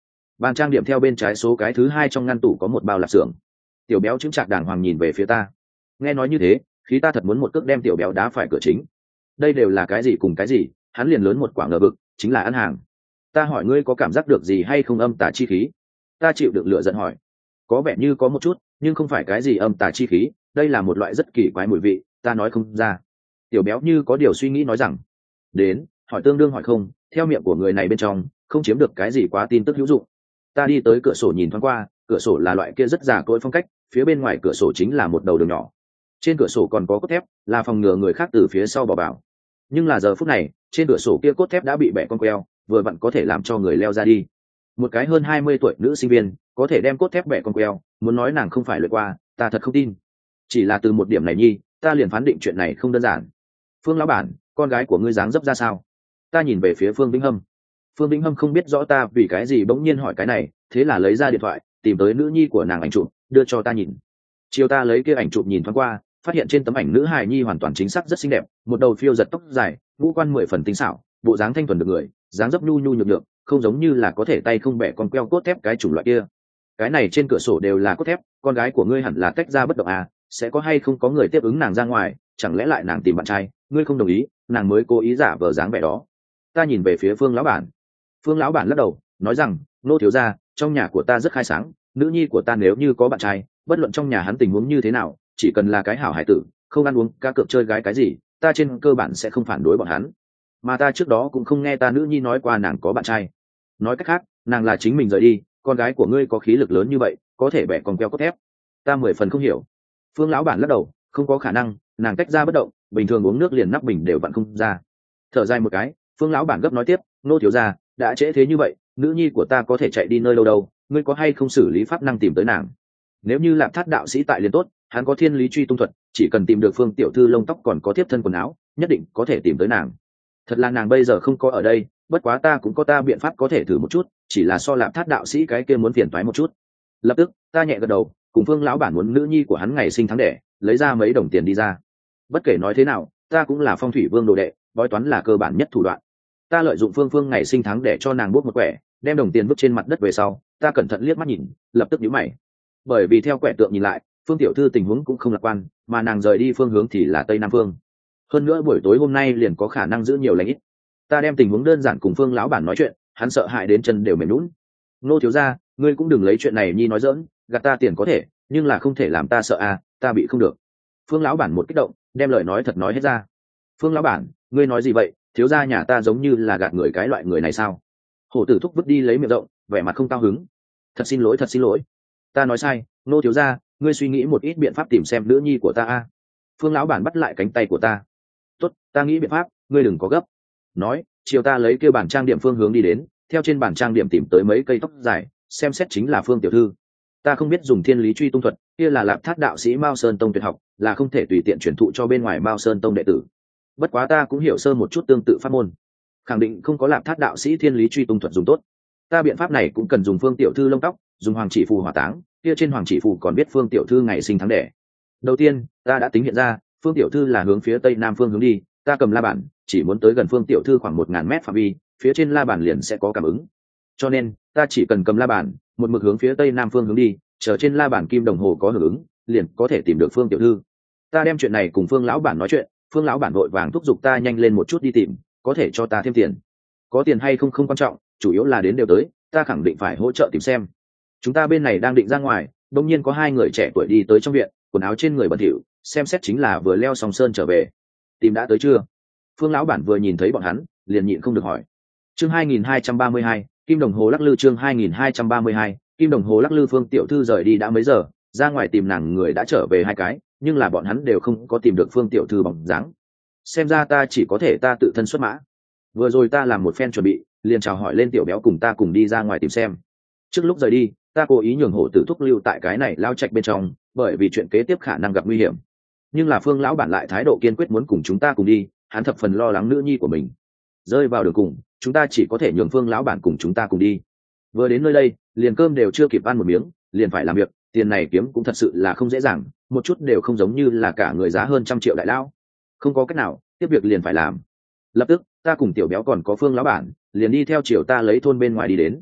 Bàn trang điểm theo bên trái số cái thứ 2 trong ngăn tủ có một bao lạp xưởng. Tiểu béo chứng chạc đàng hoàng nhìn về phía ta. Nghe nói như thế, khí ta thật muốn một cước đem tiểu béo đá phải cửa chính. Đây đều là cái gì cùng cái gì? Hắn liền lớn một quả ngờ vực, chính là ăn hàng. Ta hỏi ngươi có cảm giác được gì hay không âm tà chi khí? Ta chịu được lựa giận hỏi. Có vẻ như có một chút, nhưng không phải cái gì âm tà chi khí, đây là một loại rất kỳ quái mùi vị, ta nói không ra. Tiểu béo như có điều suy nghĩ nói rằng, đến, hỏi tương đương hỏi không, theo miệng của người này bên trong, không chiếm được cái gì quá tin tức hữu dụng. Ta đi tới cửa sổ nhìn thoáng qua, cửa sổ là loại kia rất già cỗi phong cách, phía bên ngoài cửa sổ chính là một đầu đường nhỏ. Trên cửa sổ còn có cốt thép, là phòng ngừa người khác từ phía sau bỏ vào. Nhưng là giờ phút này, trên cửa sổ kia cốt thép đã bị bẻ cong queo, vừa vặn có thể làm cho người leo ra đi. Một cái hơn 20 tuổi nữ sinh viên, có thể đem cốt thép bẻ cong queo, muốn nói nàng không phải luyện qua, ta thật không tin. Chỉ là từ một điểm này nhi, ta liền phán định chuyện này không đơn giản. Phương lão bản, con gái của ngươi dáng dấp ra sao? Ta nhìn về phía Phương Vĩnh Hâm. Phương Vĩnh Hâm không biết rõ ta vì cái gì bỗng nhiên hỏi cái này, thế là lấy ra điện thoại, tìm tới nữ nhi của nàng ảnh chụp, đưa cho ta nhìn. Chiều ta lấy kia ảnh chụp nhìn thoáng qua, phát hiện trên tấm ảnh nữ hài nhi hoàn toàn chính xác rất xinh đẹp, một đầu phiêu giật tóc dài, ngũ quan 10 phần tinh xảo, bộ dáng thanh thuần được người, dáng dấp nhu nhu nhược nhược, không giống như là có thể tay không bẻ con queo cốt thép cái chủng loại kia. Cái này trên cửa sổ đều là cốt thép, con gái của ngươi hẳn là tách ra bất động à, sẽ có hay không có người tiếp ứng nàng ra ngoài, chẳng lẽ lại nàng tìm bạn trai, ngươi không đồng ý, nàng mới cố ý giả vờ dáng vẻ đó. Ta nhìn về phía Phương lão bản. Phương lão bản lắc đầu, nói rằng, nô thiếu gia, trong nhà của ta rất khai sáng, nữ nhi của ta nếu như có bạn trai, bất luận trong nhà hắn tình huống như thế nào, chỉ cần là cái hảo hải tử, không ăn uống cá cược chơi gái cái gì, ta trên cơ bản sẽ không phản đối bọn hắn. Mà ta trước đó cũng không nghe ta nữ nhi nói qua nàng có bạn trai. Nói cách khác, nàng là chính mình rời đi, con gái của ngươi có khí lực lớn như vậy, có thể bẻ còn keo cốt thép. Ta 10 phần không hiểu. Phương lão bản lắc đầu, không có khả năng, nàng tách ra bất động, bình thường uống nước liền nắp bình đều vặn không ra. Thở dài một cái, Phương lão bản gấp nói tiếp, nô thiếu gia, đã trễ thế như vậy, nữ nhi của ta có thể chạy đi nơi đâu đâu, ngươi có hay không xử lý pháp năng tìm tới nàng? Nếu như Lạp Thát đạo sĩ tại liền tốt, hắn có thiên lý truy tung thuật, chỉ cần tìm được Phương tiểu thư lông tóc còn có tiếp thân quần áo, nhất định có thể tìm tới nàng. Thật là nàng bây giờ không có ở đây, bất quá ta cũng có ta biện pháp có thể thử một chút, chỉ là so Lạp Thát đạo sĩ cái kia muốn phiền toái một chút. Lập tức, ta nhẹ gật đầu, cùng Phương lão bản muốn nữ nhi của hắn ngày sinh tháng đẻ, lấy ra mấy đồng tiền đi ra. Bất kể nói thế nào, ta cũng là Phong thủy vương đồ đệ, bói toán là cơ bản nhất thủ đoạn. Ta lợi dụng Phương ngày sinh tháng để cho nàng bút một quẻ, đem đồng tiền vứt trên mặt đất về sau, ta cẩn thận liếc mắt nhìn, lập tức nhíu mày. Bởi vì theo quẻ tượng nhìn lại, Phương tiểu thư tình huống cũng không lạc quan, mà nàng rời đi phương hướng thì là tây nam phương. Hơn nữa buổi tối hôm nay liền có khả năng giữ nhiều lành ít. Ta đem tình huống đơn giản cùng Phương lão bản nói chuyện, hắn sợ hãi đến chân đều mềm nhũn. Nô thiếu gia, ngươi cũng đừng lấy chuyện này nhi nói giỡn, gạt ta tiền có thể, nhưng là không thể làm ta sợ à, ta bị không được. Phương lão bản một kích động, đem lời nói thật nói hết ra. Phương lão bản, ngươi nói gì vậy, thiếu gia nhà ta giống như là gạt người cái loại người này sao? Hổ tử thúc vứt đi lấy miệng rộng, vẻ mặt không cao hứng. Thật xin lỗi, thật xin lỗi. Ta nói sai, nô thiếu gia, ngươi suy nghĩ một ít biện pháp tìm xem nữ nhi của ta a. Phương lão bản bắt lại cánh tay của ta. Tốt, ta nghĩ biện pháp, ngươi đừng có gấp. Nói, chiều ta lấy kêu bản trang điểm phương hướng đi đến, theo trên bản trang điểm tìm tới mấy cây tóc dài, xem xét chính là Phương tiểu thư. Ta không biết dùng thiên lý truy tung thuật, kia là Lạp Thát đạo sĩ Mao Sơn Tông tuyệt học, là không thể tùy tiện truyền thụ cho bên ngoài Mao Sơn Tông đệ tử. Bất quá ta cũng hiểu sơ một chút tương tự pháp môn, khẳng định không có Lạp Thát đạo sĩ thiên lý truy tung thuật dùng tốt. Ta biện pháp này cũng cần dùng Phương tiểu thư lông tóc, dùng hoàng chỉ phù hỏa táng, kia trên hoàng chỉ phù còn biết Phương tiểu thư ngày sinh tháng đẻ. Đầu tiên, ta đã tính hiện ra, Phương tiểu thư là hướng phía tây nam phương hướng đi, ta cầm la bàn, chỉ muốn tới gần Phương tiểu thư khoảng 1000 mét phạm vi, phía trên la bàn liền sẽ có cảm ứng. Cho nên, ta chỉ cần cầm la bàn, một mực hướng phía tây nam phương hướng đi, chờ trên la bàn kim đồng hồ có hưởng ứng, liền có thể tìm được Phương tiểu thư. Ta đem chuyện này cùng Phương lão bản nói chuyện, Phương lão bản vội vàng thúc giục ta nhanh lên một chút đi tìm, có thể cho ta thêm tiền. Có tiền hay không không quan trọng, chủ yếu là đến đều tới, ta khẳng định phải hỗ trợ tìm xem. Chúng ta bên này đang định ra ngoài, đột nhiên có 2 người trẻ tuổi đi tới trong viện, quần áo trên người bẩn thỉu, xem xét chính là vừa leo sòng sơn trở về. Tìm đã tới chưa? Phương lão bản vừa nhìn thấy bọn hắn, liền nhịn không được hỏi. Chương 2232, kim đồng hồ lắc lư. Chương 2232, kim đồng hồ lắc lư. Phương tiểu thư rời đi đã mấy giờ, ra ngoài tìm nàng người đã trở về 2 cái, nhưng là bọn hắn đều không có tìm được Phương tiểu thư bóng dáng. Xem ra ta chỉ có thể ta tự thân xuất mã. Vừa rồi ta làm một phen chuẩn bị, liền chào hỏi lên tiểu béo cùng ta cùng đi ra ngoài tìm xem. Trước lúc rời đi, ta cố ý nhường Hổ tử thúc lưu tại cái này lao trạch bên trong, bởi vì chuyện kế tiếp khả năng gặp nguy hiểm. Nhưng là Phương lão bản lại thái độ kiên quyết muốn cùng chúng ta cùng đi, hắn thập phần lo lắng nữ nhi của mình. Rơi vào đường cùng, chúng ta chỉ có thể nhường Phương lão bản cùng chúng ta cùng đi. Vừa đến nơi đây, liền cơm đều chưa kịp ăn một miếng, liền phải làm việc, tiền này kiếm cũng thật sự là không dễ dàng, một chút đều không giống như là cả người giá hơn 100 triệu đại lao. Không có cách nào, tiếp việc liền phải làm. Lập tức, ta cùng tiểu béo còn có Phương lão bản, liền đi theo chiều ta lấy thôn bên ngoài đi đến.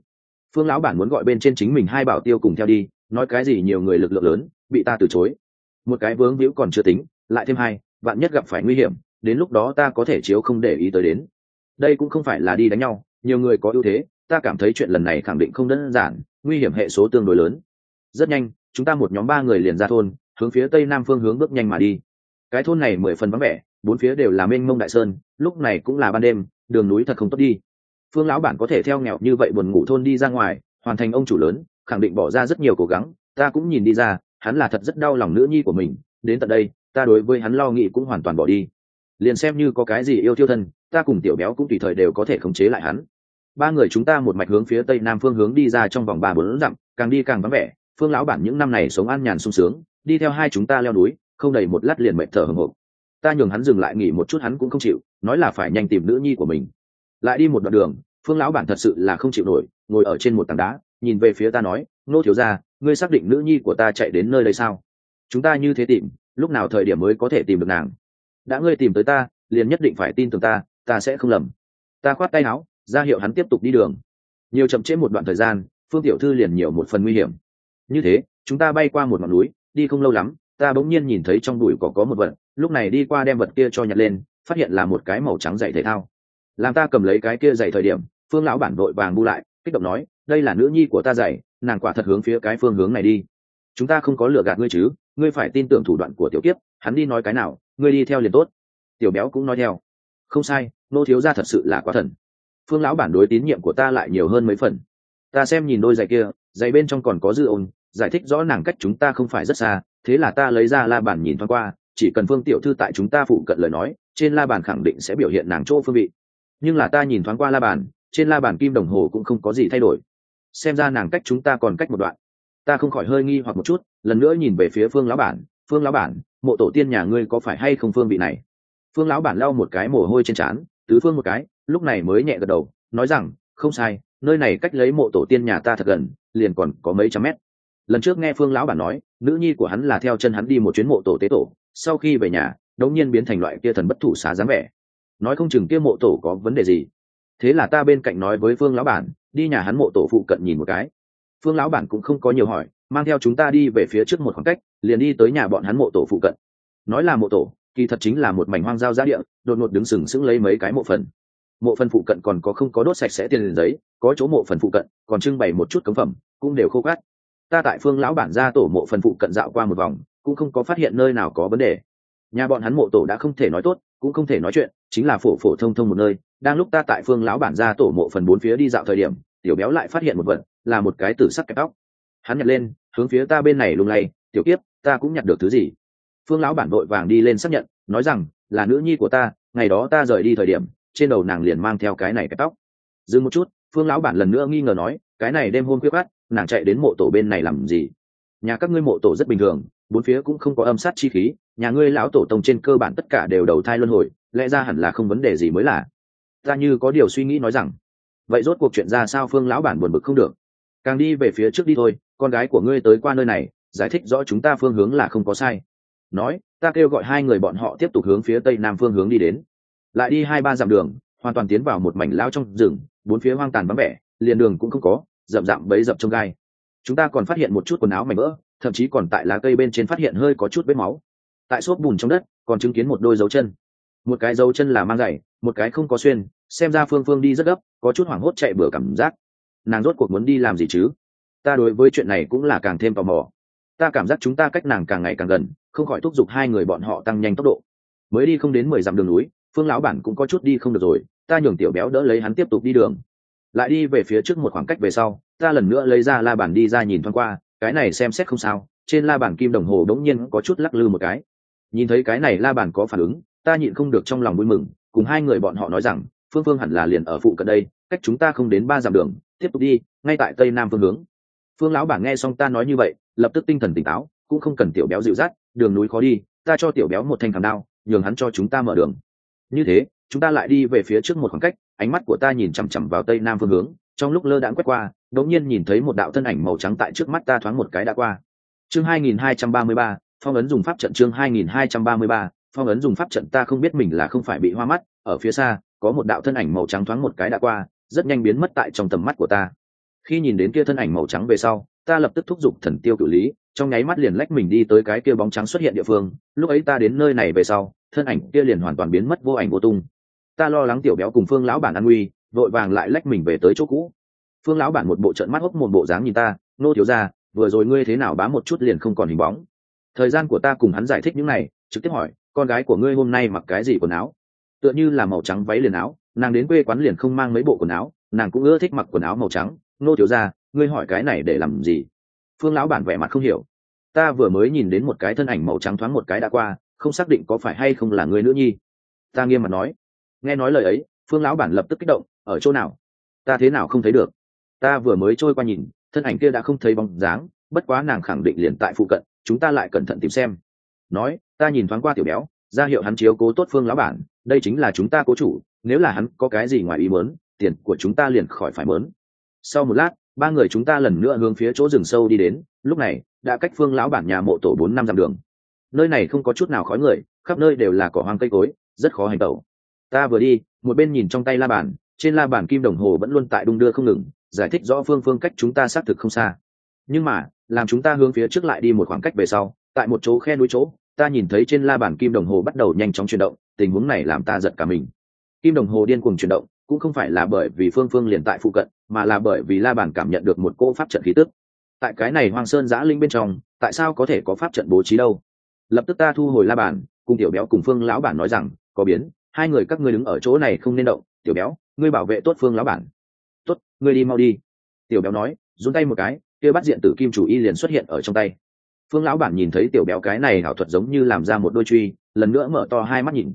Phương lão bản muốn gọi bên trên chính mình hai bảo tiêu cùng theo đi, nói cái gì nhiều người lực lượng lớn, bị ta từ chối. Một cái vướng víu còn chưa tính, lại thêm hai, vạn nhất gặp phải nguy hiểm, đến lúc đó ta có thể chiếu không để ý tới đến. Đây cũng không phải là đi đánh nhau, nhiều người có ưu thế, ta cảm thấy chuyện lần này khẳng định không đơn giản, nguy hiểm hệ số tương đối lớn. Rất nhanh, chúng ta một nhóm 3 người liền ra thôn, hướng phía tây nam phương hướng bước nhanh mà đi. Cái thôn này 10 phần vắng vẻ, bốn phía đều là mênh mông đại sơn, lúc này cũng là ban đêm, đường núi thật không tốt đi. Phương lão bản có thể theo nghèo như vậy buồn ngủ thôn đi ra ngoài, hoàn thành ông chủ lớn, khẳng định bỏ ra rất nhiều cố gắng, ta cũng nhìn đi ra, hắn là thật rất đau lòng nữ nhi của mình. Đến tận đây, ta đối với hắn lo nghĩ cũng hoàn toàn bỏ đi. Liền xem như có cái gì yêu thiêu thân, ta cùng tiểu béo cũng tùy thời đều có thể khống chế lại hắn. 3 người chúng ta một mạch hướng phía tây nam phương hướng đi ra trong vòng 3-4 dặm, càng đi càng vắng vẻ. Phương lão bản những năm này sống an nhàn sung sướng, đi theo hai chúng ta leo núi, không đầy một lát liền mệt thở hổn hộc. Ta nhường hắn dừng lại nghỉ một chút hắn cũng không chịu, nói là phải nhanh tìm nữ nhi của mình. Lại đi một đoạn đường, Phương lão bản thật sự là không chịu nổi, ngồi ở trên một tảng đá, nhìn về phía ta nói, Nô thiếu gia, ngươi xác định nữ nhi của ta chạy đến nơi đây sao? Chúng ta như thế tìm, lúc nào thời điểm mới có thể tìm được nàng? Đã ngươi tìm tới ta, liền nhất định phải tin tưởng ta, ta sẽ không lầm. Ta khoát tay áo, ra hiệu hắn tiếp tục đi đường. Nhiều chậm trễ một đoạn thời gian, Phương tiểu thư liền nhiều một phần nguy hiểm. Như thế, chúng ta bay qua một ngọn núi, đi không lâu lắm, ta bỗng nhiên nhìn thấy trong bụi cỏ có một vật, lúc này đi qua đem vật kia cho nhặt lên, phát hiện là một cái màu trắng giày thể thao. Làm ta cầm lấy cái kia giày thời điểm, Phương lão bản vội vàng bu lại, kích động nói, đây là nữ nhi của ta giày, nàng quả thật hướng phía cái phương hướng này đi. Chúng ta không có lừa gạt ngươi chứ, ngươi phải tin tưởng thủ đoạn của tiểu kiếp, hắn đi nói cái nào, ngươi đi theo liền tốt. Tiểu béo cũng nói theo. Không sai, Nô thiếu gia thật sự là quá thần. Phương lão bản đối tín nhiệm của ta lại nhiều hơn mấy phần. Ta xem nhìn đôi giày kia, giày bên trong còn có dư ôn, giải thích rõ nàng cách chúng ta không phải rất xa, thế là ta lấy ra la bàn nhìn thoáng qua, chỉ cần Phương tiểu thư tại chúng ta phụ cận lời nói, trên la bàn khẳng định sẽ biểu hiện nàng chỗ phương vị. Nhưng là ta nhìn thoáng qua la bàn, trên la bàn kim đồng hồ cũng không có gì thay đổi, xem ra nàng cách chúng ta còn cách một đoạn. Ta không khỏi hơi nghi hoặc một chút, lần nữa nhìn về phía Phương lão bản, Phương lão bản, mộ tổ tiên nhà ngươi có phải hay không phương vị này? Phương lão bản lau một cái mồ hôi trên trán, tứ phương một cái, lúc này mới nhẹ gật đầu, nói rằng, không sai, nơi này cách lấy mộ tổ tiên nhà ta thật gần, liền còn có mấy trăm mét. Lần trước nghe Phương lão bản nói, nữ nhi của hắn là theo chân hắn đi một chuyến mộ tổ tế tổ, sau khi về nhà, đột nhiên biến thành loại kia thần bất thủ xá dáng vẻ. Nói không chừng kia mộ tổ có vấn đề gì. Thế là ta bên cạnh nói với Phương lão bản, đi nhà hắn mộ tổ phụ cận nhìn một cái. Phương lão bản cũng không có nhiều hỏi, mang theo chúng ta đi về phía trước một khoảng cách, liền đi tới nhà bọn hắn mộ tổ phụ cận. Nói là mộ tổ, kỳ thật chính là một mảnh hoang giao giá địa, đột ngột đứng sừng sững lấy mấy cái mộ phần. Mộ phần phụ cận còn có không có đốt sạch sẽ tiền giấy, có chỗ mộ phần phụ cận còn trưng bày một chút cống phẩm, cũng đều khô cát. Ta tại Phương lão bản ra tổ mộ phần phụ cận dạo qua một vòng, cũng không có phát hiện nơi nào có vấn đề. Nhà bọn hắn mộ tổ đã không thể nói tốt, cũng không thể nói chuyện, chính là phổ phổ thông thông một nơi. Đang lúc ta tại Phương lão bản ra tổ mộ phần bốn phía đi dạo thời điểm, tiểu béo lại phát hiện một vật, là một cái tử sắc kẹp tóc. Hắn nhặt lên, hướng phía ta bên này lung lay, tiểu kiếp, ta cũng nhặt được thứ gì? Phương lão bản vội vàng đi lên xác nhận, nói rằng là nữ nhi của ta, ngày đó ta rời đi thời điểm, trên đầu nàng liền mang theo cái này kẹp tóc. Dừng một chút, Phương lão bản lần nữa nghi ngờ nói, cái này đêm hôm khuya khoắt, nàng chạy đến mộ tổ bên này làm gì? Nhà các ngươi mộ tổ rất bình thường, bốn phía cũng không có âm sát chi khí, nhà ngươi lão tổ tông trên cơ bản tất cả đều đầu thai luân hồi, lẽ ra hẳn là không vấn đề gì mới là. Ta như có điều suy nghĩ nói rằng, vậy rốt cuộc chuyện ra sao? Phương lão bản buồn bực không được. Càng đi về phía trước đi thôi, con gái của ngươi tới qua nơi này, giải thích rõ chúng ta phương hướng là không có sai. Nói, ta kêu gọi hai người bọn họ tiếp tục hướng phía tây nam phương hướng đi đến. Lại đi 2-3 dặm đường, hoàn toàn tiến vào một mảnh lao trong rừng, bốn phía hoang tàn vắng vẻ, liền đường cũng không có, rậm rậm bấy dập trong gai. Chúng ta còn phát hiện một chút quần áo mảnh vỡ, thậm chí còn tại lá cây bên trên phát hiện hơi có chút vết máu. Tại xốp bùn trong đất còn chứng kiến một đôi dấu chân, một cái dấu chân là mang giày, một cái không có xuyên, xem ra Phương Phương đi rất gấp, có chút hoảng hốt chạy bừa cảm giác. Nàng rốt cuộc muốn đi làm gì chứ? Ta đối với chuyện này cũng là càng thêm tò mò. Ta cảm giác chúng ta cách nàng càng ngày càng gần, không khỏi thúc giục hai người bọn họ tăng nhanh tốc độ. Mới đi không đến 10 dặm đường núi, Phương lão bản cũng có chút đi không được rồi, ta nhường tiểu béo đỡ lấy hắn tiếp tục đi đường. Lại đi về phía trước một khoảng cách về sau, ta lần nữa lấy ra la bàn đi ra nhìn thoáng qua, cái này xem xét không sao, trên la bàn kim đồng hồ đống nhiên có chút lắc lư một cái. Nhìn thấy cái này la bàn có phản ứng, ta nhịn không được trong lòng vui mừng, cùng hai người bọn họ nói rằng, Phương Phương hẳn là liền ở phụ cận đây, cách chúng ta không đến 3 dặm đường, tiếp tục đi, ngay tại tây nam phương hướng. Phương lão bản nghe xong ta nói như vậy, lập tức tinh thần tỉnh táo, cũng không cần tiểu béo dịu dắt, đường núi khó đi, ta cho tiểu béo một thanh khảm đao, nhường hắn cho chúng ta mở đường. Như thế, chúng ta lại đi về phía trước một khoảng cách, ánh mắt của ta nhìn chằm chằm vào tây nam phương hướng, trong lúc lơ đãng quét qua, đột nhiên nhìn thấy một đạo thân ảnh màu trắng tại trước mắt ta thoáng một cái đã qua. Chương 2233, phong ấn dùng pháp trận. Chương 2233, phong ấn dùng pháp trận. Ta không biết mình là không phải bị hoa mắt, ở phía xa có một đạo thân ảnh màu trắng thoáng một cái đã qua, rất nhanh biến mất tại trong tầm mắt của ta. Khi nhìn đến kia thân ảnh màu trắng về sau, ta lập tức thúc giục thần tiêu cửu lý, trong nháy mắt liền lách mình đi tới cái kia bóng trắng xuất hiện địa phương. Lúc ấy ta đến nơi này về sau, thân ảnh kia liền hoàn toàn biến mất vô ảnh vô tung. Ta lo lắng tiểu béo cùng Phương lão bản an nguy, vội vàng lại lách mình về tới chỗ cũ. Phương lão bản một bộ trợn mắt hốc một bộ dáng nhìn ta, nô thiếu gia, vừa rồi ngươi thế nào bám một chút liền không còn hình bóng. Thời gian của ta cùng hắn giải thích những này, trực tiếp hỏi, con gái của ngươi hôm nay mặc cái gì quần áo? Tựa như là màu trắng váy liền áo, nàng đến quê quán liền không mang mấy bộ quần áo, nàng cũng ưa thích mặc quần áo màu trắng. Nô thiếu gia, ngươi hỏi cái này để làm gì? Phương lão bản vẻ mặt không hiểu. Ta vừa mới nhìn đến một cái thân ảnh màu trắng thoáng một cái đã qua, không xác định có phải hay không là ngươi nữ nhi. Ta nghiêm mặt nói. Nghe nói lời ấy, Phương lão bản lập tức kích động, ở chỗ nào? Ta thế nào không thấy được? Ta vừa mới trôi qua nhìn, thân ảnh kia đã không thấy bóng dáng, bất quá nàng khẳng định liền tại phụ cận, chúng ta lại cẩn thận tìm xem. Nói, ta nhìn thoáng qua tiểu béo, ra hiệu hắn chiếu cố tốt Phương lão bản, đây chính là chúng ta cố chủ, nếu là hắn có cái gì ngoài ý muốn, tiền của chúng ta liền khỏi phải mớn. Sau một lát, ba người chúng ta lần nữa hướng phía chỗ rừng sâu đi đến, lúc này đã cách Phương lão bản nhà mộ tổ 4-5 dặm đường. Nơi này không có chút nào khói người, khắp nơi đều là cỏ hoang cây cối, rất khó hành tẩu. Ta vừa đi, một bên nhìn trong tay la bàn, trên la bàn kim đồng hồ vẫn luôn tại đung đưa không ngừng, giải thích rõ phương cách chúng ta xác thực không xa. Nhưng mà, làm chúng ta hướng phía trước lại đi một khoảng cách về sau, tại một chỗ khe núi chỗ, ta nhìn thấy trên la bàn kim đồng hồ bắt đầu nhanh chóng chuyển động, tình huống này làm ta giật cả mình. Kim đồng hồ điên cuồng chuyển động, cũng không phải là bởi vì phương liền tại phụ cận, mà là bởi vì la bàn cảm nhận được một cỗ pháp trận khí tức. Tại cái này hoang sơn giã linh bên trong, tại sao có thể có pháp trận bố trí đâu? Lập tức ta thu hồi la bàn, cùng tiểu béo cùng Phương lão bản nói rằng, có biến, hai người các ngươi đứng ở chỗ này không nên động. Tiểu béo, ngươi bảo vệ tốt Phương lão bản. Tốt, ngươi đi mau đi. Tiểu béo nói, giương tay một cái, kia bắt diện tử kim chủ y liền xuất hiện ở trong tay. Phương lão bản nhìn thấy tiểu béo cái này ảo thuật giống như làm ra một đôi truy, lần nữa mở to hai mắt nhìn,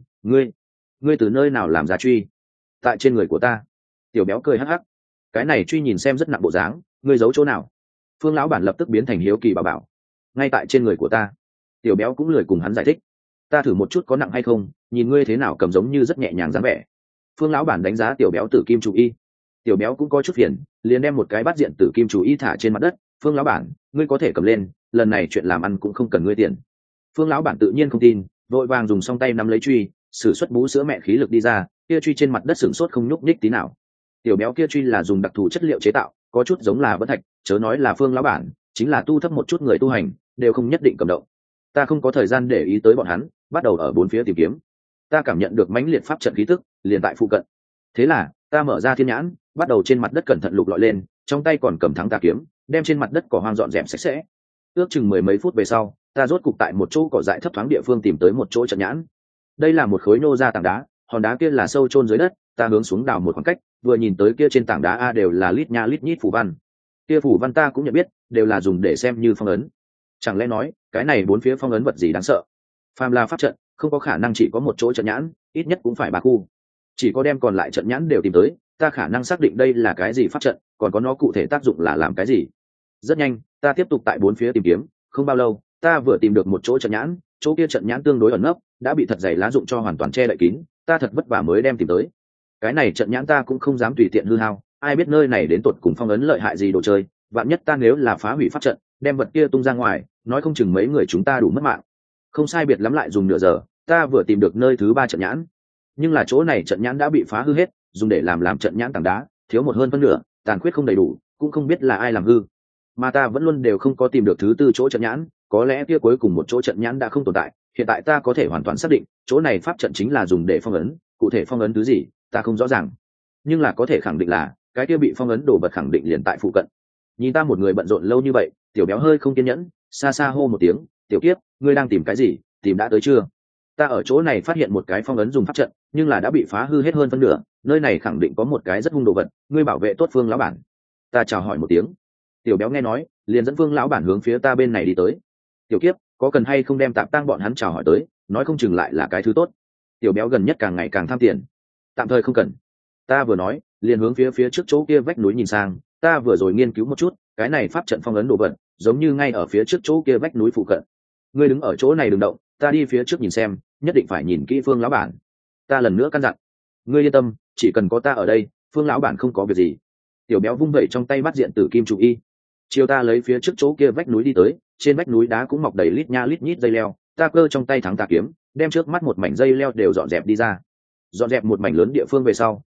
ngươi từ nơi nào làm ra truy? Tại trên người của ta. Tiểu béo cười hắc hắc, cái này truy nhìn xem rất nặng bộ dáng, ngươi giấu chỗ nào? Phương lão bản lập tức biến thành hiếu kỳ bảo, ngay tại trên người của ta. Tiểu béo cũng lười cùng hắn giải thích, ta thử một chút có nặng hay không, nhìn ngươi thế nào cầm giống như rất nhẹ nhàng dáng vẻ. Phương lão bản đánh giá tiểu béo tử kim chủ y. Tiểu béo cũng có chút phiền, liền đem một cái bát diện tử kim chủ y thả trên mặt đất. Phương lão bản, ngươi có thể cầm lên, lần này chuyện làm ăn cũng không cần ngươi tiền. Phương lão bản tự nhiên không tin, vội vàng dùng song tay nắm lấy truy, sử xuất bú sữa mẹ khí lực đi ra, kia truy trên mặt đất sửng sốt không nhúc nhích tí nào. Tiểu béo kia truy là dùng đặc thù chất liệu chế tạo, có chút giống là vân thạch, chớ nói là Phương lão bản, chính là tu thấp một chút người tu hành đều không nhất định cầm động. Ta không có thời gian để ý tới bọn hắn, bắt đầu ở bốn phía tìm kiếm. Ta cảm nhận được mãnh liệt pháp trận khí tức liền tại phụ cận, thế là ta mở ra thiên nhãn, bắt đầu trên mặt đất cẩn thận lục lọi lên, trong tay còn cầm thắng tà kiếm, đem trên mặt đất cỏ hoang dọn dẹp sạch sẽ. Ước chừng mười mấy phút về sau, ta rốt cục tại một chỗ cỏ dại thấp thoáng địa phương tìm tới một chỗ trận nhãn. Đây là một khối nô ra tảng đá, hòn đá kia là sâu chôn dưới đất. Ta hướng xuống đào một khoảng cách, vừa nhìn tới kia trên tảng đá a đều là lít nha lít nhít phù văn. Kia phù văn ta cũng nhận biết, đều là dùng để xem như phong ấn. Chẳng lẽ nói cái này bốn phía phong ấn vật gì đáng sợ? Phàm là pháp trận, không có khả năng chỉ có một chỗ trận nhãn, ít nhất cũng phải ba khu. Chỉ có đem còn lại trận nhãn đều tìm tới, ta khả năng xác định đây là cái gì pháp trận, còn có nó cụ thể tác dụng là làm cái gì. Rất nhanh, ta tiếp tục tại bốn phía tìm kiếm, không bao lâu, ta vừa tìm được một chỗ trận nhãn, chỗ kia trận nhãn tương đối ẩn nấp, đã bị thật dày lá dụng cho hoàn toàn che đậy kín, ta thật vất vả mới đem tìm tới. Cái này trận nhãn ta cũng không dám tùy tiện hư hao, ai biết nơi này đến tột cùng phong ấn lợi hại gì đồ chơi, vạn nhất ta nếu là phá hủy pháp trận, đem vật kia tung ra ngoài, nói không chừng mấy người chúng ta đủ mất mạng. Không sai biệt lắm lại dùng nửa giờ, ta vừa tìm được nơi thứ ba trận nhãn. Nhưng là chỗ này trận nhãn đã bị phá hư hết, dùng để làm trận nhãn tảng đá, thiếu một hơn phân nửa, tàn khuyết không đầy đủ, cũng không biết là ai làm hư. Mà ta vẫn luôn đều không có tìm được thứ tư chỗ trận nhãn, có lẽ kia cuối cùng một chỗ trận nhãn đã không tồn tại, hiện tại ta có thể hoàn toàn xác định, chỗ này pháp trận chính là dùng để phong ấn, cụ thể phong ấn thứ gì, ta không rõ ràng. Nhưng là có thể khẳng định là, cái kia bị phong ấn đồ vật khẳng định liền tại phụ cận. Nhìn ta một người bận rộn lâu như vậy, tiểu béo hơi không kiên nhẫn, xa xa hô một tiếng, "Tiểu Kiếp, ngươi đang tìm cái gì, tìm đã tới chưa?" Ta ở chỗ này phát hiện một cái phong ấn dùng pháp trận, nhưng là đã bị phá hư hết hơn phân nửa, nơi này khẳng định có một cái rất hung đồ vật, ngươi bảo vệ tốt Phương lão bản. Ta chào hỏi một tiếng. Tiểu béo nghe nói, liền dẫn Phương lão bản hướng phía ta bên này đi tới. "Tiểu Kiếp, có cần hay không đem tạm tang bọn hắn chào hỏi tới, nói không chừng lại là cái thứ tốt." Tiểu béo gần nhất càng ngày càng tham tiền. "Tạm thời không cần." Ta vừa nói, liền hướng phía trước chỗ kia vách núi nhìn sang, ta vừa rồi nghiên cứu một chút, cái này pháp trận phong ấn đồ vật, giống như ngay ở phía trước chỗ kia vách núi phụ cận. Ngươi đứng ở chỗ này đừng động, ta đi phía trước nhìn xem, nhất định phải nhìn kỹ Phương lão bản. Ta lần nữa căn dặn. Ngươi yên tâm, chỉ cần có ta ở đây, Phương lão bản không có việc gì. Tiểu béo vung vẩy trong tay bắt diện tử kim chủ y. Chiều ta lấy phía trước chỗ kia vách núi đi tới, trên vách núi đá cũng mọc đầy lít nha lít nhít dây leo, ta cơ trong tay thắng tà kiếm, đem trước mắt một mảnh dây leo đều dọn dẹp đi ra. Dọn dẹp một mảnh lớn địa phương về sau,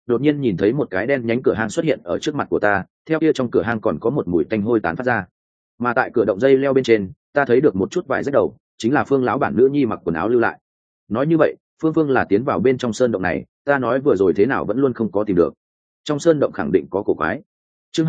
đột nhiên nhìn thấy một cái đen nhánh cửa hang xuất hiện ở trước mặt của ta, theo kia trong cửa hang còn có một mùi tanh hôi tán phát ra. Mà tại cửa động dây leo bên trên, ta thấy được một chút vải rách đầu, chính là Phương lão bản nữ nhi mặc quần áo lưu lại. Nói như vậy, Phương là tiến vào bên trong sơn động này, ta nói vừa rồi thế nào vẫn luôn không có tìm được. Trong sơn động khẳng định có cổ quái. Chương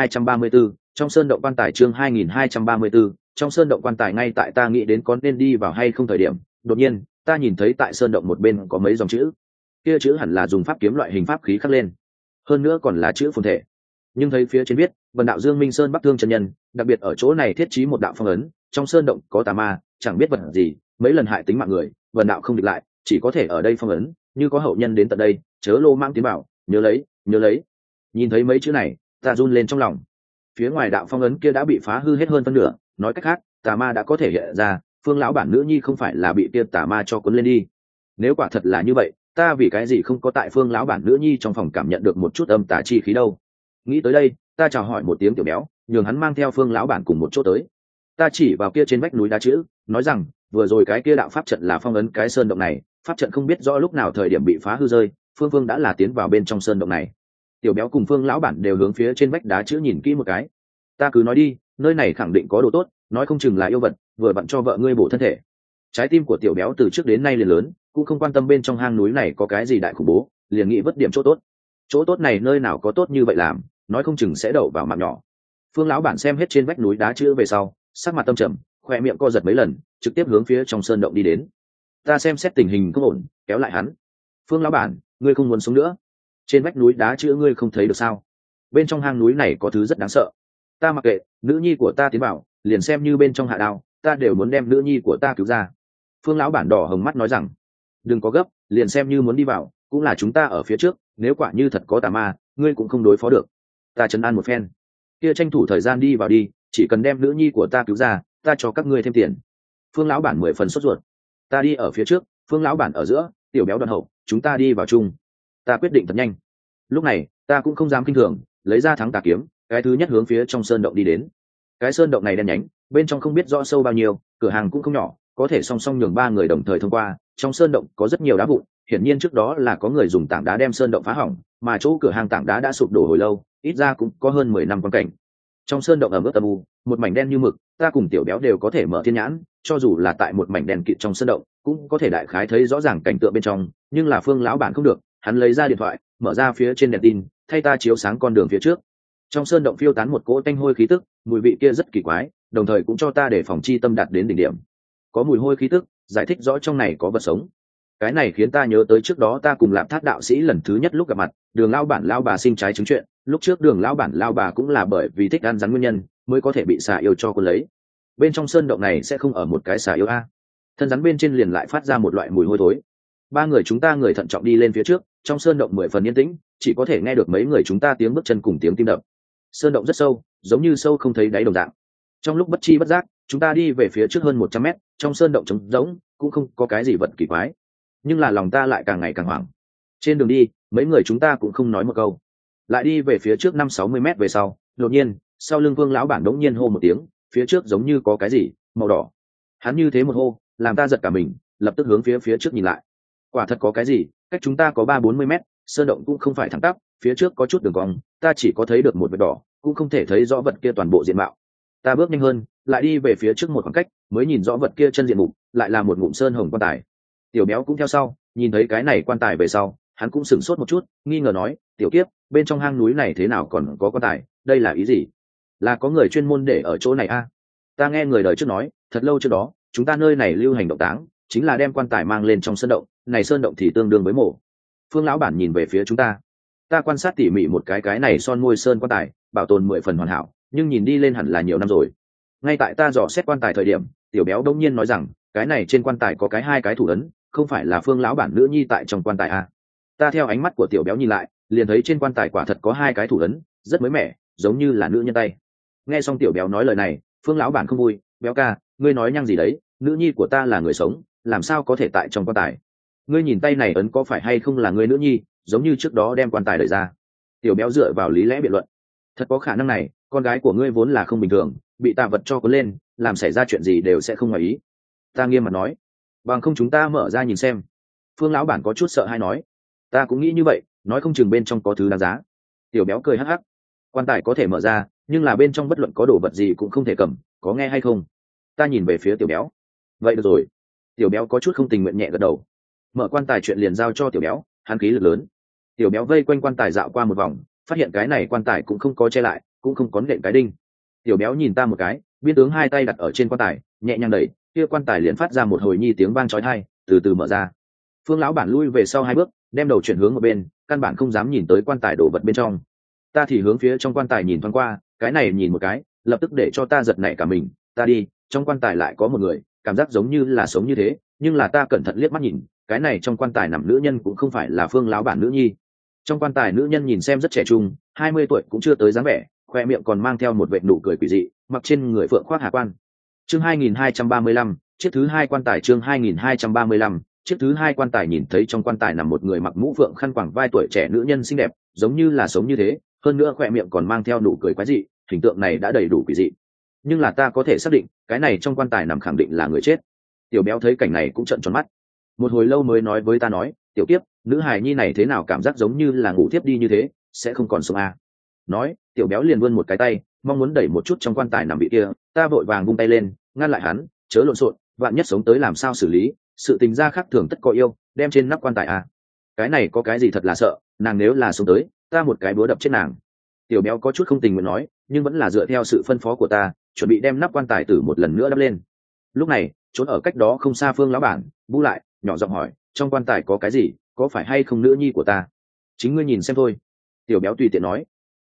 2234, trong sơn động quan tài. Chương 2234, trong sơn động quan tài. Ngay tại ta nghĩ đến có nên đi vào hay không thời điểm, đột nhiên ta nhìn thấy tại sơn động một bên có mấy dòng chữ. Kia chữ hẳn là dùng pháp kiếm loại hình pháp khí khắc lên, hơn nữa còn là chữ phồn thể. Nhưng thấy phía trên viết vần đạo Dương Minh Sơn Bắc Thương chân nhân, đặc biệt ở chỗ này thiết trí một đạo phong ấn, trong sơn động có tà ma, chẳng biết vật gì, mấy lần hại tính mạng người, vần đạo không địch lại, chỉ có thể ở đây phong ấn, như có hậu nhân đến tận đây, chớ lô mang tiến bảo, nhớ lấy. Nhìn thấy mấy chữ này, ta run lên trong lòng. Phía ngoài đạo phong ấn kia đã bị phá hư hết hơn phân nửa, nói cách khác, tà ma đã có thể hiện ra, Phương lão bản nữ nhi không phải là bị kia tà ma cho cuốn lên đi. Nếu quả thật là như vậy, ta vì cái gì không có tại Phương lão bản nữ nhi trong phòng cảm nhận được một chút âm tà chi khí đâu? Nghĩ tới đây, ta chào hỏi một tiếng Tiểu Béo, nhường hắn mang theo Phương lão bản cùng một chỗ tới. Ta chỉ vào kia trên vách núi đá chữ, nói rằng vừa rồi cái kia đạo pháp trận là phong ấn cái sơn động này, pháp trận không biết rõ lúc nào thời điểm bị phá hư rơi, Phương đã là tiến vào bên trong sơn động này. Tiểu Béo cùng Phương lão bản đều hướng phía trên vách đá chữ nhìn kỹ một cái. Ta cứ nói đi, nơi này khẳng định có đồ tốt, nói không chừng là yêu vật, vừa vặn cho vợ ngươi bổ thân thể. Trái tim của Tiểu Béo từ trước đến nay liền lớn, cũng không quan tâm bên trong hang núi này có cái gì đại khủng bố, liền nghĩ vất điểm chỗ tốt. Chỗ tốt này nơi nào có tốt như vậy làm, nói không chừng sẽ đậu vào mạng nhỏ. Phương lão bản xem hết trên vách núi đá chữ về sau, sắc mặt tâm trầm, khoe miệng co giật mấy lần, trực tiếp hướng phía trong sơn động đi đến. Ta xem xét tình hình không ổn, kéo lại hắn. Phương lão bản, ngươi không muốn sống nữa? Trên vách núi đá chữ ngươi không thấy được sao? Bên trong hang núi này có thứ rất đáng sợ. Ta mặc kệ, nữ nhi của ta tiến vào, liền xem như bên trong hạ đao, ta đều muốn đem nữ nhi của ta cứu ra. Phương lão bản đỏ hồng mắt nói rằng, đừng có gấp, liền xem như muốn đi vào, cũng là chúng ta ở phía trước, nếu quả như thật có tà ma, ngươi cũng không đối phó được. Ta trấn an một phen, kia tranh thủ thời gian đi vào đi, chỉ cần đem nữ nhi của ta cứu ra, ta cho các ngươi thêm tiền. Phương lão bản 10 phần sốt ruột. Ta đi ở phía trước, Phương lão bản ở giữa, Tiểu Béo đoạn hậu, chúng ta đi vào chung. Ta quyết định thật nhanh. Lúc này ta cũng không dám kinh thường, lấy ra thắng tà kiếm, cái thứ nhất hướng phía trong sơn động đi đến. Cái sơn động này đen nhánh, bên trong không biết rõ sâu bao nhiêu, cửa hàng cũng không nhỏ, có thể song song nhường 3 người đồng thời thông qua. Trong sơn động có rất nhiều đá vụn, hiển nhiên trước đó là có người dùng tảng đá đem sơn động phá hỏng, mà chỗ cửa hàng tảng đá đã sụp đổ hồi lâu, ít ra cũng có hơn 10 năm quan cảnh. Trong sơn động ẩm ướt âm u, một mảnh đen như mực, ta cùng Tiểu Béo đều có thể mở thiên nhãn, cho dù là tại một mảnh đen kịt trong sơn động, cũng có thể đại khái thấy rõ ràng cảnh tượng bên trong, nhưng là Phương lão bản không được, hắn lấy ra điện thoại, mở ra phía trên đèn tin, thay ta chiếu sáng con đường phía trước. Trong sơn động phiêu tán một cỗ tanh hôi khí tức, mùi vị kia rất kỳ quái, đồng thời cũng cho ta để phòng chi tâm đạt đến đỉnh điểm. Có mùi hôi khí tức, giải thích rõ trong này có vật sống. Cái này khiến ta nhớ tới trước đó ta cùng Lạp Thác đạo sĩ lần thứ nhất lúc gặp mặt, Đường lão bản lão bà sinh trái trứng chuyện, lúc trước Đường lão bản lão bà cũng là bởi vì thích ăn rắn nguyên nhân, mới có thể bị xà yêu cho cuốn lấy. Bên trong sơn động này sẽ không ở một cái xà yêu a. Thân rắn bên trên liền lại phát ra một loại mùi hôi thối. 3 người chúng ta người thận trọng đi lên phía trước, trong sơn động 10 phần yên tĩnh, chỉ có thể nghe được mấy người chúng ta tiếng bước chân cùng tiếng tim đập. Sơn động rất sâu, giống như sâu không thấy đáy đồng dạng. Trong lúc bất chi bất giác, chúng ta đi về phía trước hơn 100 mét, trong sơn động trống rỗng, cũng không có cái gì vật kỳ quái. Nhưng là lòng ta lại càng ngày càng hoảng. Trên đường đi, mấy người chúng ta cũng không nói một câu. Lại đi về phía trước 5-60 mét về sau, đột nhiên, sau lưng Vương lão bản đống nhiên hô một tiếng, phía trước giống như có cái gì màu đỏ. Hắn như thế một hô, làm ta giật cả mình, lập tức hướng phía trước nhìn lại. Quả thật có cái gì, cách chúng ta có 30-40 mét, sơn động cũng không phải thẳng tắp, phía trước có chút đường cong, ta chỉ có thấy được một vệt đỏ, cũng không thể thấy rõ vật kia toàn bộ diện mạo. Ta bước nhanh hơn, lại đi về phía trước một khoảng cách, mới nhìn rõ vật kia chân diện mục, lại là một ngụm sơn hồng quan tài. Tiểu Béo cũng theo sau, nhìn thấy cái này quan tài về sau, hắn cũng sửng sốt một chút, nghi ngờ nói, tiểu kiếp, bên trong hang núi này thế nào còn có quan tài, đây là ý gì? Là có người chuyên môn để ở chỗ này à? Ta nghe người đời trước nói, thật lâu trước đó, chúng ta nơi này lưu hành động táng, chính là đem quan tài mang lên trong sơn động, này sơn động thì tương đương với mộ. Phương lão bản nhìn về phía chúng ta. Ta quan sát tỉ mỉ một cái này son môi sơn quan tài, bảo tồn 10 phần hoàn hảo, nhưng nhìn đi lên hẳn là nhiều năm rồi. Ngay tại ta dò xét quan tài thời điểm, Tiểu Béo đông nhiên nói rằng, cái này trên quan tài có hai cái thủ ấn, không phải là Phương lão bản nữ nhi tại trong quan tài à? Ta theo ánh mắt của Tiểu Béo nhìn lại, liền thấy trên quan tài quả thật có 2 cái thủ ấn, rất mới mẻ, giống như là nữ nhân tay. Nghe xong Tiểu Béo nói lời này, Phương lão bản không vui, Béo ca, ngươi nói nhăng gì đấy, nữ nhi của ta là người sống, làm sao có thể tại trong quan tài? Ngươi nhìn tay này ấn có phải hay không là ngươi nữ nhi, giống như trước đó đem quan tài đẩy ra. Tiểu Béo dựa vào lý lẽ biện luận, thật có khả năng này, con gái của ngươi vốn là không bình thường, bị tà vật cho cuốn lên, làm xảy ra chuyện gì đều sẽ không ngoài ý. Ta nghiêm mặt nói, bằng không chúng ta mở ra nhìn xem. Phương lão bản có chút sợ hãi nói, ta cũng nghĩ như vậy, nói không chừng bên trong có thứ đáng giá. Tiểu béo cười hắc hắc. Quan tài có thể mở ra, nhưng là bên trong bất luận có đồ vật gì cũng không thể cầm, có nghe hay không? Ta nhìn về phía tiểu béo. Vậy được rồi. Tiểu béo có chút không tình nguyện nhẹ gật đầu. Mở quan tài chuyện liền giao cho tiểu béo, hắn khí lực lớn. Tiểu béo vây quanh quan tài dạo qua một vòng, phát hiện cái này quan tài cũng không có che lại, cũng không có nện cái đinh. Tiểu béo nhìn ta một cái, biên tướng hai tay đặt ở trên quan tài, nhẹ nhàng đẩy, kia quan tài liền phát ra một hồi nhi tiếng vang chói tai, từ từ mở ra. Phương lão bản lui về sau hai bước, đem đầu chuyển hướng một bên, căn bản không dám nhìn tới quan tài đồ vật bên trong. Ta thì hướng phía trong quan tài nhìn thoáng qua, cái này nhìn một cái, lập tức để cho ta giật nảy cả mình. Ta đi, trong quan tài lại có một người, cảm giác giống như là sống như thế, nhưng là ta cẩn thận liếc mắt nhìn, cái này trong quan tài nằm nữ nhân cũng không phải là Phương lão bản nữ nhi. Trong quan tài nữ nhân nhìn xem rất trẻ trung, 20 tuổi cũng chưa tới dáng vẻ, khoe miệng còn mang theo một vệt nụ cười quỷ dị, mặc trên người phượng khoác hà quan. Chương 2235, chiếc thứ hai quan tài. Chương 2235, chiếc thứ hai quan tài. Nhìn thấy trong quan tài nằm một người mặc mũ phượng khăn quàng vai tuổi trẻ nữ nhân xinh đẹp, giống như là sống như thế, hơn nữa khoe miệng còn mang theo nụ cười quái dị, hình tượng này đã đầy đủ quỷ dị. Nhưng là ta có thể xác định, cái này trong quan tài nằm khẳng định là người chết. Tiểu béo thấy cảnh này cũng trợn tròn mắt, một hồi lâu mới nói với ta nói, tiểu kiếp, nữ hài nhi này thế nào cảm giác giống như là ngủ thiếp đi như thế, sẽ không còn sống à. Nói, tiểu béo liền vươn một cái tay, mong muốn đẩy một chút trong quan tài nằm vị kia. Ta vội vàng vung tay lên, ngăn lại hắn, chớ lộn xộn, vạn nhất sống tới làm sao xử lý, sự tình gia khác thường tất có yêu, đem trên nắp quan tài à. Cái này có cái gì thật là sợ, nàng nếu là sống tới, ta một cái búa đập chết nàng. Tiểu béo có chút không tình nguyện nói, nhưng vẫn là dựa theo sự phân phó của ta, chuẩn bị đem nắp quan tài tử một lần nữa đắp lên. Lúc này, trốn ở cách đó không xa Phương lão bản bu lại, nhỏ giọng hỏi, trong quan tài có cái gì, có phải hay không nữ nhi của ta? Chính ngươi nhìn xem thôi. Tiểu béo tùy tiện nói.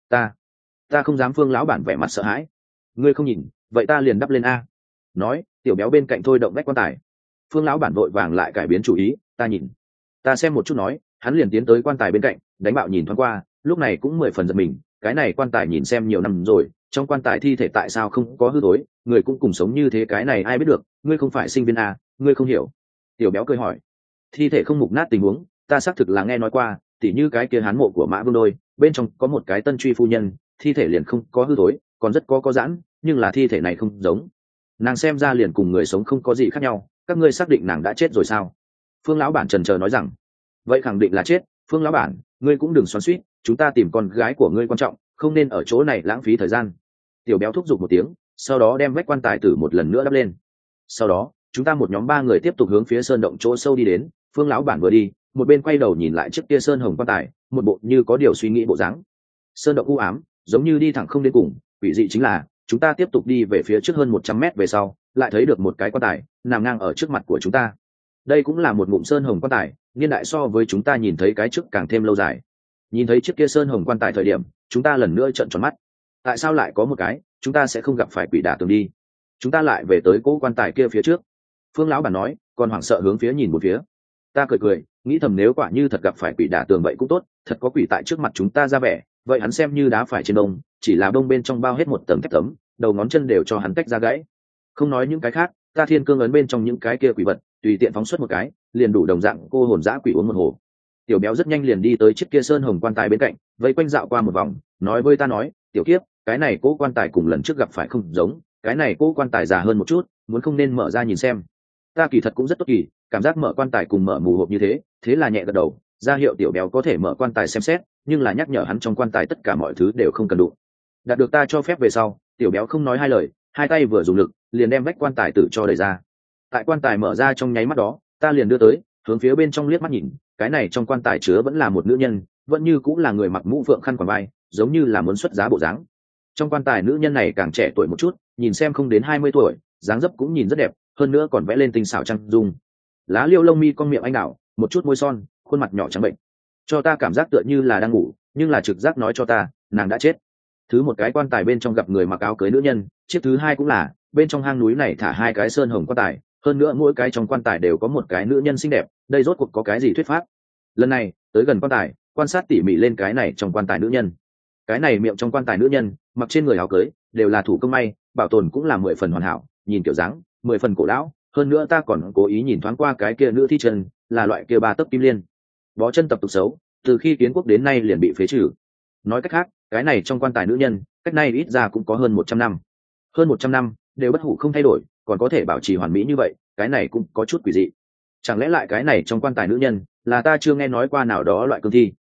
Ta không dám. Phương lão bản vẻ mặt sợ hãi. Ngươi không nhìn, vậy ta liền đắp lên a. Nói, tiểu béo bên cạnh thôi động vách quan tài. Phương lão bản vội vàng lại cải biến chủ ý, ta nhìn. Ta xem một chút nói, hắn liền tiến tới quan tài bên cạnh, đánh bạo nhìn thoáng qua, lúc này cũng 10 phần giật mình, cái này quan tài nhìn xem nhiều năm rồi, trong quan tài thi thể tại sao không có hư thối, người cũng cùng sống như thế, cái này ai biết được, ngươi không phải sinh viên à, ngươi không hiểu. Tiểu béo cười hỏi. Thi thể không mục nát tình huống, ta xác thực là nghe nói qua, tỉ như cái kia hán mộ của Mã Vương Đôi, bên trong có một cái Tân Truy phu nhân, thi thể liền không có hư thối, còn rất có giãn, nhưng là thi thể này không giống. Nàng xem ra liền cùng người sống không có gì khác nhau, các ngươi xác định nàng đã chết rồi sao? Phương lão bản chần chờ nói rằng. Vậy khẳng định là chết. Phương lão bản, ngươi cũng đừng xoắn xuýt, chúng ta tìm con gái của ngươi quan trọng, không nên ở chỗ này lãng phí thời gian. Tiểu béo thúc giục một tiếng, sau đó đem vách quan tài tử một lần nữa đắp lên. Sau đó, chúng ta một nhóm 3 người tiếp tục hướng phía sơn động chỗ sâu đi đến. Phương lão bản vừa đi, một bên quay đầu nhìn lại chiếc kia sơn hồng quan tài, một bộ như có điều suy nghĩ bộ dáng. Sơn động u ám, giống như đi thẳng không đến cùng, quỷ dị chính là, chúng ta tiếp tục đi về phía trước hơn 100 mét về sau, lại thấy được một cái quan tài nằm ngang ở trước mặt của chúng ta. Đây cũng là một ngụm sơn hồng quan tài, niên đại so với chúng ta nhìn thấy cái trước càng thêm lâu dài. Nhìn thấy chiếc kia sơn hồng quan tài thời điểm, chúng ta lần nữa trợn tròn mắt. Tại sao lại có một cái, chúng ta sẽ không gặp phải quỷ đả tường đi? Chúng ta lại về tới cỗ quan tài kia phía trước. Phương lão bản nói, còn hoảng sợ hướng phía nhìn một phía. Ta cười, nghĩ thầm nếu quả như thật gặp phải quỷ đả tường vậy cũng tốt, thật có quỷ tại trước mặt chúng ta ra vẻ, vậy hắn xem như đá phải trên đông, chỉ là đông bên trong bao hết một tầng thép tấm, đầu ngón chân đều cho hắn tách ra gãy. Không nói những cái khác, ta thiên cương ấn bên trong những cái kia quỷ vật, tùy tiện phóng xuất một cái, liền đủ đồng dạng cô hồn dã quỷ uống một hồ. Tiểu béo rất nhanh liền đi tới chiếc kia sơn hồng quan tài bên cạnh, vây quanh dạo qua một vòng, nói với ta nói, tiểu kiếp, cái này cố quan tài cùng lần trước gặp phải không giống, cái này cố quan tài già hơn một chút, muốn không nên mở ra nhìn xem. Ta kỳ thật cũng rất tốt kỳ, cảm giác mở quan tài cùng mở mù hộp như thế, thế là nhẹ gật đầu, ra hiệu tiểu béo có thể mở quan tài xem xét, nhưng là nhắc nhở hắn trong quan tài tất cả mọi thứ đều không cần đụng. Đạt được ta cho phép về sau, tiểu béo không nói hai lời, hai tay vừa dùng lực, liền đem vách quan tài tự cho đẩy ra. Tại quan tài mở ra trong nháy mắt đó, ta liền đưa tới, hướng phía bên trong liếc mắt nhìn, cái này trong quan tài chứa vẫn là một nữ nhân, vẫn như cũng là người mặc mũ phượng khăn quàng vai, giống như là muốn xuất giá bộ dáng. Trong quan tài nữ nhân này càng trẻ tuổi một chút, nhìn xem không đến 20 tuổi, dáng dấp cũng nhìn rất đẹp, hơn nữa còn vẽ lên tinh xảo trang dung. Lá liêu lông mi con miệng anh đào, một chút môi son, khuôn mặt nhỏ trắng bệnh, cho ta cảm giác tựa như là đang ngủ, nhưng là trực giác nói cho ta, nàng đã chết. Thứ một cái quan tài bên trong gặp người mặc áo cưới nữ nhân, chiếc thứ hai cũng là, bên trong hang núi này thả 2 cái sơn hồng quan tài, hơn nữa mỗi cái trong quan tài đều có một cái nữ nhân xinh đẹp, đây rốt cuộc có cái gì thuyết pháp? Lần này, tới gần quan tài, quan sát tỉ mỉ lên cái này trong quan tài nữ nhân. Cái này miệng trong quan tài nữ nhân, mặc trên người áo cưới, đều là thủ công may, bảo tồn cũng là 10 phần hoàn hảo, nhìn kiểu dáng, 10 phần cổ lão, hơn nữa ta còn cố ý nhìn thoáng qua cái kia nữ thi chân, là loại kia 3 tấc kim liên. Bó chân tập tục xấu, từ khi kiến quốc đến nay liền bị phế trừ. Nói cách khác, cái này trong quan tài nữ nhân, cách nay ít ra cũng có hơn 100 năm. Hơn 100 năm, đều bất hủ không thay đổi, còn có thể bảo trì hoàn mỹ như vậy, cái này cũng có chút quỷ dị. Chẳng lẽ lại cái này trong quan tài nữ nhân, là ta chưa nghe nói qua nào đó loại cương thi?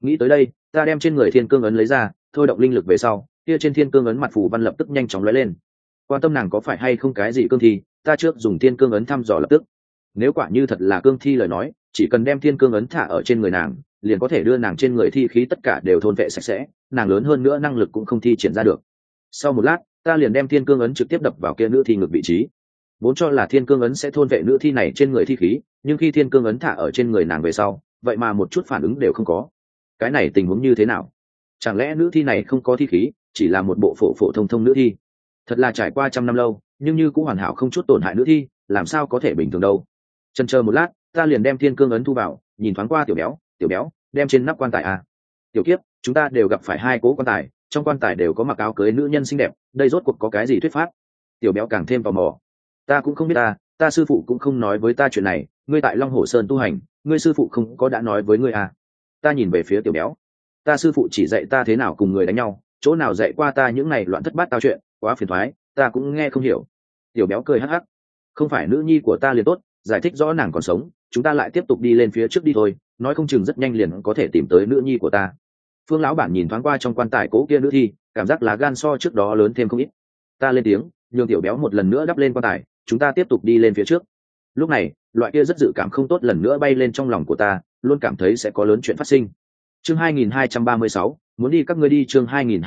Nghĩ tới đây, ta đem trên người thiên cương ấn lấy ra, thôi động linh lực về sau, kia trên thiên cương ấn mặt phù văn lập tức nhanh chóng lóe lên. Quan tâm nàng có phải hay không cái gì cương thi, ta trước dùng thiên cương ấn thăm dò lập tức. Nếu quả như thật là cương thi lời nói, chỉ cần đem thiên cương ấn thả ở trên người nàng, liền có thể đưa nàng trên người thi khí tất cả đều thôn vệ sạch sẽ, nàng lớn hơn nữa năng lực cũng không thi triển ra được. Sau một lát, ta liền đem thiên cương ấn trực tiếp đập vào kia nữ thi ngực vị trí. Vốn cho là thiên cương ấn sẽ thôn vệ nữ thi này trên người thi khí, nhưng khi thiên cương ấn thả ở trên người nàng về sau, vậy mà một chút phản ứng đều không có. Cái này tình huống như thế nào? Chẳng lẽ nữ thi này không có thi khí, chỉ là một bộ phổ thông thông nữ thi? Thật là trải qua trăm năm lâu, nhưng như cũng hoàn hảo không chút tổn hại nữ thi, làm sao có thể bình thường đâu? Chần chờ một lát, ta liền đem thiên cương ấn thu vào, nhìn thoáng qua tiểu béo, đem trên nắp quan tài à. Tiểu kiếp, chúng ta đều gặp phải hai cố quan tài, trong quan tài đều có mặc áo cưới nữ nhân xinh đẹp, đây rốt cuộc có cái gì thuyết pháp? Tiểu béo càng thêm tò mò. Ta cũng không biết ta sư phụ cũng không nói với ta chuyện này, ngươi tại Long Hổ Sơn tu hành, ngươi sư phụ không có đã nói với ngươi à? Ta nhìn về phía tiểu béo. Ta sư phụ chỉ dạy ta thế nào cùng người đánh nhau, chỗ nào dạy qua ta những này loạn thất bát tao chuyện, quá phiền toái, ta cũng nghe không hiểu. Tiểu béo cười hắc hắc. Không phải nữ nhi của ta liền tốt, giải thích rõ nàng còn sống, chúng ta lại tiếp tục đi lên phía trước đi thôi, nói không chừng rất nhanh liền có thể tìm tới nữ nhi của ta. Phương lão bản nhìn thoáng qua trong quan tài cố kia nữ thi, cảm giác là gan so trước đó lớn thêm không ít. Ta lên tiếng, nhường tiểu béo một lần nữa đắp lên quan tài, chúng ta tiếp tục đi lên phía trước. Lúc này, loại kia rất dự cảm không tốt lần nữa bay lên trong lòng của ta, luôn cảm thấy sẽ có lớn chuyện phát sinh. Chương 2236, muốn đi các ngươi đi. Chương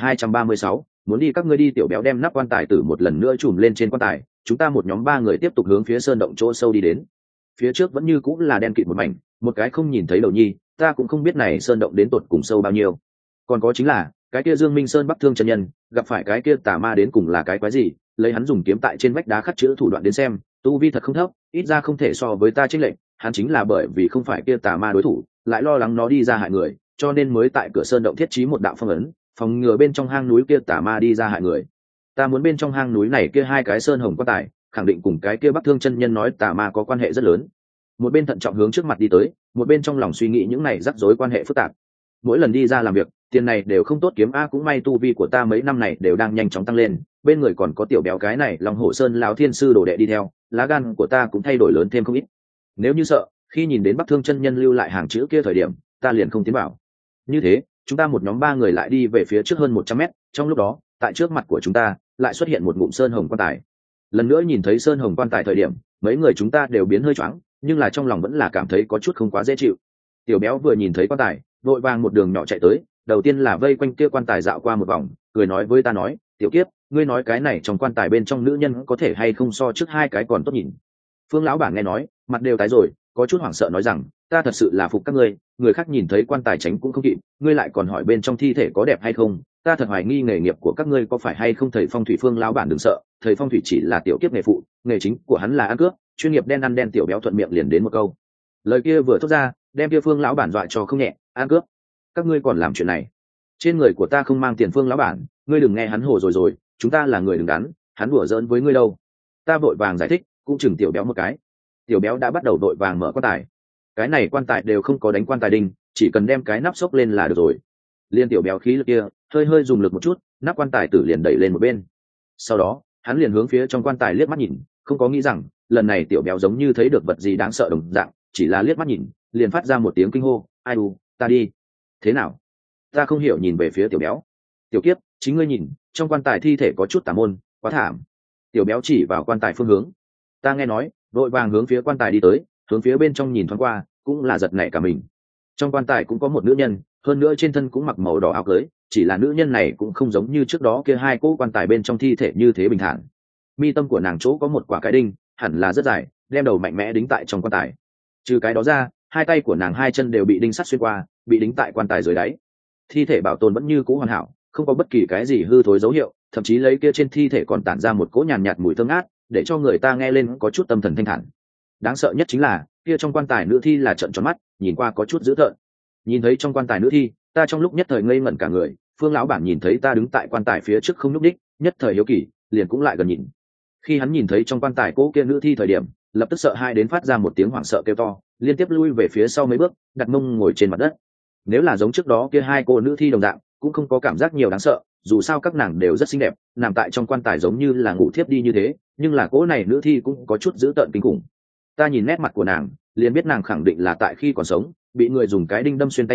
2236, muốn đi các ngươi đi. Tiểu béo đem nắp quan tài tử một lần nữa trùm lên trên quan tài, chúng ta một nhóm 3 người tiếp tục hướng phía sơn động chỗ sâu đi đến. Phía trước vẫn như cũng là đen kịt một mảnh, một cái không nhìn thấy đầu nhi, ta cũng không biết này sơn động đến tột cùng sâu bao nhiêu. Còn có chính là, cái kia Dương Minh Sơn Bắc Thương chân nhân, gặp phải cái kia tà ma đến cùng là cái quái gì, lấy hắn dùng kiếm tại trên vách đá khắc chữ thủ đoạn đến xem, tu vi thật không thấp, ít ra không thể so với ta chênh lệch, hắn chính là bởi vì không phải kia tà ma đối thủ, lại lo lắng nó đi ra hại người, cho nên mới tại cửa sơn động thiết trí một đạo phong ấn, phòng ngừa bên trong hang núi kia tà ma đi ra hại người. Ta muốn bên trong hang núi này kia hai cái sơn hồng quan tài, khẳng định cùng cái kia Bắc Thương chân nhân nói tà ma có quan hệ rất lớn. Một bên thận trọng hướng trước mặt đi tới, một bên trong lòng suy nghĩ những này rắc rối quan hệ phức tạp. Mỗi lần đi ra làm việc, tiền này đều không tốt kiếm a, cũng may tu vi của ta mấy năm này đều đang nhanh chóng tăng lên, bên người còn có tiểu béo cái này Long Hổ Sơn lão thiên sư đồ đệ đi theo, lá gan của ta cũng thay đổi lớn thêm không ít. Nếu như sợ, khi nhìn đến Bắc Thương chân nhân lưu lại hàng chữ kia thời điểm, ta liền không tiến vào. Như thế, chúng ta một nhóm 3 người lại đi về phía trước hơn 100 mét, trong lúc đó, tại trước mặt của chúng ta lại xuất hiện một ngụm sơn hồng quan tài. Lần nữa nhìn thấy sơn hồng quan tài thời điểm, mấy người chúng ta đều biến hơi choáng, nhưng là trong lòng vẫn là cảm thấy có chút không quá dễ chịu. Tiểu béo vừa nhìn thấy quan tài, vội vàng một đường nhỏ chạy tới, đầu tiên là vây quanh kia quan tài dạo qua một vòng, cười nói với ta nói, tiểu kiếp, ngươi nói cái này trong quan tài bên trong nữ nhân có thể hay không so trước hai cái còn tốt nhìn. Phương lão bản nghe nói, mặt đều tái rồi, có chút hoảng sợ nói rằng, ta thật sự là phục các ngươi, người khác nhìn thấy quan tài tránh cũng không kịp, ngươi lại còn hỏi bên trong thi thể có đẹp hay không, ta thật hoài nghi nghề nghiệp của các ngươi có phải hay không. Thầy phong thủy Phương lão bản đừng sợ, thầy phong thủy chỉ là tiểu kiếp nghề phụ, nghề chính của hắn là ăn cướp, chuyên nghiệp đen ăn đen. Tiểu béo thuận miệng liền đến một câu, lời kia vừa thốt ra, đem kia Phương lão bản dọa cho không nhẹ. Ăn cướp? Các ngươi còn làm chuyện này? Trên người của ta không mang tiền. Phương lão bản, ngươi đừng nghe hắn hồ rồi, chúng ta là người đứng đắn, hắn đùa giỡn với ngươi đâu. Ta vội vàng giải thích, cũng chừng tiểu béo một cái. Tiểu béo đã bắt đầu vội vàng mở quan tài. Cái này quan tài đều không có đánh quan tài đinh, chỉ cần đem cái nắp xốc lên là được rồi. Liên tiểu béo khí lực kia, hơi dùng lực một chút, nắp quan tài tử liền đẩy lên một bên. Sau đó, hắn liền hướng phía trong quan tài liếc mắt nhìn, không có nghĩ rằng lần này tiểu béo giống như thấy được vật gì đáng sợ đồng dạng, chỉ là liếc mắt nhìn, liền phát ra một tiếng kinh hô, ai u, ta đi. Thế nào? Ta không hiểu nhìn về phía tiểu béo. Tiểu kiếp, chính ngươi nhìn, trong quan tài thi thể có chút tà môn, quá thảm. Tiểu béo chỉ vào quan tài phương hướng. Ta nghe nói, vội vàng hướng phía quan tài đi tới, hướng phía bên trong nhìn thoáng qua, cũng là giật nảy cả mình. Trong quan tài cũng có một nữ nhân, hơn nữa trên thân cũng mặc màu đỏ áo cưới, chỉ là nữ nhân này cũng không giống như trước đó kia hai cỗ quan tài bên trong thi thể như thế bình thản. Mi tâm của nàng chỗ có một quả cái đinh, hẳn là rất dài, đem đầu mạnh mẽ đính tại trong quan tài. Trừ cái đó ra, hai tay của nàng hai chân đều bị đinh sắt xuyên qua, bị đính tại quan tài dưới đáy. Thi thể bảo tồn vẫn như cũ hoàn hảo, không có bất kỳ cái gì hư thối dấu hiệu, thậm chí lấy kia trên thi thể còn tản ra một cỗ nhàn nhạt mùi thơm ngát, để cho người ta nghe lên có chút tâm thần thanh thản. Đáng sợ nhất chính là kia trong quan tài nữ thi là trợn tròn mắt, nhìn qua có chút dữ tợn. Nhìn thấy trong quan tài nữ thi, ta trong lúc nhất thời ngây ngẩn cả người. Phương lão bản nhìn thấy ta đứng tại quan tài phía trước không nhúc đích, nhất thời hiếu kỳ, liền cũng lại gần nhìn. Khi hắn nhìn thấy trong quan tài cỗ kia nữ thi thời điểm, lập tức sợ hãi đến phát ra một tiếng hoảng sợ kêu to, liên tiếp lui về phía sau mấy bước, đặt mông ngồi trên mặt đất. Nếu là giống trước đó kia hai cô nữ thi đồng dạng, cũng không có cảm giác nhiều đáng sợ, dù sao các nàng đều rất xinh đẹp, nằm tại trong quan tài giống như là ngủ thiếp đi như thế, nhưng là cỗ này nữ thi cũng có chút dữ tợn kinh khủng. Ta nhìn nét mặt của nàng, liền biết nàng khẳng định là tại khi còn sống bị người dùng cái đinh đâm xuyên tay chân,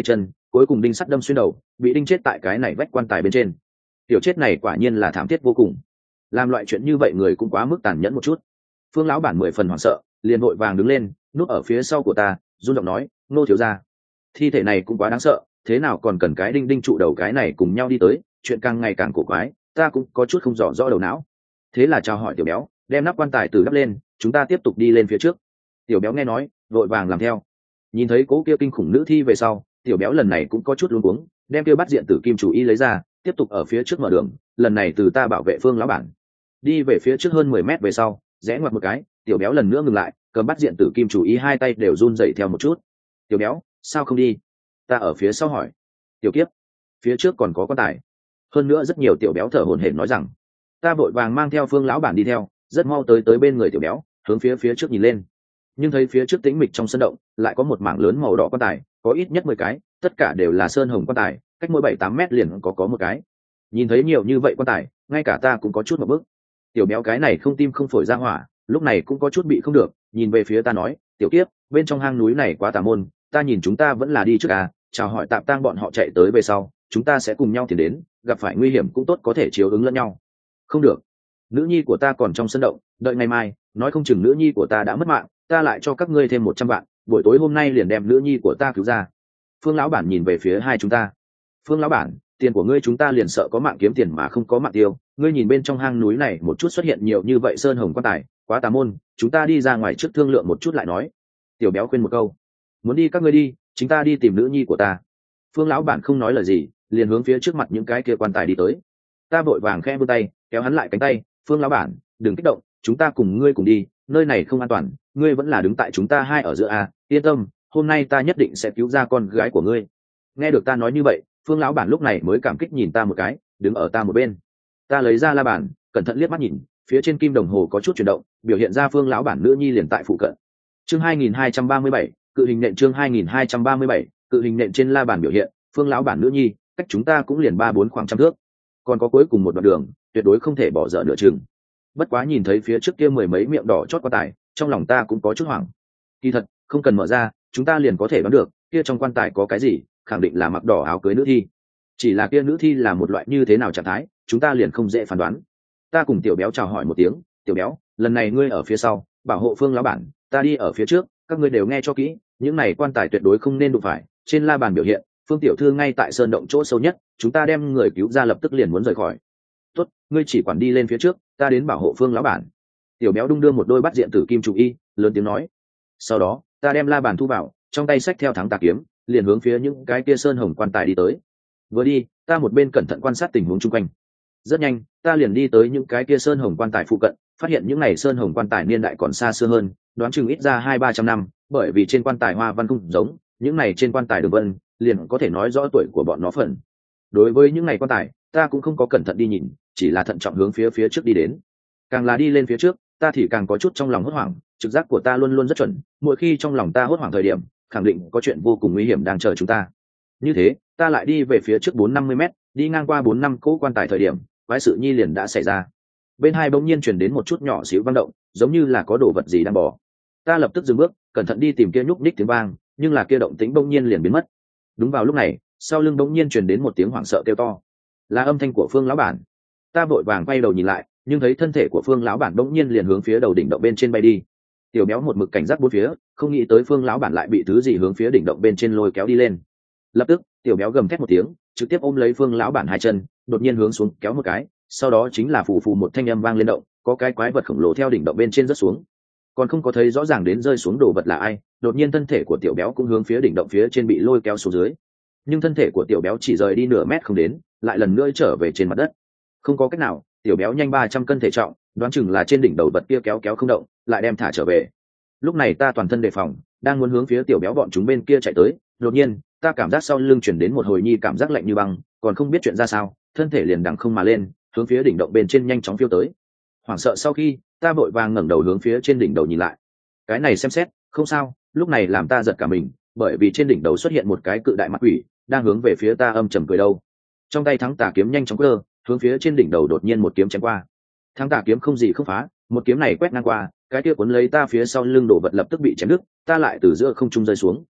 cuối cùng đinh sắt đâm xuyên đầu, bị đinh chết tại cái này vách quan tài bên trên. Tiểu chết này quả nhiên là thảm thiết vô cùng. Làm loại chuyện như vậy người cũng quá mức tàn nhẫn một chút. Phương lão bản 10 phần hoảng sợ, liền vội vàng đứng lên, núp ở phía sau của ta, run giọng nói, nô thiếu gia, thi thể này cũng quá đáng sợ, thế nào còn cần cái đinh đinh trụ đầu cái này cùng nhau đi tới, chuyện càng ngày càng cổ quái, ta cũng có chút không rõ đầu não. Thế là chào hỏi Tiểu Béo, đem nắp quan tài từ đắp lên, chúng ta tiếp tục đi lên phía trước. Tiểu Béo nghe nói, vội vàng làm theo. Nhìn thấy cố kia kinh khủng nữ thi về sau, Tiểu Béo lần này cũng có chút luống cuống, đem kia bắt diện tử kim chủ y lấy ra, tiếp tục ở phía trước mở đường, lần này từ ta bảo vệ Phương lão bản. Đi về phía trước hơn 10 mét về sau, rẽ ngoặt một cái, Tiểu Béo lần nữa ngừng lại, cầm bắt diện tử kim chủ y hai tay đều run rẩy theo một chút. Tiểu Béo, sao không đi? Ta ở phía sau hỏi. Tiểu Kiếp, phía trước còn có quan tài. Hơn nữa rất nhiều Tiểu Béo thở hổn hển nói rằng. Ta vội vàng mang theo Phương lão bản đi theo, rất mau tới bên người Tiểu Béo, hướng phía trước nhìn lên. Nhưng thấy phía trước tĩnh mịch trong sân động, lại có một mảng lớn màu đỏ quan tài, có ít nhất 10 cái, tất cả đều là sơn hồng quan tài, cách mỗi 7-8 mét liền có một cái. Nhìn thấy nhiều như vậy quan tài, ngay cả ta cũng có chút một bước. Tiểu Béo cái này không tim không phổi ra hỏa, lúc này cũng có chút bị không được, nhìn về phía ta nói, Tiểu Kiếp, bên trong hang núi này quá tà môn, ta nhìn chúng ta vẫn là đi trước à, chào hỏi tạm tang bọn họ chạy tới về sau, chúng ta sẽ cùng nhau tiến đến, gặp phải nguy hiểm cũng tốt có thể chiếu ứng lẫn nhau. Không được, nữ nhi của ta còn trong sân động, đợi ngày mai, nói không chừng nữ nhi của ta đã mất mạng, ta lại cho các ngươi thêm 100 vạn, buổi tối hôm nay liền đem nữ nhi của ta cứu ra. Phương lão bản nhìn về phía hai chúng ta. Phương lão bản, tiền của ngươi chúng ta liền sợ có mạng kiếm tiền mà không có mạng tiêu, ngươi nhìn bên trong hang núi này một chút xuất hiện nhiều như vậy sơn hồng quan tài, quá tà môn, chúng ta đi ra ngoài trước thương lượng một chút lại nói. Tiểu Béo khuyên một câu, muốn đi các ngươi đi, chúng ta đi tìm nữ nhi của ta. Phương lão bản không nói lời gì, liền hướng phía trước mặt những cái kia quan tài đi tới. Ta vội vàng khẽ vươn tay, kéo hắn lại cánh tay, Phương lão bản, đừng kích động, chúng ta cùng ngươi cùng đi, nơi này không an toàn, ngươi vẫn là đứng tại chúng ta hai ở giữa a, yên tâm, hôm nay ta nhất định sẽ cứu ra con gái của ngươi. Nghe được ta nói như vậy, Phương lão bản lúc này mới cảm kích nhìn ta một cái, đứng ở ta một bên. Ta lấy ra la bàn, cẩn thận liếc mắt nhìn, phía trên kim đồng hồ có chút chuyển động, biểu hiện ra Phương lão bản nữ nhi liền tại phụ cận. Chương 2237, cự hình nện, chương 2237, cự hình nện trên la bàn biểu hiện, Phương lão bản nữ nhi, cách chúng ta cũng liền 3-4 khoảng trăm thước. Còn có cuối cùng một đoạn đường, tuyệt đối không thể bỏ dở nửa chừng. Bất quá nhìn thấy phía trước kia 10 mấy miệng đỏ chót quan tài, trong lòng ta cũng có chút hoảng. Kỳ thật, không cần mở ra, chúng ta liền có thể đoán được, kia trong quan tài có cái gì, khẳng định là mặc đỏ áo cưới nữ thi. Chỉ là kia nữ thi là một loại như thế nào trạng thái, chúng ta liền không dễ phán đoán. Ta cùng Tiểu Béo chào hỏi một tiếng, Tiểu Béo, lần này ngươi ở phía sau, bảo hộ Phương lão bản, ta đi ở phía trước, các ngươi đều nghe cho kỹ, những này quan tài tuyệt đối không nên đụng phải. Trên la bàn biểu hiện, Phương tiểu thư ngay tại sơn động chỗ sâu nhất, chúng ta đem người cứu ra lập tức liền muốn rời khỏi. Tốt, ngươi chỉ quản đi lên phía trước, ta đến bảo hộ Phương lão bản. Tiểu Béo đung đưa một đôi bắt diện tử kim chủ y, lớn tiếng nói. Sau đó, ta đem la bàn thu vào, trong tay xách theo thắng tà kiếm, liền hướng phía những cái kia sơn hồng quan tài đi tới. Vừa đi, ta một bên cẩn thận quan sát tình huống chung quanh. Rất nhanh, ta liền đi tới những cái kia sơn hồng quan tài phụ cận, phát hiện những này sơn hồng quan tài niên đại còn xa xưa hơn, đoán chừng ít ra 200-300 năm, bởi vì trên quan tài hoa văn không giống, những này trên quan tài đường vân, liền có thể nói rõ tuổi của bọn nó phần. Đối với những này quan tài, ta cũng không có cẩn thận đi nhìn, chỉ là thận trọng hướng phía trước đi đến. Càng là đi lên phía trước, ta thì càng có chút trong lòng hốt hoảng, trực giác của ta luôn luôn rất chuẩn, mỗi khi trong lòng ta hốt hoảng thời điểm, khẳng định có chuyện vô cùng nguy hiểm đang chờ chúng ta. Như thế, ta lại đi về phía trước 4-50 mét, đi ngang qua 4-5 cỗ quan tài thời điểm, quái sự nhi liền đã xảy ra. Bên hai bỗng nhiên truyền đến một chút nhỏ xíu vang động, giống như là có đồ vật gì đang bò. Ta lập tức dừng bước, cẩn thận đi tìm kia nhúc nhích tiếng vang, nhưng là kia động tĩnh bỗng nhiên liền biến mất. Đúng vào lúc này, sau lưng bỗng nhiên truyền đến một tiếng hoảng sợ kêu to, là âm thanh của Phương lão bản. Ta vội vàng quay đầu nhìn lại, nhưng thấy thân thể của Phương lão bản bỗng nhiên liền hướng phía đầu đỉnh động bên trên bay đi. Tiểu Béo một mực cảnh giác bốn phía, không nghĩ tới Phương lão bản lại bị thứ gì hướng phía đỉnh động bên trên lôi kéo đi lên. Lập tức, Tiểu Béo gầm thét một tiếng, trực tiếp ôm lấy Phương lão bản hai chân, đột nhiên hướng xuống kéo một cái, sau đó chính là phù phù một thanh âm vang lên động, có cái quái vật khổng lồ theo đỉnh động bên trên rớt xuống. Còn không có thấy rõ ràng đến rơi xuống đồ vật là ai, đột nhiên thân thể của Tiểu Béo cũng hướng phía đỉnh động phía trên bị lôi kéo xuống dưới. Nhưng thân thể của Tiểu Béo chỉ rời đi nửa mét không đến, lại lần nữa trở về trên mặt đất. Không có cách nào, Tiểu Béo nhanh 300 cân thể trọng, đoán chừng là trên đỉnh đầu vật kia kéo không động, lại đem thả trở về. Lúc này ta toàn thân đề phòng, đang muốn hướng phía Tiểu Béo bọn chúng bên kia chạy tới, đột nhiên, ta cảm giác sau lưng chuyển đến một hồi nhi cảm giác lạnh như băng, còn không biết chuyện ra sao, thân thể liền đằng không mà lên, hướng phía đỉnh động bên trên nhanh chóng phiêu tới. Hoảng sợ sau khi, ta vội vàng ngẩng đầu hướng phía trên đỉnh đầu nhìn lại. Cái này xem xét, không sao, lúc này làm ta giật cả mình, bởi vì trên đỉnh đầu xuất hiện một cái cự đại mặt quỷ, đang hướng về phía ta âm trầm cười đâu. Trong tay thắng tà kiếm nhanh chóng cơ, hướng phía trên đỉnh đầu đột nhiên một kiếm chém qua. Thắng tà kiếm không gì không phá, một kiếm này quét ngang qua, cái kia cuốn lấy ta phía sau lưng đổ vật lập tức bị chém đứt, ta lại từ giữa không trung rơi xuống.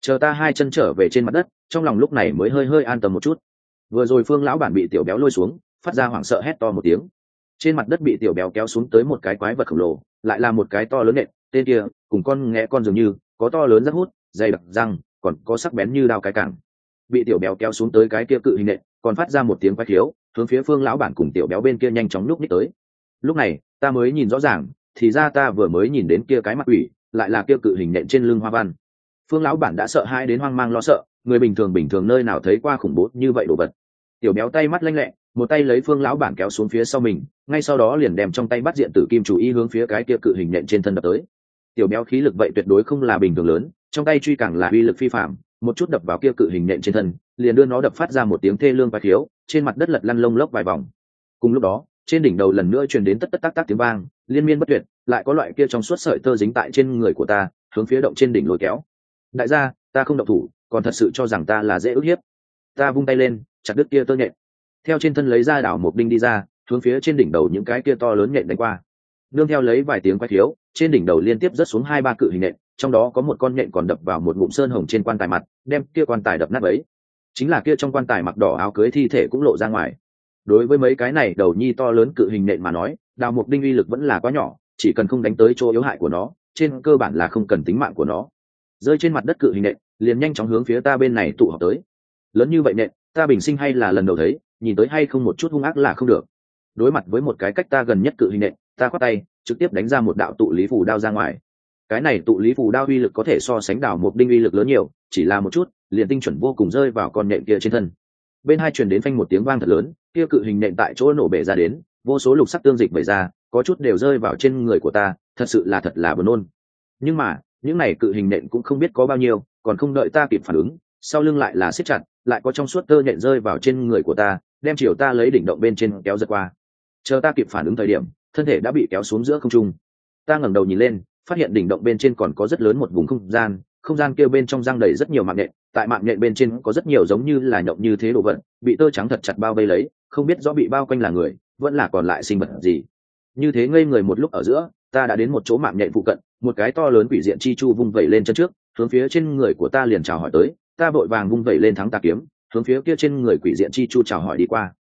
Chờ ta hai chân trở về trên mặt đất, trong lòng lúc này mới hơi hơi an tâm một chút. Vừa rồi Phương lão bản bị tiểu béo lôi xuống, phát ra hoảng sợ hét to một tiếng. Trên mặt đất bị tiểu béo kéo xuống tới một cái quái vật khổng lồ, lại là một cái to lớn nện, tên kia cùng con nghé con dường như, có to lớn rất hút, dày đặc răng, còn có sắc bén như đao cái cẳng. Bị tiểu béo kéo xuống tới cái kia cự hình nện, còn phát ra một tiếng quái khiếu, hướng phía Phương lão bản cùng tiểu béo bên kia nhanh chóng lúc nhích tới. Lúc này, ta mới nhìn rõ ràng, thì ra ta vừa mới nhìn đến kia cái mặt quỷ, lại là kia cự hình nện trên lưng hoa văn. Phương lão bản đã sợ hãi đến hoang mang lo sợ, người bình thường nơi nào thấy qua khủng bố như vậy đồ vật. Tiểu béo tay mắt lanh lẹ, một tay lấy Phương lão bản kéo xuống phía sau mình, ngay sau đó liền đem trong tay bắt diện tử kim chủ y hướng phía cái kia cự hình nện trên thân đập tới. Tiểu béo khí lực vậy tuyệt đối không là bình thường lớn, trong tay truy càng là uy lực phi phàm, một chút đập vào kia cự hình nện trên thân, liền đưa nó đập phát ra một tiếng thê lương và khiếu, trên mặt đất lật lăn lông lốc vài vòng. Cùng lúc đó, trên đỉnh đầu lần nữa truyền đến tất tất tác tác tiếng vang, liên miên bất tuyệt, lại có loại kia trong suốt sợi tơ dính tại trên người của ta, hướng phía động trên đỉnh lôi kéo. Đại gia, ta không động thủ, còn thật sự cho rằng ta là dễ ức hiếp. Ta vung tay lên, chặt đứt kia tơ nhện, theo trên thân lấy ra đảo một đinh đi ra, hướng phía trên đỉnh đầu những cái kia to lớn nhện đánh qua. Nương theo lấy vài tiếng quái thiếu, trên đỉnh đầu liên tiếp rớt xuống 2-3 cự hình nhện, trong đó có một con nhện còn đập vào một ngụm sơn hồng trên quan tài mặt, đem kia quan tài đập nát bấy. Chính là kia trong quan tài mặc đỏ áo cưới thi thể cũng lộ ra ngoài. Đối với mấy cái này đầu nhi to lớn cự hình nhện mà nói, đào mục đinh uy lực vẫn là quá nhỏ, chỉ cần không đánh tới chỗ yếu hại của nó, trên cơ bản là không cần tính mạng của nó. Rơi trên mặt đất cự hình nhện, liền nhanh chóng hướng phía ta bên này tụ họp tới. Lớn như vậy nhện, ta bình sinh hay là lần đầu thấy, nhìn tới hay không một chút hung ác là không được. Đối mặt với một cái cách ta gần nhất cự hình nhện, ta khoát tay, trực tiếp đánh ra một đạo tụ lý phù đao ra ngoài. Cái này tụ lý phù đao uy lực có thể so sánh đào mục đinh uy lực lớn nhiều, chỉ là một chút, liền tinh chuẩn vô cùng rơi vào con nhện kia trên thân. Bên hai truyền đến phanh một tiếng vang thật lớn, kia cự hình nhện tại chỗ nổ bể ra đến, vô số lục sắc tương dịch vẩy ra, có chút đều rơi vào trên người của ta, thật là buồn nôn. Nhưng mà, những này cự hình nhện cũng không biết có bao nhiêu, còn không đợi ta kịp phản ứng, sau lưng lại là siết chặt, lại có trong suốt tơ nhện rơi vào trên người của ta, đem chiều ta lấy đỉnh động bên trên kéo giật qua. Chờ ta kịp phản ứng thời điểm, thân thể đã bị kéo xuống giữa không trung. Ta ngẩng đầu nhìn lên, phát hiện đỉnh động bên trên còn có rất lớn một vùng không gian kia bên trong giăng đầy rất nhiều mạng nhện, tại mạng nhện bên trên có rất nhiều giống như là nhộng như thế đồ vật, bị tơ trắng thật chặt bao vây lấy, không biết rõ bị bao quanh là người, vẫn là còn lại sinh vật gì. Như thế ngây người một lúc ở giữa, ta đã đến một chỗ mạng nhện phụ cận, một cái to lớn quỷ diện chi chu vung vẩy lên chân trước, hướng phía trên người của ta liền chào hỏi tới, ta vội vàng vung vẩy lên thắng tà kiếm, hướng phía kia trên người quỷ diện chi chu chào hỏi đi qua.